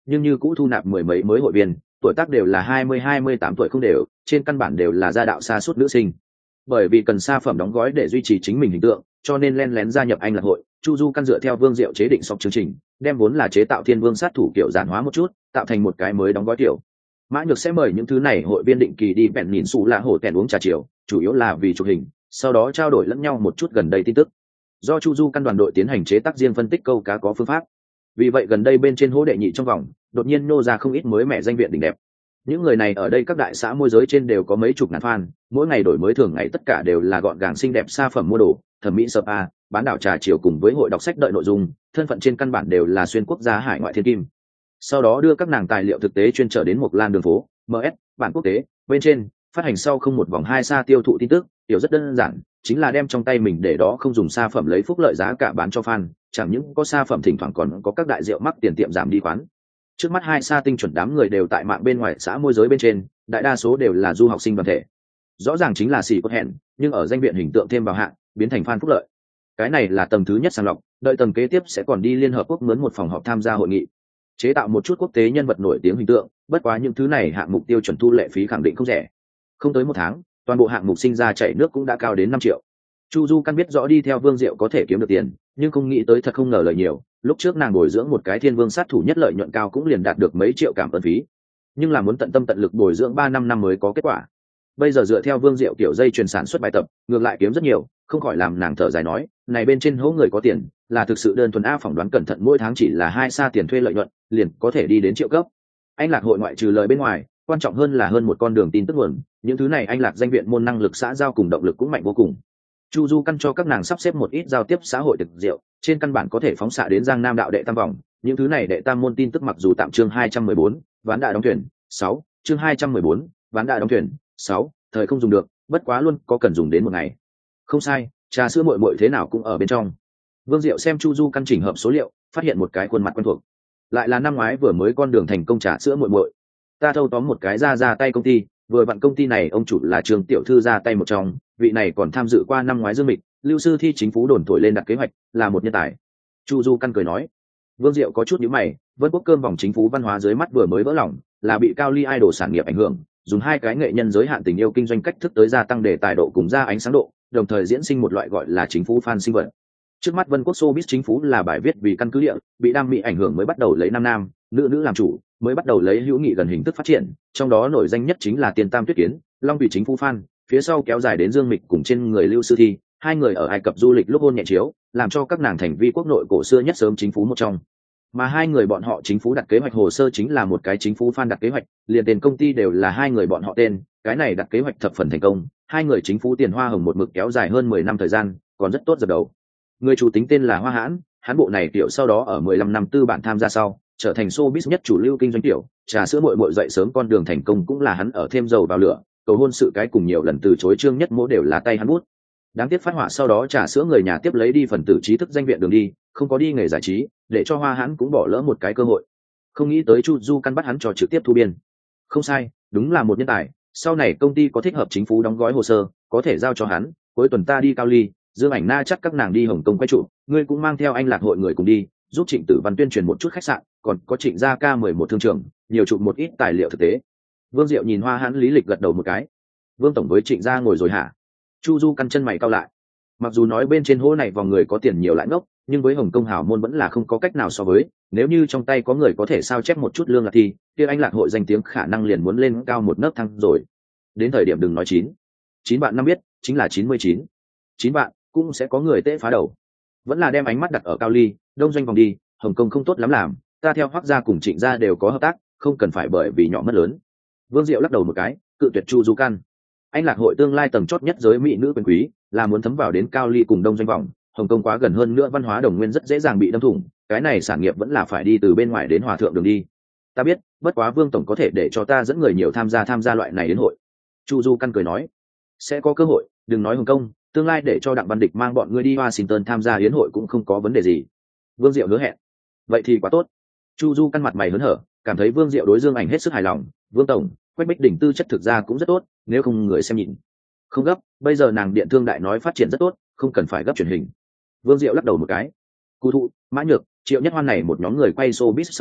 nhưng như cũ thu nạp mười mấy mới hội viên, tuổi tác đều là hai mươi hai mươi tám tuổi không đều, trên căn bản đều là gia đạo xa suốt nữ sinh. Bởi vì cần sa phẩm đóng gói để duy trì chính mình hình tượng, cho nên len lén gia nhập anh lạc hội. Chu Du căn dựa theo Vương Diệu chế định xong chương trình, đem vốn là chế tạo thiên vương sát thủ kiểu giản hóa một chút, tạo thành một cái mới đóng gói kiểu. Mã Nhược sẽ mời những thứ này hội viên định kỳ đi bèn nhìn xù lạ hổ tèn uống trà chiều, chủ yếu là vì chụp hình, sau đó trao đổi lẫn nhau một chút gần đây tin tức. Do Chu Du căn đoàn đội tiến hành chế tác riêng phân tích câu cá có phương pháp, vì vậy gần đây bên trên hố đệ nhị trong vòng đột nhiên nô ra không ít mới mẹ danh viện đỉnh đẹp. Những người này ở đây các đại xã môi giới trên đều có mấy chục ngàn fan, mỗi ngày đổi mới thường ngày tất cả đều là gọn gàng xinh đẹp sa phẩm mua đồ, thẩm mỹ spa, bán đảo trà chiều cùng với hội đọc sách đợi nội dung, thân phận trên căn bản đều là xuyên quốc gia hải ngoại thiên kim. Sau đó đưa các nàng tài liệu thực tế chuyên trở đến một lan đường phố, em ét, bản quốc tế, bên trên, phát hành sau không một vòng hai xa tiêu thụ tin tức, điều rất đơn giản, chính là đem trong tay mình để đó không dùng sa phẩm lấy phúc lợi giá cả bán cho fan, chẳng những có sa phẩm thỉnh thoảng còn có các đại rượu mắc tiền tiệm giảm đi quán. Trước mắt hai sa tinh chuẩn đám người đều tại mạng bên ngoài xã môi giới bên trên, đại đa số đều là du học sinh đoàn thể. Rõ ràng chính là xì cốt hẹn, nhưng ở danh viện hình tượng thêm vào hạng, biến thành fan phúc lợi. Cái này là tầng thứ nhất sàng lọc, đợi tầng kế tiếp sẽ còn đi liên hợp quốc mướn một phòng họp tham gia hội nghị, chế tạo một chút quốc tế nhân vật nổi tiếng hình tượng. Bất quá những thứ này hạng mục tiêu chuẩn thu lệ phí khẳng định không rẻ. Không tới một tháng, toàn bộ hạng mục sinh ra chảy nước cũng đã cao đến năm triệu. Chu Du căn biết rõ đi theo Vương Diệu có thể kiếm được tiền, nhưng không nghĩ tới thật không ngờ lời nhiều. Lúc trước nàng bồi dưỡng một cái thiên vương sát thủ nhất lợi nhuận cao cũng liền đạt được mấy triệu cảm ơn phí, nhưng là muốn tận tâm tận lực bồi dưỡng ba năm năm mới có kết quả. Bây giờ dựa theo Vương Diệu kiểu dây truyền sản xuất bài tập, ngược lại kiếm rất nhiều, không khỏi làm nàng thở dài nói, này bên trên hố người có tiền, là thực sự đơn thuần a phỏng đoán cẩn thận mỗi tháng chỉ là hai xa tiền thuê lợi nhuận, liền có thể đi đến triệu cấp. Anh lạc hội ngoại trừ lời bên ngoài, quan trọng hơn là hơn một con đường tin tức nguồn, những thứ này anh lạc danh viện môn năng lực xã giao cùng động lực cũng mạnh vô cùng. Chu Du căn cho các nàng sắp xếp một ít giao tiếp xã hội thực diệu, trên căn bản có thể phóng xạ đến Giang Nam đạo đệ tam vòng, những thứ này đệ tam môn tin tức mặc dù tạm chương hai trăm mười bốn, ván đại đóng thuyền, sáu, chương hai trăm mười bốn, ván đại đóng thuyền, sáu, thời không dùng được, bất quá luôn có cần dùng đến một ngày. Không sai, trà sữa muội muội thế nào cũng ở bên trong. Vương Diệu xem Chu Du căn chỉnh hợp số liệu, phát hiện một cái khuôn mặt quen thuộc. Lại là năm ngoái vừa mới con đường thành công trà sữa muội muội. Ta thâu tóm một cái ra ra tay công ty, vừa vặn công ty này ông chủ là Trường tiểu thư ra tay một trong, vị này còn tham dự qua năm ngoái Dương Mịch, Lưu Sư Thi chính phủ đồn thổi lên đặt kế hoạch, là một nhân tài. Chu Du căn cười nói. Vương Diệu có chút nhíu mày, Vân Quốc cơm vòng chính phủ văn hóa dưới mắt vừa mới vỡ lòng, là bị Cao Ly idol sản nghiệp ảnh hưởng, dùng hai cái nghệ nhân giới hạn tình yêu kinh doanh cách thức tới gia tăng đề tài độ cùng ra ánh sáng độ, đồng thời diễn sinh một loại gọi là chính phủ fan sinh vật. Trước mắt Vân Quốc showbiz chính phủ là bài viết vì căn cứ địa, bị đam mỹ ảnh hưởng mới bắt đầu lấy nam nam, nữ nữ làm chủ, mới bắt đầu lấy hữu nghị gần hình thức phát triển, trong đó nổi danh nhất chính là Tiền Tam Tuyết Kiến, Long Thủy chính phủ fan, phía sau kéo dài đến Dương Mịch cùng trên người Lưu Sư Thi, hai người ở Ai Cập du lịch lúc hôn nhẹ chiếu, làm cho các nàng thành vi quốc nội cổ xưa nhất sớm chính phủ một trong. Mà hai người bọn họ chính phủ đặt kế hoạch hồ sơ chính là một cái chính phủ fan đặt kế hoạch, liền tiền công ty đều là hai người bọn họ tên, cái này đặt kế hoạch thập phần thành công, hai người chính phủ tiền hoa hồng một mực kéo dài hơn mười năm thời gian, còn rất tốt dập đầu. Người chủ tính tên là Hoa Hãn, hắn bộ này tiểu sau đó ở mười lăm năm tư bản tham gia sau, trở thành showbiz nhất chủ lưu kinh doanh tiểu, trà sữa muội muội dậy sớm con đường thành công cũng là hắn ở thêm dầu vào lửa, cầu hôn sự cái cùng nhiều lần từ chối Trương Nhất Mỗ đều là tay hắn bút. Đáng tiếc phát họa sau đó trà sữa người nhà tiếp lấy đi phần tử trí thức danh viện đường đi, không có đi nghề giải trí, để cho Hoa Hãn cũng bỏ lỡ một cái cơ hội. Không nghĩ tới Chu Du căn bắt hắn cho trực tiếp thu biên. Không sai, đúng là một nhân tài, sau này công ty có thích hợp chính phủ đóng gói hồ sơ, có thể giao cho hắn, cuối tuần ta đi Cao Ly, Dương Ảnh Na chắc các nàng đi Hồng Kông quay trụ, ngươi cũng mang theo anh lạc hội người cùng đi, giúp Trịnh Tử Văn tuyên truyền một chút khách sạn, còn có Trịnh gia ca mười một thương trường, nhiều chụp một ít tài liệu thực tế. Vương Diệu nhìn Hoa Hãn lý lịch gật đầu một cái. Vương tổng với Trịnh gia ngồi rồi hả? Chu Du căn chân mày cau lại. Mặc dù nói bên trên hố này vòng người có tiền nhiều lãi ngốc, nhưng với Hồng Kông hảo môn vẫn là không có cách nào so với, nếu như trong tay có người có thể sao chép một chút lương lạc thì kia anh lạc hội danh tiếng khả năng liền muốn lên cao một nấc thang rồi. Đến thời điểm đừng nói chín chín bạn năm biết chính là chín mươi chín chín bạn cũng sẽ có người tễ phá đầu. Vẫn là đem ánh mắt đặt ở Cao Ly, đông doanh vòng đi, Hồng Kông không tốt lắm làm, ta theo Hoắc gia cùng Trịnh gia đều có hợp tác, không cần phải bởi vì nhỏ mất lớn. Vương Diệu lắc đầu một cái, cự tuyệt Chu Du căn. Anh lạc hội tương lai tầng chót nhất giới mỹ nữ quyền quý, là muốn thấm vào đến Cao Ly cùng đông doanh vòng, Hồng Kông quá gần hơn nữa văn hóa đồng nguyên rất dễ dàng bị đâm thủng, cái này sản nghiệp vẫn là phải đi từ bên ngoài đến hòa thượng đường đi. Ta biết, bất quá Vương tổng có thể để cho ta dẫn người nhiều tham gia tham gia loại này đến hội. Chu Du căn cười nói, sẽ có cơ hội, đừng nói Hồng Kông, tương lai để cho Đặng Văn Địch mang bọn ngươi đi Washington tham gia yến hội cũng không có vấn đề gì. Vương Diệu hứa hẹn. Vậy thì quá tốt. Chu Du căn mặt mày hớn hở, cảm thấy Vương Diệu đối Dương Ảnh hết sức hài lòng. Vương tổng, Quách Bích đỉnh tư chất thực ra cũng rất tốt, nếu không người xem nhìn. Không gấp, bây giờ nàng điện thương đại nói phát triển rất tốt, không cần phải gấp truyền hình. Vương Diệu lắc đầu một cái. Cụ thụ, Mã Nhược, Triệu Nhất Hoan này một nhóm người quay showbiz sau đó,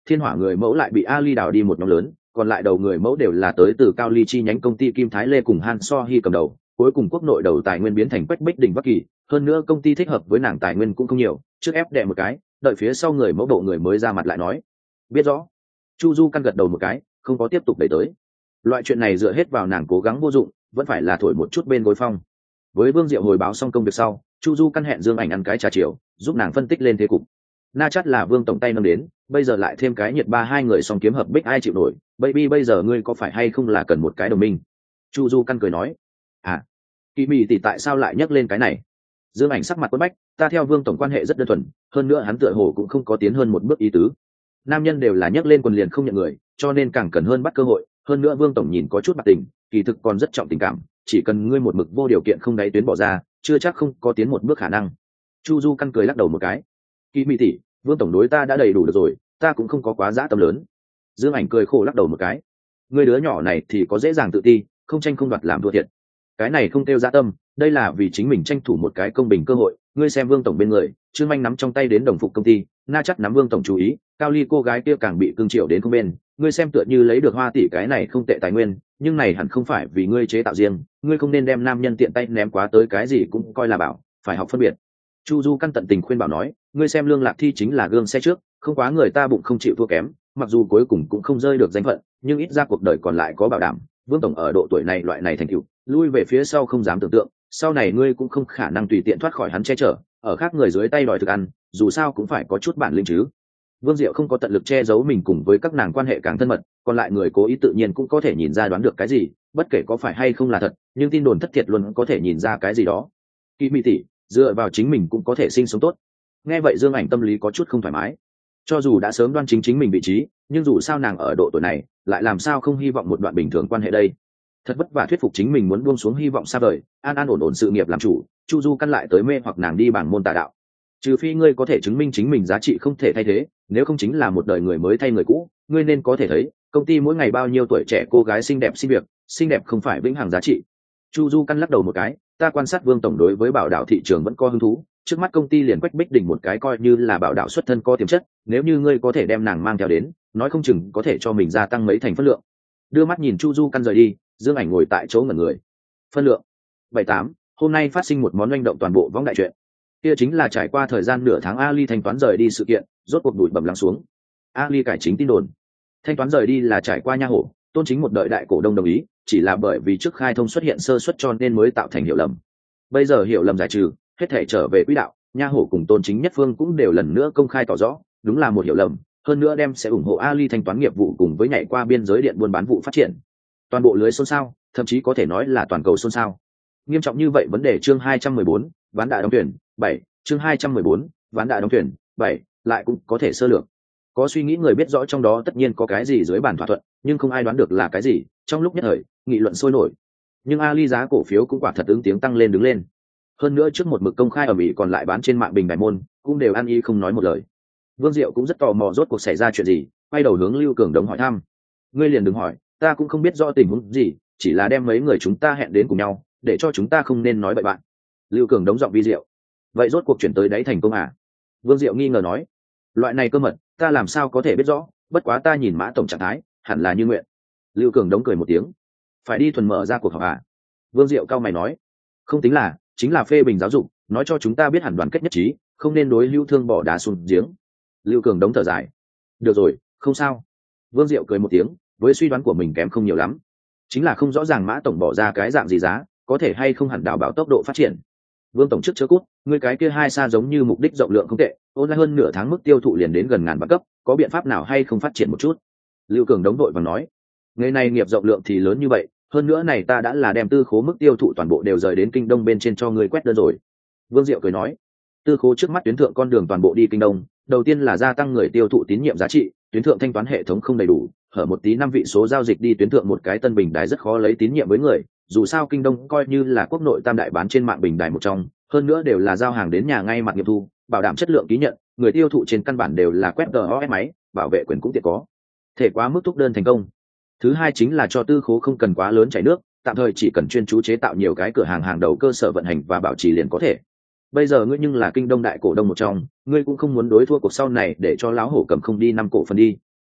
thiên hỏa người mẫu lại bị Ali đào đi một nhóm lớn, còn lại đầu người mẫu đều là tới từ Cao Ly chi nhánh công ty Kim Thái Lê cùng Han So Hy cầm đầu, cuối cùng quốc nội đầu tài nguyên biến thành Quách Bích Đình Bắc Kỳ, hơn nữa công ty thích hợp với nàng tài nguyên cũng không nhiều, trước ép đè một cái, đợi phía sau người mẫu bộ người mới ra mặt lại nói. Biết rõ. Chu Du căn gật đầu một cái, không có tiếp tục đẩy tới. Loại chuyện này dựa hết vào nàng cố gắng vô dụng, vẫn phải là thổi một chút bên gối phong. Với Vương Diệu hồi báo xong công việc sau, Chu Du căn hẹn Dương Ảnh ăn cái trà chiều, giúp nàng phân tích lên thế cục. Na Chát là Vương tổng tay nâng đến, bây giờ lại thêm cái nhiệt ba hai người song kiếm hợp bích ai chịu nổi, baby bây giờ ngươi có phải hay không là cần một cái đồng minh? Chu Du căn cười nói. À, Kỳ Mị tỷ tại sao lại nhắc lên cái này? Dương Ảnh sắc mặt quẫn bách, ta theo Vương tổng quan hệ rất đơn thuần, hơn nữa hắn tựa hồ cũng không có tiến hơn một bước ý tứ. Nam nhân đều là nhắc lên quần liền không nhận người, cho nên càng cần hơn bắt cơ hội, hơn nữa Vương tổng nhìn có chút bạc tình, kỳ thực còn rất trọng tình cảm, chỉ cần ngươi một mực vô điều kiện không đáy tuyến bỏ ra, chưa chắc không có tiến một bước khả năng. Chu Du căn cười lắc đầu một cái. Kỳ Mị tỷ, Vương tổng đối ta đã đầy đủ được rồi, ta cũng không có quá dã tâm lớn. Dương Ảnh cười khổ lắc đầu một cái. Ngươi đứa nhỏ này thì có dễ dàng tự ti, không tranh không đoạt làm thua thiệt. Cái này không kêu dã tâm, đây là vì chính mình tranh thủ một cái công bình cơ hội. Ngươi xem Vương tổng bên người, Trương Anh nắm trong tay đến đồng phục công ty, Na Chắc nắm Vương tổng chú ý, Cao Ly cô gái kia càng bị cương triệu đến không bên. Ngươi xem tựa như lấy được Hoa tỷ cái này không tệ tài nguyên, nhưng này hẳn không phải vì ngươi chế tạo riêng, ngươi không nên đem nam nhân tiện tay ném quá tới cái gì cũng coi là bảo, phải học phân biệt. Chu Du căn tận tình khuyên bảo nói, ngươi xem Lương Lạc Thi chính là gương xe trước, không quá người ta bụng không chịu thua kém, mặc dù cuối cùng cũng không rơi được danh phận, nhưng ít ra cuộc đời còn lại có bảo đảm. Vương tổng ở độ tuổi này loại này thành tựu, lui về phía sau không dám tưởng tượng, sau này ngươi cũng không khả năng tùy tiện thoát khỏi hắn che chở, ở khác người dưới tay đòi thực ăn, dù sao cũng phải có chút bản lĩnh chứ. Vương Diệu không có tận lực che giấu mình cùng với các nàng quan hệ càng thân mật, còn lại người cố ý tự nhiên cũng có thể nhìn ra đoán được cái gì, bất kể có phải hay không là thật, nhưng tin đồn thất thiệt luôn có thể nhìn ra cái gì đó. Kỳ Mị tỷ, dựa vào chính mình cũng có thể sinh sống tốt. Nghe vậy Dương Ảnh tâm lý có chút không thoải mái. Cho dù đã sớm đoan chính chính mình vị trí, nhưng dù sao nàng ở độ tuổi này, lại làm sao không hy vọng một đoạn bình thường quan hệ đây. Thật vất vả thuyết phục chính mình muốn buông xuống hy vọng xa vời, an an ổn ổn sự nghiệp làm chủ, Chu Du căn lại tới mê hoặc nàng đi bảng môn tà đạo. Trừ phi ngươi có thể chứng minh chính mình giá trị không thể thay thế, nếu không chính là một đời người mới thay người cũ. Ngươi nên có thể thấy, công ty mỗi ngày bao nhiêu tuổi trẻ cô gái xinh đẹp xin việc, xinh đẹp không phải vĩnh hằng giá trị. Chu Du căn lắc đầu một cái, ta quan sát Vương tổng đối với bảo đảo thị trường vẫn có hứng thú, trước mắt công ty liền Quách Bích Đình một cái coi như là bảo đảo xuất thân có tiềm chất, nếu như ngươi có thể đem nàng mang theo đến, nói không chừng có thể cho mình gia tăng mấy thành phân lượng. Đưa mắt nhìn Chu Du căn rời đi, Dương Ảnh ngồi tại chỗ ngẩn người. Phân lượng bảy tám, hôm nay phát sinh một món oanh động toàn bộ võng đại chuyện. Kia chính là trải qua thời gian nửa tháng Ali thanh toán rời đi sự kiện, rốt cuộc đuổi bầm lắng xuống. Ali cải chính tin đồn. Thanh toán rời đi là trải qua nha hổ, Tôn Chính một đợi đại cổ đông đồng ý, chỉ là bởi vì trước khai thông xuất hiện sơ suất cho nên mới tạo thành hiểu lầm. Bây giờ hiểu lầm giải trừ, hết thể trở về quỹ đạo, nha hổ cùng Tôn Chính nhất phương cũng đều lần nữa công khai tỏ rõ, đúng là một hiểu lầm, hơn nữa đem sẽ ủng hộ Ali thanh toán nghiệp vụ cùng với nhảy qua biên giới điện buôn bán vụ phát triển. Toàn bộ lưới xôn xao, thậm chí có thể nói là toàn cầu xôn xao. Nghiêm trọng như vậy vấn đề chương hai trăm mười bốn, ván đã đóng tuyển, bảy, chương hai trăm mười bốn, ván đã đóng tuyển, bảy, lại cũng có thể sơ lược. Có suy nghĩ người biết rõ trong đó tất nhiên có cái gì dưới bàn thỏa thuận, nhưng không ai đoán được là cái gì, trong lúc nhất thời, nghị luận sôi nổi. Nhưng Ali giá cổ phiếu cũng quả thật ứng tiếng tăng lên đứng lên. Hơn nữa trước một mực công khai ở Mỹ còn lại bán trên mạng bình đại môn, cũng đều ăn y không nói một lời. Vương Diệu cũng rất tò mò rốt cuộc xảy ra chuyện gì, quay đầu hướng Lưu Cường Đống hỏi thăm. Ngươi liền đừng hỏi, ta cũng không biết rõ tình huống gì, chỉ là đem mấy người chúng ta hẹn đến cùng nhau, để cho chúng ta không nên nói bậy bạn. Lưu Cường Đống giọng vi diệu. Vậy rốt cuộc chuyển tới đấy thành công à? Vương Diệu nghi ngờ nói. Loại này cơ mật, ta làm sao có thể biết rõ, bất quá ta nhìn Mã tổng trạng thái, hẳn là như nguyện. Lưu Cường Đống cười một tiếng. Phải đi thuần mở ra cuộc họp à? Vương Diệu cao mày nói. Không tính là, chính là phê bình giáo dục, nói cho chúng ta biết hẳn đoàn kết nhất trí, không nên đối Lưu Thương bỏ đá xuống giếng. Lưu Cường Đống thở dài. Được rồi, không sao. Vương Diệu cười một tiếng, với suy đoán của mình kém không nhiều lắm, chính là không rõ ràng Mã tổng bỏ ra cái dạng gì giá, có thể hay không hẳn đảm bảo tốc độ phát triển. Vương tổng trước chớ cút, ngươi cái kia hai xa giống như mục đích rộng lượng không tệ, ôn lại hơn nửa tháng mức tiêu thụ liền đến gần ngàn vạn cấp, có biện pháp nào hay không phát triển một chút? Lưu Cường Đống đội và nói, ngày này nghiệp rộng lượng thì lớn như vậy, hơn nữa này ta đã là đem tư khố mức tiêu thụ toàn bộ đều rời đến kinh đông bên trên cho ngươi quét đơn rồi. Vương Diệu cười nói, tư khố trước mắt tuyến thượng con đường toàn bộ đi kinh đông, đầu tiên là gia tăng người tiêu thụ tín nhiệm giá trị, tuyến thượng thanh toán hệ thống không đầy đủ, hở một tí năm vị số giao dịch đi tuyến thượng một cái tân bình đài rất khó lấy tín nhiệm với người, dù sao kinh đông coi như là quốc nội tam đại bán trên mạng bình đài một trong, hơn nữa đều là giao hàng đến nhà ngay mặt nghiệm thu, bảo đảm chất lượng ký nhận, người tiêu thụ trên căn bản đều là quét đê o ét máy, bảo vệ quyền cũng tiện có thể quá mức thúc đơn thành công. Thứ hai chính là cho tư khố không cần quá lớn chảy nước, tạm thời chỉ cần chuyên chú chế tạo nhiều cái cửa hàng hàng đầu cơ sở vận hành và bảo trì liền có thể. Bây giờ ngươi nhưng là kinh đông đại cổ đông một trong, ngươi cũng không muốn đối thua cuộc sau này để cho lão hổ cầm không đi năm cổ phần đi.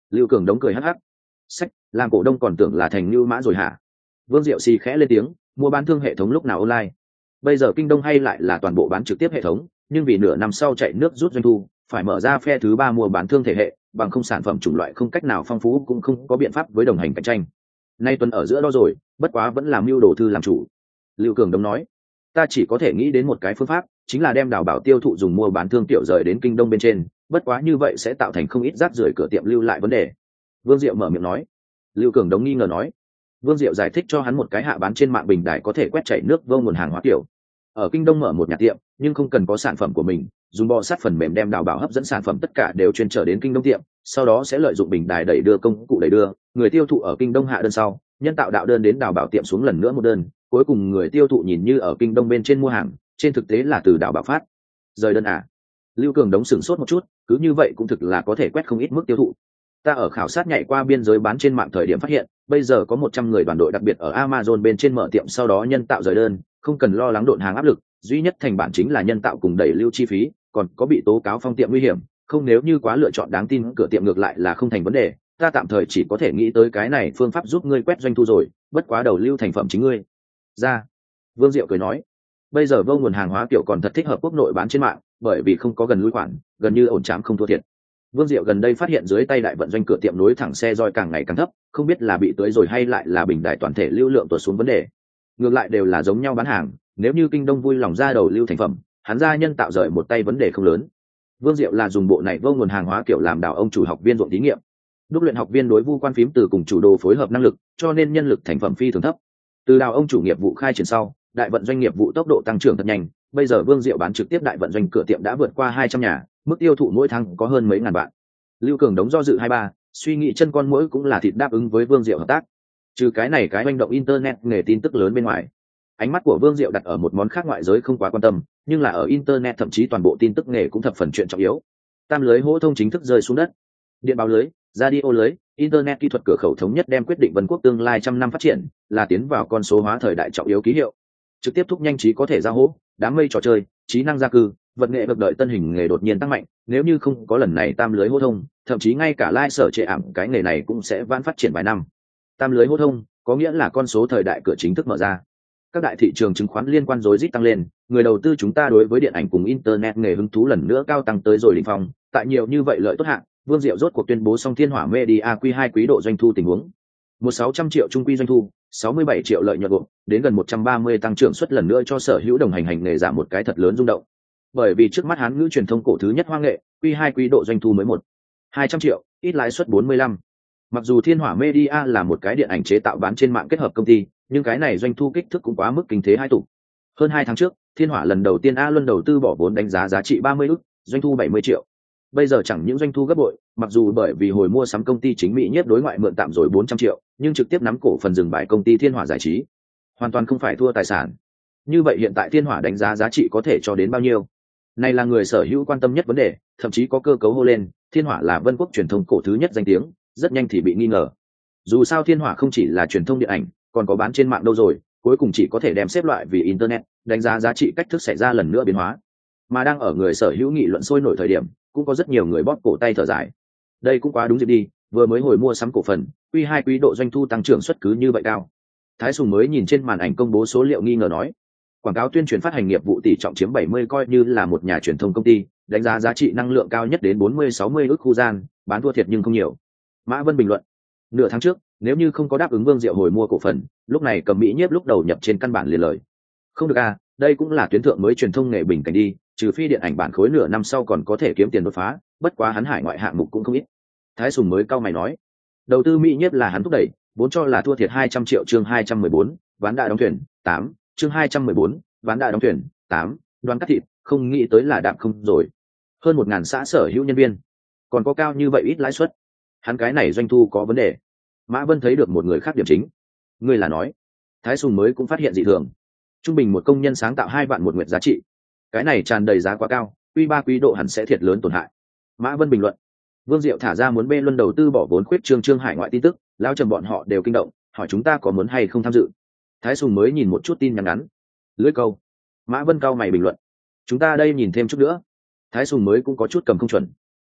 Lưu Cường đống cười hắc hắc. Sách, làm cổ đông còn tưởng là thành như mã rồi hả? Vương Diệu xì khẽ lên tiếng, mua bán thương hệ thống lúc nào online? Bây giờ Kinh Đông hay lại là toàn bộ bán trực tiếp hệ thống, nhưng vì nửa năm sau chạy nước rút doanh thu, phải mở ra phe thứ ba mua bán thương thể hệ, bằng không sản phẩm chủng loại không cách nào phong phú cũng không có biện pháp với đồng hành cạnh tranh. Nay tuần ở giữa đó rồi, bất quá vẫn làm mưu đồ thư làm chủ. Lưu Cường đống nói, ta chỉ có thể nghĩ đến một cái phương pháp, chính là đem đào bảo tiêu thụ dùng mua bán thương tiểu rời đến Kinh Đông bên trên, bất quá như vậy sẽ tạo thành không ít rác rưởi cửa tiệm lưu lại vấn đề. Vương Diệu mở miệng nói. Lưu Cường đống nghi ngờ nói. Vương Diệu giải thích cho hắn một cái hạ bán trên mạng bình đài có thể quét chảy nước vô nguồn hàng hóa kiểu. Ở Kinh Đông mở một nhà tiệm, nhưng không cần có sản phẩm của mình, dùng bò sát phần mềm đem đào bảo hấp dẫn sản phẩm tất cả đều chuyên trở đến Kinh Đông tiệm, sau đó sẽ lợi dụng bình đài đẩy đưa công cụ đẩy đưa, người tiêu thụ ở Kinh Đông hạ đơn sau, nhân tạo đạo đơn đến đào bảo tiệm xuống lần nữa một đơn, cuối cùng người tiêu thụ nhìn như ở Kinh Đông bên trên mua hàng, trên thực tế là từ đào bảo phát rời đơn à. Lưu Cường đống sửng sốt một chút, cứ như vậy cũng thực là có thể quét không ít mức tiêu thụ. Ta ở khảo sát nhảy qua biên giới bán trên mạng thời điểm phát hiện, bây giờ có một trăm người đoàn đội đặc biệt ở Amazon bên trên mở tiệm sau đó nhân tạo rời đơn, không cần lo lắng độn hàng áp lực, duy nhất thành bản chính là nhân tạo cùng đẩy lưu chi phí, còn có bị tố cáo phong tiệm nguy hiểm, không nếu như quá lựa chọn đáng tin cửa tiệm ngược lại là không thành vấn đề, ta tạm thời chỉ có thể nghĩ tới cái này phương pháp giúp ngươi quét doanh thu rồi, bất quá đầu lưu thành phẩm chính ngươi. Ra. Vương Diệu cười nói, bây giờ vô nguồn hàng hóa kiểu còn thật thích hợp quốc nội bán trên mạng, bởi vì không có gần lui khoản, gần như ổn chám không thua thiệt. Vương Diệu gần đây phát hiện dưới tay đại vận doanh cửa tiệm nối thẳng xe roi càng ngày càng thấp, không biết là bị tưới rồi hay lại là bình đại toàn thể lưu lượng tuột xuống vấn đề. Ngược lại đều là giống nhau bán hàng, nếu như Kinh Đông vui lòng ra đầu lưu thành phẩm, hắn ra nhân tạo rời một tay vấn đề không lớn. Vương Diệu là dùng bộ này vô nguồn hàng hóa kiểu làm đào ông chủ học viên ruộng thí nghiệm. Đúc luyện học viên đối vu quan phím từ cùng chủ đồ phối hợp năng lực, cho nên nhân lực thành phẩm phi thường thấp. Từ đào ông chủ nghiệp vụ khai triển sau, đại vận doanh nghiệp vụ tốc độ tăng trưởng thật nhanh, bây giờ Vương Diệu bán trực tiếp đại vận doanh cửa tiệm đã vượt qua hai trăm nhà, mức tiêu thụ mỗi tháng có hơn mấy ngàn vạn. Lưu Cường đống do dự hai ba, suy nghĩ chân con mỗi cũng là thịt đáp ứng với Vương Diệu hợp tác. Trừ cái này cái hành động internet nghề tin tức lớn bên ngoài, ánh mắt của Vương Diệu đặt ở một món khác ngoại giới không quá quan tâm, nhưng là ở internet thậm chí toàn bộ tin tức nghề cũng thập phần chuyện trọng yếu. Tam lưới hỗ thông chính thức rơi xuống đất. Điện báo lưới, radio lưới, internet kỹ thuật cửa khẩu thống nhất đem quyết định Vân Quốc tương lai trăm năm phát triển, là tiến vào con số hóa thời đại trọng yếu ký hiệu. Trực tiếp thúc nhanh trí có thể ra hố, đám mây trò chơi, trí năng gia cư, vật nghệ vực đợi tân hình nghề đột nhiên tăng mạnh, nếu như không có lần này tam lưới hô thông, thậm chí ngay cả lai sở trệ ảm cái nghề này cũng sẽ vãn phát triển vài năm. Tam lưới hô thông có nghĩa là con số thời đại cửa chính thức mở ra. Các đại thị trường chứng khoán liên quan rối rít tăng lên, người đầu tư chúng ta đối với điện ảnh cùng internet nghề hứng thú lần nữa cao tăng tới rồi đỉnh phong, tại nhiều như vậy lợi tốt hạng, Vương Diệu rốt cuộc tuyên bố xong Thiên Hỏa Media Q hai quý độ doanh thu tình huống. Một sáu trăm triệu trung quy doanh thu, sáu mươi bảy triệu lợi nhuận gộp, đến gần một trăm ba mươi tăng trưởng suất lần nữa cho sở hữu đồng hành hành nghề giảm một cái thật lớn rung động. Bởi vì trước mắt Hán ngữ truyền thông cổ thứ nhất Hoa Nghệ, Q hai quý độ doanh thu mới một hai trăm triệu, ít lãi suất bốn mươi lăm. Mặc dù Thiên Hỏa Media là một cái điện ảnh chế tạo bán trên mạng kết hợp công ty, nhưng cái này doanh thu kích thước cũng quá mức kinh thế hai tụ. Hơn hai tháng trước, Thiên Hỏa lần đầu tiên A Luân đầu tư bỏ vốn đánh giá giá trị ba mươi ức, doanh thu bảy mươi triệu. Bây giờ chẳng những doanh thu gấp bội, mặc dù bởi vì hồi mua sắm công ty chính Mỹ nhất đối ngoại mượn tạm rồi bốn trăm triệu, nhưng trực tiếp nắm cổ phần dừng bại công ty Thiên Hỏa giải trí, hoàn toàn không phải thua tài sản. Như vậy hiện tại Thiên Hỏa đánh giá giá trị có thể cho đến bao nhiêu? Này là người sở hữu quan tâm nhất vấn đề, thậm chí có cơ cấu hô lên, Thiên Hỏa là Vân Quốc truyền thông cổ thứ nhất danh tiếng, rất nhanh thì bị nghi ngờ. Dù sao Thiên Hỏa không chỉ là truyền thông điện ảnh, còn có bán trên mạng đâu rồi, cuối cùng chỉ có thể đem xếp loại vì internet, đánh giá giá trị cách thức xảy ra lần nữa biến hóa. Mà đang ở người sở hữu nghị luận sôi nổi thời điểm, cũng có rất nhiều người bóp cổ tay thở dài. Đây cũng quá đúng dịp đi, vừa mới hồi mua sắm cổ phần, Q hai quý độ doanh thu tăng trưởng suất cứ như vậy cao. Thái Sùng mới nhìn trên màn ảnh công bố số liệu nghi ngờ nói, quảng cáo tuyên truyền phát hành nghiệp vụ tỷ trọng chiếm bảy mươi, coi như là một nhà truyền thông công ty, đánh giá giá trị năng lượng cao nhất đến bốn mươi sáu mươi ức khu gian, bán thua thiệt nhưng không nhiều. Mã Vân bình luận, nửa tháng trước, nếu như không có đáp ứng Vương Diệu hồi mua cổ phần, lúc này Cầm Mỹ Nhiếp lúc đầu nhập trên căn bản liền lời. Không được à, đây cũng là tuyến thượng mới truyền thông nghề bình cảnh đi, trừ phi điện ảnh bản khối nửa năm sau còn có thể kiếm tiền đột phá, bất quá hắn hải ngoại hạng mục cũng không ít. Thái Sùng mới cau mày nói, đầu tư Mỹ Nhiếp là hắn thúc đẩy, vốn cho là thua thiệt hai trăm triệu chương hai trăm mười bốn, ván đã đóng thuyền, tám, chương hai trăm mười bốn, ván đã đóng thuyền, tám, đoán cắt thịt, không nghĩ tới là đạm không rồi. Hơn một ngàn xã sở hữu nhân viên, còn có cao như vậy ít lãi suất. Hắn cái này doanh thu có vấn đề. Mã Vân thấy được một người khác điểm chính. Ngươi là nói, Thái Sùng mới cũng phát hiện dị thường. Trung bình một công nhân sáng tạo hai vạn một nguyệt giá trị. Cái này tràn đầy giá quá cao, quy ba quý độ hẳn sẽ thiệt lớn tổn hại. Mã Vân bình luận. Vương Diệu thả ra muốn bê luân đầu tư bỏ vốn khuyết trương trương hải ngoại tin tức, lao trầm bọn họ đều kinh động, hỏi chúng ta có muốn hay không tham dự. Thái Sùng mới nhìn một chút tin nhắn ngắn. Lưỡi câu. Mã Vân cao mày bình luận. Chúng ta đây nhìn thêm chút nữa. Thái Sùng mới cũng có chút cầm không chuẩn.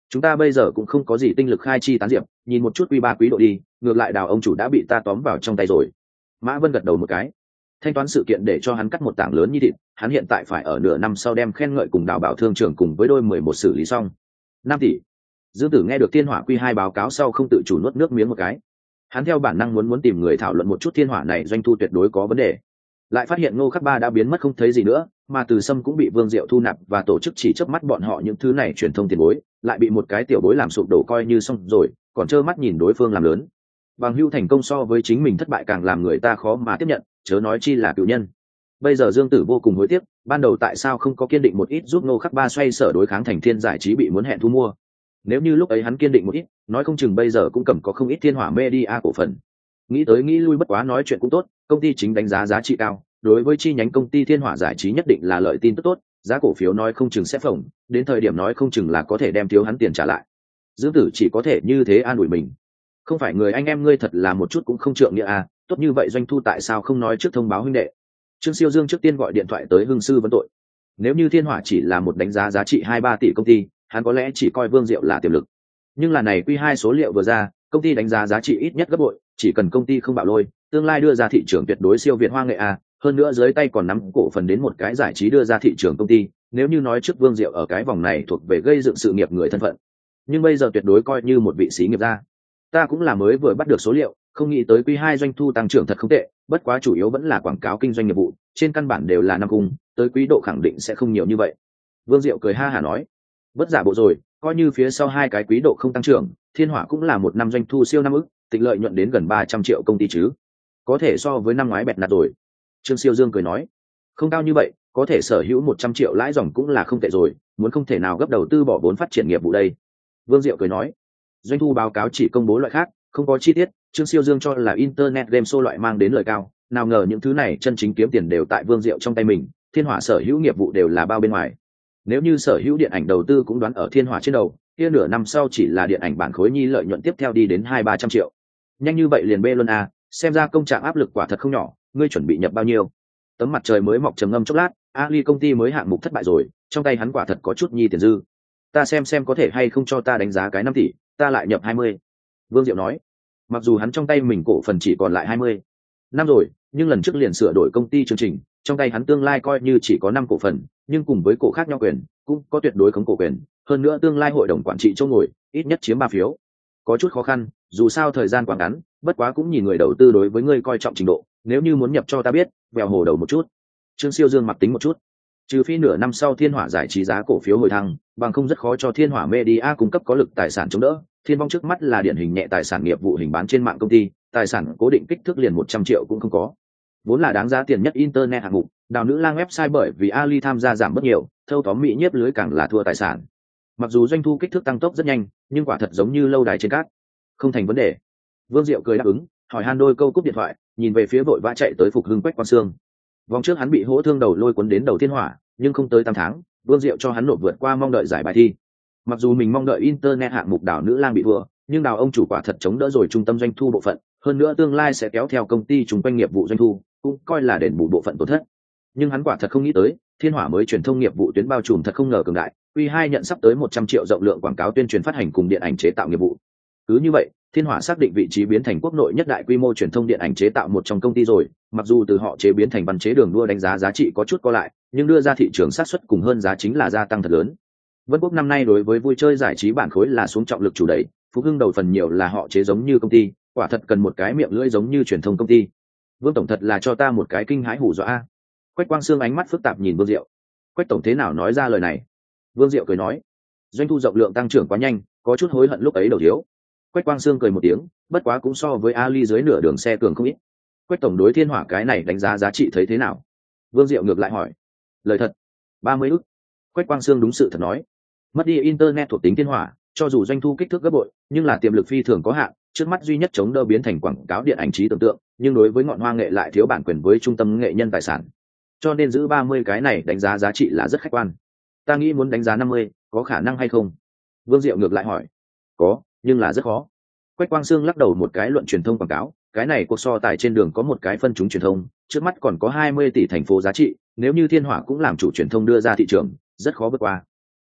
chúng ta bây giờ cũng không có gì tinh lực khai chi tán diệp, nhìn một chút quy ba quý độ đi, ngược lại Đào ông chủ đã bị ta tóm vào trong tay rồi. Mã Vân gật đầu một cái. Thanh toán sự kiện để cho hắn cắt một tảng lớn như thịt, hắn hiện tại phải ở nửa năm sau đem khen ngợi cùng Đào Bảo thương trưởng cùng với đôi mười một xử lý xong. Năm tỷ. Dương Tử nghe được Thiên Hỏa Quy hai báo cáo sau không tự chủ nuốt nước miếng một cái. Hắn theo bản năng muốn muốn tìm người thảo luận một chút Thiên Hỏa này doanh thu tuyệt đối có vấn đề. Lại phát hiện Ngô Khắc Ba đã biến mất không thấy gì nữa, mà Từ Sâm cũng bị Vương Diệu thu nạp và tổ chức chỉ chớp mắt bọn họ những thứ này truyền thông tiền bối, lại bị một cái tiểu bối làm sụp đổ coi như xong rồi, còn trơ mắt nhìn đối phương làm lớn. Bằng hưu thành công so với chính mình thất bại càng làm người ta khó mà tiếp nhận, chớ nói chi là cựu nhân. Bây giờ Dương Tử vô cùng hối tiếc, ban đầu tại sao không có kiên định một ít giúp Ngô Khắc Ba xoay sở đối kháng Thành Thiên Giải trí bị muốn hẹn thu mua. Nếu như lúc ấy hắn kiên định một ít, nói không chừng bây giờ cũng cầm có không ít Thiên Hỏa Media cổ phần. Nghĩ tới nghĩ lui bất quá nói chuyện cũng tốt, công ty chính đánh giá giá trị cao, đối với chi nhánh công ty Thiên Hỏa Giải trí nhất định là lợi tin tức tốt, giá cổ phiếu nói không chừng sẽ phồng, đến thời điểm nói không chừng là có thể đem thiếu hắn tiền trả lại. Dương Tử chỉ có thể như thế an ủi mình. Không phải người anh em ngươi thật là một chút cũng không trượng nghĩa à, tốt như vậy doanh thu tại sao không nói trước thông báo huynh đệ. Trương Siêu Dương trước tiên gọi điện thoại tới Hưng Sư vấn tội. Nếu như Thiên Hỏa chỉ là một đánh giá giá trị hai ba tỷ công ty, hắn có lẽ chỉ coi Vương Diệu là tiềm lực. Nhưng là này quy hai số liệu vừa ra, công ty đánh giá giá trị ít nhất gấp bội, chỉ cần công ty không bạo lôi, tương lai đưa ra thị trường tuyệt đối siêu việt Hoa Nghệ a, hơn nữa dưới tay còn nắm cổ phần đến một cái giải trí đưa ra thị trường công ty, nếu như nói trước Vương Diệu ở cái vòng này thuộc về gây dựng sự nghiệp người thân phận, nhưng bây giờ tuyệt đối coi như một vị sĩ nghiệp gia. Ta cũng là mới vừa bắt được số liệu, không nghĩ tới quy hai doanh thu tăng trưởng thật không tệ, bất quá chủ yếu vẫn là quảng cáo kinh doanh nghiệp vụ, trên căn bản đều là năm cung, tới quý độ khẳng định sẽ không nhiều như vậy. Vương Diệu cười ha hả nói, bất giả bộ rồi, coi như phía sau hai cái quý độ không tăng trưởng, Thiên Hỏa cũng là một năm doanh thu siêu năm ức, tịnh lợi nhuận đến gần ba trăm triệu công ty chứ, có thể so với năm ngoái bẹt nạt rồi. Trương Siêu Dương cười nói, không cao như vậy, có thể sở hữu một trăm triệu lãi dòng cũng là không tệ rồi, muốn không thể nào gấp đầu tư bỏ vốn phát triển nghiệp vụ đây. Vương Diệu cười nói, doanh thu báo cáo chỉ công bố loại khác, không có chi tiết. Trương Siêu Dương cho là internet game show loại mang đến lời cao, nào ngờ những thứ này chân chính kiếm tiền đều tại Vương Diệu trong tay mình, Thiên Hỏa sở hữu nghiệp vụ đều là bao bên ngoài. Nếu như sở hữu điện ảnh đầu tư cũng đoán ở Thiên Hỏa trên đầu, kia nửa năm sau chỉ là điện ảnh bản khối nhi lợi nhuận tiếp theo đi đến hai ba trăm triệu. Nhanh như vậy liền bê luôn à, xem ra công trạng áp lực quả thật không nhỏ, ngươi chuẩn bị nhập bao nhiêu? Tấm mặt trời mới mọc trầm ngâm chốc lát, Ali công ty mới hạng mục thất bại rồi, trong tay hắn quả thật có chút nhi tiền dư. Ta xem xem có thể hay không cho ta đánh giá cái năm tỷ, ta lại nhập hai mươi. Vương Diệu nói, mặc dù hắn trong tay mình cổ phần chỉ còn lại hai mươi năm rồi, nhưng lần trước liền sửa đổi công ty chương trình, trong tay hắn tương lai coi như chỉ có năm cổ phần, nhưng cùng với cổ khác nhau quyền, cũng có tuyệt đối khống cổ quyền, hơn nữa tương lai hội đồng quản trị chỗ ngồi, ít nhất chiếm ba phiếu. Có chút khó khăn, dù sao thời gian quá ngắn, bất quá cũng nhìn người đầu tư đối với ngươi coi trọng trình độ, nếu như muốn nhập cho ta biết, vèo hồ đầu một chút. Trương Siêu Dương mặc tính một chút, trừ phi nửa năm sau Thiên Hỏa Giải trí giá cổ phiếu hồi thăng, bằng không rất khó cho Thiên Hỏa Media cung cấp có lực tài sản chống đỡ. Thiên Vong trước mắt là điển hình nhẹ tài sản nghiệp vụ hình bán trên mạng công ty, tài sản cố định kích thước liền một trăm triệu cũng không có, vốn là đáng giá tiền nhất internet hạng mục. Đào nữ lang website bởi vì Ali tham gia giảm bất nhiều, thâu tóm mỹ nhiếp lưới càng là thua tài sản. Mặc dù doanh thu kích thước tăng tốc rất nhanh, nhưng quả thật giống như lâu đài trên cát, không thành vấn đề. Vương Diệu cười đáp ứng, hỏi han đôi câu cúp điện thoại, nhìn về phía vội vã chạy tới Phục Hưng Quách Quang Sương. Vòng trước hắn bị hỗ thương đầu lôi cuốn đến đầu Thiên Hỏa, nhưng không tới tám tháng, Vương Diệu cho hắn nộp vượt qua mong đợi giải bài thi. Mặc dù mình mong đợi internet hạng mục Đào nữ lang bị thua, nhưng Đào ông chủ quả thật chống đỡ rồi trung tâm doanh thu bộ phận, hơn nữa tương lai sẽ kéo theo công ty trùng quanh nghiệp vụ doanh thu, cũng coi là đền bù bộ phận tổn thất. Nhưng hắn quả thật không nghĩ tới, Thiên Hỏa mới truyền thông nghiệp vụ tuyến bao trùm thật không ngờ cường đại, quy hai nhận sắp tới một trăm triệu rộng lượng quảng cáo tuyên truyền phát hành cùng điện ảnh chế tạo nghiệp vụ. Cứ như vậy, Thiên Hỏa xác định vị trí biến thành quốc nội nhất đại quy mô truyền thông điện ảnh chế tạo một trong công ty rồi, mặc dù từ họ chế biến thành văn chế đường đua đánh giá giá trị có chút co lại, nhưng đưa ra thị trường xác suất cùng hơn giá chính là gia tăng thật lớn. Vân Quốc năm nay đối với vui chơi giải trí bản khối là xuống trọng lực chủ đẩy, Phú Hưng đầu phần nhiều là họ chế giống như công ty, quả thật cần một cái miệng lưỡi giống như truyền thông công ty. Vương tổng thật là cho ta một cái kinh hãi hù dọa. Quách Quang Sương ánh mắt phức tạp nhìn Vương Diệu. Quách tổng thế nào nói ra lời này? Vương Diệu cười nói, doanh thu rộng lượng tăng trưởng quá nhanh, có chút hối hận lúc ấy đầu thiếu. Quách Quang Sương cười một tiếng, bất quá cũng so với Ali dưới nửa đường xe cường không ít. Quách tổng đối Thiên Hỏa cái này đánh giá giá trị thấy thế nào? Vương Diệu ngược lại hỏi. Lời thật, ba mươi ức. Quách Quang Sương đúng sự thật nói. Mất đi internet thuộc tính Thiên Hỏa, cho dù doanh thu kích thước gấp bội, nhưng là tiềm lực phi thường có hạn, trước mắt duy nhất chống đỡ biến thành quảng cáo điện ảnh trí tưởng tượng, nhưng đối với ngọn hoa nghệ lại thiếu bản quyền với trung tâm nghệ nhân tài sản. Cho nên giữ ba mươi cái này đánh giá giá trị là rất khách quan. Ta nghĩ muốn đánh giá năm mươi, có khả năng hay không? Vương Diệu ngược lại hỏi. Có, nhưng là rất khó. Quách Quang Sương lắc đầu một cái luận truyền thông quảng cáo, cái này cuộc so tài trên đường có một cái phân chúng truyền thông, trước mắt còn có hai mươi tỷ thành phố giá trị, nếu như Thiên Hỏa cũng làm chủ truyền thông đưa ra thị trường, rất khó vượt qua.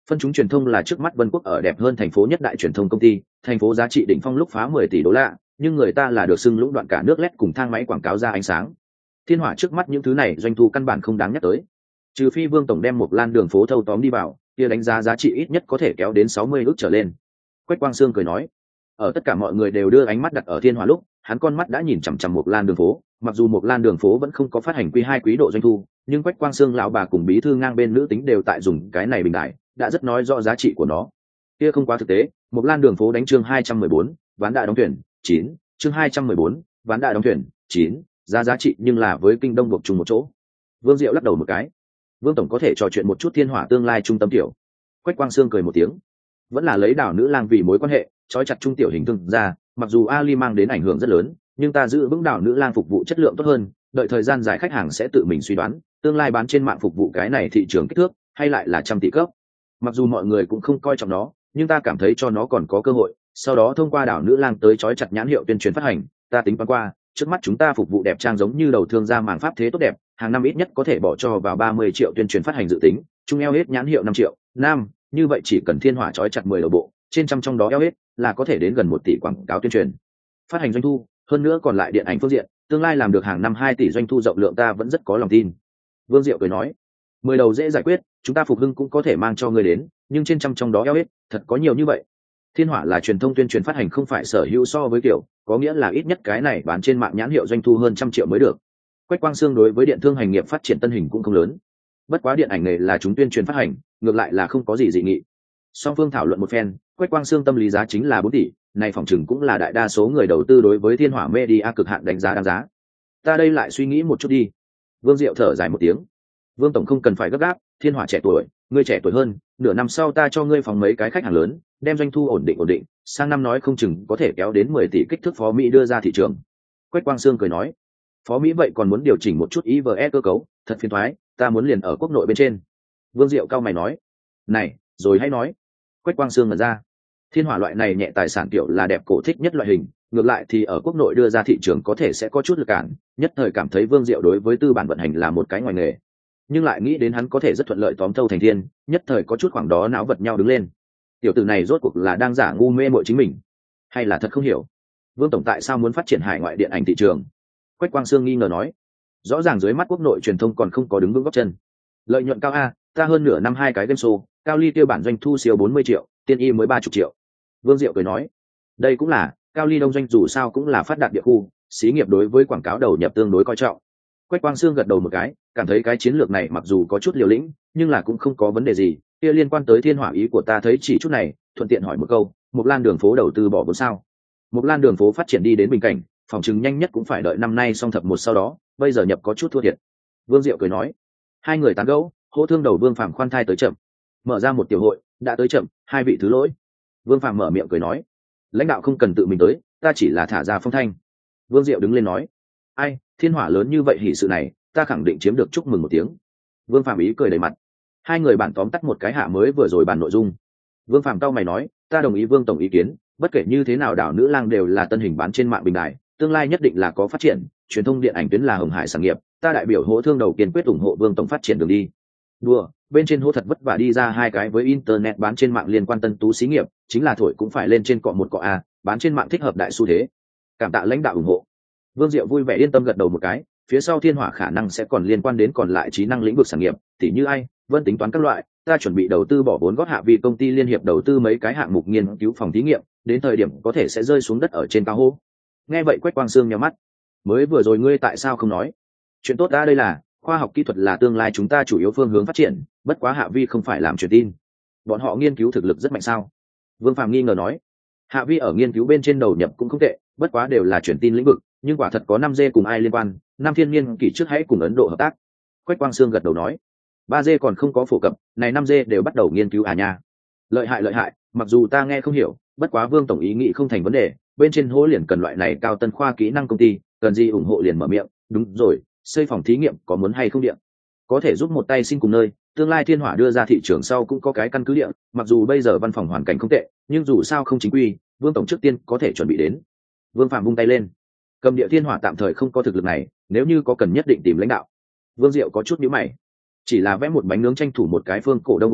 Phân chúng truyền thông là trước mắt Vân Quốc ở đẹp hơn thành phố nhất đại truyền thông công ty, thành phố giá trị đỉnh phong lúc phá mười tỷ đô la, nhưng người ta là được xưng lũng đoạn cả nước lét cùng thang máy quảng cáo ra ánh sáng. Thiên Hỏa trước mắt những thứ này doanh thu căn bản không đáng nhắc tới. Trừ phi Vương tổng đem một lan đường phố thâu tóm đi vào, kia đánh giá giá trị ít nhất có thể kéo đến sáu mươi ức trở lên. Quách Quang Sương cười nói, ở tất cả mọi người đều đưa ánh mắt đặt ở Thiên Hỏa lúc, hắn con mắt đã nhìn chằm chằm một lan đường phố, mặc dù một lan đường phố vẫn không có phát hành quý hai quý độ doanh thu, nhưng Quách Quang Sương lão bà cùng bí thư ngang bên nữ tính đều tại dùng cái này bình đại, đã rất nói rõ giá trị của nó. Kia không quá thực tế, một lan đường phố đánh chương hai trăm mười bốn, ván đại đóng thuyền, chín, chương hai trăm mười bốn, ván đại đóng thuyền, chín, giá giá trị nhưng là với kinh đông buộc chung một chỗ. Vương Diệu lắc đầu một cái. Vương tổng có thể trò chuyện một chút Thiên Hỏa tương lai trung tâm tiểu. Quách Quang Sương cười một tiếng, vẫn là lấy đảo nữ lang vì mối quan hệ, trói chặt trung tiểu hình thương ra, mặc dù Ali mang đến ảnh hưởng rất lớn, nhưng ta giữ vững đảo nữ lang phục vụ chất lượng tốt hơn, đợi thời gian dài khách hàng sẽ tự mình suy đoán, tương lai bán trên mạng phục vụ cái này thị trường kích thước, hay lại là trăm tỷ cấp. Mặc dù mọi người cũng không coi trọng nó, nhưng ta cảm thấy cho nó còn có cơ hội, sau đó thông qua đảo nữ lang tới trói chặt nhãn hiệu tuyên truyền phát hành, ta tính toán qua, trước mắt chúng ta phục vụ đẹp trang giống như đầu thương gia màng pháp thế tốt đẹp, hàng năm ít nhất có thể bỏ cho vào ba mươi triệu tuyên truyền phát hành dự tính, chung eo hết nhãn hiệu năm triệu, nam, như vậy chỉ cần Thiên Hỏa trói chặt mười đầu bộ, trên trăm trong đó eo hết là có thể đến gần một tỷ quảng cáo tuyên truyền. Phát hành doanh thu, hơn nữa còn lại điện ảnh phương diện, tương lai làm được hàng năm hai tỷ doanh thu rộng lượng ta vẫn rất có lòng tin. Vương Diệu cười nói, mười đầu dễ giải quyết, chúng ta phục hưng cũng có thể mang cho người đến, nhưng trên trăm trong đó eo hết, thật có nhiều như vậy. Thiên Hỏa là truyền thông tuyên truyền phát hành không phải sở hữu so với kiểu, có nghĩa là ít nhất cái này bán trên mạng nhãn hiệu doanh thu hơn trăm triệu mới được. Quách Quang Sương đối với điện thương hành nghiệp phát triển tân hình cũng không lớn, bất quá điện ảnh này là chúng tuyên truyền phát hành, ngược lại là không có gì dị nghị. Song phương thảo luận một phen, Quách Quang Sương tâm lý giá chính là bốn tỷ, này phòng chừng cũng là đại đa số người đầu tư đối với Thiên Hỏa Media cực hạn đánh giá đáng giá. Ta đây lại suy nghĩ một chút đi. Vương Diệu thở dài một tiếng. Vương tổng không cần phải gấp gáp, Thiên Hỏa trẻ tuổi, ngươi trẻ tuổi hơn, nửa năm sau ta cho ngươi phòng mấy cái khách hàng lớn, đem doanh thu ổn định ổn định, sang năm nói không chừng có thể kéo đến mười tỷ kích thước phó Mỹ đưa ra thị trường. Quách Quang Sương cười nói, phó Mỹ vậy còn muốn điều chỉnh một chút i vê ét cơ cấu, thật phiền toái, ta muốn liền ở quốc nội bên trên. Vương Diệu cao mày nói, này, rồi hãy nói. Quách Quang Sương ngẩn ra, Thiên Hỏa loại này nhẹ tài sản kiểu là đẹp cổ thích nhất loại hình, ngược lại thì ở quốc nội đưa ra thị trường có thể sẽ có chút lực cản, nhất thời cảm thấy Vương Diệu đối với tư bản vận hành là một cái ngoài nghề, nhưng lại nghĩ đến hắn có thể rất thuận lợi tóm thâu thành thiên, nhất thời có chút khoảng đó não vật nhau đứng lên. Tiểu tử này rốt cuộc là đang giả ngu mê mội chính mình, hay là thật không hiểu Vương tổng tại sao muốn phát triển hải ngoại điện ảnh thị trường? Quách Quang Sương nghi ngờ nói, rõ ràng dưới mắt quốc nội truyền thông còn không có đứng vững góc chân. Lợi nhuận cao a, ta hơn nửa năm hai cái game show, Cao Ly tiêu bản doanh thu siêu bốn mươi triệu, Tiên Y mới ba mươi triệu. Vương Diệu cười nói, đây cũng là, Cao Ly đông doanh dù sao cũng là phát đạt địa khu, xí nghiệp đối với quảng cáo đầu nhập tương đối coi trọng. Quách Quang Sương gật đầu một cái, cảm thấy cái chiến lược này mặc dù có chút liều lĩnh, nhưng là cũng không có vấn đề gì. Kia liên quan tới Thiên Hỏa ý của ta thấy chỉ chút này, thuận tiện hỏi một câu, một lan đường phố đầu tư bỏ vốn sao? Một lan đường phố phát triển đi đến bình cảnh, phòng chứng nhanh nhất cũng phải đợi năm nay xong thập một sau đó, bây giờ nhập có chút thua thiệt. Vương Diệu cười nói, hai người tán gẫu, hỗ thương đầu Vương Phạm khoan thai tới chậm, mở ra một tiểu hội, đã tới chậm, hai vị thứ lỗi. Vương Phạm mở miệng cười nói, lãnh đạo không cần tự mình tới, ta chỉ là thả ra phong thanh. Vương Diệu đứng lên nói, ai, Thiên Hỏa lớn như vậy hỷ sự này, ta khẳng định chiếm được chúc mừng một tiếng. Vương Phạm ý cười đầy mặt. Hai người bản tóm tắt một cái hạ mới vừa rồi bàn nội dung. Vương Phạm cau mày nói, ta đồng ý Vương tổng ý kiến, bất kể như thế nào đảo nữ lang đều là tân hình bán trên mạng bình đại, tương lai nhất định là có phát triển, truyền thông điện ảnh tuyến là hồng hải sản nghiệp, ta đại biểu hỗ thương đầu kiên quyết ủng hộ Vương tổng phát triển đường đi. Đùa, bên trên hỗ thật vất vả đi ra hai cái với internet bán trên mạng liên quan tân tú xí nghiệp, chính là thổi cũng phải lên trên cọ một cọ a, bán trên mạng thích hợp đại xu thế. Cảm tạ lãnh đạo ủng hộ. Vương Diệu vui vẻ yên tâm gật đầu một cái, phía sau Thiên Hỏa khả năng sẽ còn liên quan đến còn lại trí năng lĩnh vực sản nghiệp, tỉ như ai, Vân tính toán các loại, ta chuẩn bị đầu tư bỏ vốn gót hạ vì công ty liên hiệp đầu tư mấy cái hạng mục nghiên cứu phòng thí nghiệm, đến thời điểm có thể sẽ rơi xuống đất ở trên cao hô. Nghe vậy Quách Quang Sương nhíu mắt, mới vừa rồi ngươi tại sao không nói? Chuyện tốt đã đây là, khoa học kỹ thuật là tương lai chúng ta chủ yếu phương hướng phát triển, bất quá Hạ Vi không phải làm truyền tin. Bọn họ nghiên cứu thực lực rất mạnh sao? Vương Phàm nghi ngờ nói, Hạ Vi ở nghiên cứu bên trên đầu nhập cũng không tệ, bất quá đều là truyền tin lĩnh vực, nhưng quả thật có năm G cùng ai liên quan, năm thiên niên kỷ trước hãy cùng Ấn Độ hợp tác. Quách Quang Sương gật đầu nói, ba G còn không có phổ cập, này năm G đều bắt đầu nghiên cứu à nha. Lợi hại lợi hại, mặc dù ta nghe không hiểu, bất quá Vương tổng ý nghĩ không thành vấn đề, bên trên hố liền cần loại này cao tân khoa kỹ năng công ty, cần gì ủng hộ liền mở miệng, đúng rồi, xây phòng thí nghiệm có muốn hay không điện? Có thể giúp một tay xin cùng nơi, tương lai Thiên Hỏa đưa ra thị trường sau cũng có cái căn cứ điện, mặc dù bây giờ văn phòng hoàn cảnh không tệ, nhưng dù sao không chính quy, Vương tổng trước tiên có thể chuẩn bị đến. Vương Phạm vung tay lên, cầm địa Thiên Hỏa tạm thời không có thực lực này, nếu như có cần nhất định tìm lãnh đạo. Vương Diệu có chút nhíu mày, chỉ là vẽ một bánh nướng tranh thủ một cái phương cổ đông ủng hộ,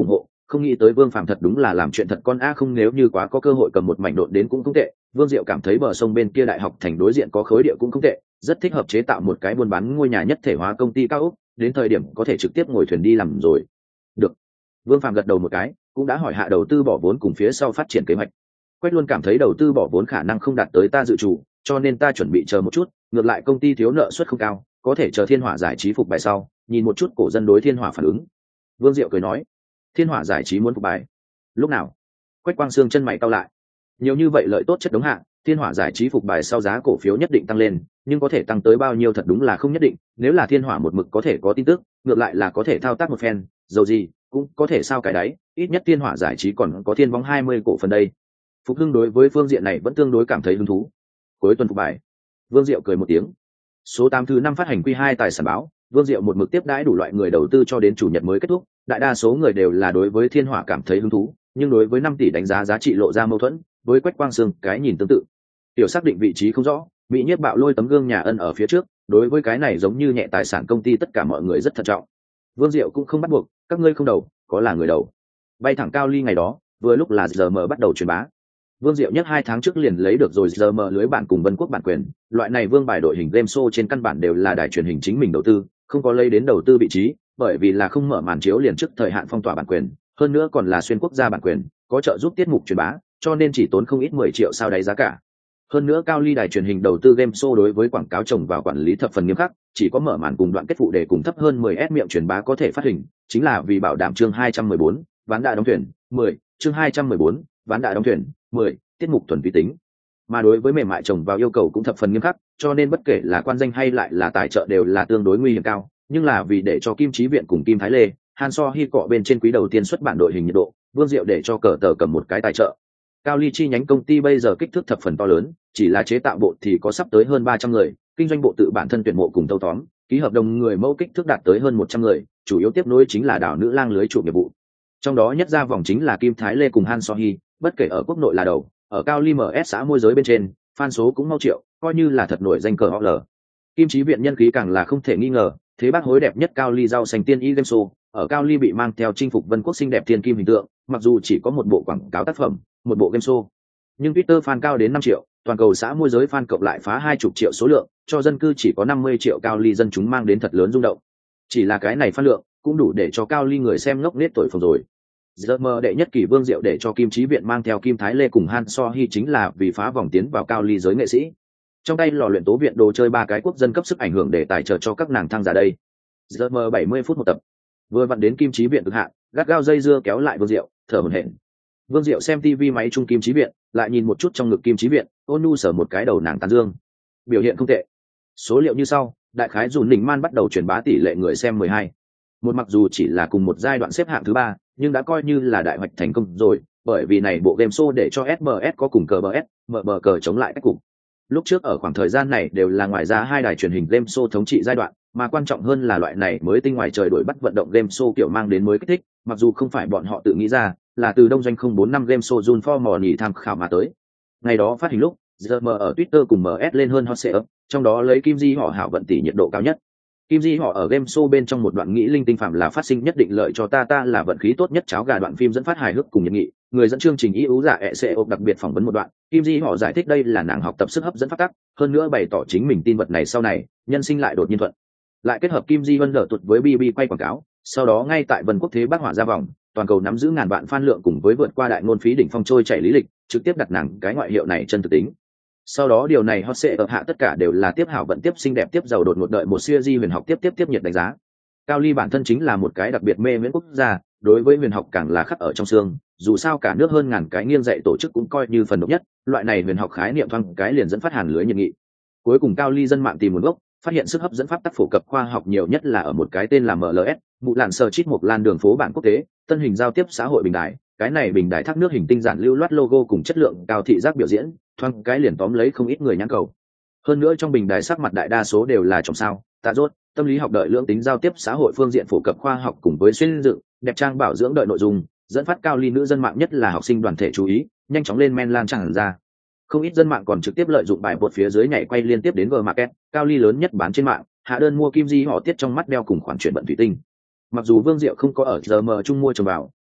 không nghĩ tới Vương Phàm thật đúng là làm chuyện thật con a, không nếu như quá có cơ hội cầm một mảnh độn đến cũng không tệ. Vương Diệu cảm thấy bờ sông bên kia đại học thành đối diện có khối địa cũng không tệ, rất thích hợp chế tạo một cái buôn bán ngôi nhà nhất thể hóa công ty cao ốc, đến thời điểm có thể trực tiếp ngồi thuyền đi làm rồi. Được. Vương Phàm gật đầu một cái, cũng đã hỏi hạ đầu tư bỏ vốn cùng phía sau phát triển kế hoạch. Quách luôn cảm thấy đầu tư bỏ vốn khả năng không đạt tới ta dự trù, cho nên ta chuẩn bị chờ một chút, ngược lại công ty thiếu nợ suất không cao, có thể chờ Thiên Hỏa giải trí phục bài sau, nhìn một chút cổ dân đối Thiên Hỏa phản ứng. Vương Diệu cười nói, Thiên Hỏa giải trí muốn phục bài lúc nào? Quách Quang Sương chân mày cau lại. Nhiều như vậy lợi tốt chất đống hạ, Thiên Hỏa giải trí phục bài sau giá cổ phiếu nhất định tăng lên, nhưng có thể tăng tới bao nhiêu thật đúng là không nhất định. Nếu là Thiên Hỏa một mực có thể có tin tức, ngược lại là có thể thao tác một phen, dầu gì cũng có thể sao cái đấy, ít nhất Thiên Hỏa giải trí còn có Thiên Vong hai mươi cổ phần đây. Phục Hưng đối với phương diện này vẫn tương đối cảm thấy hứng thú. Cuối tuần phục bài, Vương Diệu cười một tiếng. Số tám thứ năm phát hành Q hai tài sản báo, Vương Diệu một mực tiếp đãi đủ loại người đầu tư cho đến chủ nhật mới kết thúc, đại đa số người đều là đối với Thiên Hỏa cảm thấy hứng thú, nhưng đối với năm tỷ đánh giá giá trị lộ ra mâu thuẫn, với Quách Quang Sương cái nhìn tương tự. Tiểu xác định vị trí không rõ, Mỹ Nhiếp bạo lôi tấm gương nhà ân ở phía trước, đối với cái này giống như nhẹ tài sản công ty tất cả mọi người rất thận trọng. Vương Diệu cũng không bắt buộc, các ngươi không đầu, có là người đầu. Bay thẳng cao ly ngày đó, vừa lúc là giờ mở bắt đầu truyền bá. Vương Diệu nhất hai tháng trước liền lấy được rồi giờ mở lưới bản cùng Vân Quốc bản quyền, loại này vương bài đội hình game show trên căn bản đều là đài truyền hình chính mình đầu tư, không có lấy đến đầu tư vị trí, bởi vì là không mở màn chiếu liền trước thời hạn phong tỏa bản quyền, hơn nữa còn là xuyên quốc gia bản quyền, có trợ giúp tiết mục truyền bá, cho nên chỉ tốn không ít mười triệu sao đáy giá cả. Hơn nữa cao ly đài truyền hình đầu tư game show đối với quảng cáo trồng vào quản lý thập phần nghiêm khắc, chỉ có mở màn cùng đoạn kết phụ để cùng thấp hơn mười S miệng truyền bá có thể phát hình, chính là vì bảo đảm chương hai trăm mười bốn, ván đã đóng thuyền, mười, chương hai trăm mười bốn, ván đã đóng thuyền, mười, tiết mục thuần vi tính. Mà đối với mềm mại trồng vào yêu cầu cũng thập phần nghiêm khắc, cho nên bất kể là quan danh hay lại là tài trợ đều là tương đối nguy hiểm cao, nhưng là vì để cho Kim Chí Viện cùng Kim Thái Lê, Han So Hi cọ bên trên quý đầu tiên xuất bản đội hình nhiệt độ, Vương Diệu để cho cờ tờ cầm một cái tài trợ. Cao ly chi nhánh công ty bây giờ kích thước thập phần to lớn, chỉ là chế tạo bộ thì có sắp tới hơn ba trăm người, kinh doanh bộ tự bản thân tuyển mộ cùng thâu tóm, ký hợp đồng người mẫu kích thước đạt tới hơn một trăm người, chủ yếu tiếp nối chính là đảo nữ lang lưới trụ nghiệp vụ. Trong đó nhất ra vòng chính là Kim Thái Lê cùng Han So Hi, bất kể ở quốc nội là đầu, ở cao ly em ét xã môi giới bên trên, fan số cũng mau triệu, coi như là thật nổi danh cờ o lờ. Kim Chí Viện nhân khí càng là không thể nghi ngờ, thế bác hối đẹp nhất cao ly rau xanh tiên y game show, ở cao ly bị mang theo chinh phục Vân Quốc xinh đẹp thiên kim hình tượng, mặc dù chỉ có một bộ quảng cáo tác phẩm, một bộ game show, nhưng Twitter fan cao đến năm triệu, toàn cầu xã môi giới fan cộng lại phá hai chục triệu số lượng, cho dân cư chỉ có năm mươi triệu cao ly dân chúng mang đến thật lớn rung động. Chỉ là cái này fan lượng cũng đủ để cho cao ly người xem ngốc nết tuổi phồng rồi. Giờ mơ đệ nhất kỳ Vương Diệu để cho Kim Chí Viện mang theo Kim Thái Lê cùng Han So Hi chính là vì phá vòng tiến vào cao ly giới nghệ sĩ. Trong tay lò luyện tố viện đồ chơi ba cái quốc dân cấp sức ảnh hưởng để tài trợ cho các nàng thăng giả đây. Giờ mơ bảy mươi phút một tập. Vừa vặn đến Kim Chí Viện cực hạn, gắt gao dây dưa kéo lại Vương Diệu, thở hổn hển. Vương Diệu xem tivi máy trung Kim Chí Viện, lại nhìn một chút trong ngực Kim Chí Viện, ôn nhu sờ một cái đầu nàng tán dương. Biểu hiện không tệ. Số liệu như sau, đại khái dùn đỉnh man bắt đầu truyền bá tỷ lệ người xem mười hai. Một mặc dù chỉ là cùng một giai đoạn xếp hạng thứ ba, nhưng đã coi như là đại hoạch thành công rồi, bởi vì này bộ game show để cho ét bê ét có cùng cờ bê ét, mở bờ cờ chống lại cách cục. Lúc trước ở khoảng thời gian này đều là ngoài ra hai đài truyền hình game show thống trị giai đoạn, mà quan trọng hơn là loại này mới tinh ngoài trời đổi bắt vận động game show kiểu mang đến mới kích thích, mặc dù không phải bọn họ tự nghĩ ra, là từ đông doanh không bốn năm game show June for Money tham khảo mà tới. Ngày đó phát hình lúc, giờ mờ ở Twitter cùng em ét lên hơn hot search, trong đó lấy Kim Di họ hảo vận tỷ nhiệt độ cao nhất. Kim Di họ ở game show bên trong một đoạn nghĩ linh tinh phạm là phát sinh nhất định lợi cho ta ta là vận khí tốt nhất cháo gà đoạn phim dẫn phát hài hước cùng nhiệt nghị, người dẫn chương trình ý ú giả ẹ sẽ ộp đặc biệt phỏng vấn một đoạn, Kim Di họ giải thích đây là nàng học tập sức hấp dẫn phát tắc, hơn nữa bày tỏ chính mình tin vật này sau này, nhân sinh lại đột nhiên thuận. Lại kết hợp Kim Di Vân lở tuột với bê bê quay quảng cáo, sau đó ngay tại Vân Quốc thế bác hỏa ra vòng, toàn cầu nắm giữ ngàn vạn fan lượng cùng với vượt qua đại ngôn phí đỉnh phong trôi chảy lý lịch, trực tiếp đặt nàng cái ngoại hiệu này chân thực tính. Sau đó điều này hot sẽ ở hạ tất cả đều là tiếp hảo vận tiếp xinh đẹp tiếp giàu đột ngột đợi một siêu di huyền học tiếp tiếp tiếp nhiệt đánh giá. Cao ly bản thân chính là một cái đặc biệt mê miễn quốc gia, đối với huyền học càng là khắc ở trong xương, dù sao cả nước hơn ngàn cái nghiêng dạy tổ chức cũng coi như phần độc nhất, loại này huyền học khái niệm thoáng cái liền dẫn phát hàn lưới nhiệt nghị. Cuối cùng cao ly dân mạng tìm nguồn gốc, phát hiện sức hấp dẫn pháp tác phổ cập khoa học nhiều nhất là ở một cái tên là em lờ ét, vụ lạn sờ chít một lan đường phố bản quốc tế, tân hình giao tiếp xã hội bình đại, cái này bình đại thác nước hình tinh giản lưu loát logo cùng chất lượng cao thị giác biểu diễn, thoáng cái liền tóm lấy không ít người nhãn cầu. Hơn nữa trong bình đài sắc mặt đại đa số đều là trong sao, tạ rốt, tâm lý học đợi lưỡng tính giao tiếp xã hội phương diện phổ cập khoa học cùng với xuyên dựng, đẹp trang bảo dưỡng đợi nội dung, dẫn phát cao ly nữ dân mạng nhất là học sinh đoàn thể chú ý, nhanh chóng lên men lan tràn ra. Không ít dân mạng còn trực tiếp lợi dụng bài bột phía dưới nhảy quay liên tiếp đến G Market, cao ly lớn nhất bán trên mạng, hạ đơn mua Kim Di họ tiết trong mắt đeo cùng khoản chuyển bận thủy tinh. Mặc dù Vương Diệu không có ở giờ mờ chung mua trồng vào,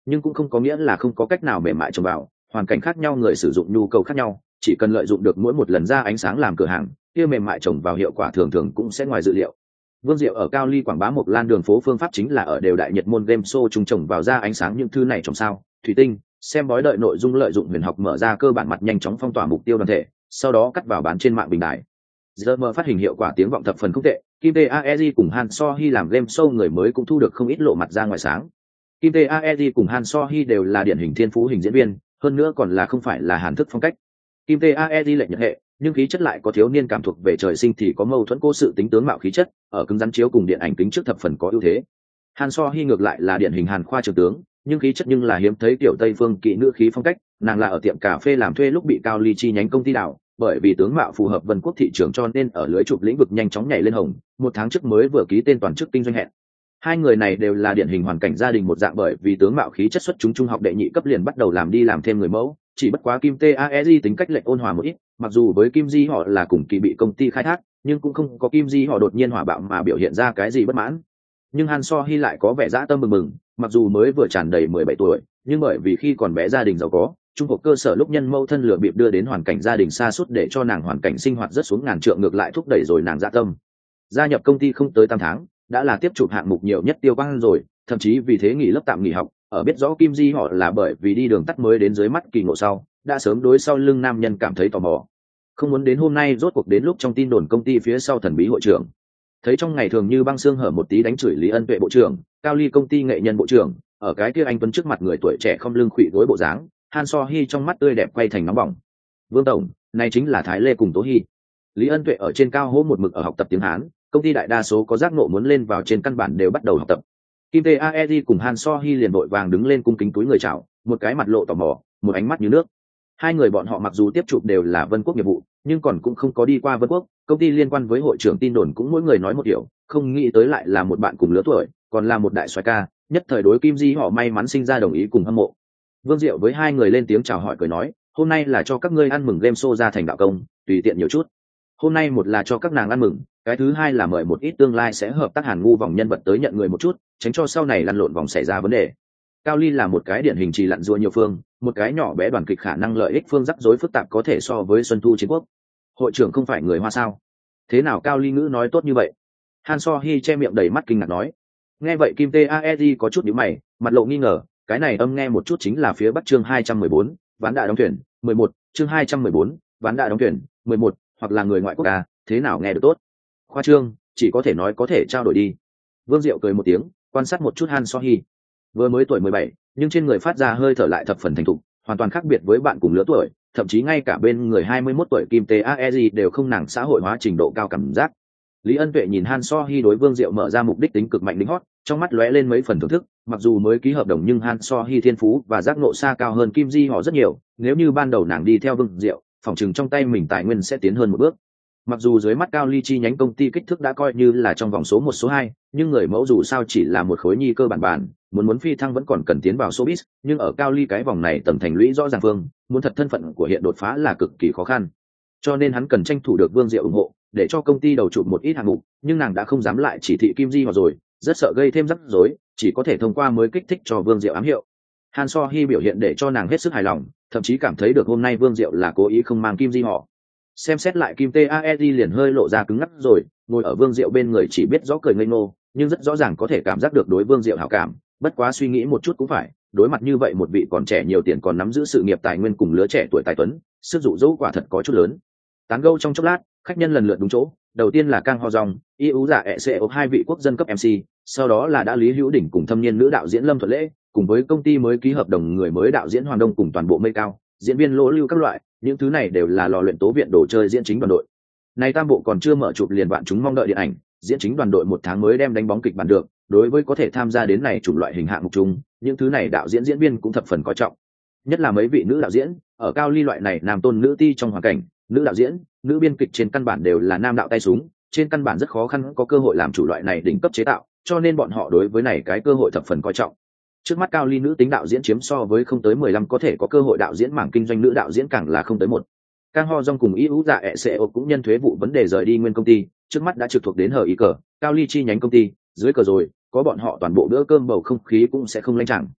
nhưng cũng không có nghĩa là không có cách nào mềm mại trồng vào. Hoàn cảnh khác nhau, người sử dụng nhu cầu khác nhau, chỉ cần lợi dụng được mỗi một lần ra ánh sáng làm cửa hàng, kia mềm mại trồng vào hiệu quả thường thường cũng sẽ ngoài dự liệu. Vương Diệu ở Cao Ly quảng bá một lan đường phố phương pháp chính là ở đều đại nhiệt môn game show trung trồng vào ra ánh sáng những thứ này trồng sao, thủy tinh, xem bói đợi nội dung lợi dụng huyền học mở ra cơ bản mặt nhanh chóng phong tỏa mục tiêu đoàn thể, sau đó cắt vào bán trên mạng bình đại. Giờ mờ phát hình hiệu quả tiếng vọng thập phần không tệ, Kim Tae cùng Han So Hee làm game show người mới cũng thu được không ít lộ mặt ra ngoài sáng. Kim Tae cùng Han So Hee đều là điển hình thiên phú hình diễn viên, hơn nữa còn là không phải là hàn thức phong cách. Kim Tae lệnh nhật hệ, nhưng khí chất lại có thiếu niên cảm thuộc về trời sinh thì có mâu thuẫn cô sự tính tướng mạo khí chất, ở cứng rắn chiếu cùng điện ảnh kính trước thập phần có ưu thế. Han So Hee ngược lại là điển hình hàn khoa trường tướng, nhưng khí chất nhưng là hiếm thấy tiểu tây phương kỵ nữ khí phong cách, nàng là ở tiệm cà phê làm thuê lúc bị Cao Ly chi nhánh công ty đảo, bởi vì tướng mạo phù hợp Vân Quốc thị trường cho nên ở lưới chụp lĩnh vực nhanh chóng nhảy lên hồng, một tháng trước mới vừa ký tên toàn chức kinh doanh hẹn. Hai người này đều là điển hình hoàn cảnh gia đình một dạng, bởi vì tướng mạo khí chất xuất chúng trung học đệ nhị cấp liền bắt đầu làm đi làm thêm người mẫu, chỉ bất quá Kim Tae tính cách lệnh ôn hòa một ít, mặc dù với Kim Ji họ là cùng kỳ bị công ty khai thác, nhưng cũng không có Kim Ji họ đột nhiên hỏa bạo mà biểu hiện ra cái gì bất mãn. Nhưng Han So Hee lại có vẻ dã tâm mừng mừng, mặc dù mới vừa tràn đầy mười bảy tuổi, nhưng bởi vì khi còn bé gia đình giàu có, trung học cơ sở lúc nhân mâu thân lừa bịp đưa đến hoàn cảnh gia đình xa suốt để cho nàng hoàn cảnh sinh hoạt rất xuống ngàn trượng, ngược lại thúc đẩy rồi nàng dã tâm. Gia nhập công ty không tới tám tháng, đã là tiếp chụp hạng mục nhiều nhất tiêu quang rồi, thậm chí vì thế nghỉ lớp tạm nghỉ học, ở biết rõ Kim Ji họ là bởi vì đi đường tắt mới đến dưới mắt kỳ ngộ sau, đã sớm đối sau lưng nam nhân cảm thấy tò mò. Không muốn đến hôm nay rốt cuộc đến lúc trong tin đồn công ty phía sau thần bí hội trưởng. Thấy trong ngày thường như băng xương hở một tí đánh chửi Lý Ân Tuệ bộ trưởng, Cao Ly công ty nghệ nhân bộ trưởng, ở cái kia anh tuấn trước mặt người tuổi trẻ không lưng khuỵu gối bộ dáng, Han So Hee trong mắt tươi đẹp quay thành nóng bỏng. Vương tổng, này chính là Thái Lê cùng Tố Hi. Lý Ân Tuệ ở trên cao hô một mực ở học tập tiếng Hán, công ty đại đa số có giác ngộ muốn lên vào trên căn bản đều bắt đầu học tập. Kim Tae cùng Han So Hee liền vội vàng đứng lên cung kính túi người chào, một cái mặt lộ tò mò, một ánh mắt như nước. Hai người bọn họ mặc dù tiếp chụp đều là Vân Quốc nghiệp vụ, nhưng còn cũng không có đi qua Vân Quốc, công ty liên quan với hội trưởng tin đồn cũng mỗi người nói một kiểu, không nghĩ tới lại là một bạn cùng lứa tuổi, còn là một đại soái ca, nhất thời đối Kim Ji họ may mắn sinh ra đồng ý cùng hâm mộ. Vương Diệu với hai người lên tiếng chào hỏi cười nói, hôm nay là cho các ngươi ăn mừng game show ra thành đạo công, tùy tiện nhiều chút. Hôm nay một là cho các nàng ăn mừng, cái thứ hai là mời một ít tương lai sẽ hợp tác Hàn ngu vòng nhân vật tới nhận người một chút, tránh cho sau này lăn lộn vòng xảy ra vấn đề. Cao Ly là một cái điển hình trì lặn rùa nhiều phương, một cái nhỏ bé đoàn kịch khả năng lợi ích phương rắc rối phức tạp có thể so với Xuân Thu Chiến Quốc. Hội trưởng không phải người Hoa sao? Thế nào Cao Ly ngữ nói tốt như vậy? Han So Hee che miệng đầy mắt kinh ngạc nói. Nghe vậy Kim Tae có chút nhíu mày, mặt lộ nghi ngờ, cái này âm nghe một chút chính là phía Bắc chương hai trăm mười bốn, ván đại đóng thuyền, mười một, chương hai trăm mười bốn, ván đại đóng thuyền, mười một, hoặc là người ngoại quốc à, thế nào nghe được tốt? Khoa trương, chỉ có thể nói có thể trao đổi đi. Vương Diệu cười một tiếng, quan sát một chút Han So Hee. Vừa mới tuổi mười bảy, nhưng trên người phát ra hơi thở lại thập phần thành thục, hoàn toàn khác biệt với bạn cùng lứa tuổi, thậm chí ngay cả bên người hai mươi mốt tuổi Kim Tae đều không nàng xã hội hóa trình độ cao cảm giác. Lý Ân Tuệ nhìn Han So Hee đối Vương Diệu mở ra mục đích tính cực mạnh đính hót, trong mắt lóe lên mấy phần thưởng thức, mặc dù mới ký hợp đồng nhưng Han So Hee thiên phú và giác ngộ xa cao hơn Kim Ji họ rất nhiều, nếu như ban đầu nàng đi theo Vương Diệu, phòng chừng trong tay mình tài nguyên sẽ tiến hơn một bước. Mặc dù dưới mắt Cao Ly chi nhánh công ty kích thước đã coi như là trong vòng số một số hai, nhưng người mẫu dù sao chỉ là một khối nhi cơ bản bản, muốn muốn phi thăng vẫn còn cần tiến vào showbiz, nhưng ở Cao Ly cái vòng này tầng thành lũy rõ ràng phương, muốn thật thân phận của hiện đột phá là cực kỳ khó khăn. Cho nên hắn cần tranh thủ được Vương Diệu ủng hộ, để cho công ty đầu chụp một ít hạng mục, nhưng nàng đã không dám lại chỉ thị Kim Ji họ rồi, rất sợ gây thêm rắc rối, chỉ có thể thông qua mới kích thích cho Vương Diệu ám hiệu. Han So Hee biểu hiện để cho nàng hết sức hài lòng, thậm chí cảm thấy được hôm nay Vương Diệu là cố ý không mang Kim Ji họ. Xem xét lại Kim Tae liền hơi lộ ra cứng ngắc rồi, ngồi ở Vương Diệu bên người chỉ biết rõ cười ngây ngô, nhưng rất rõ ràng có thể cảm giác được đối Vương Diệu hảo cảm, bất quá suy nghĩ một chút cũng phải, đối mặt như vậy một vị còn trẻ nhiều tiền còn nắm giữ sự nghiệp tài nguyên cùng lứa trẻ tuổi tài tuấn, sức dụ dỗ quả thật có chút lớn. Tán gẫu trong chốc lát, khách nhân lần lượt đúng chỗ, đầu tiên là Kang Ho Jong, Y Ú Dạ ẹ xê hai vị quốc dân cấp em xê, sau đó là đã Lý Hữu Đỉnh cùng thâm niên nữ đạo diễn Lâm Thuận Lễ, cùng với công ty mới ký hợp đồng người mới đạo diễn Hoàng Đông cùng toàn bộ mây cao, diễn viên Lỗ Lưu các loại, những thứ này đều là lò luyện tố viện đồ chơi diễn chính đoàn đội. Này tam bộ còn chưa mở chụp liền bạn chúng mong đợi điện ảnh, diễn chính đoàn đội một tháng mới đem đánh bóng kịch bản được, đối với có thể tham gia đến này chủng loại hình hạng mục chung, những thứ này đạo diễn diễn viên cũng thập phần coi trọng. Nhất là mấy vị nữ đạo diễn, ở Cao Ly loại này nam tôn nữ ti trong hoàn cảnh, nữ đạo diễn, nữ biên kịch trên căn bản đều là nam đạo tay súng, trên căn bản rất khó khăn có cơ hội làm chủ loại này đỉnh cấp chế tạo, cho nên bọn họ đối với này cái cơ hội thập phần coi trọng. Trước mắt Cao Ly nữ tính đạo diễn chiếm so với không tới mười lăm có thể có cơ hội đạo diễn mảng kinh doanh nữ đạo diễn càng là không tới một. Kang Ho Jong cùng Y Ú Dạ ẹ xê cũng nhân thuế vụ vấn đề rời đi nguyên công ty, trước mắt đã trực thuộc đến hờ ý cờ, Cao Ly chi nhánh công ty, dưới cờ rồi, có bọn họ toàn bộ bữa cơm bầu không khí cũng sẽ không lanh chẳng.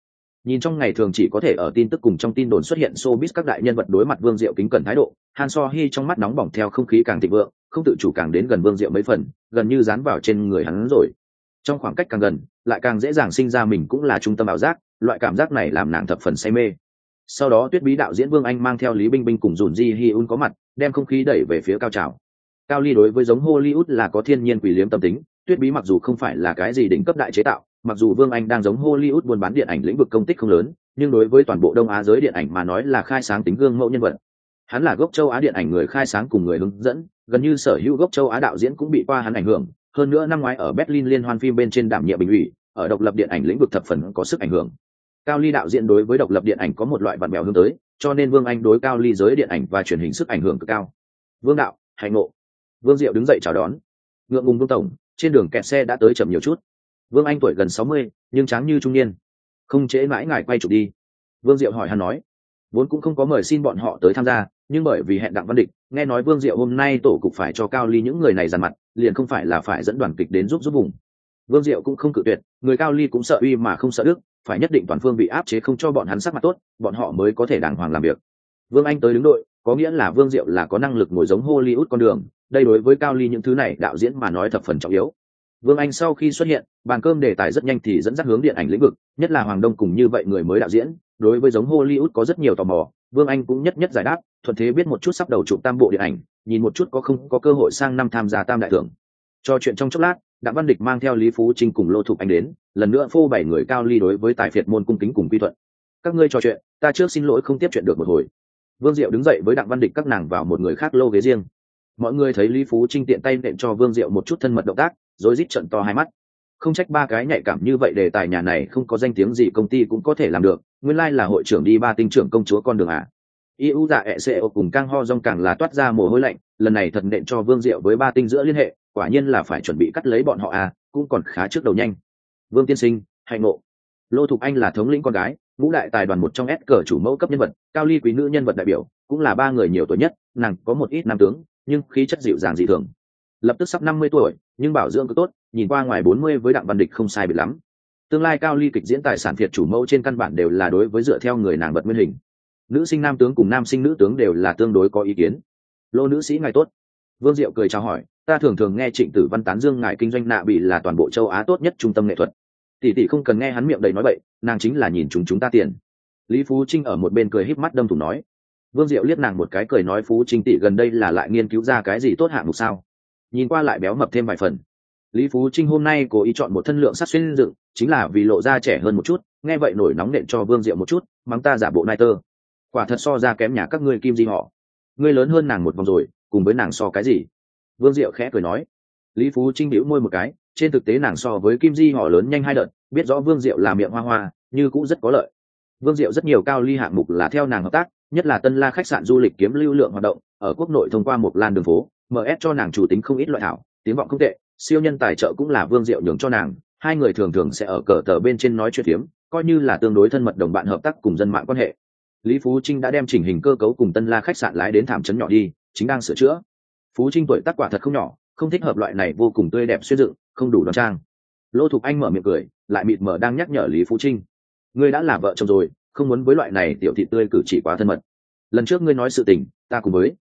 Nhìn trong ngày thường chỉ có thể ở tin tức cùng trong tin đồn xuất hiện showbiz các đại nhân vật đối mặt Vương Diệu kính cẩn thái độ, Han So Hee trong mắt nóng bỏng theo không khí càng thịnh vượng, không tự chủ càng đến gần Vương Diệu mấy phần, gần như dán vào trên người hắn rồi. Trong khoảng cách càng gần, lại càng dễ dàng sinh ra mình cũng là trung tâm ảo giác, loại cảm giác này làm nàng thập phần say mê. Sau đó Tuyết Bí đạo diễn Vương Anh mang theo Lý Binh Binh cùng Dùn Ji Hyun có mặt, đem không khí đẩy về phía cao trào. Cao Ly đối với giống Hollywood là có thiên nhiên quỷ liếm tâm tính, Tuyết Bí mặc dù không phải là cái gì đỉnh cấp đại chế tạo, mặc dù Vương Anh đang giống Hollywood buôn bán điện ảnh lĩnh vực công tích không lớn, nhưng đối với toàn bộ Đông Á giới điện ảnh mà nói là khai sáng tính gương mẫu nhân vật. Hắn là gốc châu Á điện ảnh người khai sáng cùng người hướng dẫn, gần như sở hữu gốc châu Á đạo diễn cũng bị qua hắn ảnh hưởng, hơn nữa năm ngoái ở Berlin liên hoan phim bên trên đảm nhiệm bình ủy, ở độc lập điện ảnh lĩnh vực thập phần có sức ảnh hưởng. Cao Ly đạo diễn đối với độc lập điện ảnh có một loại vặn bèo hướng tới, cho nên Vương Anh đối Cao Ly giới điện ảnh và truyền hình sức ảnh hưởng cực cao. Vương đạo, hạnh ngộ. Vương Diệu đứng dậy chào đón. Ngượng ngùng Vương tổng, trên đường kẹt xe đã tới chậm nhiều chút. Vương Anh tuổi gần sáu mươi, nhưng tráng như trung niên. Không trễ mãi ngài quay chụp đi. Vương Diệu hỏi hắn nói. Vốn cũng không có mời xin bọn họ tới tham gia, nhưng bởi vì hẹn Đặng Văn Địch, nghe nói Vương Diệu hôm nay tổ cục phải cho Cao Ly những người này dàn mặt, liền không phải là phải dẫn đoàn kịch đến giúp giúp vùng. Vương Diệu cũng không cự tuyệt, người Cao Ly cũng sợ uy mà không sợ đức, phải nhất định toàn phương bị áp chế không cho bọn hắn sắc mặt tốt, bọn họ mới có thể đàng hoàng làm việc. Vương Anh tới đứng đội, có nghĩa là Vương Diệu là có năng lực ngồi giống Hollywood con đường, đây đối với Cao Ly những thứ này đạo diễn mà nói thập phần trọng yếu. Vương Anh sau khi xuất hiện, bàn cơm đề tài rất nhanh thì dẫn dắt hướng điện ảnh lĩnh vực, nhất là Hoàng Đông cùng như vậy người mới đạo diễn, đối với giống Hollywood có rất nhiều tò mò, Vương Anh cũng nhất nhất giải đáp, thuận thế biết một chút sắp đầu chụp tam bộ điện ảnh, nhìn một chút có không có cơ hội sang năm tham gia tam đại thưởng. Cho chuyện trong chốc lát, Đặng Văn Địch mang theo Lý Phú Trinh cùng Lô Thục Anh đến, lần nữa phô bày người Cao Ly đối với tài phiệt môn cung kính cùng quy thuận. Các ngươi trò chuyện, ta trước xin lỗi không tiếp chuyện được một hồi. Vương Diệu đứng dậy với Đặng Văn Địch các nàng vào một người khác lô ghế riêng. Mọi người thấy Lý Phú Trinh tiện tay nện cho Vương Diệu một chút thân mật động tác, rồi rít trợn to hai mắt. Không trách ba cái nhạy cảm như vậy, đề tài nhà này không có danh tiếng gì công ty cũng có thể làm được, nguyên lai là hội trưởng đi ba tinh trưởng công chúa con đường à. i u dạ ẹ xê ô cùng Cang Ho Dong càng là toát ra mồ hôi lạnh, lần này thật nện cho Vương Diệu với ba tinh giữa liên hệ, quả nhiên là phải chuẩn bị cắt lấy bọn họ à, cũng còn khá trước đầu nhanh. Vương tiên sinh, hạnh ngộ. Lô Thục Anh là thống lĩnh con gái, ngũ đại tài đoàn một trong S cờ chủ mẫu cấp nhân vật, Cao Ly quý nữ nhân vật đại biểu, cũng là ba người nhiều tuổi nhất, nàng có một ít nam tướng, nhưng khí chất dịu dàng dị thường. Lập tức sắp năm mươi tuổi, nhưng bảo dưỡng cứ tốt, nhìn qua ngoài bốn mươi với Đặng Văn Địch không sai biệt lắm. Tương lai Cao Ly kịch diễn tài sản Việt chủ mẫu trên căn bản đều là đối với dựa theo người nàng vật nguyên hình. Nữ sinh nam tướng cùng nam sinh nữ tướng đều là tương đối có ý kiến. Lô nữ sĩ ngài tốt. Vương Diệu cười chào hỏi, ta thường thường nghe Trịnh Tử Văn tán dương ngài kinh doanh nạ bị là toàn bộ châu Á tốt nhất trung tâm nghệ thuật. Tỷ tỷ không cần nghe hắn miệng đầy nói bậy, nàng chính là nhìn chúng chúng ta tiền. Lý Phú Trinh ở một bên cười híp mắt đâm thủng nói. Vương Diệu liếc nàng một cái cười nói, Phú Trinh tỷ gần đây là lại nghiên cứu ra cái gì tốt hạng mục sao? Nhìn qua lại béo mập thêm vài phần. Lý Phú Trinh hôm nay cố ý chọn một thân lượng sắt xuyên dựng, chính là vì lộ ra trẻ hơn một chút, nghe vậy nổi nóng nện cho Vương Diệu một chút, mắng ta giả bộ nai tơ. Quả thật so ra kém nhà các ngươi Kim Di họ. Ngươi lớn hơn nàng một vòng rồi, cùng với nàng so cái gì? Vương Diệu khẽ cười nói. Lý Phú Trinh bĩu môi một cái, trên thực tế nàng so với Kim Di họ lớn nhanh hai đợt, biết rõ Vương Diệu là miệng hoa hoa, như cũng rất có lợi. Vương Diệu rất nhiều Cao Ly hạng mục là theo nàng hợp tác, nhất là Tân La khách sạn du lịch kiếm lưu lượng hoạt động, ở quốc nội thông qua một lan đường phố, em ét cho nàng chủ tính không ít loại hảo, tiếng vọng không tệ, siêu nhân tài trợ cũng là Vương Diệu nhường cho nàng, hai người thường thường sẽ ở cờ tờ bên trên nói chuyện phiếm, coi như là tương đối thân mật đồng bạn hợp tác cùng dân mạng quan hệ. Lý Phú Trinh đã đem chỉnh hình cơ cấu cùng Tân La khách sạn lái đến thảm trấn nhỏ đi, chính đang sửa chữa. Phú Trinh tuổi tác quả thật không nhỏ, không thích hợp loại này vô cùng tươi đẹp xuyên dựng, không đủ đoan trang. Lô Thục Anh mở miệng cười, lại mịt mờ đang nhắc nhở Lý Phú Trinh, ngươi đã là vợ chồng rồi, không muốn với loại này tiểu thị tươi cử chỉ quá thân mật. Lần trước ngươi nói sự tình, ta cùng với